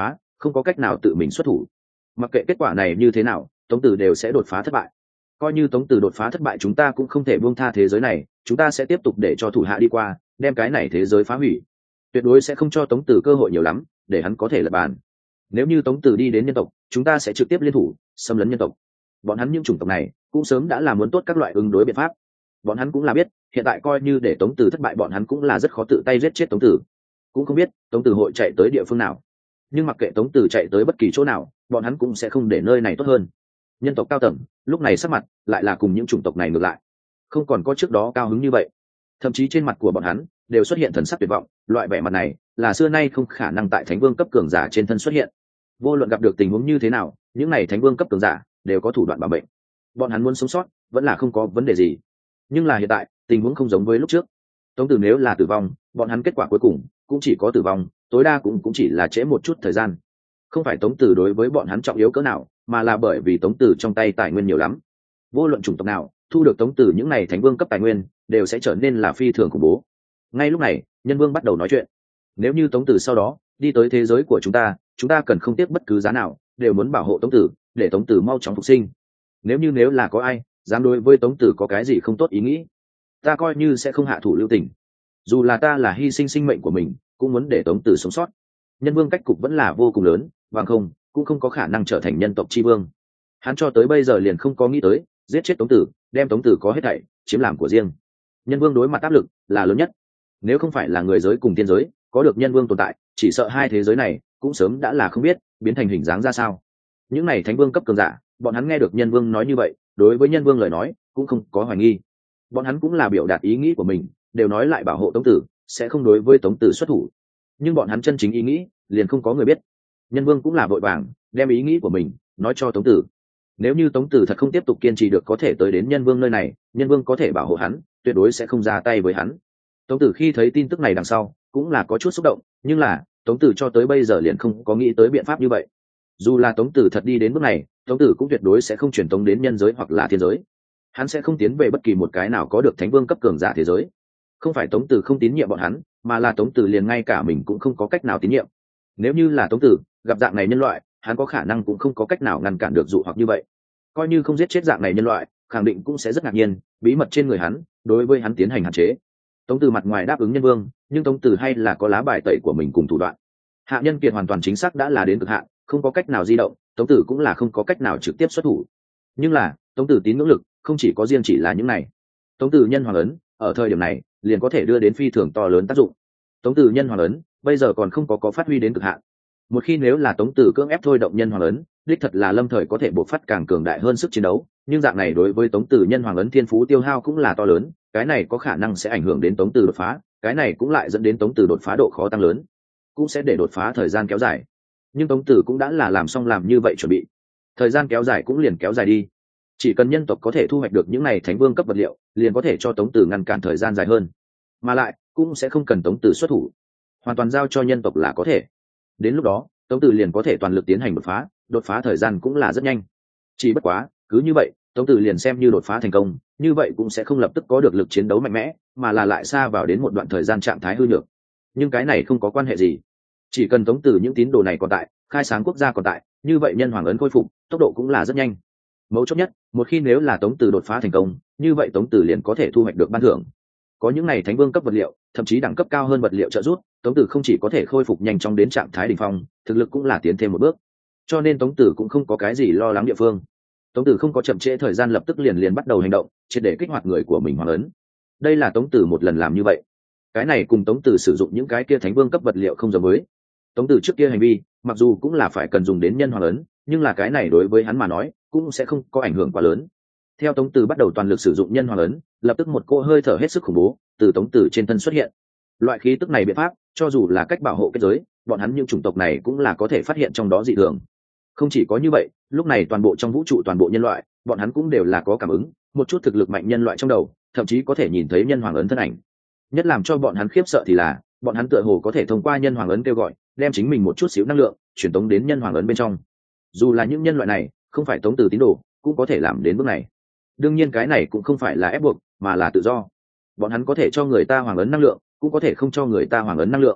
không có cách nào tự mình xuất thủ. Mặc kệ kết quả này như thế nào, Tống Tử đều sẽ đột phá thất bại. Coi như Tống Tử đột phá thất bại, chúng ta cũng không thể buông tha thế giới này, chúng ta sẽ tiếp tục để cho thủ hạ đi qua, đem cái này thế giới phá hủy. Tuyệt đối sẽ không cho Tống Tử cơ hội nhiều lắm để hắn có thể lật bàn. Nếu như Tống Tử đi đến nhân tộc, chúng ta sẽ trực tiếp liên thủ xâm lấn nhân tộc. Bọn hắn những chủng tộc này cũng sớm đã làm muốn tốt các loại ứng đối biện pháp. Bọn hắn cũng là biết hiện tại coi như để Tống Tử thất bại, bọn hắn cũng là rất khó tự tay giết chết Tống Tử. Cũng không biết Tống Tử hội chạy tới địa phương nào, nhưng mặc kệ Tống Tử chạy tới bất kỳ chỗ nào, bọn hắn cũng sẽ không để nơi này tốt hơn. Nhân tộc cao tầng lúc này sắc mặt lại là cùng những chủng tộc này ngược lại, không còn có trước đó cao hứng như vậy. Thậm chí trên mặt của bọn hắn đều xuất hiện thần sắc tuyệt vọng, loại vẻ mặt này là xưa nay không khả năng tại thánh vương cấp cường giả trên thân xuất hiện. Vô luận gặp được tình huống như thế nào, những này thánh vương cấp cường giả đều có thủ đoạn bảo mệnh. Bọn hắn muốn sống sót vẫn là không có vấn đề gì. Nhưng là hiện tại tình huống không giống với lúc trước. Tống Tử nếu là tử vong, bọn hắn kết quả cuối cùng cũng chỉ có tử vong, tối đa cũng chỉ là trễ một chút thời gian. Không phải Tống Tử đối với bọn hắn trọng yếu cỡ nào, mà là bởi vì Tống Tử trong tay tài nguyên nhiều lắm. Vô luận chủng tộc nào thu được Tống Tử những này thánh vương cấp tài nguyên đều sẽ trở nên là phi thường khủng bố. Ngay lúc này Nhân Vương bắt đầu nói chuyện. Nếu như Tống Tử sau đó đi tới thế giới của chúng ta cần không tiếc bất cứ giá nào đều muốn bảo hộ Tống Tử, để Tống Tử mau chóng phục sinh. Nếu là có ai dám đối với Tống Tử có cái gì không tốt ý nghĩ, ta coi như sẽ không hạ thủ lưu tình. Dù là ta là hy sinh sinh mệnh của mình cũng muốn để Tống Tử sống sót. Nhân Vương cách cục vẫn là vô cùng lớn, bằng không cũng không có khả năng trở thành nhân tộc tri vương. Hắn cho tới bây giờ liền không có nghĩ tới giết chết Tống Tử, đem Tống Tử có hết thảy chiếm làm của riêng. Nhân Vương đối mặt áp lực là lớn nhất. Nếu không phải là người giới cùng tiên giới có được Nhân Vương tồn tại, chỉ sợ hai thế giới này cũng sớm đã là không biết biến thành hình dáng ra sao. Những này thánh vương cấp cường giả, bọn hắn nghe được Nhân Vương nói như vậy, đối với Nhân Vương lời nói cũng không có hoài nghi. Bọn hắn cũng là biểu đạt ý nghĩ của mình, đều nói lại bảo hộ Tống Tử, sẽ không đối với Tống Tử xuất thủ. Nhưng bọn hắn chân chính ý nghĩ liền không có người biết. Nhân Vương cũng là vội vàng đem ý nghĩ của mình nói cho Tống Tử. Nếu như Tống Tử thật không tiếp tục kiên trì được có thể tới đến Nhân Vương nơi này, Nhân Vương có thể bảo hộ hắn, tuyệt đối sẽ không ra tay với hắn. Tống Tử khi thấy tin tức này đằng sau cũng là có chút xúc động, nhưng là Tống Tử cho tới bây giờ liền không có nghĩ tới biện pháp như vậy. Dù là Tống Tử thật đi đến bước này, Tống Tử cũng tuyệt đối sẽ không truyền tống đến nhân giới hoặc là thiên giới. Hắn sẽ không tiến về bất kỳ một cái nào có được thánh vương cấp cường giả thế giới. Không phải Tống Tử không tín nhiệm bọn hắn, mà là Tống Tử liền ngay cả mình cũng không có cách nào tín nhiệm. Nếu như là Tống Tử gặp dạng này nhân loại, hắn có khả năng cũng không có cách nào ngăn cản được dụ hoặc như vậy. Coi như không giết chết dạng này nhân loại, khẳng định cũng sẽ rất ngạc nhiên bí mật trên người hắn đối với hắn tiến hành hạn chế. Tống Tử mặt ngoài đáp ứng Nhân Vương, nhưng Tống Tử hay là có lá bài tẩy của mình cùng thủ đoạn. Hạ Nhân Kiệt hoàn toàn chính xác đã là đến cực hạn, không có cách nào di động, Tống Tử cũng là không có cách nào trực tiếp xuất thủ. Nhưng là Tống Tử tín ngưỡng lực không chỉ có riêng chỉ là những này. Tống Tử nhân hoàng ấn ở thời điểm này liền có thể đưa đến phi thường to lớn tác dụng. Tống Tử nhân hoàng ấn bây giờ còn không có phát huy đến cực hạn. Một khi nếu là Tống Tử cưỡng ép thôi động nhân hoàng ấn, đích thật là lâm thời có thể bộc phát càng cường đại hơn sức chiến đấu, nhưng dạng này đối với Tống Tử nhân hoàng ấn thiên phú tiêu hao cũng là to lớn, cái này có khả năng sẽ ảnh hưởng đến Tống Tử đột phá, cái này cũng lại dẫn đến Tống Tử đột phá độ khó tăng lớn, cũng sẽ để đột phá thời gian kéo dài. Nhưng Tống Tử cũng đã là làm xong làm như vậy chuẩn bị, thời gian kéo dài cũng liền kéo dài đi. Chỉ cần nhân tộc có thể thu hoạch được những này thánh vương cấp vật liệu, liền có thể cho Tống Tử ngăn cản thời gian dài hơn, mà lại cũng sẽ không cần Tống Tử xuất thủ, hoàn toàn giao cho nhân tộc là có thể. Đến lúc đó Tống Tử liền có thể toàn lực tiến hành đột phá thời gian cũng là rất nhanh. Chỉ bất quá cứ như vậy Tống Tử liền xem như đột phá thành công, như vậy cũng sẽ không lập tức có được lực chiến đấu mạnh mẽ, mà là lại xa vào đến một đoạn thời gian trạng thái hư nhược. Nhưng cái này không có quan hệ gì, chỉ cần Tống Tử những tín đồ này còn tại, khai sáng quốc gia còn tại, như vậy nhân hoàng ấn khôi phục tốc độ cũng là rất nhanh. Mấu chốt nhất, một khi nếu là Tống Tử đột phá thành công, như vậy Tống Tử liền có thể thu hoạch được ban thưởng. Có những này thánh vương cấp vật liệu, thậm chí đẳng cấp cao hơn vật liệu trợ giúp, Tống Tử không chỉ có thể khôi phục nhanh chóng đến trạng thái đỉnh phong, thực lực cũng là tiến thêm một bước. Cho nên Tống Tử cũng không có cái gì lo lắng địa phương. Tống Tử không có chậm trễ thời gian, lập tức liền bắt đầu hành động, triệt để kích hoạt người của mình hoàng ấn. Đây là Tống Tử một lần làm như vậy. Cái này cùng Tống Tử sử dụng những cái kia thánh vương cấp vật liệu không giống với. Tống Tử trước kia hành vi, mặc dù cũng là phải cần dùng đến nhân hoàng ấn, nhưng là cái này đối với hắn mà nói, cũng sẽ không có ảnh hưởng quá lớn. Theo Tống Tử bắt đầu toàn lực sử dụng nhân hoàng ấn, lập tức một cô hơi thở hết sức khủng bố từ Tống Tử trên thân xuất hiện. Loại khí tức này biện pháp, cho dù là cách bảo hộ kết giới, bọn hắn những chủng tộc này cũng là có thể phát hiện trong đó dị thường. Không chỉ có như vậy, lúc này toàn bộ trong vũ trụ toàn bộ nhân loại, bọn hắn cũng đều là có cảm ứng, một chút thực lực mạnh nhân loại trong đầu, thậm chí có thể nhìn thấy nhân hoàng ấn thân ảnh. Nhất làm cho bọn hắn khiếp sợ thì là, bọn hắn tựa hồ có thể thông qua nhân hoàng ấn kêu gọi, đem chính mình một chút xíu năng lượng truyền tống đến nhân hoàng ấn bên trong. Dù là những nhân loại này không phải Tống Tử tín đồ, cũng có thể làm đến bước này. Đương nhiên cái này cũng không phải là ép buộc, mà là tự do. Bọn hắn có thể cho người ta hoàng ấn năng lượng, cũng có thể không cho người ta hoàng ấn năng lượng.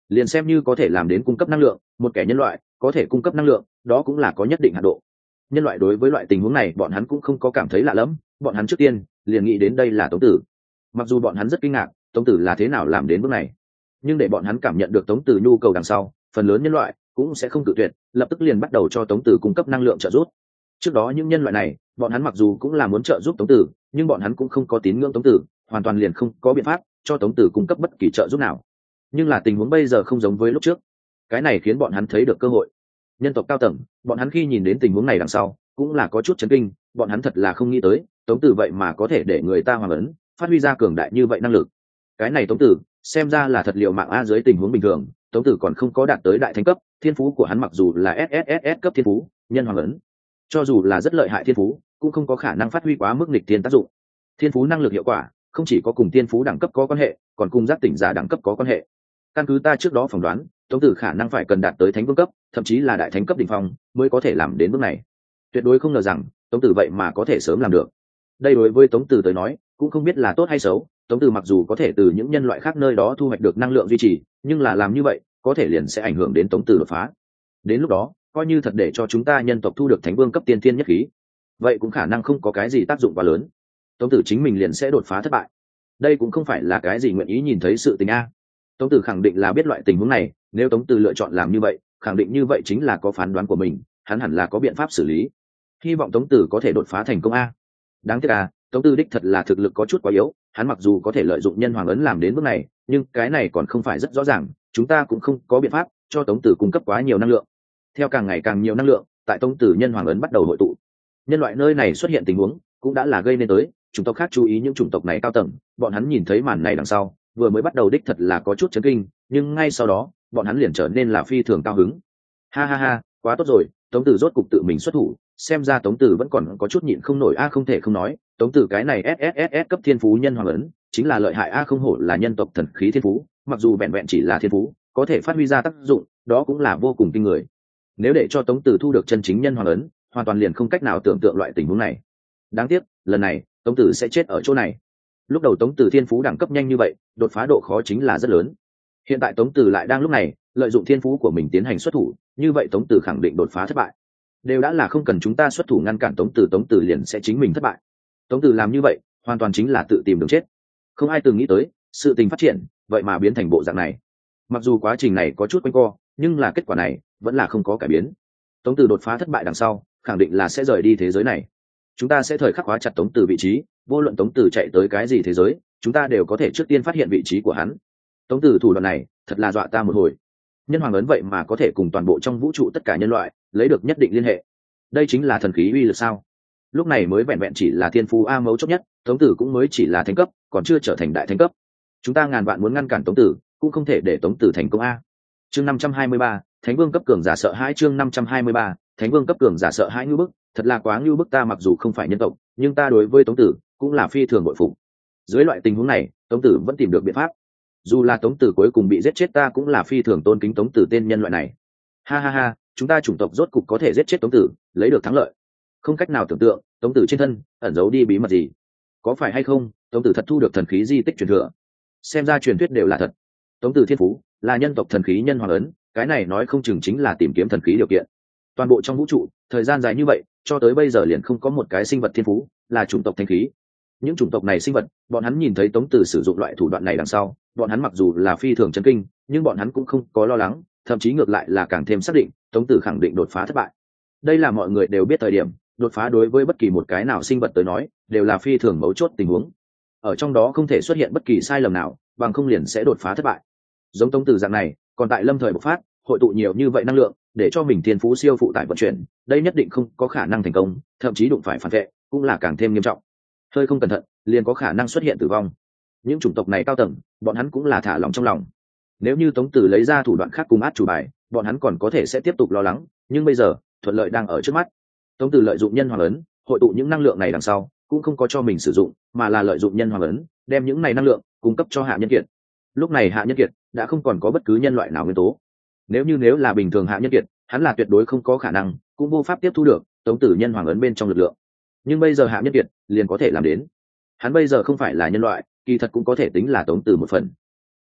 liền xem như có thể làm đến cung cấp năng lượng, một kẻ nhân loại có thể cung cấp năng lượng đó cũng là có nhất định hạn độ. Nhân loại đối với loại tình huống này bọn hắn cũng không có cảm thấy lạ lẫm, bọn hắn trước tiên liền nghĩ đến đây là Tống Tử. Mặc dù bọn hắn rất kinh ngạc Tống Tử là thế nào làm đến bước này, nhưng để bọn hắn cảm nhận được Tống Tử nhu cầu đằng sau, phần lớn nhân loại cũng sẽ không cự tuyệt, lập tức liền bắt đầu cho Tống Tử cung cấp năng lượng trợ giúp. Trước đó những nhân loại này bọn hắn mặc dù cũng là muốn trợ giúp Tống Tử, nhưng bọn hắn cũng không có tín ngưỡng Tống Tử, hoàn toàn liền không có biện pháp cho Tống Tử cung cấp bất kỳ trợ giúp nào. Nhưng là tình huống bây giờ không giống với lúc trước, cái này khiến bọn hắn thấy được cơ hội. Nhân tộc cao tầng bọn hắn khi nhìn đến tình huống này đằng sau cũng là có chút chấn kinh, bọn hắn thật là không nghĩ tới Tống Tử vậy mà có thể để người ta hoàng ấn phát huy ra cường đại như vậy năng lực. Cái này Tống Tử xem ra là thật liệu mạng a. Dưới tình huống bình thường Tống Tử còn không có đạt tới đại thánh cấp, thiên phú của hắn mặc dù là SSSS cấp thiên phú nhân hoàng ấn, cho dù là rất lợi hại thiên phú cũng không có khả năng phát huy quá mức nghịch thiên tác dụng. Thiên phú năng lực hiệu quả không chỉ có cùng thiên phú đẳng cấp có quan hệ, còn cùng giác tỉnh giả đẳng cấp có quan hệ. Căn cứ ta trước đó phỏng đoán, Tống Tử khả năng phải cần đạt tới thánh vương cấp, thậm chí là đại thánh cấp đỉnh phong mới có thể làm đến bước này. Tuyệt đối không ngờ rằng Tống Tử vậy mà có thể sớm làm được. Đây đối với Tống Tử tới nói cũng không biết là tốt hay xấu. Tống Tử mặc dù có thể từ những nhân loại khác nơi đó thu hoạch được năng lượng duy trì, nhưng là làm như vậy có thể liền sẽ ảnh hưởng đến Tống Tử đột phá. Đến lúc đó coi như thật để cho chúng ta nhân tộc thu được thánh vương cấp tiên thiên nhất khí, vậy cũng khả năng không có cái gì tác dụng quá lớn, Tống Tử chính mình liền sẽ đột phá thất bại. Đây cũng không phải là cái gì nguyện ý nhìn thấy sự tình a. Tống Tử khẳng định là biết loại tình huống này, nếu Tống Tử lựa chọn làm như vậy khẳng định như vậy chính là có phán đoán của mình, hắn hẳn là có biện pháp xử lý. Hy vọng Tống Tử có thể đột phá thành công a. Đáng tiếc Tống Tử đích thật là thực lực có chút quá yếu, hắn mặc dù có thể lợi dụng nhân hoàng ấn làm đến bước này, nhưng cái này còn không phải rất rõ ràng, chúng ta cũng không có biện pháp cho Tống Tử cung cấp quá nhiều năng lượng. Theo càng ngày càng nhiều năng lượng tại Tống Tử nhân hoàng ấn bắt đầu hội tụ, nhân loại nơi này xuất hiện tình huống cũng đã là gây nên tới chủng tộc khác chú ý. Những chủng tộc này cao tầng bọn hắn nhìn thấy màn này đằng sau vừa mới bắt đầu đích thật là có chút chấn kinh, nhưng ngay sau đó bọn hắn liền trở nên là phi thường cao hứng. Ha ha ha, quá tốt rồi, Tống Tử rốt cục tự mình xuất thủ, xem ra Tống Tử vẫn còn có chút nhịn không nổi a. Không thể không nói, Tống Tử cái này SSSS cấp thiên phú nhân hoàng ấn chính là lợi hại a, không hổ là nhân tộc thần khí thiên phú, mặc dù vẹn vẹn chỉ là thiên phú có thể phát huy ra tác dụng đó cũng là vô cùng kinh người. Nếu để cho Tống Tử thu được chân chính nhân hoàng ấn, hoàn toàn liền không cách nào tưởng tượng loại tình huống này. Đáng tiếc lần này Tống Tử sẽ chết ở chỗ này. Lúc đầu Tống Tử thiên phú đẳng cấp nhanh như vậy, đột phá độ khó chính là rất lớn. Hiện tại Tống Tử lại đang lúc này lợi dụng thiên phú của mình tiến hành xuất thủ, như vậy Tống Tử khẳng định đột phá thất bại. Đều đã là không cần chúng ta xuất thủ ngăn cản Tống Tử liền sẽ chính mình thất bại. Tống Tử làm như vậy hoàn toàn chính là tự tìm đường chết. Không ai từng nghĩ tới sự tình phát triển vậy mà biến thành bộ dạng này. Mặc dù quá trình này có chút quanh co, nhưng là kết quả này vẫn là không có cải biến. Tống Tử đột phá thất bại đằng sau khẳng định là sẽ rời đi thế giới này. Chúng ta sẽ thời khắc khóa chặt Tống Tử vị trí, vô luận Tống Tử chạy tới cái gì thế giới chúng ta đều có thể trước tiên phát hiện vị trí của hắn. Tống Tử thủ đoạn này thật là dọa ta một hồi. Nhân hoàng ấn vậy mà có thể cùng toàn bộ trong vũ trụ tất cả nhân loại lấy được nhất định liên hệ, đây chính là thần khí uy lực sao? Lúc này mới vẹn vẹn chỉ là thiên phú a mấu chốt nhất, Tống Tử cũng mới chỉ là thánh cấp, còn chưa trở thành đại thánh cấp. Chúng ta ngàn vạn muốn ngăn cản Tống Tử cũng không thể để Tống Tử thành công a. Chương 523, Thánh Vương cấp cường giả sợ hãi. Chương 523, Thánh Vương cấp cường giả sợ hãi. Ngưu bức, thật là quá ngưu bức. Ta mặc dù không phải nhân tộc, nhưng ta đối với Tống Tử cũng là phi thường bội phục. Dưới loại tình huống này Tống Tử vẫn tìm được biện pháp, dù là Tống Tử cuối cùng bị giết chết ta cũng là phi thường tôn kính Tống Tử tên nhân loại này. Ha ha ha, chúng ta chủng tộc rốt cục có thể giết chết Tống Tử, lấy được thắng lợi. Không cách nào tưởng tượng Tống Tử trên thân ẩn giấu đi bí mật gì, có phải hay không Tống Tử thật thu được thần khí di tích truyền thừa? Xem ra truyền thuyết đều là thật. Tống Tử thiên phú là nhân tộc thần khí nhân hoàng ấn, cái này nói không chừng chính là tìm kiếm thần khí điều kiện. Toàn bộ trong vũ trụ thời gian dài như vậy cho tới bây giờ liền không có một cái sinh vật thiên phú là chủng tộc thanh khí. Những chủng tộc này sinh vật bọn hắn nhìn thấy Tống Tử sử dụng loại thủ đoạn này đằng sau, bọn hắn mặc dù là phi thường chấn kinh, nhưng bọn hắn cũng không có lo lắng, thậm chí ngược lại là càng thêm xác định Tống Tử khẳng định đột phá thất bại. Đây là mọi người đều biết thời điểm đột phá đối với bất kỳ một cái nào sinh vật tới nói đều là phi thường mấu chốt tình huống, ở trong đó không thể xuất hiện bất kỳ sai lầm nào, bằng không liền sẽ đột phá thất bại. Giống Tống Tử dạng này còn tại lâm thời bộc phát, hội tụ nhiều như vậy năng lượng để cho mình thiên phú siêu phụ tải vận chuyển, đây nhất định không có khả năng thành công, thậm chí đụng phải phản vệ cũng là càng thêm nghiêm trọng. Hơi không cẩn thận liền có khả năng xuất hiện tử vong. Những chủng tộc này cao tầng bọn hắn cũng là thả lòng trong lòng, nếu như Tống Tử lấy ra thủ đoạn khác cùng át chủ bài bọn hắn còn có thể sẽ tiếp tục lo lắng, nhưng bây giờ thuận lợi đang ở trước mắt. Tống Tử lợi dụng nhân hoàng ấn hội tụ những năng lượng này đằng sau cũng không có cho mình sử dụng, mà là lợi dụng nhân hoàng ấn đem những này năng lượng cung cấp cho Hạ Nhân Kiệt. Lúc này Hạ Nhân Kiệt đã không còn có bất cứ nhân loại nào nguyên tố, nếu là bình thường Hạ Nhân Kiệt hắn là tuyệt đối không có khả năng cũng vô pháp tiếp thu được Tống Tử nhân hoàng ấn bên trong lực lượng, nhưng bây giờ Hạ Nhân Kiệt liền có thể làm đến. Hắn bây giờ không phải là nhân loại, kỳ thật cũng có thể tính là Tống Tử một phần.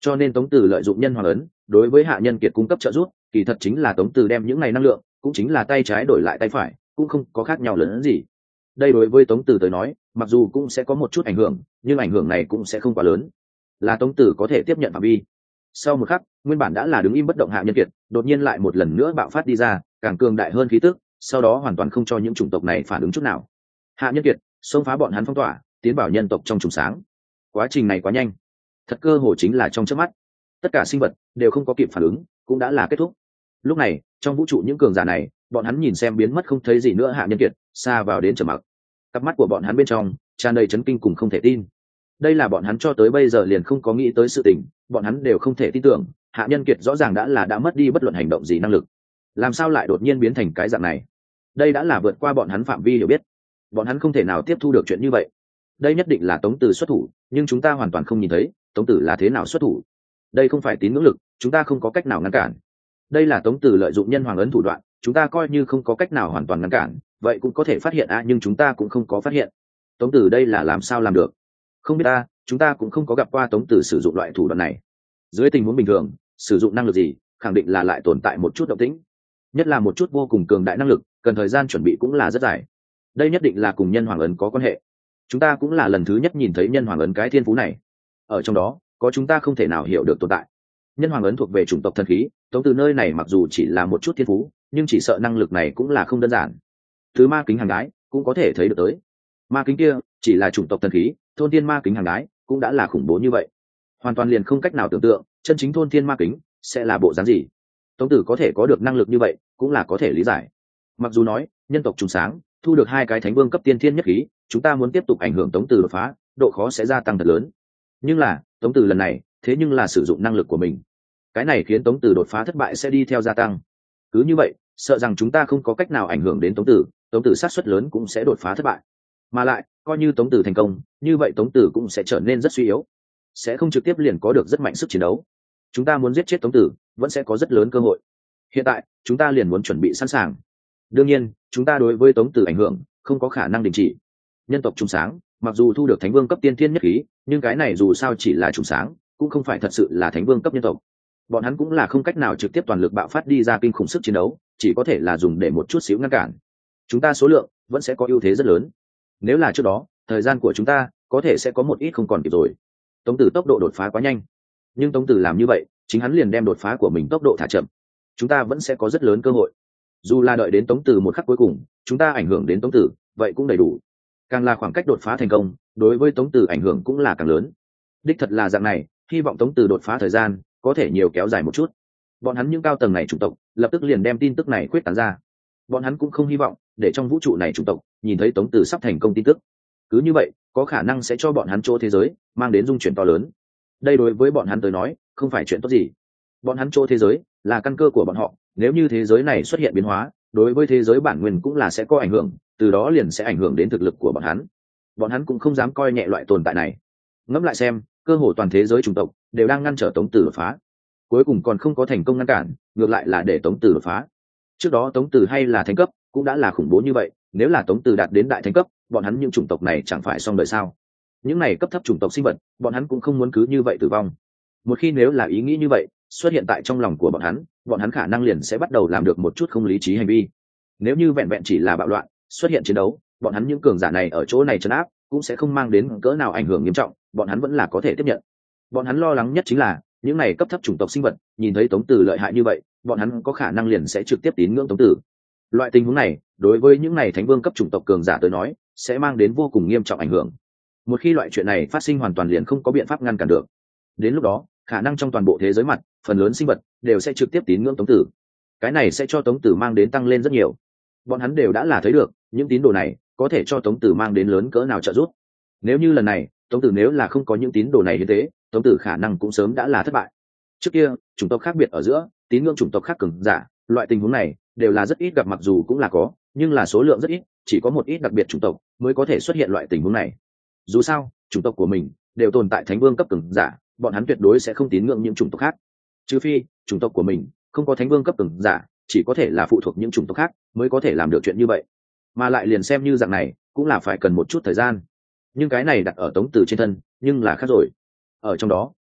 Cho nên Tống Từ lợi dụng nhân hoàng ấn đối với Hạ Nhân Kiệt cung cấp trợ giúp, kỳ thật chính là Tống Từ đem những này năng lượng cũng chính là tay trái đổi lại tay phải, cũng không có khác nhau lớn hơn gì. Đây đối với Tống Từ tới nói mặc dù cũng sẽ có một chút ảnh hưởng, nhưng ảnh hưởng này cũng sẽ không quá lớn, là Tống Từ có thể tiếp nhận phạm vi. Sau một khắc, nguyên bản đã là đứng im bất động Hạ Nhân Kiệt đột nhiên lại một lần nữa bạo phát đi ra càng cường đại hơn khí tức, sau đó hoàn toàn không cho những chủng tộc này phản ứng chút nào. Hạ Nhân Kiệt xông phá bọn hắn phong tỏa, tiến vào nhân tộc trong trùng sáng. Quá trình này quá nhanh, thật cơ hồ chính là trong chớp mắt, tất cả sinh vật đều không có kịp phản ứng cũng đã là kết thúc. Lúc này trong vũ trụ những cường giả này, bọn hắn nhìn xem biến mất không thấy gì nữa Hạ Nhân Kiệt, xa vào đến trầm mặc. Cặp mắt của bọn hắn bên trong tràn đầy chấn kinh cùng không thể tin. Đây là bọn hắn cho tới bây giờ liền không có nghĩ tới sự tình, bọn hắn đều không thể tin tưởng Hạ Nhân Kiệt rõ ràng đã mất đi bất luận hành động gì năng lực, làm sao lại đột nhiên biến thành cái dạng này. Đây đã là vượt qua bọn hắn phạm vi hiểu biết, bọn hắn không thể nào tiếp thu được chuyện như vậy. Đây nhất định là Tống Từ xuất thủ, nhưng chúng ta hoàn toàn không nhìn thấy Tống Từ là thế nào xuất thủ. Đây không phải tín ngưỡng lực, chúng ta không có cách nào ngăn cản. Đây là Tống Từ lợi dụng nhân hoàng ấn thủ đoạn, chúng ta coi như không có cách nào hoàn toàn ngăn cản, vậy cũng có thể phát hiện nhưng chúng ta cũng không có phát hiện. Tống Từ đây là làm sao làm được? Không biết chúng ta cũng không có gặp qua Tống Từ sử dụng loại thủ đoạn này. Dưới tình huống bình thường, sử dụng năng lực gì, khẳng định là lại tồn tại một chút động tĩnh. Nhất là một chút vô cùng cường đại năng lực, cần thời gian chuẩn bị cũng là rất dài. Đây nhất định là cùng nhân hoàng ấn có quan hệ. Chúng ta cũng là lần thứ nhất nhìn thấy nhân hoàng ấn cái thiên phú này. Ở trong đó, có chúng ta không thể nào hiểu được tồn tại. Nhân hoàng ấn thuộc về chủng tộc thần khí, Tống Từ nơi này mặc dù chỉ là một chút thiên phú, nhưng chỉ sợ năng lực này cũng là không đơn giản. Thứ ma kính hàng đái cũng có thể thấy được tới. Ma kính kia chỉ là chủng tộc thần khí, thôn thiên ma kính hàng đái cũng đã là khủng bố như vậy, hoàn toàn liền không cách nào tưởng tượng chân chính thôn thiên ma kính sẽ là bộ dáng gì. Tống Tử có thể có được năng lực như vậy cũng là có thể lý giải. Mặc dù nói nhân tộc trùng sáng thu được 2 cái thánh vương cấp tiên thiên nhất khí, chúng ta muốn tiếp tục ảnh hưởng Tống Tử đột phá, độ khó sẽ gia tăng thật lớn. Nhưng là Tống Tử lần này thế nhưng là sử dụng năng lực của mình, cái này khiến Tống Tử đột phá thất bại sẽ đi theo gia tăng. Cứ như vậy sợ rằng chúng ta không có cách nào ảnh hưởng đến Tống Tử sát suất lớn cũng sẽ đột phá thất bại. Mà lại coi như Tống Tử thành công, như vậy Tống Tử cũng sẽ trở nên rất suy yếu, sẽ không trực tiếp liền có được rất mạnh sức chiến đấu. Chúng ta muốn giết chết Tống Tử vẫn sẽ có rất lớn cơ hội. Hiện tại chúng ta liền muốn chuẩn bị sẵn sàng. Đương nhiên chúng ta đối với Tống Tử ảnh hưởng không có khả năng đình chỉ. Nhân tộc trùng sáng mặc dù thu được thánh vương cấp tiên thiên nhất khí, nhưng cái này dù sao chỉ là trùng sáng, cũng không phải thật sự là thánh vương cấp nhân tộc. Bọn hắn cũng là không cách nào trực tiếp toàn lực bạo phát đi ra kinh khủng sức chiến đấu, chỉ có thể là dùng để một chút xíu ngăn cản. Chúng ta số lượng vẫn sẽ có ưu thế rất lớn. Nếu là trước đó thời gian của chúng ta có thể sẽ có một ít không còn kịp rồi. Tống Tử tốc độ đột phá quá nhanh, nhưng Tống Tử làm như vậy chính hắn liền đem đột phá của mình tốc độ thả chậm. Chúng ta vẫn sẽ có rất lớn cơ hội. Dù là đợi đến Tống Tử một khắc cuối cùng chúng ta ảnh hưởng đến Tống Tử, vậy cũng đầy đủ. Càng là khoảng cách đột phá thành công, đối với Tống Tử ảnh hưởng cũng là càng lớn. Đích thật là dạng này, hy vọng Tống Tử đột phá thời gian có thể nhiều kéo dài một chút. Bọn hắn những cao tầng này chủng tộc lập tức liền đem tin tức này khuyết tán ra. Bọn hắn cũng không hy vọng để trong vũ trụ này chủng tộc nhìn thấy Tống Tử sắp thành công tin tức. Cứ như vậy có khả năng sẽ cho bọn hắn chỗ thế giới mang đến dung chuyển to lớn. Đây đối với bọn hắn tới nói không phải chuyện tốt gì. Bọn hắn chỗ thế giới là căn cơ của bọn họ, nếu như thế giới này xuất hiện biến hóa, đối với thế giới bản nguyên cũng là sẽ có ảnh hưởng, từ đó liền sẽ ảnh hưởng đến thực lực của bọn hắn. Bọn hắn cũng không dám coi nhẹ loại tồn tại này. Ngẫm lại xem, cơ hồ toàn thế giới chủng tộc đều đang ngăn trở Tống Tử đột phá, cuối cùng còn không có thành công ngăn cản, ngược lại là để Tống Tử đột phá. Trước đó Tống Tử hay là thánh cấp cũng đã là khủng bố như vậy, nếu là Tống Tử đạt đến đại thánh cấp, bọn hắn những chủng tộc này chẳng phải xong đời sao? Những này cấp thấp chủng tộc sinh vật, bọn hắn cũng không muốn cứ như vậy tử vong. Một khi nếu là ý nghĩ như vậy xuất hiện tại trong lòng của bọn hắn khả năng liền sẽ bắt đầu làm được một chút không lý trí hành vi. Nếu như vẹn vẹn chỉ là bạo loạn xuất hiện chiến đấu, bọn hắn những cường giả này ở chỗ này trấn áp cũng sẽ không mang đến cỡ nào ảnh hưởng nghiêm trọng, bọn hắn vẫn là có thể tiếp nhận. Bọn hắn lo lắng nhất chính là những này cấp thấp chủng tộc sinh vật nhìn thấy Tống Tử lợi hại như vậy, bọn hắn có khả năng liền sẽ trực tiếp tín ngưỡng Tống Tử. Loại tình huống này đối với những này thánh vương cấp chủng tộc cường giả tới nói sẽ mang đến vô cùng nghiêm trọng ảnh hưởng. Một khi loại chuyện này phát sinh, hoàn toàn liền không có biện pháp ngăn cản được. Đến lúc đó khả năng trong toàn bộ thế giới mặt phần lớn sinh vật đều sẽ trực tiếp tín ngưỡng Tống Tử. Cái này sẽ cho Tống Tử mang đến tăng lên rất nhiều. Bọn hắn đều đã là thấy được những tín đồ này có thể cho Tống Tử mang đến lớn cỡ nào trợ giúp. Nếu như lần này Tống Tử nếu là không có những tín đồ này như thế, Tống Tử khả năng cũng sớm đã là thất bại. Trước kia chủng tộc khác biệt ở giữa tín ngưỡng chủng tộc khác cường giả, loại tình huống này đều là rất ít gặp, mặc dù cũng là có, nhưng là số lượng rất ít, chỉ có một ít đặc biệt chủng tộc mới có thể xuất hiện loại tình huống này. Dù sao chủng tộc của mình đều tồn tại thánh vương cấp cường giả, bọn hắn tuyệt đối sẽ không tín ngưỡng những chủng tộc khác, trừ phi chủng tộc của mình không có thánh vương cấp cường giả, chỉ có thể là phụ thuộc những chủng tộc khác mới có thể làm được chuyện như vậy. Mà lại liền xem như dạng này cũng là phải cần một chút thời gian, nhưng cái này đặt ở Tống Tử trên thân nhưng là khác rồi. Ở trong đó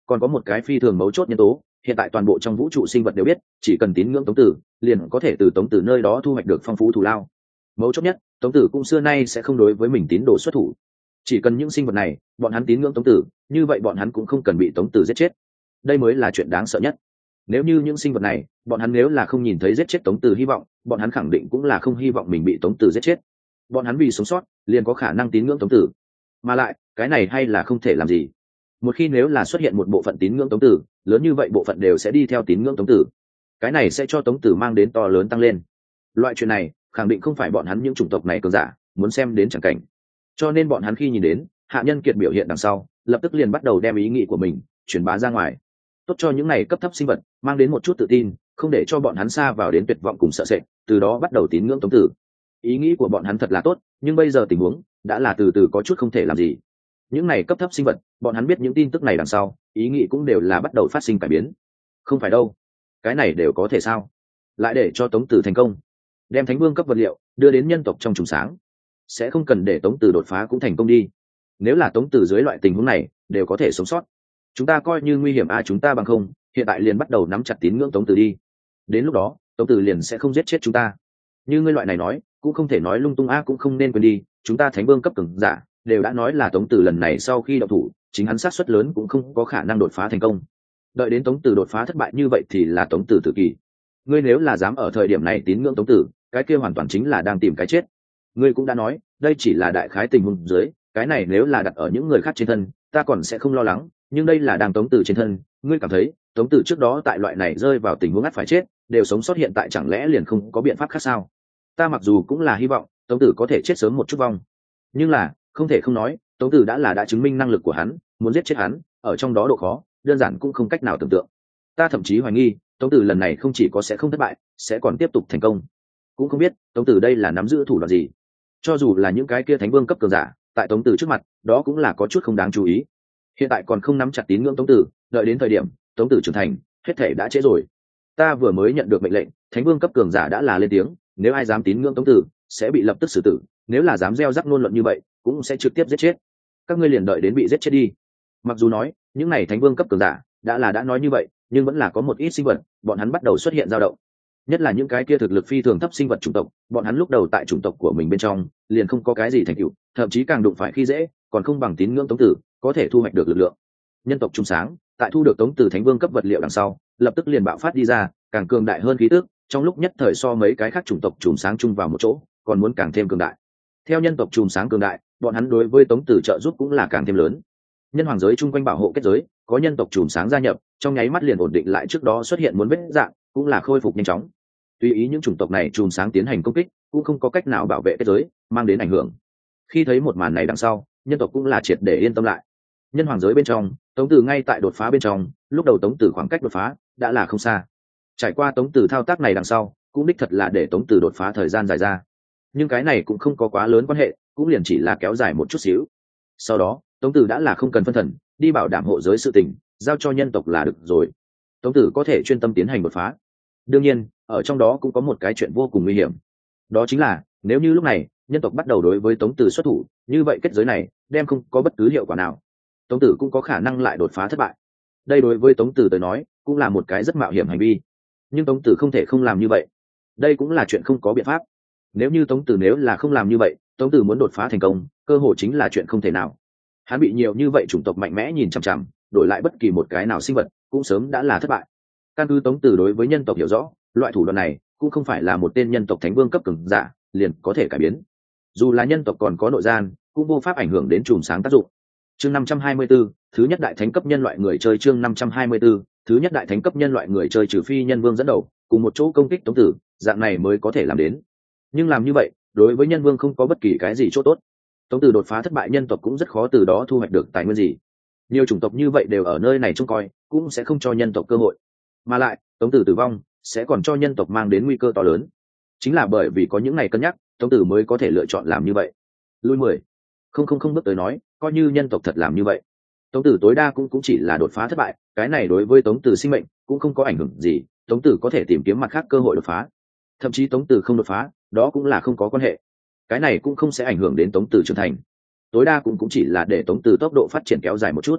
còn có một cái phi thường mấu chốt nhân tố, hiện tại toàn bộ trong vũ trụ sinh vật đều biết, chỉ cần tín ngưỡng Tống Tử, liền có thể từ Tống Tử nơi đó thu hoạch được phong phú thù lao. Mấu chốt nhất, Tống Tử cũng xưa nay sẽ không đối với mình tín đồ xuất thủ. Chỉ cần những sinh vật này, bọn hắn tín ngưỡng Tống Tử, như vậy bọn hắn cũng không cần bị Tống Tử giết chết. Đây mới là chuyện đáng sợ nhất. Nếu như những sinh vật này, bọn hắn nếu là không nhìn thấy giết chết Tống Tử hy vọng, bọn hắn khẳng định cũng là không hy vọng mình bị Tống Tử giết chết. Bọn hắn vì sống sót, liền có khả năng tín ngưỡng Tống Tử. Mà lại, cái này hay là không thể làm gì. Một khi nếu là xuất hiện một bộ phận tín ngưỡng Tống Tử, lớn như vậy bộ phận đều sẽ đi theo tín ngưỡng Tống Tử. Cái này sẽ cho Tống Tử mang đến to lớn tăng lên. Loại chuyện này, khẳng định không phải bọn hắn những chủng tộc này cường giả muốn xem đến chẳng cảnh. Cho nên bọn hắn khi nhìn đến Hạ Nhân Kiệt biểu hiện đằng sau, lập tức liền bắt đầu đem ý nghĩ của mình truyền bá ra ngoài, tốt cho những này cấp thấp sinh vật mang đến một chút tự tin, không để cho bọn hắn xa vào đến tuyệt vọng cùng sợ sệt, từ đó bắt đầu tín ngưỡng Tống Tử. Ý nghĩ của bọn hắn thật là tốt, nhưng bây giờ tình huống đã là từ từ có chút không thể làm gì. Những này cấp thấp sinh vật, bọn hắn biết những tin tức này đằng sau, ý nghĩ cũng đều là bắt đầu phát sinh cải biến. Không phải đâu, cái này đều có thể sao? Lại để cho Tống Tử thành công, đem Thánh Vương cấp vật liệu đưa đến nhân tộc trong trùng sáng, sẽ không cần để Tống Tử đột phá cũng thành công đi. Nếu là Tống Tử dưới loại tình huống này đều có thể sống sót, chúng ta coi như nguy hiểm chúng ta bằng không, hiện tại liền bắt đầu nắm chặt tín ngưỡng Tống Tử đi. Đến lúc đó, Tống Tử liền sẽ không giết chết chúng ta. Như ngươi loại này nói, cũng không thể nói lung tung cũng không nên quên đi, chúng ta Thánh Vương cấp cường giả đều đã nói là Tống Tử lần này sau khi động thủ, chính hắn xác suất lớn cũng không có khả năng đột phá thành công. Đợi đến Tống Tử đột phá thất bại như vậy thì là Tống Tử tự kỷ. Ngươi nếu là dám ở thời điểm này tín ngưỡng Tống Tử, cái kia hoàn toàn chính là đang tìm cái chết. Ngươi cũng đã nói, đây chỉ là đại khái tình huống dưới, cái này nếu là đặt ở những người khác trên thân, ta còn sẽ không lo lắng, nhưng đây là đang Tống Tử trên thân, ngươi cảm thấy, Tống Tử trước đó tại loại này rơi vào tình huống ngắt phải chết, đều sống sót hiện tại chẳng lẽ liền không có biện pháp khác sao? Ta mặc dù cũng là hy vọng Tống Tử có thể chết sớm một chút vong, nhưng là không thể không nói, Tống Tử đã chứng minh năng lực của hắn, muốn giết chết hắn, ở trong đó độ khó, đơn giản cũng không cách nào tưởng tượng. Ta thậm chí hoài nghi, Tống Tử lần này không chỉ có sẽ không thất bại, sẽ còn tiếp tục thành công. Cũng không biết Tống Tử đây là nắm giữ thủ đoạn gì. Cho dù là những cái kia Thánh Vương cấp cường giả, tại Tống Tử trước mặt, đó cũng là có chút không đáng chú ý. Hiện tại còn không nắm chặt tín ngưỡng Tống Tử, đợi đến thời điểm Tống Tử trưởng thành, hết thể đã trễ rồi. Ta vừa mới nhận được mệnh lệnh, Thánh Vương cấp cường giả đã là lên tiếng, nếu ai dám tín ngưỡng Tống Tử, sẽ bị lập tức xử tử, nếu là dám gieo rắc ngôn luận như vậy, cũng sẽ trực tiếp giết chết. Các ngươi liền đợi đến bị giết chết đi. Mặc dù nói, những này Thánh Vương cấp cường giả đã nói như vậy, nhưng vẫn là có một ít sinh vật, bọn hắn bắt đầu xuất hiện dao động. Nhất là những cái kia thực lực phi thường thấp sinh vật chủng tộc, bọn hắn lúc đầu tại chủng tộc của mình bên trong, liền không có cái gì thành tựu, thậm chí càng đụng phải khi dễ, còn không bằng tín ngưỡng Tống Tử, có thể thu hoạch được lực lượng. Nhân tộc trung sáng, tại thu được Tống Tử Thánh Vương cấp vật liệu đằng sau, lập tức liền bạo phát đi ra, càng cường đại hơn khí tức, trong lúc nhất thời so mấy cái khác chủng tộc trùm sáng chung vào một chỗ, còn muốn càng thêm cường đại. Theo nhân tộc trùm sáng cường đại, bọn hắn đối với Tống Tử trợ giúp cũng là càng thêm lớn. Nhân hoàng giới chung quanh bảo hộ kết giới, có nhân tộc trùm sáng gia nhập, trong nháy mắt liền ổn định lại trước đó xuất hiện muốn vết dạng, cũng là khôi phục nhanh chóng. Tùy ý những chủng tộc này trùm sáng tiến hành công kích, cũng không có cách nào bảo vệ kết giới, mang đến ảnh hưởng. Khi thấy một màn này đằng sau, nhân tộc cũng là triệt để yên tâm lại. Nhân hoàng giới bên trong, Tống Tử ngay tại đột phá bên trong, lúc đầu Tống Tử khoảng cách đột phá đã là không xa. Trải qua Tống Tử thao tác này đằng sau, cũng đích thật là để Tống Tử đột phá thời gian dài ra. Nhưng cái này cũng không có quá lớn quan hệ, cũng liền chỉ là kéo dài một chút xíu. Sau đó, Tống Tử đã là không cần phân thần, đi bảo đảm hộ giới sự tình, giao cho nhân tộc là được rồi. Tống Tử có thể chuyên tâm tiến hành đột phá. Đương nhiên, ở trong đó cũng có một cái chuyện vô cùng nguy hiểm. Đó chính là, nếu như lúc này, nhân tộc bắt đầu đối với Tống Tử xuất thủ, như vậy kết giới này đem không có bất cứ hiệu quả nào. Tống Tử cũng có khả năng lại đột phá thất bại. Đây đối với Tống Tử tới nói, cũng là một cái rất mạo hiểm hành vi. Nhưng Tống Tử không thể không làm như vậy. Đây cũng là chuyện không có biện pháp. Nếu như Tống Tử nếu là không làm như vậy, Tống Tử muốn đột phá thành công, cơ hội chính là chuyện không thể nào. Hắn bị nhiều như vậy chủng tộc mạnh mẽ nhìn chằm chằm, đổi lại bất kỳ một cái nào sinh vật, cũng sớm đã là thất bại. Căn cứ Tống Tử đối với nhân tộc hiểu rõ, loại thủ đoạn này cũng không phải là một tên nhân tộc Thánh Vương cấp cường giả liền có thể cải biến. Dù là nhân tộc còn có nội gian, cũng vô pháp ảnh hưởng đến chùm sáng tác dụng. Chương 524, thứ nhất đại thánh cấp nhân loại người chơi. Chương 524, thứ nhất đại thánh cấp nhân loại người chơi trừ phi nhân vương dẫn đầu, cùng một chỗ công kích Tống Tử, dạng này mới có thể làm đến. Nhưng làm như vậy, đối với nhân vương không có bất kỳ cái gì chỗ tốt. Tống Tử đột phá thất bại, nhân tộc cũng rất khó từ đó thu hoạch được tài nguyên gì. Nhiều chủng tộc như vậy đều ở nơi này trông coi, cũng sẽ không cho nhân tộc cơ hội. Mà lại, Tống Tử tử vong sẽ còn cho nhân tộc mang đến nguy cơ to lớn. Chính là bởi vì có những ngày cân nhắc, Tống Tử mới có thể lựa chọn làm như vậy. Lui 10. Không bước tới nói, coi như nhân tộc thật làm như vậy, Tống Tử tối đa cũng chỉ là đột phá thất bại, cái này đối với Tống Tử sinh mệnh cũng không có ảnh hưởng gì. Tống Tử có thể tìm kiếm mặt khác cơ hội đột phá. Thậm chí Tống Tử không đột phá, đó cũng là không có quan hệ. Cái này cũng không sẽ ảnh hưởng đến Tống Tử trưởng thành. Tối đa cũng chỉ là để Tống Tử tốc độ phát triển kéo dài một chút.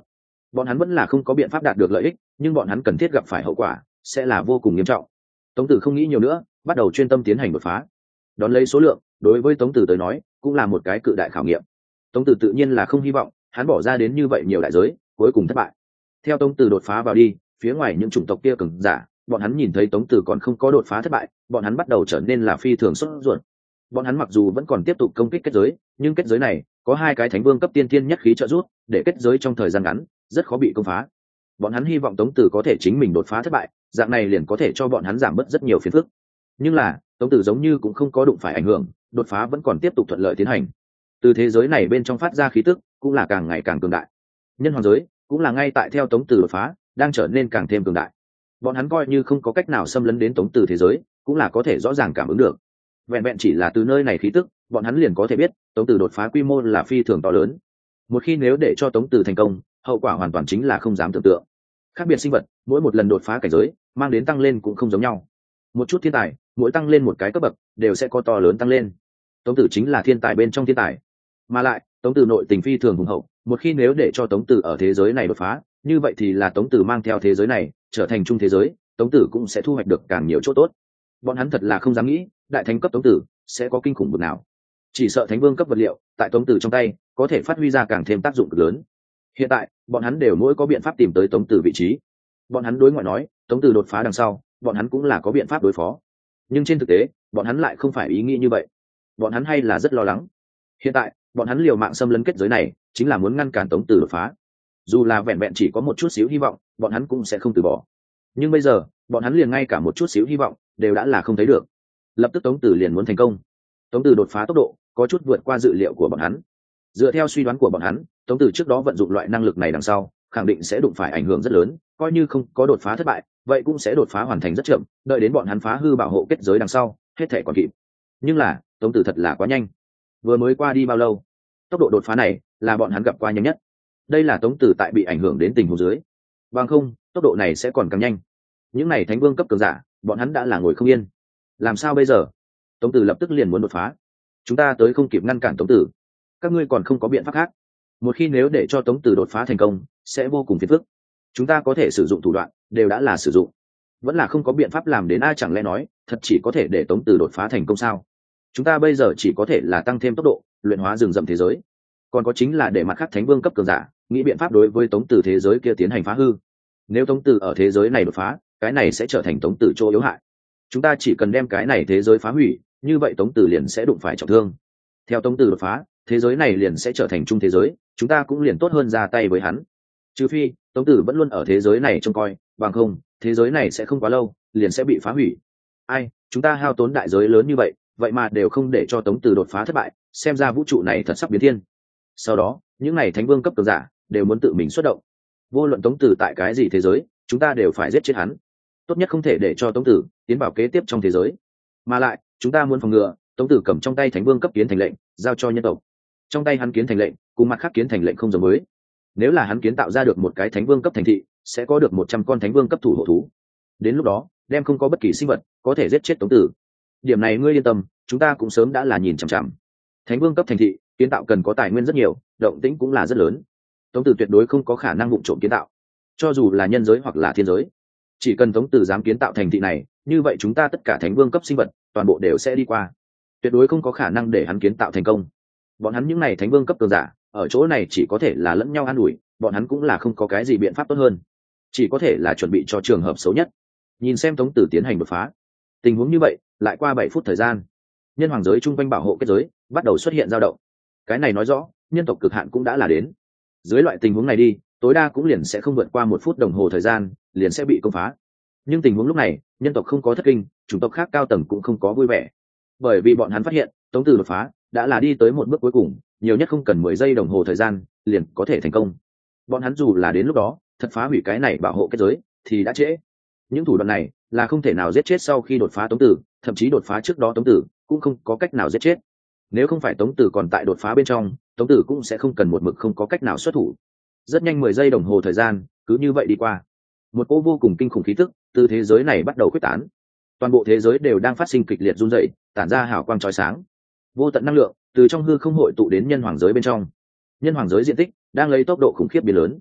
bọn hắn vẫn là không có biện pháp đạt được lợi ích, nhưng bọn hắn cần thiết gặp phải hậu quả sẽ là vô cùng nghiêm trọng. Tống Tử không nghĩ nhiều nữa, bắt đầu chuyên tâm tiến hành đột phá. Đón lấy số lượng đối với Tống Tử tới nói cũng là một cái cự đại khảo nghiệm. Tống Tử tự nhiên là không hy vọng hắn bỏ ra đến như vậy nhiều đại giới cuối cùng thất bại. Theo Tống Tử đột phá vào đi, phía ngoài những chủng tộc kia cường giả, bọn hắn nhìn thấy Tống Tử còn không có đột phá thất bại, bọn hắn bắt đầu trở nên là phi thường sốt ruột. Bọn hắn mặc dù vẫn còn tiếp tục công kích kết giới, nhưng kết giới này có hai cái thánh vương cấp tiên thiên nhất khí trợ giúp, để kết giới trong thời gian ngắn rất khó bị công phá. Bọn hắn hy vọng Tống Tử có thể chính mình đột phá thất bại, dạng này liền có thể cho bọn hắn giảm bớt rất nhiều phiền phức. Nhưng là Tống Tử giống như cũng không có đụng phải ảnh hưởng, đột phá vẫn còn tiếp tục thuận lợi tiến hành. Từ thế giới này bên trong phát ra khí tức cũng là càng ngày càng cường đại. Nhân hoàng giới cũng là ngay tại theo Tống Tử đột phá đang trở nên càng thêm cường đại. Bọn hắn coi như không có cách nào xâm lấn đến Tống Tử thế giới, cũng là có thể rõ ràng cảm ứng được. Vẹn vẹn chỉ là từ nơi này khí tức, bọn hắn liền có thể biết Tống Tử đột phá quy mô là phi thường to lớn. Một khi nếu để cho Tống Tử thành công, hậu quả hoàn toàn chính là không dám tưởng tượng. Khác biệt sinh vật mỗi một lần đột phá cảnh giới mang đến tăng lên cũng không giống nhau. Một chút thiên tài mỗi tăng lên một cái cấp bậc đều sẽ có to lớn tăng lên. Tống Tử chính là thiên tài bên trong thiên tài, mà lại Tống Tử nội tình phi thường hùng hậu. Một khi nếu để cho Tống Tử ở thế giới này đột phá, như vậy thì là Tống Tử mang theo thế giới này trở thành trung thế giới, Tống Tử cũng sẽ thu hoạch được càng nhiều chỗ tốt. Bọn hắn thật là không dám nghĩ đại thánh cấp Tống Tử sẽ có kinh khủng bực nào. Chỉ sợ thánh vương cấp vật liệu tại Tống Tử trong tay có thể phát huy ra càng thêm tác dụng cực lớn. Hiện tại bọn hắn đều mỗi có biện pháp tìm tới Tống Tử vị trí. Bọn hắn đối ngoại nói Tống Tử đột phá đằng sau bọn hắn cũng là có biện pháp đối phó, nhưng trên thực tế bọn hắn lại không phải ý nghĩ như vậy. Bọn hắn hay là rất lo lắng. Hiện tại bọn hắn liều mạng xâm lấn kết giới này chính là muốn ngăn cản Tống Tử đột phá. Dù là vẹn vẹn chỉ có một chút xíu hy vọng bọn hắn cũng sẽ không từ bỏ. Nhưng bây giờ bọn hắn liền ngay cả một chút xíu hy vọng đều đã là không thấy được. Lập tức Tống Tử liền muốn thành công. Tống Tử đột phá tốc độ có chút vượt qua dự liệu của bọn hắn. Dựa theo suy đoán của bọn hắn, Tống Tử trước đó vận dụng loại năng lực này đằng sau khẳng định sẽ đụng phải ảnh hưởng rất lớn, coi như không có đột phá thất bại vậy cũng sẽ đột phá hoàn thành rất chậm, đợi đến bọn hắn phá hư bảo hộ kết giới đằng sau hết thể còn kịp. Nhưng là Tống Tử thật là quá nhanh, vừa mới qua đi bao lâu, tốc độ đột phá này là bọn hắn gặp qua nhanh nhất. Đây là Tống Tử tại bị ảnh hưởng đến tình huống dưới, bằng không tốc độ này sẽ còn càng nhanh. Những này thánh vương cấp cường giả bọn hắn đã là ngồi không yên. Làm sao bây giờ? Tống Tử lập tức liền muốn đột phá, chúng ta tới không kịp ngăn cản Tống Tử, các ngươi còn không có biện pháp khác. Một khi nếu để cho Tống Tử đột phá thành công sẽ vô cùng phiền phức. Chúng ta có thể sử dụng thủ đoạn đều đã là sử dụng, vẫn là không có biện pháp làm đến. Chẳng lẽ nói thật chỉ có thể để Tống Tử đột phá thành công sao? Chúng ta bây giờ chỉ có thể là tăng thêm tốc độ, luyện hóa rừng rậm thế giới, còn có chính là để mặt khác thánh vương cấp cường giả nghĩ biện pháp đối với Tống Tử thế giới kia tiến hành phá hư. Nếu Tống Tử ở thế giới này đột phá, cái này sẽ trở thành Tống Tử chỗ yếu hại. Chúng ta chỉ cần đem cái này thế giới phá hủy, như vậy Tống Tử liền sẽ đụng phải trọng thương. Theo Tống Tử đột phá, thế giới này liền sẽ trở thành trung thế giới, chúng ta cũng liền tốt hơn ra tay với hắn. Trừ phi Tống Tử vẫn luôn ở thế giới này trông coi, bằng không thế giới này sẽ không quá lâu liền sẽ bị phá hủy. Chúng ta hao tốn đại giới lớn như vậy, vậy mà đều không để cho Tống Tử đột phá thất bại, xem ra vũ trụ này thật sắp biến thiên. Sau đó những này thánh vương cấp cường giả đều muốn tự mình xuất động. Vô luận Tống Tử tại cái gì thế giới, chúng ta đều phải giết chết hắn. Tốt nhất không thể để cho Tống Tử tiến vào kế tiếp trong thế giới. Mà lại chúng ta muốn phòng ngừa Tống Tử cầm trong tay thánh vương cấp kiến thành lệnh giao cho nhân tộc. Trong tay hắn kiến thành lệnh cùng mặt khác kiến thành lệnh không giống mới. Nếu là hắn kiến tạo ra được một cái thánh vương cấp thành thị, sẽ có được 100 con thánh vương cấp thủ hộ thú. Đến lúc đó đem không có bất kỳ sinh vật có thể giết chết Tống Tử. Điểm này ngươi yên tâm, chúng ta cũng sớm đã là nhìn chằm chằm. Thánh vương cấp thành thị kiến tạo cần có tài nguyên rất nhiều, động tĩnh cũng là rất lớn. Tống Tử tuyệt đối không có khả năng vụng trộm kiến tạo, cho dù là nhân giới hoặc là thiên giới. Chỉ cần Tống Tử dám kiến tạo thành thị này, như vậy chúng ta tất cả thánh vương cấp sinh vật toàn bộ đều sẽ đi qua, tuyệt đối không có khả năng để hắn kiến tạo thành công. Bọn hắn những này thánh vương cấp cường giả ở chỗ này chỉ có thể là lẫn nhau an ủi, bọn hắn cũng là không có cái gì biện pháp tốt hơn, chỉ có thể là chuẩn bị cho trường hợp xấu nhất. Nhìn xem Tống Tử tiến hành đột phá, tình huống như vậy lại qua 7 phút thời gian, nhân hoàng giới chung quanh bảo hộ kết giới bắt đầu xuất hiện dao động. Cái này nói rõ nhân tộc cực hạn cũng đã là đến. Dưới loại tình huống này đi, tối đa cũng liền sẽ không vượt qua 1 phút đồng hồ thời gian liền sẽ bị công phá. Nhưng tình huống lúc này nhân tộc không có thất kinh, chủng tộc khác cao tầng cũng không có vui vẻ, bởi vì bọn hắn phát hiện Tống Tử đột phá đã là đi tới một bước cuối cùng, nhiều nhất không cần 10 giây đồng hồ thời gian liền có thể thành công. Bọn hắn dù là đến lúc đó thật phá hủy cái này bảo hộ kết giới thì đã trễ. Những thủ đoạn này là không thể nào giết chết sau khi đột phá Tống Tử, thậm chí đột phá trước đó Tống Tử cũng không có cách nào giết chết. Nếu không phải Tống Tử còn tại đột phá bên trong, Tống Tử cũng sẽ không cần một mực không có cách nào xuất thủ. Rất nhanh 10 giây đồng hồ thời gian cứ như vậy đi qua. Một cỗ vô cùng kinh khủng khí tức từ thế giới này bắt đầu khuếch tán. Toàn bộ thế giới đều đang phát sinh kịch liệt rung rẩy, tản ra hào quang chói sáng. Vô tận năng lượng từ trong hư không hội tụ đến nhân hoàng giới bên trong. Nhân hoàng giới diện tích đang lấy tốc độ khủng khiếp biến lớn.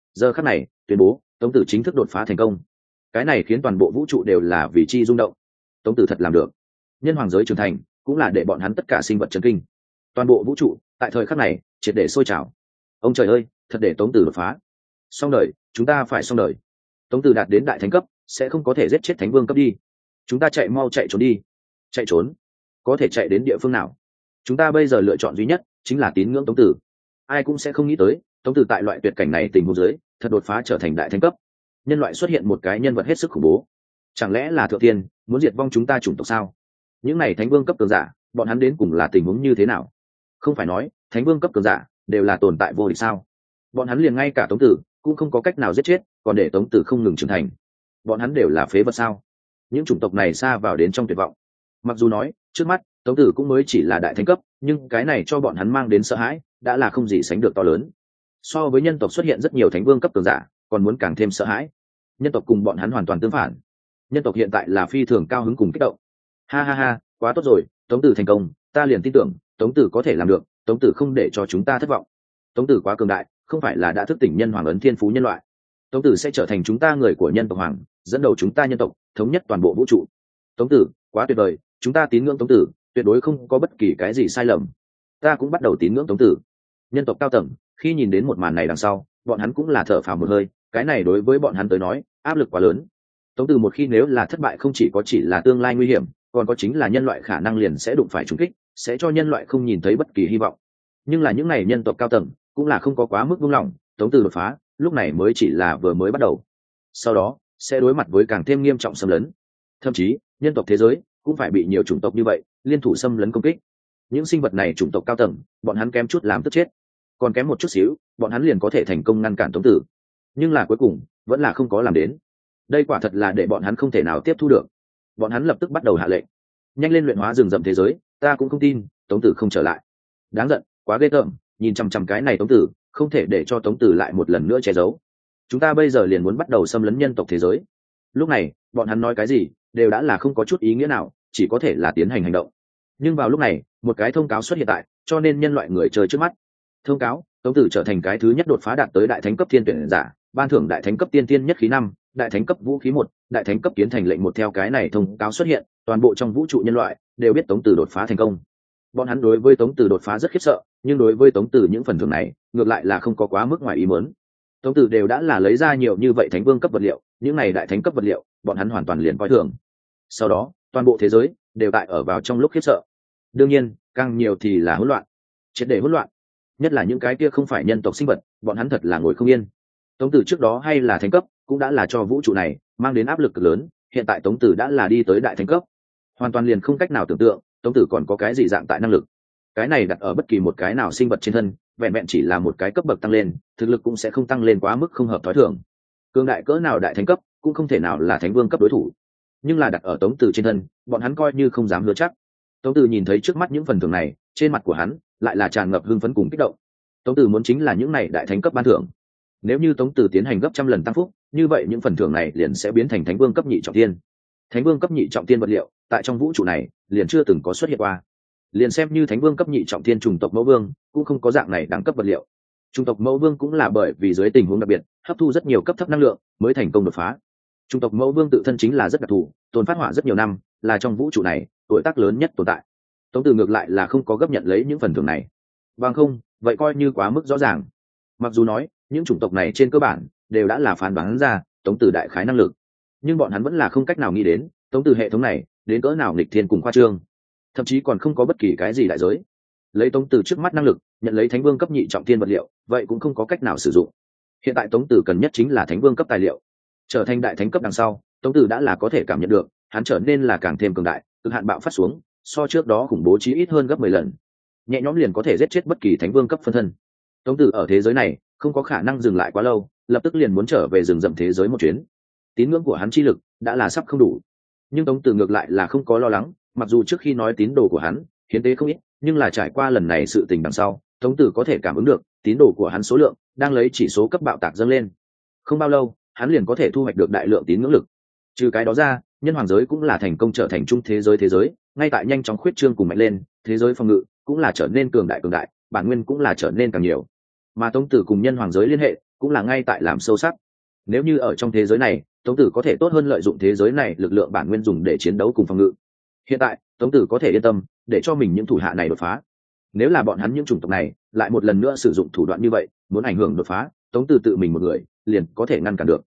Giờ khắc này tuyên bố Tống Tử chính thức đột phá thành công. Cái này khiến toàn bộ vũ trụ đều là vì chi rung động. Tống Tử thật làm được. Nhân hoàng giới trưởng thành cũng là để bọn hắn tất cả sinh vật chấn kinh. Toàn bộ vũ trụ tại thời khắc này triệt để sôi trào. Ông trời ơi, thật để Tống Tử đột phá. Xong đời, chúng ta phải xong đời. Tống Tử đạt đến đại thánh cấp sẽ không có thể giết chết thánh vương cấp đi. Chúng ta chạy mau chạy trốn đi. Chạy trốn? Có thể chạy đến địa phương nào? Chúng ta bây giờ lựa chọn duy nhất chính là tín ngưỡng Tống Tử. Ai cũng sẽ không nghĩ tới Tống Tử tại loại tuyệt cảnh này tình huống dưới thật đột phá trở thành đại thánh cấp. Nhân loại xuất hiện một cái nhân vật hết sức khủng bố. Chẳng lẽ là thượng tiên muốn diệt vong chúng ta chủng tộc sao? Những này thánh vương cấp cường giả bọn hắn đến cùng là tình huống như thế nào? Không phải nói thánh vương cấp cường giả đều là tồn tại vô địch sao? Bọn hắn liền ngay cả Tống Tử cũng không có cách nào giết chết, còn để Tống Tử không ngừng trưởng thành. Bọn hắn đều là phế vật sao? Những chủng tộc này xa vào đến trong tuyệt vọng. Mặc dù nói trước mắt Tống Tử cũng mới chỉ là đại thánh cấp, nhưng cái này cho bọn hắn mang đến sợ hãi đã là không gì sánh được to lớn. So với nhân tộc xuất hiện rất nhiều thánh vương cấp cường giả còn muốn càng thêm sợ hãi. Nhân tộc cùng bọn hắn hoàn toàn tương phản. Nhân tộc hiện tại là phi thường cao hứng cùng kích động. Ha ha ha, quá tốt rồi, Tống Tử thành công, ta liền tin tưởng Tống Tử có thể làm được, Tống Tử không để cho chúng ta thất vọng. Tống Tử quá cường đại, không phải là đã thức tỉnh nhân hoàng ấn thiên phú nhân loại. Tống Tử sẽ trở thành chúng ta người của nhân tộc hoàng, dẫn đầu chúng ta nhân tộc thống nhất toàn bộ vũ trụ. Tống Tử quá tuyệt vời, chúng ta tín ngưỡng Tống Tử, tuyệt đối không có bất kỳ cái gì sai lầm. Ta cũng bắt đầu tín ngưỡng Tống Tử. Nhân tộc cao tầng khi nhìn đến một màn này đằng sau, bọn hắn cũng là thở phào một hơi, cái này đối với bọn hắn tới nói áp lực quá lớn. Tống Tử một khi nếu là thất bại, không chỉ là tương lai nguy hiểm, còn có chính là nhân loại khả năng liền sẽ đụng phải trùng kích, sẽ cho nhân loại không nhìn thấy bất kỳ hy vọng. Nhưng là những này nhân tộc cao tầng cũng là không có quá mức buông lỏng, Tống Tử đột phá lúc này mới chỉ là vừa mới bắt đầu. Sau đó sẽ đối mặt với càng thêm nghiêm trọng xâm lấn, thậm chí nhân tộc thế giới cũng phải bị nhiều chủng tộc như vậy liên thủ xâm lấn công kích. Những sinh vật này chủng tộc cao tầng bọn hắn kém chút làm tức chết, còn kém một chút xíu bọn hắn liền có thể thành công ngăn cản Tống Tử, nhưng là cuối cùng vẫn là không có làm đến. Đây quả thật là để bọn hắn không thể nào tiếp thu được. Bọn hắn lập tức bắt đầu hạ lệnh, nhanh lên luyện hóa rừng rậm thế giới, ta cũng không tin Tống Tử không trở lại. Đáng giận, quá ghê tởm, nhìn chằm chằm cái này Tống Tử, không thể để cho Tống Tử lại một lần nữa che giấu. Chúng ta bây giờ liền muốn bắt đầu xâm lấn nhân tộc thế giới. Lúc này bọn hắn nói cái gì đều đã là không có chút ý nghĩa nào, chỉ có thể là tiến hành hành động. Nhưng vào lúc này một cái thông cáo xuất hiện tại, cho nên nhân loại người chơi trước mắt. Thông cáo: Tống Tử trở thành cái thứ nhất đột phá đạt tới đại thánh cấp thiên tuyển giả, ban thưởng đại thánh cấp tiên tiên nhất khí 5, đại thánh cấp vũ khí 1, đại thánh cấp kiến thành lệnh 1. Theo cái này thông cáo xuất hiện, toàn bộ trong vũ trụ nhân loại đều biết Tống Tử đột phá thành công. Bọn hắn đối với Tống Tử đột phá rất khiếp sợ, nhưng đối với Tống Tử những phần thưởng này ngược lại là không có quá mức ngoài ý muốn. Tống Tử đều đã là lấy ra nhiều như vậy thánh vương cấp vật liệu, những này đại thánh cấp vật liệu bọn hắn hoàn toàn liền coi thường. Sau đó toàn bộ thế giới đều tại ở vào trong lúc khiếp sợ. Đương nhiên càng nhiều thì là hỗn loạn, triệt để hỗn loạn. Nhất là những cái kia không phải nhân tộc sinh vật, bọn hắn thật là ngồi không yên. Tống Tử trước đó hay là thánh cấp cũng đã là cho vũ trụ này mang đến áp lực cực lớn, hiện tại Tống Tử đã là đi tới đại thánh cấp, hoàn toàn liền không cách nào tưởng tượng Tống Tử còn có cái gì dạng tại năng lực. Cái này đặt ở bất kỳ một cái nào sinh vật trên thân, vẹn vẹn chỉ là một cái cấp bậc tăng lên, thực lực cũng sẽ không tăng lên quá mức không hợp thói thường. Cường đại cỡ nào đại thánh cấp cũng không thể nào là thánh vương cấp đối thủ. Nhưng là đặt ở Tống Tử trên thân, bọn hắn coi như không dám hứa chắc. Tống Tử nhìn thấy trước mắt những phần thưởng này, trên mặt của hắn lại là tràn ngập hưng phấn cùng kích động. Tống Tử muốn chính là những này đại thánh cấp ban thưởng. Nếu như Tống Tử tiến hành gấp trăm lần tăng phúc, như vậy những phần thưởng này liền sẽ biến thành thánh vương cấp nhị trọng thiên. Thánh vương cấp nhị trọng thiên vật liệu tại trong vũ trụ này liền chưa từng có xuất hiện qua. Liền xem như thánh vương cấp nhị trọng thiên chủng tộc mẫu vương cũng không có dạng này đẳng cấp vật liệu. Chủng tộc mẫu vương cũng là bởi vì dưới tình huống đặc biệt hấp thu rất nhiều cấp thấp năng lượng mới thành công đột phá. Chủng tộc mẫu vương tự thân chính là rất đặc thù, tồn phát hỏa rất nhiều năm, là trong vũ trụ này tuổi tác lớn nhất tồn tại. Tống Tử ngược lại là không có gấp nhận lấy những phần thưởng này. Bằng không vậy coi như quá mức rõ ràng. Mặc dù nói những chủng tộc này trên cơ bản đều đã là phán đoán ra Tống Tử đại khái năng lực, nhưng bọn hắn vẫn là không cách nào nghĩ đến Tống Tử hệ thống này đến cỡ nào nghịch thiên cùng khoa trương, thậm chí còn không có bất kỳ cái gì đại giới. Lấy Tống Tử trước mắt năng lực nhận lấy thánh vương cấp nhị trọng thiên vật liệu, vậy cũng không có cách nào sử dụng. Hiện tại Tống Tử cần nhất chính là thánh vương cấp tài liệu. Trở thành đại thánh cấp đằng sau, Tống Tử đã là có thể cảm nhận được hắn trở nên là càng thêm cường đại, cực hạn bạo phát xuống, so trước đó khủng bố chí ít hơn gấp 10 lần, nhẹ nhõm liền có thể giết chết bất kỳ thánh vương cấp phân thân. Tống Tử ở thế giới này không có khả năng dừng lại quá lâu, lập tức liền muốn trở về rừng rậm thế giới một chuyến. Tín ngưỡng của hắn chi lực đã là sắp không đủ, nhưng Tống Tử ngược lại là không có lo lắng. Mặc dù trước khi nói tín đồ của hắn hiến tế không ít, nhưng là trải qua lần này sự tình đằng sau, Tống Tử có thể cảm ứng được tín đồ của hắn số lượng đang lấy chỉ số cấp bạo tạc dâng lên. Không bao lâu hắn liền có thể thu hoạch được đại lượng tín ngưỡng lực. Trừ cái đó ra, nhân hoàng giới cũng là thành công trở thành trung thế giới, ngay tại nhanh chóng khuyết trương cùng mạnh lên, thế giới phòng ngự cũng là trở nên cường đại, bản nguyên cũng là trở nên càng nhiều. Mà Tống Tử cùng nhân hoàng giới liên hệ cũng là ngay tại làm sâu sắc. Nếu như ở trong thế giới này, Tống Tử có thể tốt hơn lợi dụng thế giới này lực lượng bản nguyên dùng để chiến đấu cùng phòng ngự. Hiện tại, Tống Tử có thể yên tâm để cho mình những thủ hạ này đột phá. Nếu là bọn hắn những chủng tộc này lại một lần nữa sử dụng thủ đoạn như vậy, muốn ảnh hưởng đột phá, Tống Tử tự mình một người liền có thể ngăn cản được.